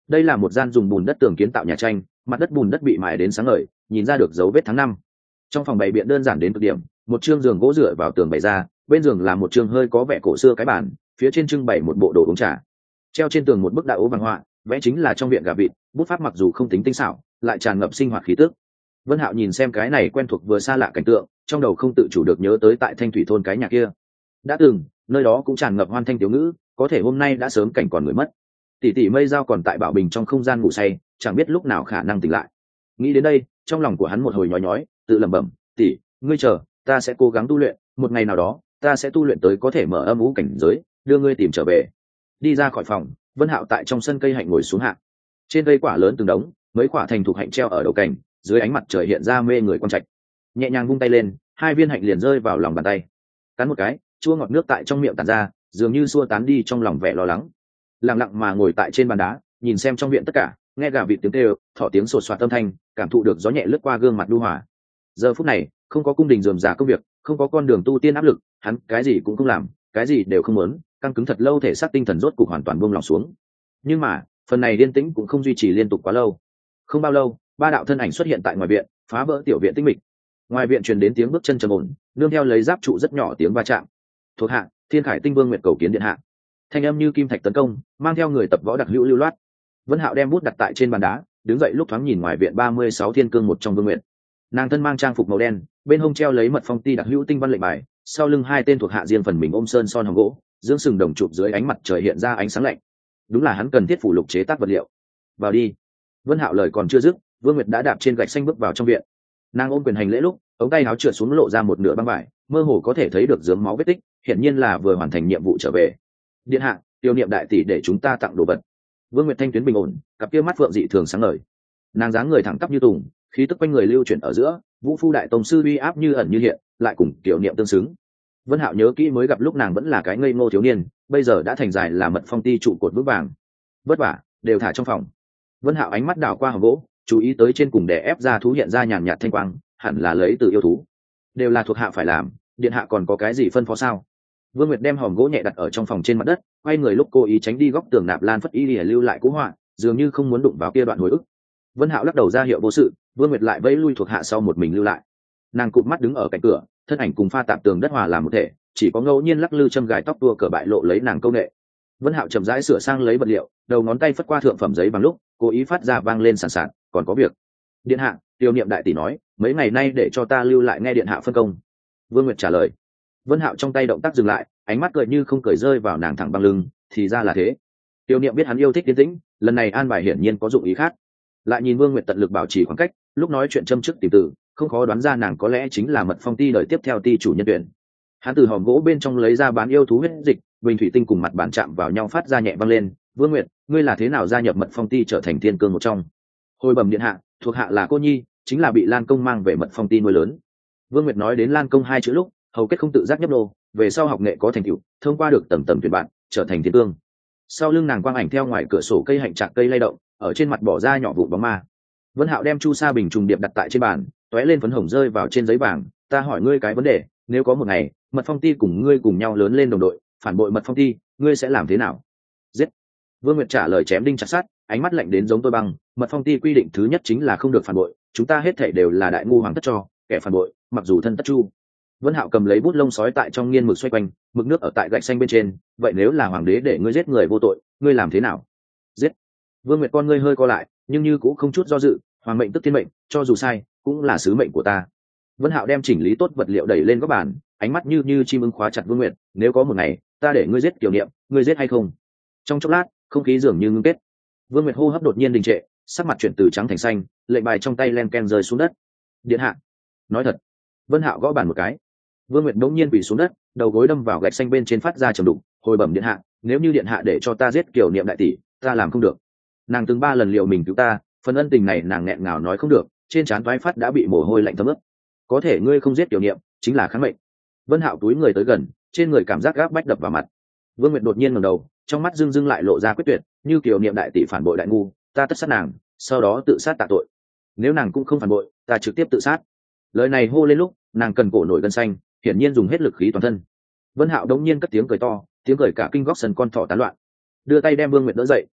đây là một gian dùng bùn đất tường kiến tạo nhà tranh, mặt đất bùn đất bị mài đến sáng ngời, nhìn ra được dấu vết tháng năm. Trong phòng bày biện đơn giản đến cực điểm, một chương giường gỗ dựa vào tường bày ra, bên giường là một chương hơi có vẻ cổ xưa cái bàn, phía trên trưng bày một bộ đồ uống trà. Treo trên tường một bức đạo ố vàng họa, vẽ chính là trong viện gà vịt, bút pháp mặc dù không tính tinh xảo, lại tràn ngập sinh hoạt khí tức. Vân Hạo nhìn xem cái này quen thuộc vừa xa lạ cảnh tượng, trong đầu không tự chủ được nhớ tới tại Thanh Thủy thôn cái nhà kia. Đã từng, nơi đó cũng tràn ngập hoan thanh tiểu ngữ, có thể hôm nay đã sớm cảnh còn người mất. Tỷ tỷ Mây Dao còn tại Bảo Bình trong không gian ngủ say, chẳng biết lúc nào khả năng tỉnh lại. Nghĩ đến đây, trong lòng của hắn một hồi nhói nhói, tự lẩm bẩm, "Tỷ, ngươi chờ, ta sẽ cố gắng tu luyện, một ngày nào đó, ta sẽ tu luyện tới có thể mở âm ngũ cảnh giới, đưa ngươi tìm trở về." Đi ra khỏi phòng, Vân Hạo tại trong sân cây hạnh ngồi xuống hạ. Trên cây quả lớn từng đống, mấy quả thành thục hạnh treo ở đầu cành, dưới ánh mặt trời hiện ra mê người quang trạch. Nhẹ nhàng vung tay lên, hai viên hạnh liền rơi vào lòng bàn tay. Cắn một cái, chua ngọt nước tại trong miệng tản ra, dường như xua tán đi trong lòng vẻ lo lắng. Lặng lặng mà ngồi tại trên bàn đá, nhìn xem trong viện tất cả, nghe gà vịt tiếng kêu, thỏ tiếng sột soạt âm thanh, cảm thụ được gió nhẹ lướt qua gương mặt nhu hòa. Giờ phút này, không có cung đình rườm rà công việc, không có con đường tu tiên áp lực, hắn cái gì cũng không làm, cái gì đều không muốn, căng cứng thật lâu thể xác tinh thần rốt cục hoàn toàn buông lòng xuống. Nhưng mà, phần này yên tĩnh cũng không duy trì liên tục quá lâu. Không bao lâu, ba đạo thân ảnh xuất hiện tại ngoài viện, phá vỡ tiểu viện tĩnh mịch. Ngoài viện truyền đến tiếng bước chân trầm ổn, nương theo lấy giáp trụ rất nhỏ tiếng va chạm. Thuộc hạ, Thiên Khải Tinh Vương nguyện cầu kiến điện hạ. Thanh âm như kim thạch tấn công, mang theo người tập võ đặc hữu lưu loát. Vân Hạo đem bút đặt tại trên bàn đá, đứng dậy lúc thoáng nhìn ngoài viện ba mươi sáu thiên cương một trong vương nguyện. Nàng thân mang trang phục màu đen, bên hông treo lấy mật phong ti đặc hữu tinh văn lệnh bài, sau lưng hai tên thuộc hạ riêng phần mình ôm sơn son hồng gỗ, dưỡng sừng đồng chụp dưới ánh mặt trời hiện ra ánh sáng lạnh. Đúng là hắn cần thiết phủ lục chế tác vật liệu. Vào đi. Vân Hạo lời còn chưa dứt, Vương Nguyệt đã đạp trên gạch xanh bước vào trong viện. Nàng ôm quyền hành lễ lúc, ống tay áo trượt xuống lộ ra một nửa băng vải, mơ hồ có thể thấy được dướng máu vết tích, hiển nhiên là vừa hoàn thành nhiệm vụ trở về. Điện hạ, tiêu niệm đại tỷ để chúng ta tặng đồ vật. Vương Nguyệt thanh tuyến bình ổn, cặp kia mắt phượng dị thường sáng ngời. Nàng dáng người thẳng tắp như tùng, khí tức quanh người lưu chuyển ở giữa, Vũ Phu đại tông sư uy áp như ẩn như hiện, lại cùng tiểu niệm tương xứng. Vân Hạo nhớ kỹ mới gặp lúc nàng vẫn là cái ngây ngô thiếu niên, bây giờ đã thành dài là mật phong ti trụ cột vững vàng. Vất vả, đều thả trong phòng. Vân Hạo ánh mắt đảo qua hòm gỗ, chú ý tới trên cùng đè ép ra thú hiện ra nhàn nhạt thanh quang, hẳn là lấy từ yêu thú. Đều là thuộc hạ phải làm, điện hạ còn có cái gì phân phó sao? Vương Nguyệt đem hòm gỗ nhẹ đặt ở trong phòng trên mặt đất, quay người lúc cố ý tránh đi góc tường nạp lan phất y để lưu lại cú họa, dường như không muốn đụng vào kia đoạn hồi ức. Vân Hạo lắc đầu ra hiệu vô sự, Vương Nguyệt lại vẫy lui thuộc hạ sau một mình lưu lại. Nàng cụp mắt đứng ở cạnh cửa, thân ảnh cùng pha tạp tường đất hòa làm một thể, chỉ có ngẫu nhiên lắc lư châm gài tóc tua cờ bại lộ lấy nàng câu nệ. Vân Hạo chậm rãi sửa sang lấy vật liệu, đầu ngón tay phất qua thượng phẩm giấy bằng lúc, cố ý phát ra vang lên sàn sàn, còn có việc. Điện hạ, Tiêu Niệm đại tỷ nói, mấy ngày nay để cho ta lưu lại nghe điện hạ phân công. Vương Nguyệt trả lời. Vân Hạo trong tay động tác dừng lại, ánh mắt cười như không cười rơi vào nàng thẳng băng lưng, thì ra là thế. Tiêu Niệm biết hắn yêu thích yên tĩnh, lần này an bài hiển nhiên có dụng ý khác. Lại nhìn Vương Nguyệt tận lực bảo trì khoảng cách, lúc nói chuyện châm chức tìm từ, không khó đoán ra nàng có lẽ chính là mật phong ti đời tiếp theo ti chủ nhân tuyển. Hắn từ hòm gỗ bên trong lấy ra bán yêu thú huyết dịch, bình thủy tinh cùng mặt bàn chạm vào nhau phát ra nhẹ vang lên. Vương Nguyệt, ngươi là thế nào gia nhập mật phong ti trở thành thiên cương một trong? Hồi bẩm điện hạ, thuộc hạ là cô nhi, chính là bị Lan Công mang về mật phong ti nuôi lớn. Vương Nguyệt nói đến Lan Công hai chữ lúc, hầu kết không tự giác nhấp nô, về sau học nghệ có thành tựu, thông qua được tầm tầm tuyển bạn, trở thành thiên cương. Sau lưng nàng quang ảnh theo ngoài cửa sổ cây hạnh trạng cây lay động, ở trên mặt bỏ ra nhỏ vụn bóng ma. Vân Hạo đem chu sa bình trùng điệp đặt tại trên bàn, tóe lên phấn hồng rơi vào trên giấy vàng. Ta hỏi ngươi cái vấn đề, nếu có một ngày mật phong ti cùng ngươi cùng nhau lớn lên đồng đội, phản bội mật phong ti, ngươi sẽ làm thế nào? Giết. Vương Nguyệt trả lời chém đinh chặt sắt, ánh mắt lạnh đến giống tôi băng. Mật phong ti quy định thứ nhất chính là không được phản bội, chúng ta hết thảy đều là đại ngu hoàng tất cho, kẻ phản bội mặc dù thân tất chu. Vân Hạo cầm lấy bút lông sói tại trong nghiên mực xoay quanh, mực nước ở tại gạch xanh bên trên. Vậy nếu là hoàng đế để ngươi giết người vô tội, ngươi làm thế nào? Giết. Vương Nguyệt con ngươi hơi co lại, nhưng như cũng không chút do dự. Hoàng mệnh tức thiên mệnh, cho dù sai cũng là sứ mệnh của ta. Vân Hạo đem chỉnh lý tốt vật liệu đẩy lên góc bàn, ánh mắt như như chim ưng khóa chặt Vương Nguyệt. Nếu có một ngày ta để ngươi giết Tiểu Niệm, ngươi giết hay không? Trong chốc lát, không khí dường như ngưng kết. Vương Nguyệt hô hấp đột nhiên đình trệ, sắc mặt chuyển từ trắng thành xanh, lệnh bài trong tay len ken rơi xuống đất. Điện hạ, nói thật. Vân Hạo gõ bàn một cái. Vương Nguyệt đống nhiên quỳ xuống đất, đầu gối đâm vào gạch xanh bên trên phát ra trầm đục. Hồi bẩm điện hạ, nếu như điện hạ để cho ta giết Kiều Niệm đại tỷ, ta làm không được. Nàng từng ba lần liệu mình cứu ta, phần ân tình này nàng nghẹn ngào nói không được, trên trán toái phát đã bị mồ hôi lạnh thấm ướt. Có thể ngươi không giết Tiểu Niệm, chính là kháng mệnh. Vân Hạo túi người tới gần, trên người cảm giác gáp bách đập vào mặt. Vương Nguyệt đột nhiên ngẩng đầu, trong mắt dưng dưng lại lộ ra quyết tuyệt, như Kiều Niệm đại tỷ phản bội đại ngu, ta tất sát nàng, sau đó tự sát tạ tội. Nếu nàng cũng không phản bội, ta trực tiếp tự sát. Lời này hô lên lúc, nàng cần cổ nổi gân xanh, hiển nhiên dùng hết lực khí toàn thân. Vân Hạo đống nhiên cất tiếng cười to, tiếng cười cả kinh góc sân con thỏ tán loạn. Đưa tay đem Vương Nguyệt đỡ dậy,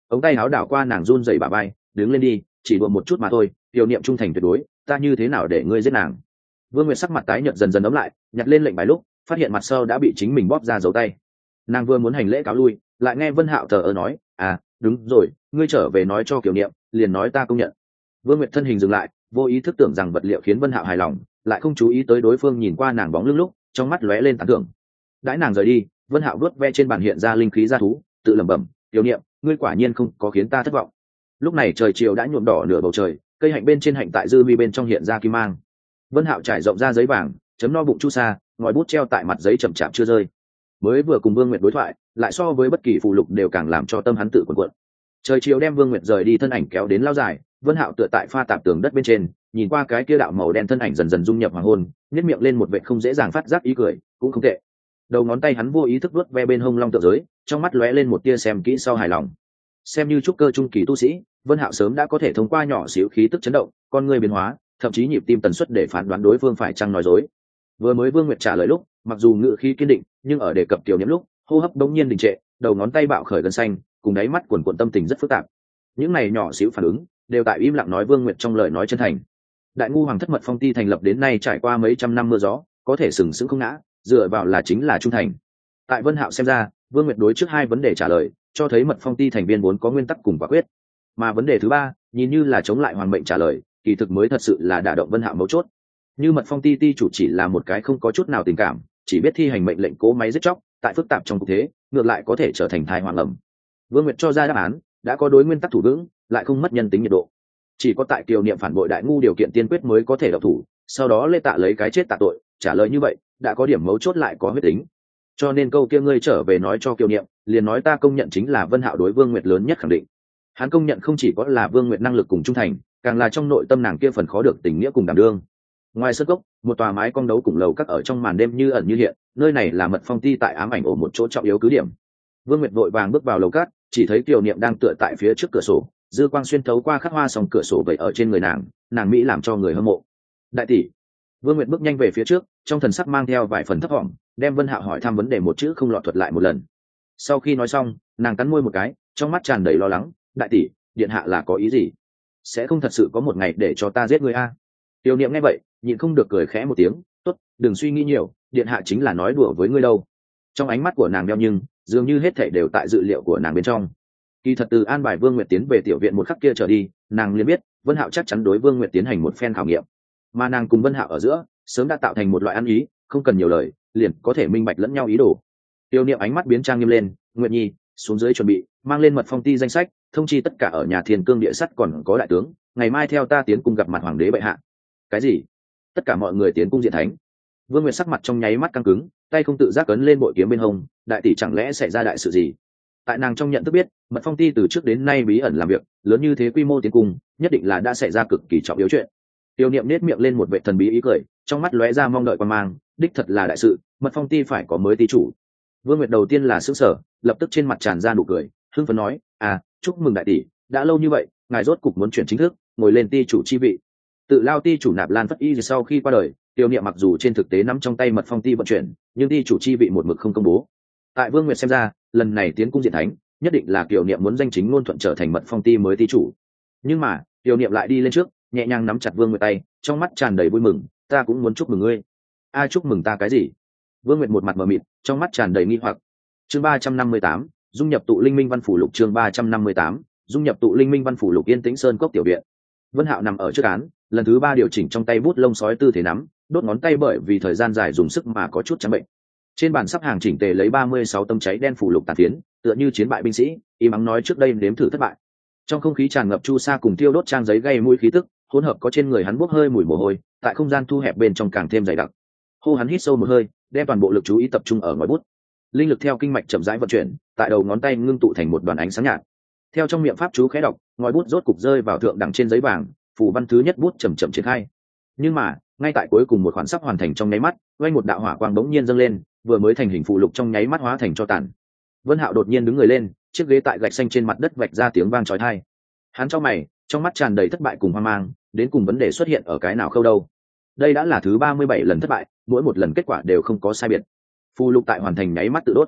ống tay áo đảo qua nàng run rẩy bả vai, đứng lên đi, chỉ đùa một chút mà thôi, tiểu niệm trung thành tuyệt đối, ta như thế nào để ngươi giết nàng? Vương Nguyệt sắc mặt tái nhợt dần dần ấm lại, nhặt lên lệnh bài lúc phát hiện mặt sau đã bị chính mình bóp ra dấu tay. Nàng vừa muốn hành lễ cáo lui, lại nghe Vân Hạo thờ ơ nói, à đúng rồi, ngươi trở về nói cho Kiều Niệm, liền nói ta công nhận. Vương Nguyệt thân hình dừng lại, vô ý thức tưởng rằng vật liệu khiến Vân Hạo hài lòng, lại không chú ý tới đối phương nhìn qua nàng bóng lưng lúc trong mắt lóe lên tán thưởng. Đãi nàng rời đi, Vân Hạo vuốt ve trên bàn hiện ra linh khí gia thú, tự lẩm bẩm, Kiều Niệm, ngươi quả nhiên không có khiến ta thất vọng. Lúc này trời chiều đã nhuộm đỏ nửa bầu trời, cây hạnh bên trên hạnh tại dư vi bên trong hiện ra kim mang. Vân Hạo trải rộng ra giấy vàng, chấm no bụng chu sa, ngòi bút treo tại mặt giấy chậm chạp chưa rơi. Mới vừa cùng Vương Nguyệt đối thoại, lại so với bất kỳ phụ lục đều càng làm cho tâm hắn tự cuộn cuộn. Trời chiều đem Vương Nguyệt rời đi thân ảnh kéo đến lao dài, Vân Hạo tựa tại pha tạp tường đất bên trên, nhìn qua cái kia đạo màu đen thân ảnh dần dần dung nhập hoàng hôn, nhếch miệng lên một vệt không dễ dàng phát giác ý cười, cũng không tệ. Đầu ngón tay hắn vô ý thức vuốt ve bên hông long tượng giới, trong mắt lóe lên một tia xem kỹ sau hài lòng. Xem như trúc cơ trung kỳ tu sĩ, Vân Hạo sớm đã có thể thông qua nhỏ xíu khí tức chấn động, con người biến hóa, thậm chí nhịp tim tần suất để phán đoán đối phương phải chăng nói dối. Vừa mới Vương Nguyệt trả lời lúc, mặc dù ngữ khí kiên định, nhưng ở đề cập tiểu niệm lúc, hô hấp đống nhiên đình trệ, đầu ngón tay bạo khởi gần xanh, cùng đáy mắt cuồn cuộn tâm tình rất phức tạp. Những này nhỏ xíu phản ứng, đều tại im lặng nói Vương Nguyệt trong lời nói chân thành. Đại ngu hoàng thất mật phong ti thành lập đến nay trải qua mấy trăm năm mưa gió, có thể sừng sững không ngã, dựa vào là chính là trung thành. Tại Vân Hạo xem ra, Vương Nguyệt đối trước hai vấn đề trả lời, cho thấy mật phong ti thành viên vốn có nguyên tắc cùng quả quyết. Mà vấn đề thứ ba, nhìn như là chống lại hoàng mệnh trả lời, kỳ thực mới thật sự là đả động Vân Hạo mấu chốt. Như mật phong ti ti chủ chỉ là một cái không có chút nào tình cảm, chỉ biết thi hành mệnh lệnh cố máy giết chóc, tại phức tạp trong cuộc thế, ngược lại có thể trở thành thai hoàng ẩm. Vương Nguyệt cho ra đáp án, đã có đối nguyên tắc thủ vững, lại không mất nhân tính nhiệt độ. Chỉ có tại Kiều Niệm phản bội đại ngu điều kiện tiên quyết mới có thể độc thủ, sau đó Lê Tạ lấy cái chết tạ tội, trả lời như vậy, đã có điểm mấu chốt lại có huyết tính. Cho nên câu kia ngươi trở về nói cho Kiều Niệm, liền nói ta công nhận chính là Vân Hạo đối Vương Nguyệt lớn nhất khẳng định. Hắn công nhận không chỉ có là Vương Nguyệt năng lực cùng trung thành, càng là trong nội tâm nàng kia phần khó được tình nghĩa cùng đảm đương. Ngoài sân gốc, một tòa mái cong đấu cùng lầu các ở trong màn đêm như ẩn như hiện, nơi này là mật phong ti tại ám ảnh ổ một chỗ trọng yếu cứ điểm. Vương Nguyệt vội vàng bước vào lầu cát, chỉ thấy Kiều Niệm đang tựa tại phía trước cửa sổ, dư quang xuyên thấu qua khắc hoa sòng cửa sổ vậy ở trên người nàng, nàng mỹ làm cho người hâm mộ. Đại tỷ. Vương Nguyệt bước nhanh về phía trước, trong thần sắc mang theo vài phần thấp vọng, đem Vân Hạo hỏi thăm vấn đề một chữ không lọt thuật lại một lần. Sau khi nói xong, nàng cắn môi một cái, trong mắt tràn đầy lo lắng, đại tỷ, điện hạ là có ý gì? Sẽ không thật sự có một ngày để cho ta giết người a? Tiêu Niệm nghe vậy, nhịn không được cười khẽ một tiếng, tốt, đừng suy nghĩ nhiều, điện hạ chính là nói đùa với ngươi đâu. Trong ánh mắt của nàng đeo nhưng dường như hết thảy đều tại dự liệu của nàng bên trong. Kỳ thật từ an bài Vương Nguyệt tiến về tiểu viện một khắc kia trở đi, nàng liền biết Vân Hạo chắc chắn đối Vương Nguyệt tiến hành một phen khảo nghiệm, mà nàng cùng Vân Hạo ở giữa sớm đã tạo thành một loại ăn ý, không cần nhiều lời, liền có thể minh bạch lẫn nhau ý đồ. Tiêu Niệm ánh mắt biến trang nghiêm lên, Nguyệt Nhi, xuống dưới chuẩn bị, mang lên mật phong ti danh sách, thông chi tất cả ở nhà Thiên Cương địa sắt còn có đại tướng, ngày mai theo ta tiến cung gặp mặt hoàng đế bệ hạ. Cái gì? Tất cả mọi người tiến cung diện thánh? Vương Nguyệt sắc mặt trong nháy mắt căng cứng, tay không tự giác ấn lên bội kiếm bên hông, đại tỷ chẳng lẽ xảy ra đại sự gì? Tại nàng trong nhận thức biết, mật phong ti từ trước đến nay bí ẩn làm việc, lớn như thế quy mô tiến cung, nhất định là đã xảy ra cực kỳ trọng yếu chuyện. Tiêu Niệm nét miệng lên một vẻ thần bí ý cười, trong mắt lóe ra mong đợi quan mang, đích thật là đại sự, mật phong ti phải có mới ti chủ. Vương Nguyệt đầu tiên là sững sờ, lập tức trên mặt tràn ra nụ cười, hưng phấn nói, à, chúc mừng đại tỷ, đã lâu như vậy, ngài rốt cục muốn chuyển chính thức, ngồi lên ti chủ chi vị. Tự Lao ti chủ Nạp Lan Phất Y sau khi qua đời, Tiêu Niệm mặc dù trên thực tế nắm trong tay mật phong ti vận chuyển, nhưng ti chủ chi vị một mực không công bố. Tại Vương Nguyệt xem ra, lần này tiến cung diện thánh, nhất định là Kiều Niệm muốn danh chính ngôn thuận trở thành mật phong ti mới ti chủ. Nhưng mà, Kiều Niệm lại đi lên trước, nhẹ nhàng nắm chặt Vương Nguyệt tay, trong mắt tràn đầy vui mừng, ta cũng muốn chúc mừng ngươi. A chúc mừng ta cái gì? Vương Nguyệt một mặt mờ mịt, trong mắt tràn đầy nghi hoặc. Chương ba trăm năm mươi tám, dung nhập tụ linh minh văn phủ lục. Chương ba trăm năm mươi tám, dung nhập tụ linh minh văn phủ lục. Yên Tĩnh Sơn cốc tiểu viện. Vân Hạo nằm ở trước án, lần thứ ba điều chỉnh trong tay bút lông sói tư thế nắm, đốt ngón tay bởi vì thời gian dài dùng sức mà có chút trắng bệnh. Trên bàn sắp hàng chỉnh tề lấy ba mươi sáu tấm cháy đen phủ lục tàn phiến, tựa như chiến bại binh sĩ, im ắng nói trước đây nếm thử thất bại. Trong không khí tràn ngập chu sa cùng tiêu đốt trang giấy gây mũi khí tức, hỗn hợp có trên người hắn bốc hơi mùi mồ hôi, tại không gian thu hẹp bên trong càng thêm dày đặc. Hô hắn hít sâu một hơi, đem toàn bộ lực chú ý tập trung ở ngòi bút. Linh lực theo kinh mạch chậm rãi vận chuyển, tại đầu ngón tay ngưng tụ thành một đoàn ánh sáng nhạt. Theo trong miệng pháp chú khẽ đọc, ngòi bút rốt cục rơi vào thượng đẳng trên giấy vàng, phù văn thứ nhất bút chậm chậm triển khai. Nhưng mà, ngay tại cuối cùng một khoản sắp hoàn thành trong nháy mắt, vang một đạo hỏa quang bỗng nhiên dâng lên, vừa mới thành hình phù lục trong nháy mắt hóa thành tro tàn. Vân Hạo đột nhiên đứng người lên, chiếc ghế tại gạch xanh trên mặt đất vạch ra tiếng vang chói tai. Hắn chau mày, trong mắt tràn đầy thất bại cùng hoang mang, đến cùng vấn đề xuất hiện ở cái nào khâu đâu? Đây đã là thứ ba mươi bảy lần thất bại, mỗi một lần kết quả đều không có sai biệt. Phù lục tại hoàn thành nháy mắt tự đốt.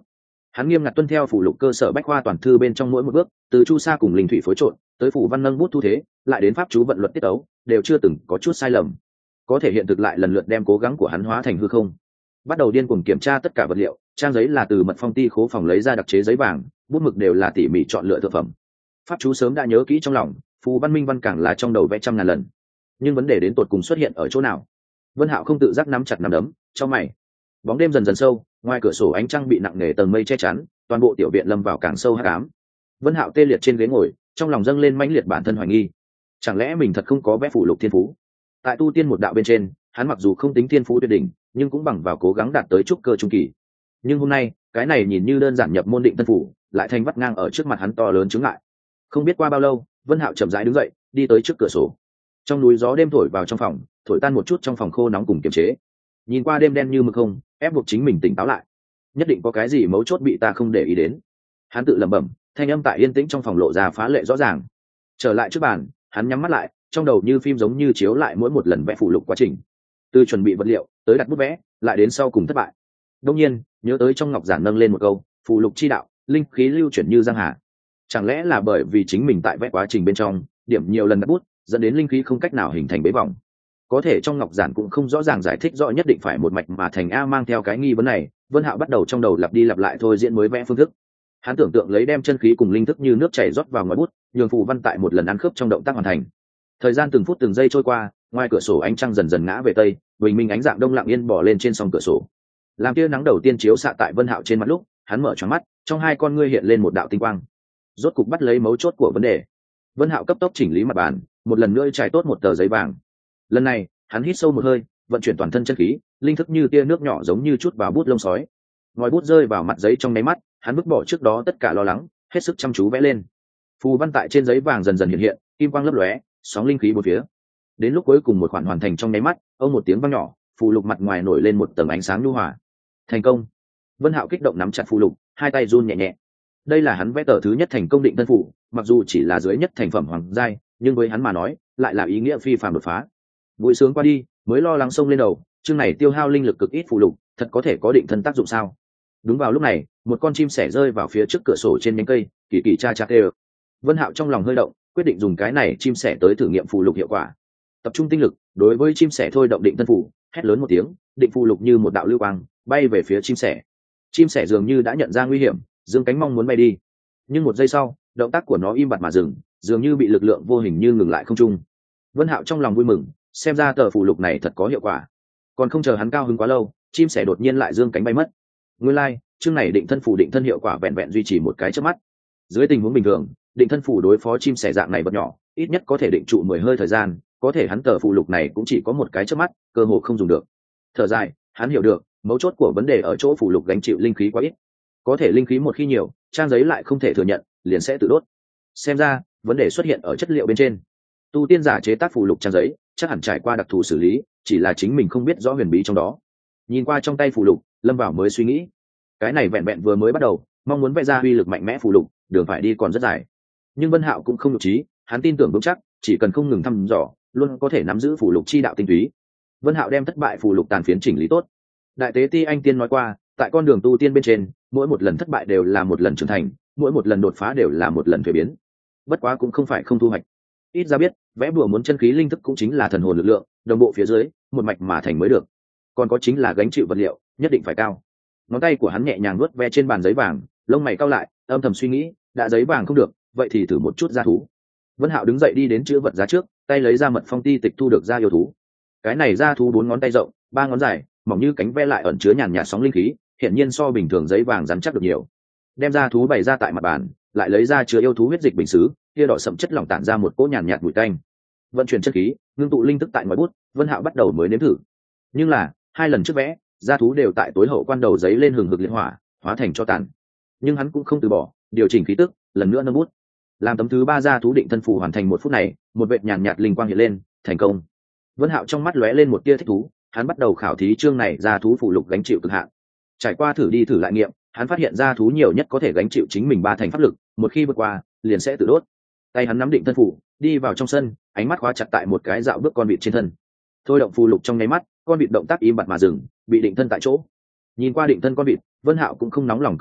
Hắn nghiêm ngặt tuân theo phủ lục cơ sở bách khoa toàn thư bên trong mỗi một bước, từ chu sa cùng linh thủy phối trộn tới phủ văn nâng bút thu thế, lại đến pháp chú vận luật tiết tấu, đều chưa từng có chút sai lầm. Có thể hiện thực lại lần lượt đem cố gắng của hắn hóa thành hư không. Bắt đầu điên cuồng kiểm tra tất cả vật liệu, trang giấy là từ mật phong ti khố phòng lấy ra đặc chế giấy vàng, bút mực đều là tỉ mỉ chọn lựa thực phẩm. Pháp chú sớm đã nhớ kỹ trong lòng, phù văn minh văn càng là trong đầu vẽ trăm ngàn lần. Nhưng vấn đề đến tột cùng xuất hiện ở chỗ nào? Vân Hạo không tự giác nắm chặt nắm đấm, trong mày. Bóng đêm dần dần sâu, ngoài cửa sổ ánh trăng bị nặng nề tầng mây che chắn, toàn bộ tiểu viện lâm vào càng sâu hắc ám. Vân Hạo tê liệt trên ghế ngồi, trong lòng dâng lên mãnh liệt bản thân hoài nghi. Chẳng lẽ mình thật không có vẽ phụ lục thiên phú? Tại tu tiên một đạo bên trên, hắn mặc dù không tính thiên phú tuyệt đỉnh, nhưng cũng bằng vào cố gắng đạt tới trúc cơ trung kỳ. Nhưng hôm nay, cái này nhìn như đơn giản nhập môn định thân phủ, lại thành vắt ngang ở trước mặt hắn to lớn chướng ngại. Không biết qua bao lâu, Vân Hạo chậm rãi đứng dậy, đi tới trước cửa sổ. Trong núi gió đêm thổi vào trong phòng, thổi tan một chút trong phòng khô nóng cùng kiềm chế. Nhìn qua đêm đen như mực không, ép buộc chính mình tỉnh táo lại. Nhất định có cái gì mấu chốt bị ta không để ý đến. Hắn tự lẩm bẩm, thanh âm tại yên tĩnh trong phòng lộ ra phá lệ rõ ràng. Trở lại trước bàn, hắn nhắm mắt lại, trong đầu như phim giống như chiếu lại mỗi một lần vẽ phụ lục quá trình. Từ chuẩn bị vật liệu, tới đặt bút vẽ, lại đến sau cùng thất bại. Đương nhiên, nhớ tới trong ngọc giản nâng lên một câu, phụ lục chi đạo, linh khí lưu chuyển như giang hà. Chẳng lẽ là bởi vì chính mình tại vẽ quá trình bên trong, điểm nhiều lần đặt bút, dẫn đến linh khí không cách nào hình thành bế vòng. Có thể trong ngọc giản cũng không rõ ràng giải thích rõ nhất định phải một mạch mà thành a, mang theo cái nghi vấn này, Vân Hạo bắt đầu trong đầu lặp đi lặp lại thôi diễn mới vẽ phương thức. Hắn tưởng tượng lấy đem chân khí cùng linh thức như nước chảy rót vào ngòi bút, nhường phù văn tại một lần ăn khớp trong động tác hoàn thành. Thời gian từng phút từng giây trôi qua, ngoài cửa sổ ánh trăng dần dần ngã về tây, bình minh ánh dạng đông lặng yên bỏ lên trên song cửa sổ. Làm tia nắng đầu tiên chiếu xạ tại Vân Hạo trên mặt lúc, hắn mở choáng mắt, trong hai con ngươi hiện lên một đạo tinh quang. Rốt cục bắt lấy mấu chốt của vấn đề. Vân Hạo cấp tốc chỉnh lý mặt bàn, một lần nữa trải tốt một tờ giấy vàng. Lần này, hắn hít sâu một hơi, vận chuyển toàn thân chân khí, linh thức như tia nước nhỏ giống như chút vào bút lông sói. Ngòi bút rơi vào mặt giấy trong nháy mắt, hắn vứt bỏ trước đó tất cả lo lắng, hết sức chăm chú vẽ lên. Phù văn tại trên giấy vàng dần dần hiện hiện, kim quang lấp lóe, sóng linh khí bốn phía. Đến lúc cuối cùng một khoản hoàn thành trong nháy mắt, ông một tiếng vang nhỏ, phù lục mặt ngoài nổi lên một tầng ánh sáng nhu hòa. Thành công! Vân Hạo kích động nắm chặt phù lục, hai tay run nhẹ nhẹ. Đây là hắn vẽ tờ thứ nhất thành công định thân phù, mặc dù chỉ là dưới nhất thành phẩm hoàng giai, nhưng với hắn mà nói, lại là ý nghĩa phi phàm đột phá. Vui sướng qua đi, mới lo lắng xông lên đầu, chương này tiêu hao linh lực cực ít phù lục, thật có thể có định thân tác dụng sao? Đúng vào lúc này, một con chim sẻ rơi vào phía trước cửa sổ trên nhánh cây, kỳ kỳ cha cha kêu. Vân Hạo trong lòng hơi động, quyết định dùng cái này chim sẻ tới thử nghiệm phù lục hiệu quả. Tập trung tinh lực, đối với chim sẻ thôi động định thân phù, hét lớn một tiếng, định phù lục như một đạo lưu quang, bay về phía chim sẻ. Chim sẻ dường như đã nhận ra nguy hiểm, dương cánh mong muốn bay đi. Nhưng một giây sau, động tác của nó im bặt mà dừng, dường như bị lực lượng vô hình như ngừng lại không trung. Vân Hạo trong lòng vui mừng, xem ra tờ phù lục này thật có hiệu quả. Còn không chờ hắn cao hứng quá lâu, chim sẻ đột nhiên lại dương cánh bay mất. Nguyên lai, like, chương này định thân phù định thân hiệu quả vẹn vẹn duy trì một cái chớp mắt. Dưới tình huống bình thường, định thân phù đối phó chim sẻ dạng này vật nhỏ, ít nhất có thể định trụ mười hơi thời gian, có thể hắn tờ phù lục này cũng chỉ có một cái chớp mắt, cơ hồ không dùng được. Thở dài, hắn hiểu được, mấu chốt của vấn đề ở chỗ phù lục gánh chịu linh khí quá ít. Có thể linh khí một khi nhiều, trang giấy lại không thể thừa nhận, liền sẽ tự đốt. Xem ra, vấn đề xuất hiện ở chất liệu bên trên. Tu tiên giả chế tác phù lục trang giấy, chắc hẳn trải qua đặc thù xử lý, chỉ là chính mình không biết rõ huyền bí trong đó. Nhìn qua trong tay phù lục, Lâm Vào mới suy nghĩ, cái này vẹn vẹn vừa mới bắt đầu, mong muốn vẽ ra uy lực mạnh mẽ phù lục, đường phải đi còn rất dài. Nhưng Vân Hạo cũng không nhục trí, hắn tin tưởng vững chắc, chỉ cần không ngừng thăm dò, luôn có thể nắm giữ phù lục chi đạo tinh túy. Vân Hạo đem thất bại phù lục tàn phiến chỉnh lý tốt. Đại tế Ti Anh Tiên nói qua, tại con đường tu tiên bên trên, mỗi một lần thất bại đều là một lần trưởng thành, mỗi một lần đột phá đều là một lần thuế biến. Bất quá cũng không phải không thu hoạch. Ít ra biết, vẽ bùa muốn chân khí linh thức cũng chính là thần hồn lực lượng, đồng bộ phía dưới, một mạch mà thành mới được. Còn có chính là gánh chịu vật liệu, nhất định phải cao. Ngón tay của hắn nhẹ nhàng nuốt ve trên bàn giấy vàng, lông mày cau lại, âm thầm suy nghĩ, đã giấy vàng không được, vậy thì thử một chút gia thú. Vân Hạo đứng dậy đi đến chữ vật giá trước, tay lấy ra mật phong ti tịch thu được ra yêu thú. Cái này gia thú bốn ngón tay rộng, ba ngón dài, mỏng như cánh ve lại ẩn chứa nhàn nhạt sóng linh khí, hiện nhiên so bình thường giấy vàng rắn chắc được nhiều. Đem gia thú bày ra tại mặt bàn, lại lấy ra chứa yêu thú huyết dịch bình sứ, kia đỏ sậm chất lỏng tản ra một cỗ nhàn nhạt mùi tanh. Vận chuyển chất khí, ngưng tụ linh tức tại ngòi bút, Vân Hạo bắt đầu mới nếm thử. Nhưng là, hai lần trước vẽ, gia thú đều tại tối hậu quan đầu giấy lên hừng hực liệt hỏa, hóa thành cho tàn. Nhưng hắn cũng không từ bỏ, điều chỉnh khí tức, lần nữa nâng bút. Làm tấm thứ ba gia thú định thân phù hoàn thành một phút này, một vệt nhàn nhạt linh quang hiện lên, thành công. Vân Hạo trong mắt lóe lên một tia thích thú, hắn bắt đầu khảo thí chương này gia thú phụ lục gánh chịu cực hạn. Trải qua thử đi thử lại nghiệm, hắn phát hiện gia thú nhiều nhất có thể gánh chịu chính mình ba thành pháp lực, một khi vượt qua, liền sẽ tự đốt. Tay hắn nắm định thân phù, đi vào trong sân, ánh mắt khóa chặt tại một cái dạo bước con vịt trên thân. Thôi động phù lục trong nháy mắt, con vịt động tác im bặt mà dừng, bị định thân tại chỗ. Nhìn qua định thân con vịt, Vân Hạo cũng không nóng lòng cầu thành,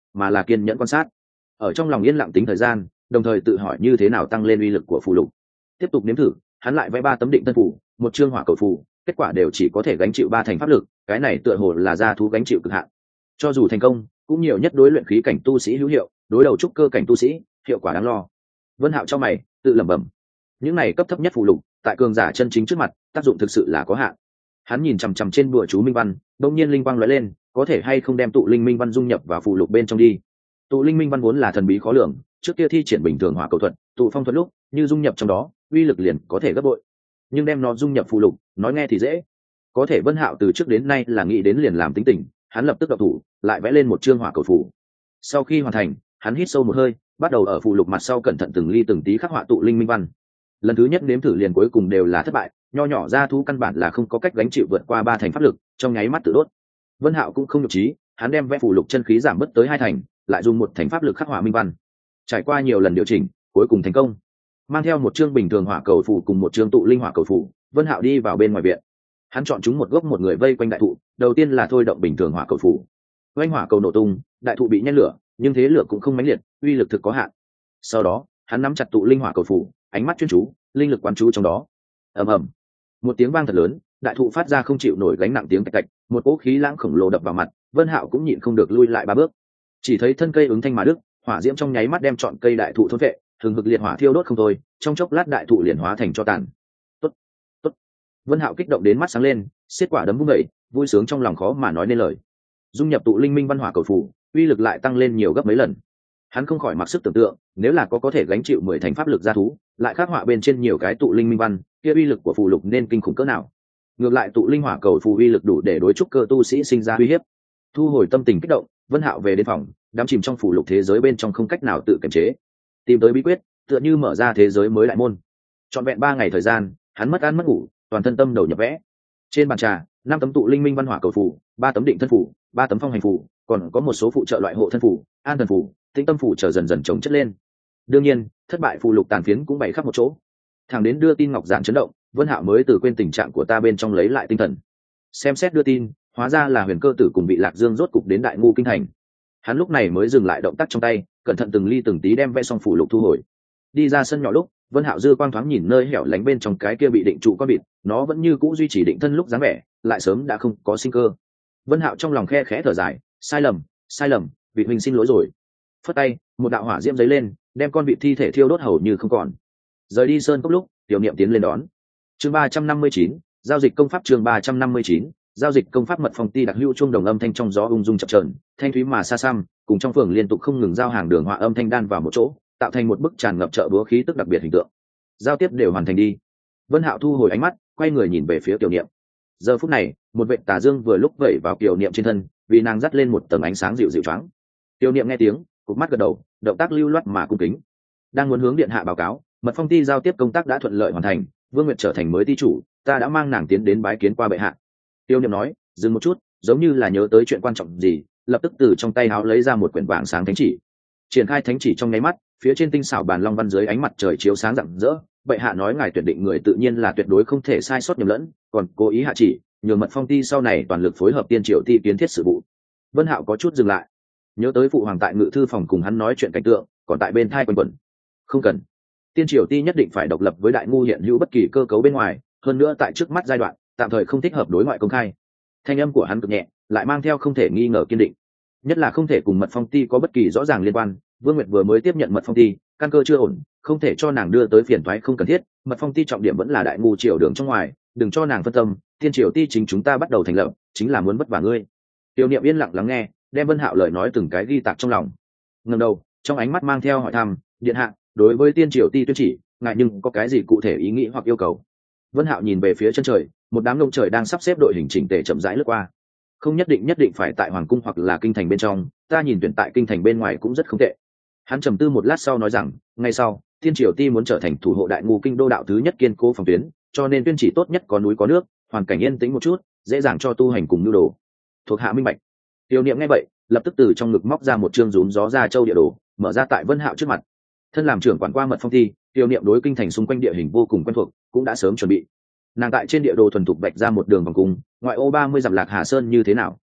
mà là kiên nhẫn quan sát, ở trong lòng yên lặng tính thời gian, đồng thời tự hỏi như thế nào tăng lên uy lực của phù lục. Tiếp tục nếm thử, hắn lại vẽ ba tấm định thân phù, một chương hỏa cầu phù, kết quả đều chỉ có thể gánh chịu ba thành pháp lực, cái này tựa hồ là gia thú gánh chịu cực hạn. Cho dù thành công, cũng nhiều nhất đối luyện khí cảnh tu sĩ hữu hiệu, đối đầu trúc cơ cảnh tu sĩ, hiệu quả đáng lo. Vân Hạo trong mày, tự lẩm bẩm, những này cấp thấp nhất phù lục, tại cường giả chân chính trước mặt, tác dụng thực sự là có hạn. Hắn nhìn chằm chằm trên bùa chú minh văn, đột nhiên linh quang lóe lên, có thể hay không đem tụ linh minh văn dung nhập vào phù lục bên trong đi. Tụ linh minh văn vốn là thần bí khó lường, trước kia thi triển bình thường hỏa cầu thuật, tụ phong thuật lúc, như dung nhập trong đó, uy lực liền có thể gấp bội. Nhưng đem nó dung nhập phù lục, nói nghe thì dễ. Có thể Vân Hạo từ trước đến nay là nghĩ đến liền làm tính tình, hắn lập tức động thủ, lại vẽ lên một chương hỏa cầu phù. Sau khi hoàn thành, hắn hít sâu một hơi, bắt đầu ở phù lục mặt sau cẩn thận từng ly từng tí khắc họa tụ linh minh văn. Lần thứ nhất nếm thử liền cuối cùng đều là thất bại, nho nhỏ ra thú căn bản là không có cách gánh chịu vượt qua ba thành pháp lực, trong nháy mắt tự đốt. Vân Hạo cũng không nhục trí, hắn đem vẽ phù lục chân khí giảm bớt tới hai thành, lại dùng một thành pháp lực khắc họa minh văn. Trải qua nhiều lần điều chỉnh, cuối cùng thành công. Mang theo một chương bình thường hỏa cầu phù cùng một chương tụ linh hỏa cầu phù, Vân Hạo đi vào bên ngoài viện. Hắn chọn chúng một gốc một người vây quanh đại thụ, đầu tiên là thôi động bình thường hỏa cầu phù. Oanh hỏa cầu nổ tung, đại thụ bị nhen lửa, nhưng thế lửa cũng không mãnh liệt, uy lực thực có hạn. Sau đó, hắn nắm chặt tụ linh hỏa cầu phù, ánh mắt chuyên chú, linh lực quán chú trong đó. Ầm ầm, một tiếng vang thật lớn, đại thụ phát ra không chịu nổi gánh nặng tiếng cạch cạch, một cỗ khí lãng khổng lồ đập vào mặt, Vân Hạo cũng nhịn không được lui lại ba bước. Chỉ thấy thân cây ứng thanh mà đứt, hỏa diễm trong nháy mắt đem trọn cây đại thụ thôn phệ, hừng hực liệt hỏa thiêu đốt không thôi, trong chốc lát đại thụ liền hóa thành tro tàn. Tốt, tốt. Vân Hạo kích động đến mắt sáng lên, xiết quả đấm vung dậy, vui sướng trong lòng khó mà nói nên lời. Dung nhập tụ linh minh văn hỏa cầu phù, uy lực lại tăng lên nhiều gấp mấy lần. Hắn không khỏi mặc sức tưởng tượng, nếu là có có thể gánh chịu mười thành pháp lực gia thú, lại khắc họa bên trên nhiều cái tụ linh minh văn, kia uy lực của phù lục nên kinh khủng cỡ nào. Ngược lại tụ linh hỏa cầu phù uy lực đủ để đối trúc cơ tu sĩ sinh ra uy hiếp. Thu hồi tâm tình kích động, Vân Hạo về đến phòng, đắm chìm trong phù lục thế giới bên trong không cách nào tự kiềm chế. Tìm tới bí quyết, tựa như mở ra thế giới mới đại môn. Trọn vẹn ba ngày thời gian, hắn mất ăn mất ngủ, toàn thân tâm đầu nhập vẽ. Trên bàn trà, năm tấm tụ linh minh văn hỏa cầu phù, ba tấm định thân phù, ba tấm phong hành phù, còn có một số phụ trợ loại hộ thân phù, an thần phù, tĩnh tâm phù chờ dần dần chồng chất lên. Đương nhiên, thất bại phù lục tàn phiến cũng bày khắp một chỗ. Thằng đến đưa tin ngọc giản chấn động, Vân Hạo mới từ quên tình trạng của ta bên trong lấy lại tinh thần. Xem xét đưa tin, hóa ra là Huyền Cơ Tử cùng Vị Lạc Dương rốt cục đến Đại Ngu kinh thành. Hắn lúc này mới dừng lại động tác trong tay, cẩn thận từng ly từng tí đem vẽ xong phù lục thu hồi. Đi ra sân nhỏ lúc, Vân Hạo dư quang thoáng nhìn nơi hẻo lánh bên trong cái kia bị định trụ con vịt, nó vẫn như cũ duy trì định thân lúc dáng vẻ, lại sớm đã không có sinh cơ. Vân Hạo trong lòng khe khẽ thở dài, sai lầm, sai lầm, vị huynh xin lỗi rồi. Phất tay, một đạo hỏa diễm giấy lên, đem con vịt thi thể thiêu đốt hầu như không còn. Rời đi sơn cốc lúc, Tiểu Niệm tiến lên đón. Chương ba trăm năm mươi chín, giao dịch công pháp chương ba trăm năm mươi chín, giao dịch công pháp mật phòng ti đặc hữu chuông đồng âm thanh trong gió ung dung chập chờn, thanh thúy mà xa xăm, cùng trong phường liên tục không ngừng giao hàng đường họa âm thanh đan vào một chỗ, tạo thành một bức tràn ngập chợ búa khí tức đặc biệt hình tượng. Giao tiếp đều hoàn thành đi. Vân Hạo thu hồi ánh mắt, quay người nhìn về phía Tiểu Niệm. Giờ phút này, một vệt tà dương vừa lúc vẩy vào Tiểu Niệm trên thân, vì nàng dắt lên một tầng ánh sáng dịu dịu choáng. Tiểu Niệm nghe tiếng, cụp mắt gật đầu, động tác lưu loát mà cung kính. Đang muốn hướng điện hạ báo cáo, mật phong ti giao tiếp công tác đã thuận lợi hoàn thành, Vương Nguyệt trở thành mới ty chủ, ta đã mang nàng tiến đến bái kiến qua bệ hạ. Tiêu Niệm nói, dừng một chút, giống như là nhớ tới chuyện quan trọng gì, lập tức từ trong tay áo lấy ra một quyển vàng sáng thánh chỉ. Triển khai thánh chỉ trong nháy mắt, phía trên tinh xảo bàn long văn dưới ánh mặt trời chiếu sáng rạng rỡ, bệ hạ nói ngài tuyển định người tự nhiên là tuyệt đối không thể sai sót nhầm lẫn, còn cố ý hạ chỉ, nhường mật phong ti sau này toàn lực phối hợp tiên triệu ti kiến thiết sự vụ. Vân Hạo có chút dừng lại, nhớ tới phụ hoàng tại ngự thư phòng cùng hắn nói chuyện cảnh tượng, còn tại bên thai quanh quẩn. Không cần, tiên triều ti nhất định phải độc lập với đại ngu hiện hữu bất kỳ cơ cấu bên ngoài, hơn nữa tại trước mắt giai đoạn tạm thời không thích hợp đối ngoại công khai. Thanh âm của hắn cực nhẹ, lại mang theo không thể nghi ngờ kiên định, nhất là không thể cùng mật phong ti có bất kỳ rõ ràng liên quan. Vương Nguyệt vừa mới tiếp nhận mật phong ti, căn cơ chưa ổn, không thể cho nàng đưa tới phiền toái không cần thiết. Mật phong ti trọng điểm vẫn là đại ngu triều đường trong ngoài, đừng cho nàng phân tâm. Tiên triều ti chính chúng ta bắt đầu thành lập, chính là muốn vất vả ngươi. Tiểu Niệm yên lặng lắng nghe, đem Vân Hạo lời nói từng cái ghi tạc trong lòng. Ngẩng đầu, trong ánh mắt mang theo hỏi thăm, điện hạ, đối với tiên triều ti tuyên chỉ, ngài nhưng có cái gì cụ thể ý nghĩ hoặc yêu cầu? Vân Hạo nhìn về phía chân trời, một đám lông trời đang sắp xếp đội hình chỉnh tề chậm rãi lướt qua. Không nhất định nhất định phải tại hoàng cung hoặc là kinh thành bên trong, ta nhìn tuyển tại kinh thành bên ngoài cũng rất không tệ. Hắn trầm tư một lát sau nói rằng, ngay sau, tiên triều ti muốn trở thành thủ hộ đại ngu kinh đô đạo thứ nhất kiên cố phòng tuyến, cho nên tuyên chỉ tốt nhất có núi có nước, hoàn cảnh yên tĩnh một chút, dễ dàng cho tu hành cùng nhu đồ. Thuộc hạ minh bạch. Tiểu Niệm nghe vậy, lập tức từ trong ngực móc ra một chương rúm gió ra châu địa đồ, mở ra tại Vân Hạo trước mặt. Thân làm trưởng quản qua mật phong ti, Tiểu Niệm đối kinh thành xung quanh địa hình vô cùng quen thuộc, cũng đã sớm chuẩn bị. Nàng tại trên địa đồ thuần thục vạch ra một đường vòng cung, ngoại ô ba mươi dặm Lạc Hà Sơn như thế nào?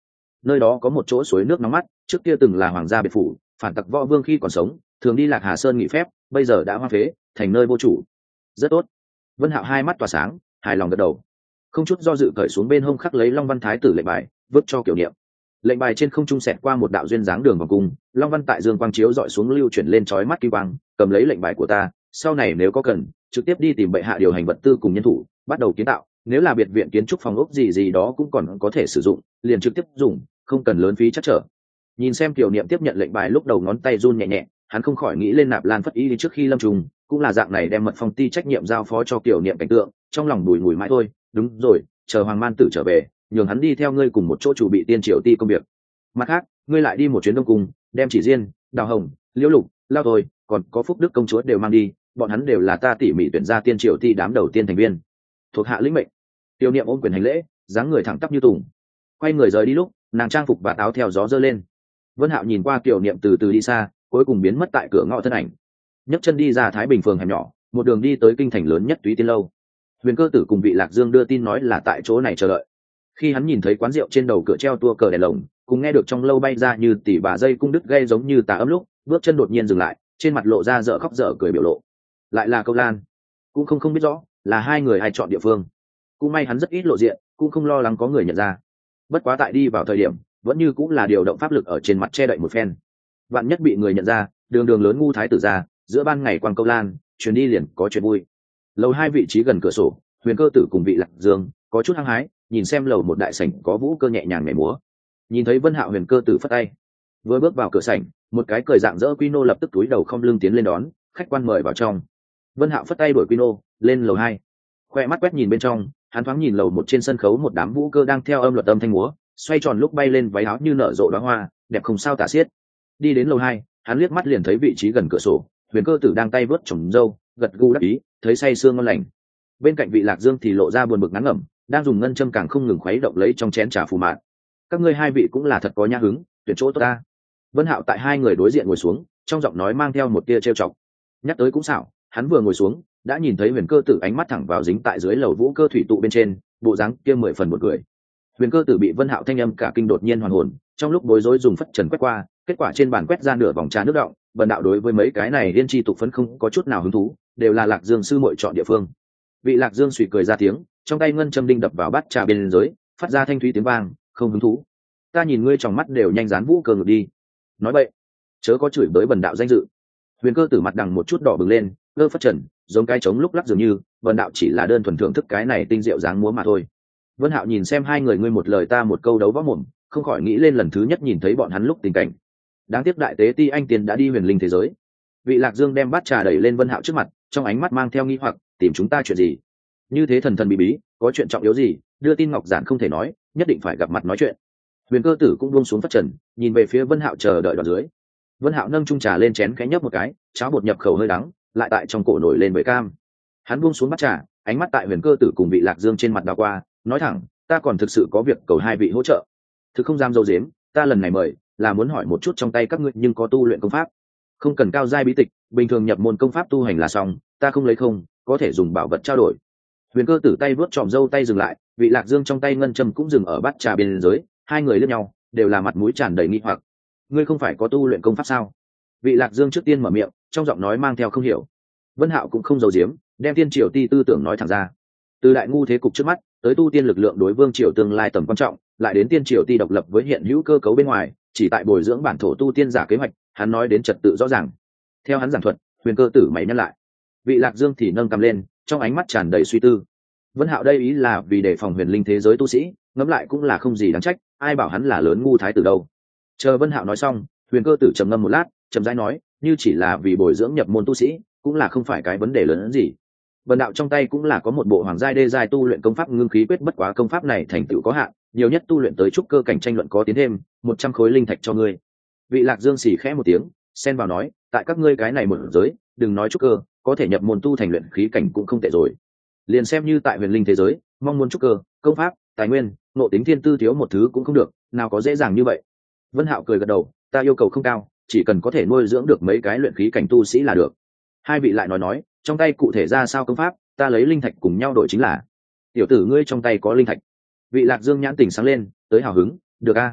nơi đó có một chỗ suối nước nóng mắt, trước kia từng là hoàng gia biệt phủ, phản tặc võ vương khi còn sống thường đi lạc hà sơn nghỉ phép, bây giờ đã hoang phế thành nơi vô chủ. Rất tốt. Vân Hạo hai mắt tỏa sáng, hài lòng gật đầu, không chút do dự cởi xuống bên hông khắc lấy long văn thái tử lệnh bài, vứt cho Kiều Niệm. Lệnh bài trên không trung xẹt qua một đạo duyên dáng đường vòng cung, long văn tại dương quang chiếu dọi xuống lưu chuyển lên chói mắt kỳ quang. Cầm lấy lệnh bài của ta, sau này nếu có cần trực tiếp đi tìm bệ hạ điều hành vật tư cùng nhân thủ, bắt đầu kiến tạo. Nếu là biệt viện kiến trúc phòng ốc gì gì đó cũng còn có thể sử dụng, liền trực tiếp dùng, không cần lớn phí chắc trở. Nhìn xem Kiều Niệm tiếp nhận lệnh bài, lúc đầu ngón tay run nhẹ nhẹ, hắn không khỏi nghĩ lên Nạp Lan Phất Y trước khi lâm trùng cũng là dạng này, đem mật phong ti trách nhiệm giao phó cho Kiều Niệm cảnh tượng, trong lòng bùi ngùi mãi thôi. Đúng rồi, chờ Hoàng Man Tử trở về, nhường hắn đi theo ngươi cùng một chỗ chủ bị tiên triều ti công việc. Mặt khác, ngươi lại đi một chuyến Đông Cung, đem Chỉ Diên, Đào Hồng, Liễu Lục, Lao Thôi, còn có Phúc Đức công chúa đều mang đi, bọn hắn đều là ta tỉ mỉ tuyển ra tiên triều ti đám đầu tiên thành viên. Thuộc hạ lĩnh mệnh. Tiêu Niệm ôm quyền hành lễ, dáng người thẳng tắp như tùng. Quay người rời đi lúc, nàng trang phục và áo theo gió giơ lên. Vân Hạo nhìn qua Kiều Niệm từ từ đi xa, cuối cùng biến mất tại cửa ngõ thân ảnh. Nhấc chân đi ra Thái Bình phường hẻm nhỏ, một đường đi tới kinh thành lớn nhất Túy Tiên lâu. Huyền Cơ Tử cùng Vị Lạc Dương đưa tin nói là tại chỗ này chờ đợi. Khi hắn nhìn thấy quán rượu trên đầu cửa treo tua cờ đèn lồng, cùng nghe được trong lâu bay ra như tỷ bà dây cung đứt gây giống như tà ấm lúc, bước chân đột nhiên dừng lại, trên mặt lộ ra dở khóc dở cười biểu lộ. Lại là Câu Lan, cũng không không biết rõ là hai người ai chọn địa phương. Cũng may hắn rất ít lộ diện, cũng không lo lắng có người nhận ra. Bất quá tại đi vào thời điểm, vẫn như cũng là điều động pháp lực ở trên mặt che đậy một phen. Vạn nhất bị người nhận ra, đường đường lớn ngu thái tử ra, giữa ban ngày quang Câu Lan, chuyến đi liền có chuyện vui. Lầu hai vị trí gần cửa sổ, Huyền Cơ Tử cùng Vị Lạc Dương có chút hăng hái, nhìn xem lầu một đại sảnh có vũ cơ nhẹ nhàng nhảy múa. Nhìn thấy Vân Hạo, Huyền Cơ Tử phất tay, vừa bước vào cửa sảnh, một cái cười dạng dỡ quy nô lập tức túi đầu không lưng tiến lên đón, khách quan mời vào trong. Vân Hạo phất tay đuổi quy nô lên lầu hai, khoe mắt quét nhìn bên trong, hắn thoáng nhìn lầu một trên sân khấu một đám vũ cơ đang theo âm luật âm thanh múa, xoay tròn lúc bay lên váy áo như nở rộ đóa hoa, đẹp không sao tả xiết. Đi đến lầu hai, hắn liếc mắt liền thấy vị trí gần cửa sổ, Huyền Cơ Tử đang tay vớt chồng râu, gật gù đắc ý, thấy say sương ngon lành. Bên cạnh Vị Lạc Dương thì lộ ra buồn bực ngán ngẩm, đang dùng ngân châm càng không ngừng khuấy động lấy trong chén trà phù mạn. Các ngươi hai vị cũng là thật có nhã hứng, tuyển chỗ tốt ta. Vân Hạo tại hai người đối diện ngồi xuống, trong giọng nói mang theo một tia trêu chọc. Nhắc tới cũng xảo, hắn vừa ngồi xuống, đã nhìn thấy Huyền Cơ Tử ánh mắt thẳng vào dính tại dưới lầu vũ cơ thủy tụ bên trên, bộ dáng kia mười phần một người. Huyền Cơ Tử bị Vân Hạo thanh âm cả kinh đột nhiên hoàn hồn, trong lúc bối rối dùng phất trần quét qua, kết quả trên bàn quét ra nửa vòng trà nước đọng. Vân Đạo đối với mấy cái này liên chi tục phấn không có chút nào hứng thú, đều là Lạc Dương sư muội chọn địa phương. Vị Lạc Dương suy cười ra tiếng, trong tay ngân châm đinh đập vào bát trà bên dưới, phát ra thanh thúy tiếng vang, không hứng thú. Ta nhìn ngươi trong mắt đều nhanh dán vũ cơ ngược đi. Nói vậy, chớ có chửi bới Bần Đạo danh dự. Huyền Cơ Tử mặt đằng một chút đỏ bừng lên, cơ phất trần, giống cái trống lúc lắc dường như, Bần Đạo chỉ là đơn thuần thưởng thức cái này tinh diệu dáng múa mà thôi. Vân Hạo nhìn xem hai người ngươi một lời ta một câu đấu võ mồm, không khỏi nghĩ lên lần thứ nhất nhìn thấy bọn hắn lúc tình cảnh. Đáng tiếc đại tế ti anh tiền đã đi huyền linh thế giới. Vị Lạc Dương đem bát trà đẩy lên Vân Hạo trước mặt, trong ánh mắt mang theo nghi hoặc, tìm chúng ta chuyện gì? Như thế thần thần bí bí, có chuyện trọng yếu gì, đưa tin ngọc giản không thể nói, nhất định phải gặp mặt nói chuyện. Huyền Cơ Tử cũng buông xuống phất trần, nhìn về phía Vân Hạo chờ đợi đoạn dưới. Vân Hạo nâng chung trà lên chén khẽ nhấp một cái, cháo bột nhập khẩu hơi đắng, lại tại trong cổ nổi lên bưởi cam. Hắn buông xuống bát trà, ánh mắt tại Huyền Cơ Tử cùng Vị Lạc Dương trên mặt đảo qua, nói thẳng, ta còn thực sự có việc cầu hai vị hỗ trợ. Thực không dám dâu dếm, ta lần này mời là muốn hỏi một chút trong tay các ngươi nhưng có tu luyện công pháp, không cần cao giai bí tịch, bình thường nhập môn công pháp tu hành là xong, ta không lấy không, có thể dùng bảo vật trao đổi. Huyền Cơ Tử tay vớt trọm râu tay dừng lại, Vị Lạc Dương trong tay ngân châm cũng dừng ở bát trà bên dưới, hai người liếc nhau, đều là mặt mũi tràn đầy nghi hoặc. Ngươi không phải có tu luyện công pháp sao? Vị Lạc Dương trước tiên mở miệng, trong giọng nói mang theo không hiểu. Vân Hạo cũng không giấu giếm, đem tiên triều ti tư tưởng nói thẳng ra. Từ đại ngu thế cục trước mắt, tới tu tiên lực lượng đối vương triều tương lai tầm quan trọng, lại đến tiên triều ti độc lập với hiện hữu cơ cấu bên ngoài, chỉ tại bồi dưỡng bản thổ tu tiên giả kế hoạch, hắn nói đến trật tự rõ ràng. Theo hắn giảng thuật, Huyền Cơ Tử mày nhăn lại. Vị Lạc Dương thì nâng cầm lên, trong ánh mắt tràn đầy suy tư. Vân Hạo đây ý là vì đề phòng huyền linh thế giới tu sĩ, ngẫm lại cũng là không gì đáng trách, ai bảo hắn là lớn ngu thái tử đâu. Chờ Vân Hạo nói xong, Huyền Cơ Tử trầm ngâm một lát, trầm rãi nói, như chỉ là vì bồi dưỡng nhập môn tu sĩ, cũng là không phải cái vấn đề lớn hơn gì. Vân Đạo trong tay cũng là có một bộ hoàng giai đê giai tu luyện công pháp ngưng khí quyết, bất quá công pháp này thành tựu có hạn, nhiều nhất tu luyện tới trúc cơ cảnh tranh luận có tiến thêm, một trăm khối linh thạch cho ngươi. Vị Lạc Dương xì khẽ một tiếng, xen vào nói, tại các ngươi cái này một giới, đừng nói trúc cơ, có thể nhập môn tu thành luyện khí cảnh cũng không tệ rồi. Liền xem như tại huyền linh thế giới, mong muốn trúc cơ, công pháp, tài nguyên, nội tính thiên tư thiếu một thứ cũng không được, nào có dễ dàng như vậy. Vân Hạo cười gật đầu, ta yêu cầu không cao, chỉ cần có thể nuôi dưỡng được mấy cái luyện khí cảnh tu sĩ là được. Hai vị lại nói nói, trong tay cụ thể ra sao công pháp, ta lấy linh thạch cùng nhau đổi chính là. Tiểu tử ngươi trong tay có linh thạch. Vị Lạc Dương nhãn tỉnh sáng lên, tới hào hứng, được a.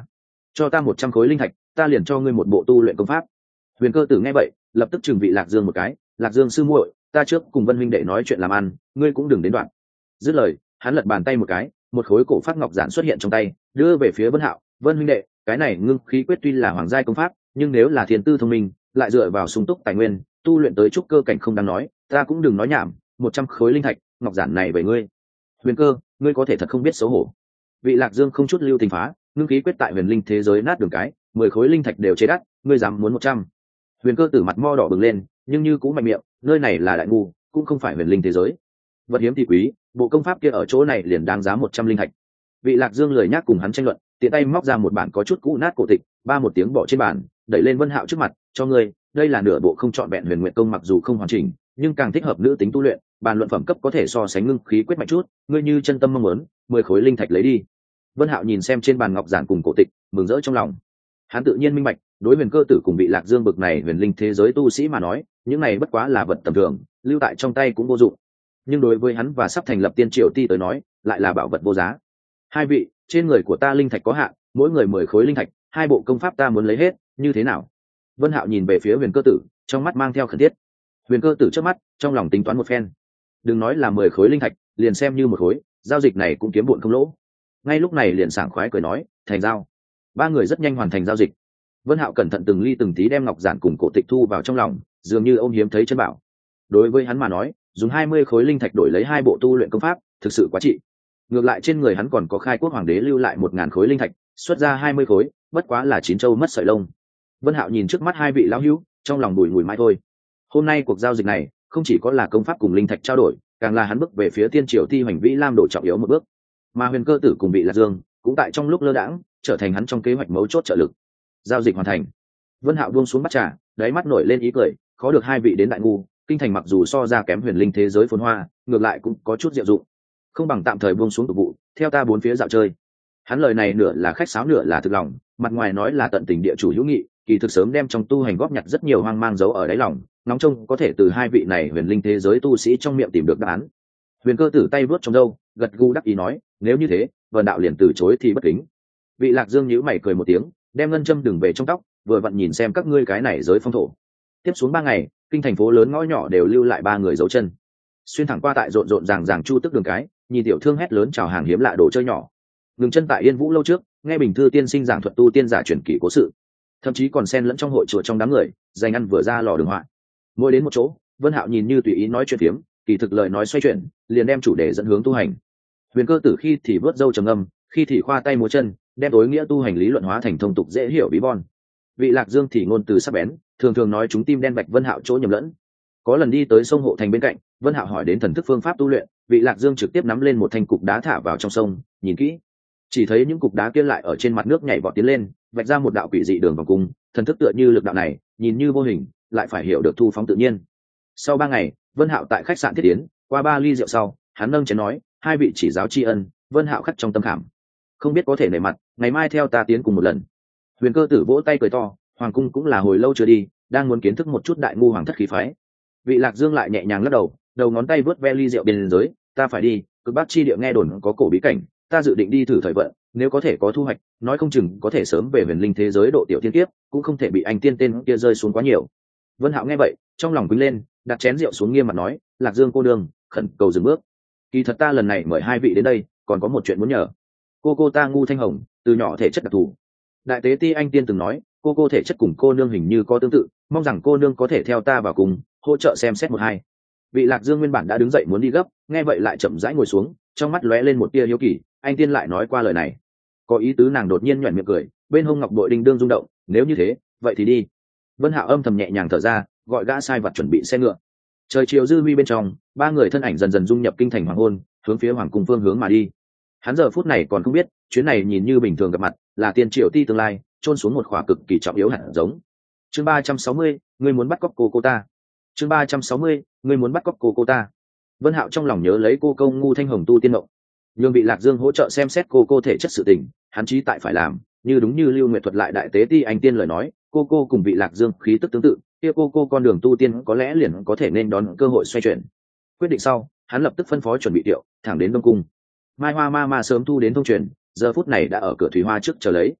cho ta một trăm khối linh thạch, ta liền cho ngươi một bộ tu luyện công pháp. Huyền Cơ Tử nghe vậy lập tức trừng vị Lạc Dương một cái. Lạc Dương sư muội, ta trước cùng Vân huynh đệ nói chuyện làm ăn, ngươi cũng đừng đến đoạn. Dứt lời hắn lật bàn tay một cái, một khối cổ phát ngọc giản xuất hiện trong tay, đưa về phía Vân Hạo. Vân huynh đệ, cái này ngưng khí quyết tuy là hoàng giai công pháp, nhưng nếu là thiên tư thông minh, lại dựa vào sung túc tài nguyên, tu luyện tới trúc cơ cảnh không đáng nói, ta cũng đừng nói nhảm. Một trăm khối linh thạch, ngọc giản này về ngươi. Huyền Cơ, ngươi có thể thật không biết xấu hổ. Vị Lạc Dương không chút lưu tình phá, ngưng khí quyết tại huyền linh thế giới nát đường cái, mười khối linh thạch đều chế đắt, ngươi dám muốn một trăm? Huyền Cơ Tử mặt mo đỏ bừng lên, nhưng như cũng mạnh miệng, nơi này là đại ngu, cũng không phải huyền linh thế giới. Vật hiếm thì quý, bộ công pháp kia ở chỗ này liền đáng giá một trăm linh thạch. Vị Lạc Dương lười nhác cùng hắn tranh luận, tiện tay móc ra một bản có chút cũ nát cổ tịch, ba một tiếng bỏ trên bàn, đẩy lên Vân Hạo trước mặt, cho ngươi, đây là nửa bộ không trọn vẹn huyền nguyện công, mặc dù không hoàn chỉnh, nhưng càng thích hợp nữ tính tu luyện, bàn luận phẩm cấp có thể so sánh ngưng khí quyết mạnh chút, ngươi như chân tâm mong muốn, mười khối linh thạch lấy đi. Vân Hạo nhìn xem trên bàn ngọc giản cùng cổ tịch, mừng rỡ trong lòng. Hắn tự nhiên minh bạch, đối Huyền Cơ Tử cùng Vị Lạc Dương bực này huyền linh thế giới tu sĩ mà nói, những này bất quá là vật tầm thường, lưu tại trong tay cũng vô dụng. Nhưng đối với hắn và sắp thành lập tiên triều ti tới nói, lại là bảo vật vô giá. Hai vị, trên người của ta linh thạch có hạn, mỗi người mười khối linh thạch, hai bộ công pháp ta muốn lấy hết, như thế nào? Vân Hạo nhìn về phía Huyền Cơ Tử, trong mắt mang theo khẩn thiết. Huyền Cơ Tử trước mắt, trong lòng tính toán một phen. Đừng nói là mười khối linh thạch, liền xem như một khối, giao dịch này cũng kiếm bộn không lỗ. Ngay lúc này liền sảng khoái cười nói, thành giao. Ba người rất nhanh hoàn thành giao dịch. Vân Hạo cẩn thận từng ly từng tí đem ngọc giản cùng cổ tịch thu vào trong lòng, dường như ôm hiếm thấy chân bảo. Đối với hắn mà nói, dùng hai mươi khối linh thạch đổi lấy hai bộ tu luyện công pháp, thực sự quá trị. Ngược lại trên người hắn còn có khai quốc hoàng đế lưu lại một ngàn khối linh thạch, xuất ra hai mươi khối, bất quá là chín châu mất sợi lông. Vân Hạo nhìn trước mắt hai vị lão hữu, trong lòng bùi ngùi mãi thôi. Hôm nay cuộc giao dịch này, không chỉ có là công pháp cùng linh thạch trao đổi, càng là hắn bước về phía tiên triều thi hoành vĩ lam đổ trọng yếu một bước. Mà Huyền Cơ Tử cùng Vị Lạc Dương cũng tại trong lúc lơ đãng trở thành hắn trong kế hoạch mấu chốt trợ lực. Giao dịch hoàn thành. Vân Hạo buông xuống bắt trà, đáy mắt nổi lên ý cười, khó được hai vị đến đại ngu, kinh thành mặc dù so ra kém huyền linh thế giới phồn hoa, ngược lại cũng có chút diệu dụng. Không bằng tạm thời buông xuống tục vụ, theo ta bốn phía dạo chơi. Hắn lời này nửa là khách sáo nửa là thực lòng, mặt ngoài nói là tận tình địa chủ hữu nghị, kỳ thực sớm đem trong tu hành góp nhặt rất nhiều hoang mang giấu ở đáy lòng, nóng trông có thể từ hai vị này huyền linh thế giới tu sĩ trong miệng tìm được đáp án. Huyền Cơ Tử tay vuốt trong râu, gật gù đắc ý nói, nếu như thế, Vân đạo liền từ chối thì bất kính. Vị Lạc Dương nhíu mày cười một tiếng, đem ngân châm đừng về trong tóc, vừa vặn nhìn xem các ngươi cái này giới phong thổ. Tiếp xuống ba ngày, kinh thành phố lớn ngõ nhỏ đều lưu lại ba người dấu chân. Xuyên thẳng qua tại rộn rộn ràng ràng chu tức đường cái, nhìn tiểu thương hét lớn chào hàng hiếm lạ đồ chơi nhỏ. Ngừng chân tại Yên Vũ lâu trước, nghe Bình Thư tiên sinh giảng thuật tu tiên giả truyền kỳ cố sự, thậm chí còn xen lẫn trong hội chùa trong đám người, dành ăn vừa ra lò đường họa. Mỗi đến một chỗ, Vân Hạo nhìn như tùy ý nói chuyện phiếm, kỳ thực lời nói xoay chuyển, liền đem chủ đề dẫn hướng tu hành. Huyền Cơ Tử khi thì vớt râu trầm ngâm, khi thì khoa tay múa chân, đem tối nghĩa tu hành lý luận hóa thành thông tục dễ hiểu bí bon. Vị Lạc Dương thì ngôn từ sắc bén, thường thường nói chúng tim đen bạch Vân Hạo chỗ nhầm lẫn. Có lần đi tới sông Hộ Thành bên cạnh, Vân Hạo hỏi đến thần thức phương pháp tu luyện, Vị Lạc Dương trực tiếp nắm lên một thanh cục đá thả vào trong sông, nhìn kỹ, chỉ thấy những cục đá kia lại ở trên mặt nước nhảy vọt tiến lên, vạch ra một đạo quỷ dị đường vòng cung, thần thức tựa như lực đạo này, nhìn như vô hình, lại phải hiểu được thu phóng tự nhiên. Sau ba ngày, Vân Hạo tại khách sạn Thiết Tiến, qua ba ly rượu sau, hắn nâng chén nói, hai vị chỉ giáo tri ân, Vân Hạo khắc trong tâm khảm, không biết có thể nể mặt, ngày mai theo ta tiến cùng một lần. Huyền Cơ Tử vỗ tay cười to, hoàng cung cũng là hồi lâu chưa đi, đang muốn kiến thức một chút đại ngu hoàng thất khí phái. Vị Lạc Dương lại nhẹ nhàng lắc đầu, đầu ngón tay vớt ve ly rượu bên dưới, ta phải đi, cực bắc chi địa nghe đồn có cổ bí cảnh, ta dự định đi thử thời vận, nếu có thể có thu hoạch, nói không chừng có thể sớm về huyền linh thế giới độ tiểu thiên kiếp, cũng không thể bị anh tiên tên kia rơi xuống quá nhiều. Vân Hạo nghe vậy, trong lòng quýnh lên, đặt chén rượu xuống nghiêm mặt nói, Lạc Dương cô đương, khẩn cầu dừng bước. Kỳ thật ta lần này mời hai vị đến đây, còn có một chuyện muốn nhờ. Cô cô ta ngu thanh hồng, từ nhỏ thể chất đặc thù. Đại tế ti anh tiên từng nói, cô cô thể chất cùng cô nương hình như có tương tự, mong rằng cô nương có thể theo ta vào cùng, hỗ trợ xem xét một hai. Vị Lạc Dương nguyên bản đã đứng dậy muốn đi gấp, nghe vậy lại chậm rãi ngồi xuống, trong mắt lóe lên một tia hiếu kỳ, anh tiên lại nói qua lời này. Có ý tứ nàng đột nhiên nhuyễn miệng cười, bên hông ngọc bội đinh đương rung động, nếu như thế, vậy thì đi. Vân Hạo âm thầm nhẹ nhàng thở ra, gọi gã sai vặt chuẩn bị xe ngựa. Trời chiều dư huy bên trong, ba người thân ảnh dần dần dung nhập kinh thành hoàng hôn, hướng phía hoàng cung phương hướng mà đi. Hắn giờ phút này còn không biết, chuyến này nhìn như bình thường gặp mặt, là tiên triệu ti tương lai, trôn xuống một khỏa cực kỳ trọng yếu hạt giống. Chương ba trăm sáu mươi, ngươi muốn bắt cóc cô cô ta. Chương ba trăm sáu mươi, ngươi muốn bắt cóc cô cô ta. Vân Hạo trong lòng nhớ lấy cô câu ngu thanh hồng tu tiên mộng, nhưng bị Lạc Dương hỗ trợ xem xét cô cô thể chất sự tình, hắn chí tại phải làm, như đúng như Lưu Nguyệt thuật lại đại tế ti anh tiên lời nói, cô cô cùng vị Lạc Dương khí tức tương tự, kia cô cô con đường tu tiên có lẽ liền có thể nên đón cơ hội xoay chuyển. Quyết định sau, hắn lập tức phân phó chuẩn bị tiệu, thẳng đến Đông cung. Mai Hoa ma ma sớm thu đến thông truyền, giờ phút này đã ở cửa thủy hoa trước chờ lấy.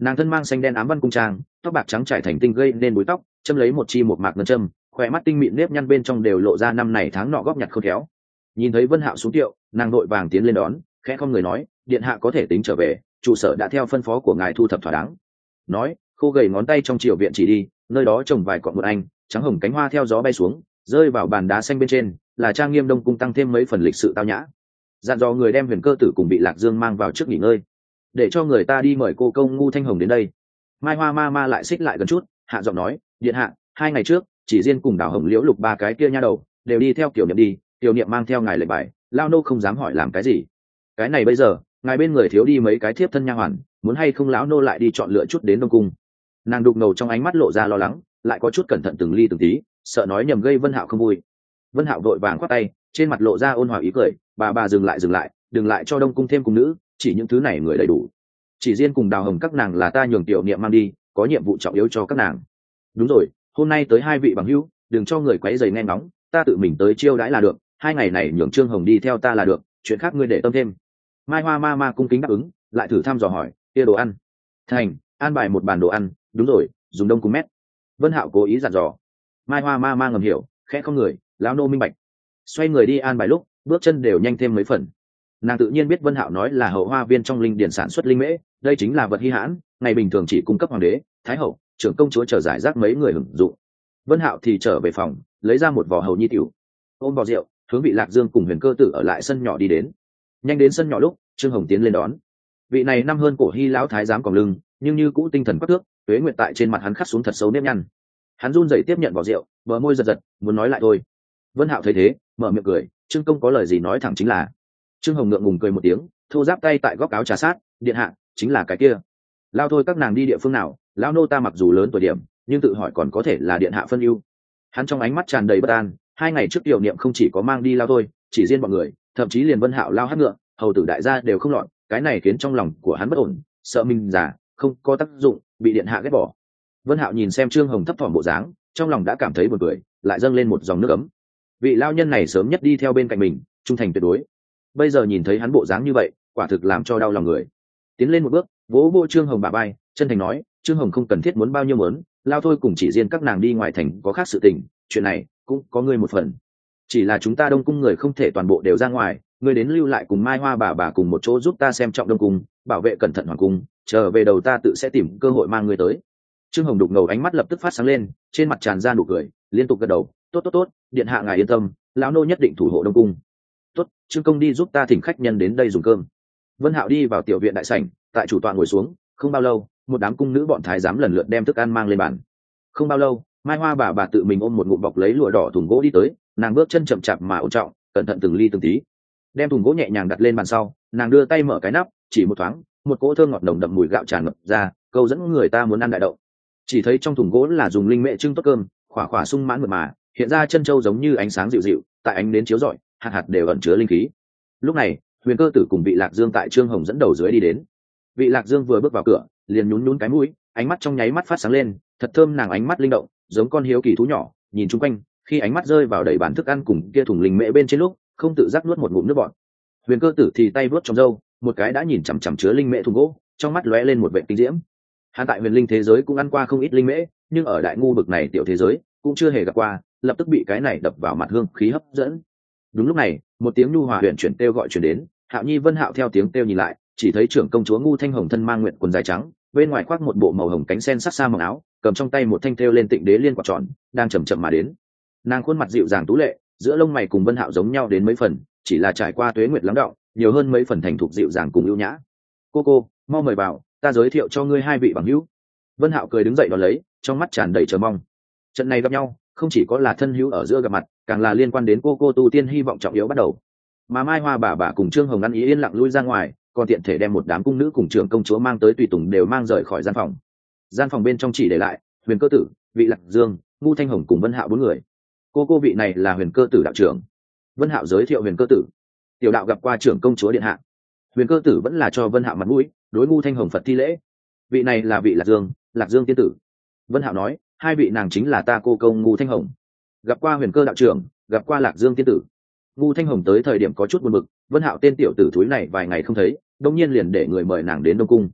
Nàng thân mang xanh đen ám văn cung trang, tóc bạc trắng trải thành tinh gây nên búi tóc, châm lấy một chi một mạc ngân châm, khỏe mắt tinh mịn nếp nhăn bên trong đều lộ ra năm này tháng nọ góp nhặt khôn khéo. Nhìn thấy Vân Hạo xuống tiệu, nàng đội vàng tiến lên đón, khẽ không người nói, điện hạ có thể tính trở về, trụ sở đã theo phân phó của ngài thu thập thỏa đáng. Nói, khô gầy ngón tay trong triều viện chỉ đi, nơi đó trồng vài cọn một anh, trắng hồng cánh hoa theo gió bay xuống, rơi vào bàn đá xanh bên trên, là trang nghiêm đông cung tăng thêm mấy phần lịch sự tao nhã. Dặn dò người đem Huyền Cơ Tử cùng bị Lạc Dương mang vào trước nghỉ ngơi, để cho người ta đi mời cô công ngu thanh hồng đến đây. Mai Hoa ma ma lại xích lại gần chút, hạ giọng nói, điện hạ, hai ngày trước chỉ riêng cùng Đào Hồng Liễu Lục ba cái kia nha đầu đều đi theo Tiểu Niệm đi, Tiểu Niệm mang theo ngài lệnh bài, lao nô không dám hỏi làm cái gì. Cái này bây giờ ngài bên người thiếu đi mấy cái thiếp thân nha hoàn, muốn hay không lão nô lại đi chọn lựa chút đến đông cung. Nàng đục ngầu trong ánh mắt lộ ra lo lắng, lại có chút cẩn thận từng ly từng tí, sợ nói nhầm gây Vân Hạo không vui. Vân Hạo vội vàng khoát tay, trên mặt lộ ra ôn hòa ý cười, bà bà dừng lại dừng lại, đừng lại cho đông cung thêm cung nữ, chỉ những thứ này người đầy đủ. Chỉ riêng cùng Đào Hồng các nàng là ta nhường Tiểu Niệm mang đi, có nhiệm vụ trọng yếu cho các nàng. Đúng rồi, hôm nay tới hai vị bằng hữu, đừng cho người quấy rầy nghe ngóng, ta tự mình tới chiêu đãi là được, hai ngày này nhường Trương Hồng đi theo ta là được, chuyện khác ngươi để tâm thêm. Mai Hoa ma ma cung kính đáp ứng, lại thử thăm dò hỏi, kia đồ ăn. Thành, an bài một bàn đồ ăn, đúng rồi, dùng đông cung mét. Vân Hạo cố ý dặn dò. Mai Hoa ma ma ngầm hiểu, khẽ không người, lão nô minh bạch. Xoay người đi an bài lúc, bước chân đều nhanh thêm mấy phần. Nàng tự nhiên biết Vân Hạo nói là hậu hoa viên trong linh điển sản xuất linh mễ, đây chính là vật hi hãn, ngày bình thường chỉ cung cấp hoàng đế, thái hậu, trưởng công chúa chờ giải rác mấy người hưởng dụng. Vân Hạo thì trở về phòng, lấy ra một vò hầu nhi tiểu, ôm vò rượu, hướng vị Lạc Dương cùng Huyền Cơ Tử ở lại sân nhỏ đi đến. Nhanh đến sân nhỏ lúc, Trương Hồng tiến lên đón. Vị này năm hơn cổ hy lão thái giám còng lưng, nhưng như cũ tinh thần quắc thước, tuế nguyệt tại trên mặt hắn khắc xuống thật xấu nếp nhăn. Hắn run rẩy tiếp nhận vò rượu, bờ môi giật giật, muốn nói lại thôi. Vân Hạo thấy thế, mở miệng cười, Trương công có lời gì nói thẳng chính là. Trương Hồng ngượng ngùng cười một tiếng, thô giáp tay tại góc áo trà sát, điện hạ, chính là cái kia. Lao thôi các nàng đi địa phương nào, lão nô ta mặc dù lớn tuổi điểm, nhưng tự hỏi còn có thể là điện hạ phân ưu. Hắn trong ánh mắt tràn đầy bất an, hai ngày trước Tiểu Niệm không chỉ có mang đi lao thôi, chỉ riêng bọn người, thậm chí liền Vân Hạo lao hát ngựa, hầu tử đại gia đều không lọt, cái này khiến trong lòng của hắn bất ổn, sợ mình già, không có tác dụng, bị điện hạ ghét bỏ. Vân Hạo nhìn xem Trương Hồng thấp thỏm bộ dáng, trong lòng đã cảm thấy buồn cười, lại dâng lên một dòng nước ấm. Vị lao nhân này sớm nhất đi theo bên cạnh mình, trung thành tuyệt đối. Bây giờ nhìn thấy hắn bộ dáng như vậy, quả thực làm cho đau lòng người. Tiến lên một bước, vỗ vỗ Trương Hồng bả vai, chân thành nói, Trương Hồng không cần thiết muốn bao nhiêu muốn, lao thôi cùng chỉ riêng các nàng đi ngoài thành có khác sự tình, chuyện này cũng có ngươi một phần. Chỉ là chúng ta Đông cung người không thể toàn bộ đều ra ngoài, ngươi đến lưu lại cùng Mai Hoa bà bà cùng một chỗ giúp ta xem trọng Đông cung, bảo vệ cẩn thận hoàng cung, trở về đầu ta tự sẽ tìm cơ hội mang ngươi tới. Trương Hồng đục ngầu ánh mắt lập tức phát sáng lên, trên mặt tràn ra nụ cười, liên tục gật đầu, tốt tốt tốt, điện hạ ngài yên tâm, lão nô nhất định thủ hộ Đông cung. Tốt, Trương công đi giúp ta thỉnh khách nhân đến đây dùng cơm. Vân Hạo đi vào tiểu viện đại sảnh, tại chủ tọa ngồi xuống, không bao lâu, một đám cung nữ bọn thái giám lần lượt đem thức ăn mang lên bàn. Không bao lâu, Mai Hoa bà bà tự mình ôm một ngụm bọc lấy lụa đỏ thùng gỗ đi tới, nàng bước chân chậm chạp mà ổn trọng, cẩn thận từng ly từng tí. Đem thùng gỗ nhẹ nhàng đặt lên bàn sau, nàng đưa tay mở cái nắp, chỉ một thoáng, một cỗ thơm ngọt nồng đậm mùi gạo tràn ngập ra, câu dẫn người ta muốn ăn đại đậu. Chỉ thấy trong thùng gỗ là dùng linh mễ trưng tốt cơm, khỏa khỏa sung mãn mượt mà, hiện ra chân châu giống như ánh sáng dịu dịu, tại ánh nến chiếu rọi, hạt hạt đều ẩn chứa linh khí. Lúc này, Huyền Cơ Tử cùng vị Lạc Dương tại Trương Hồng dẫn đầu dưới đi đến. Vị Lạc Dương vừa bước vào cửa, liền nhún nhún cái mũi, ánh mắt trong nháy mắt phát sáng lên, thật thơm, nàng ánh mắt linh động, giống con hiếu kỳ thú nhỏ, nhìn chung quanh, khi ánh mắt rơi vào đầy bàn thức ăn cùng kia thùng linh mễ bên trên lúc, không tự giác nuốt một ngụm nước bọt. Huyền Cơ Tử thì tay vuốt trong râu, một cái đã nhìn chằm chằm chứa linh mễ thùng gỗ, trong mắt lóe lên một vẻ kinh diễm. Hắn tại huyền linh thế giới cũng ăn qua không ít linh mễ, nhưng ở đại ngu bực này tiểu thế giới cũng chưa hề gặp qua, lập tức bị cái này đập vào mặt hương khí hấp dẫn. Đúng lúc này, một tiếng nhu hòa huyền chuyển kêu gọi truyền đến, Hạo Nhi Vân Hạo theo tiếng kêu nhìn lại, chỉ thấy trưởng công chúa Ngu Thanh Hồng thân mang nguyện quần dài trắng, bên ngoài khoác một bộ màu hồng cánh sen sắc xa mỏng áo, cầm trong tay một thanh thêu lên tịnh đế liên quạt tròn, đang chậm chậm mà đến. Nàng khuôn mặt dịu dàng tú lệ, giữa lông mày cùng Vân Hạo giống nhau đến mấy phần, chỉ là trải qua tuế nguyệt lắng đọng, nhiều hơn mấy phần thành thục dịu dàng cùng ưu nhã. Cô cô, mau mời vào, ta giới thiệu cho ngươi hai vị bằng hữu. Vân Hạo cười đứng dậy đón lấy, trong mắt tràn đầy chờ mong. Trận này gặp nhau, không chỉ có là thân hữu ở giữa gặp mặt, càng là liên quan đến cô cô tu tiên hy vọng trọng yếu bắt đầu. Mà Mai Hoa bà bà cùng Trương Hồng ăn ý yên lặng lui ra ngoài, còn tiện thể đem một đám cung nữ cùng trưởng công chúa mang tới tùy tùng đều mang rời khỏi gian phòng. Gian phòng bên trong chỉ để lại Huyền Cơ Tử, vị Lạc Dương, Ngu Thanh Hồng cùng Vân Hạo bốn người. Cô cô vị này là Huyền Cơ Tử đạo trưởng. Vân Hạo giới thiệu Huyền Cơ Tử. Tiểu đạo gặp qua trưởng công chúa điện hạ. Huyền Cơ Tử vẫn là cho Vân Hạo mặt mũi, đối Ngu Thanh Hồng Phật thi lễ. Vị này là vị Lạc Dương, Lạc Dương tiên tử. Vân Hạo nói, hai vị nàng chính là ta cô công Ngu Thanh Hồng. Gặp qua Huyền Cơ đạo trưởng, gặp qua Lạc Dương tiên tử. Ngu Thanh Hồng tới thời điểm có chút buồn bực, Vân Hạo tên tiểu tử thúi này vài ngày không thấy, đột nhiên liền để người mời nàng đến Đông cung.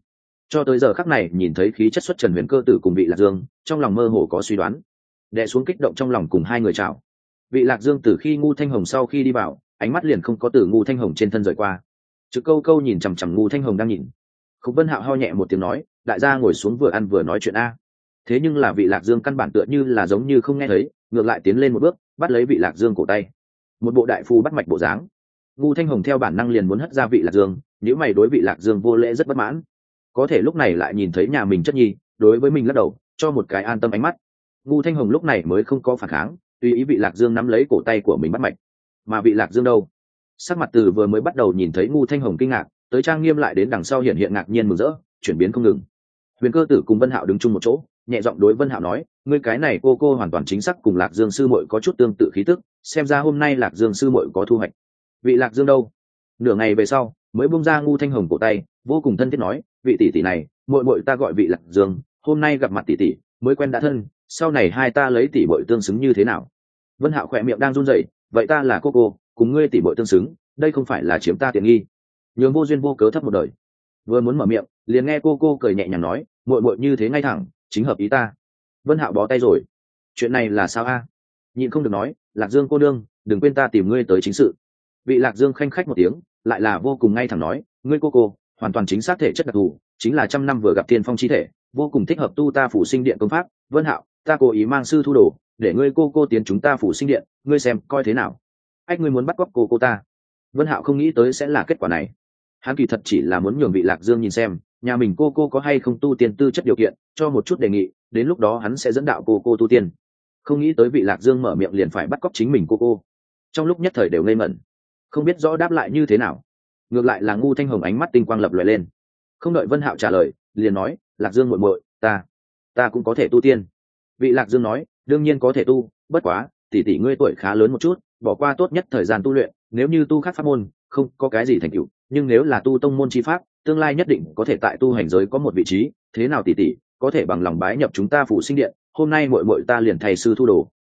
cho tới giờ khắc này nhìn thấy khí chất xuất trần huyền cơ tử cùng vị lạc dương, trong lòng mơ hồ có suy đoán, đè xuống kích động trong lòng cùng hai người chào. Vị lạc dương từ khi ngu thanh hồng sau khi đi vào, ánh mắt liền không có từ ngu thanh hồng trên thân rời qua, trực câu câu nhìn chằm chằm ngu thanh hồng đang nhìn. Khúc Vân Hạo ho nhẹ một tiếng nói, đại gia ngồi xuống vừa ăn vừa nói chuyện a. Thế nhưng là vị lạc dương căn bản tựa như là giống như không nghe thấy, ngược lại tiến lên một bước, bắt lấy vị lạc dương cổ tay, một bộ đại phu bắt mạch bộ dáng. Ngu thanh hồng theo bản năng liền muốn hất ra vị lạc dương, nếu mày đối vị lạc dương vô lễ rất bất mãn, có thể lúc này lại nhìn thấy nhà mình chất nhi đối với mình lắc đầu, cho một cái an tâm ánh mắt. Ngu thanh hồng lúc này mới không có phản kháng, tùy ý vị lạc dương nắm lấy cổ tay của mình bắt mạch. Mà vị lạc dương đâu, sắc mặt từ vừa mới bắt đầu nhìn thấy ngu thanh hồng kinh ngạc, tới trang nghiêm lại đến đằng sau hiện hiện ngạc nhiên mừng rỡ, chuyển biến không ngừng. Huyền cơ tử cùng Vân Hạo đứng chung một chỗ, nhẹ giọng đối Vân Hạo nói, ngươi cái này cô cô hoàn toàn chính xác cùng lạc dương sư muội có chút tương tự khí tức, xem ra hôm nay lạc dương sư muội có thu hoạch. Vị lạc dương đâu, nửa ngày về sau mới buông ra ngu thanh hồng cổ tay, vô cùng thân thiết nói, vị tỷ tỷ này muội muội ta gọi vị lạc dương, hôm nay gặp mặt tỷ tỷ mới quen đã thân, sau này hai ta lấy tỷ muội tương xứng như thế nào? Vân Hạo khỏe miệng đang run rẩy, vậy ta là cô cô cùng ngươi tỷ muội tương xứng, đây không phải là chiếm ta tiện nghi? Nhường vô duyên vô cớ thấp một đời. Vừa muốn mở miệng liền nghe cô cô cười nhẹ nhàng nói, muội muội như thế ngay thẳng chính hợp ý ta. Vân Hạo bó tay rồi, chuyện này là sao a? Nhịn không được nói, lạc dương cô nương đừng quên ta tìm ngươi tới chính sự. Vị lạc dương khanh khách một tiếng, lại là vô cùng ngay thẳng nói, ngươi cô cô hoàn toàn chính xác thể chất đặc thù, chính là trăm năm vừa gặp tiên phong chi thể, vô cùng thích hợp tu ta phủ sinh điện công pháp. Vân Hạo, ta cố ý mang sư thu đồ để ngươi cô cô tiến chúng ta phủ sinh điện, ngươi xem coi thế nào? Ách, ngươi muốn bắt cóc cô cô ta? Vân Hạo không nghĩ tới sẽ là kết quả này. Hắn kỳ thật chỉ là muốn nhường vị lạc dương nhìn xem nhà mình cô cô có hay không tu tiên tư chất điều kiện, cho một chút đề nghị, đến lúc đó hắn sẽ dẫn đạo cô cô tu tiên. Không nghĩ tới vị lạc dương mở miệng liền phải bắt cóc chính mình cô cô. Trong lúc nhất thời đều ngây ngẩn, không biết rõ đáp lại như thế nào. Ngược lại là ngu thanh hồng ánh mắt tinh quang lập lòe lên, không đợi Vân Hạo trả lời liền nói, lạc dương muội muội, ta ta cũng có thể tu tiên. Vị lạc dương nói, đương nhiên có thể tu, bất quá tỷ tỷ ngươi tuổi khá lớn một chút, bỏ qua tốt nhất thời gian tu luyện, nếu như tu khác pháp môn không có cái gì thành tựu, nhưng nếu là tu tông môn chi pháp, tương lai nhất định có thể tại tu hành giới có một vị trí. Thế nào tỷ tỷ, có thể bằng lòng bái nhập chúng ta phủ sinh điện, hôm nay muội muội ta liền thầy sư thu đồ.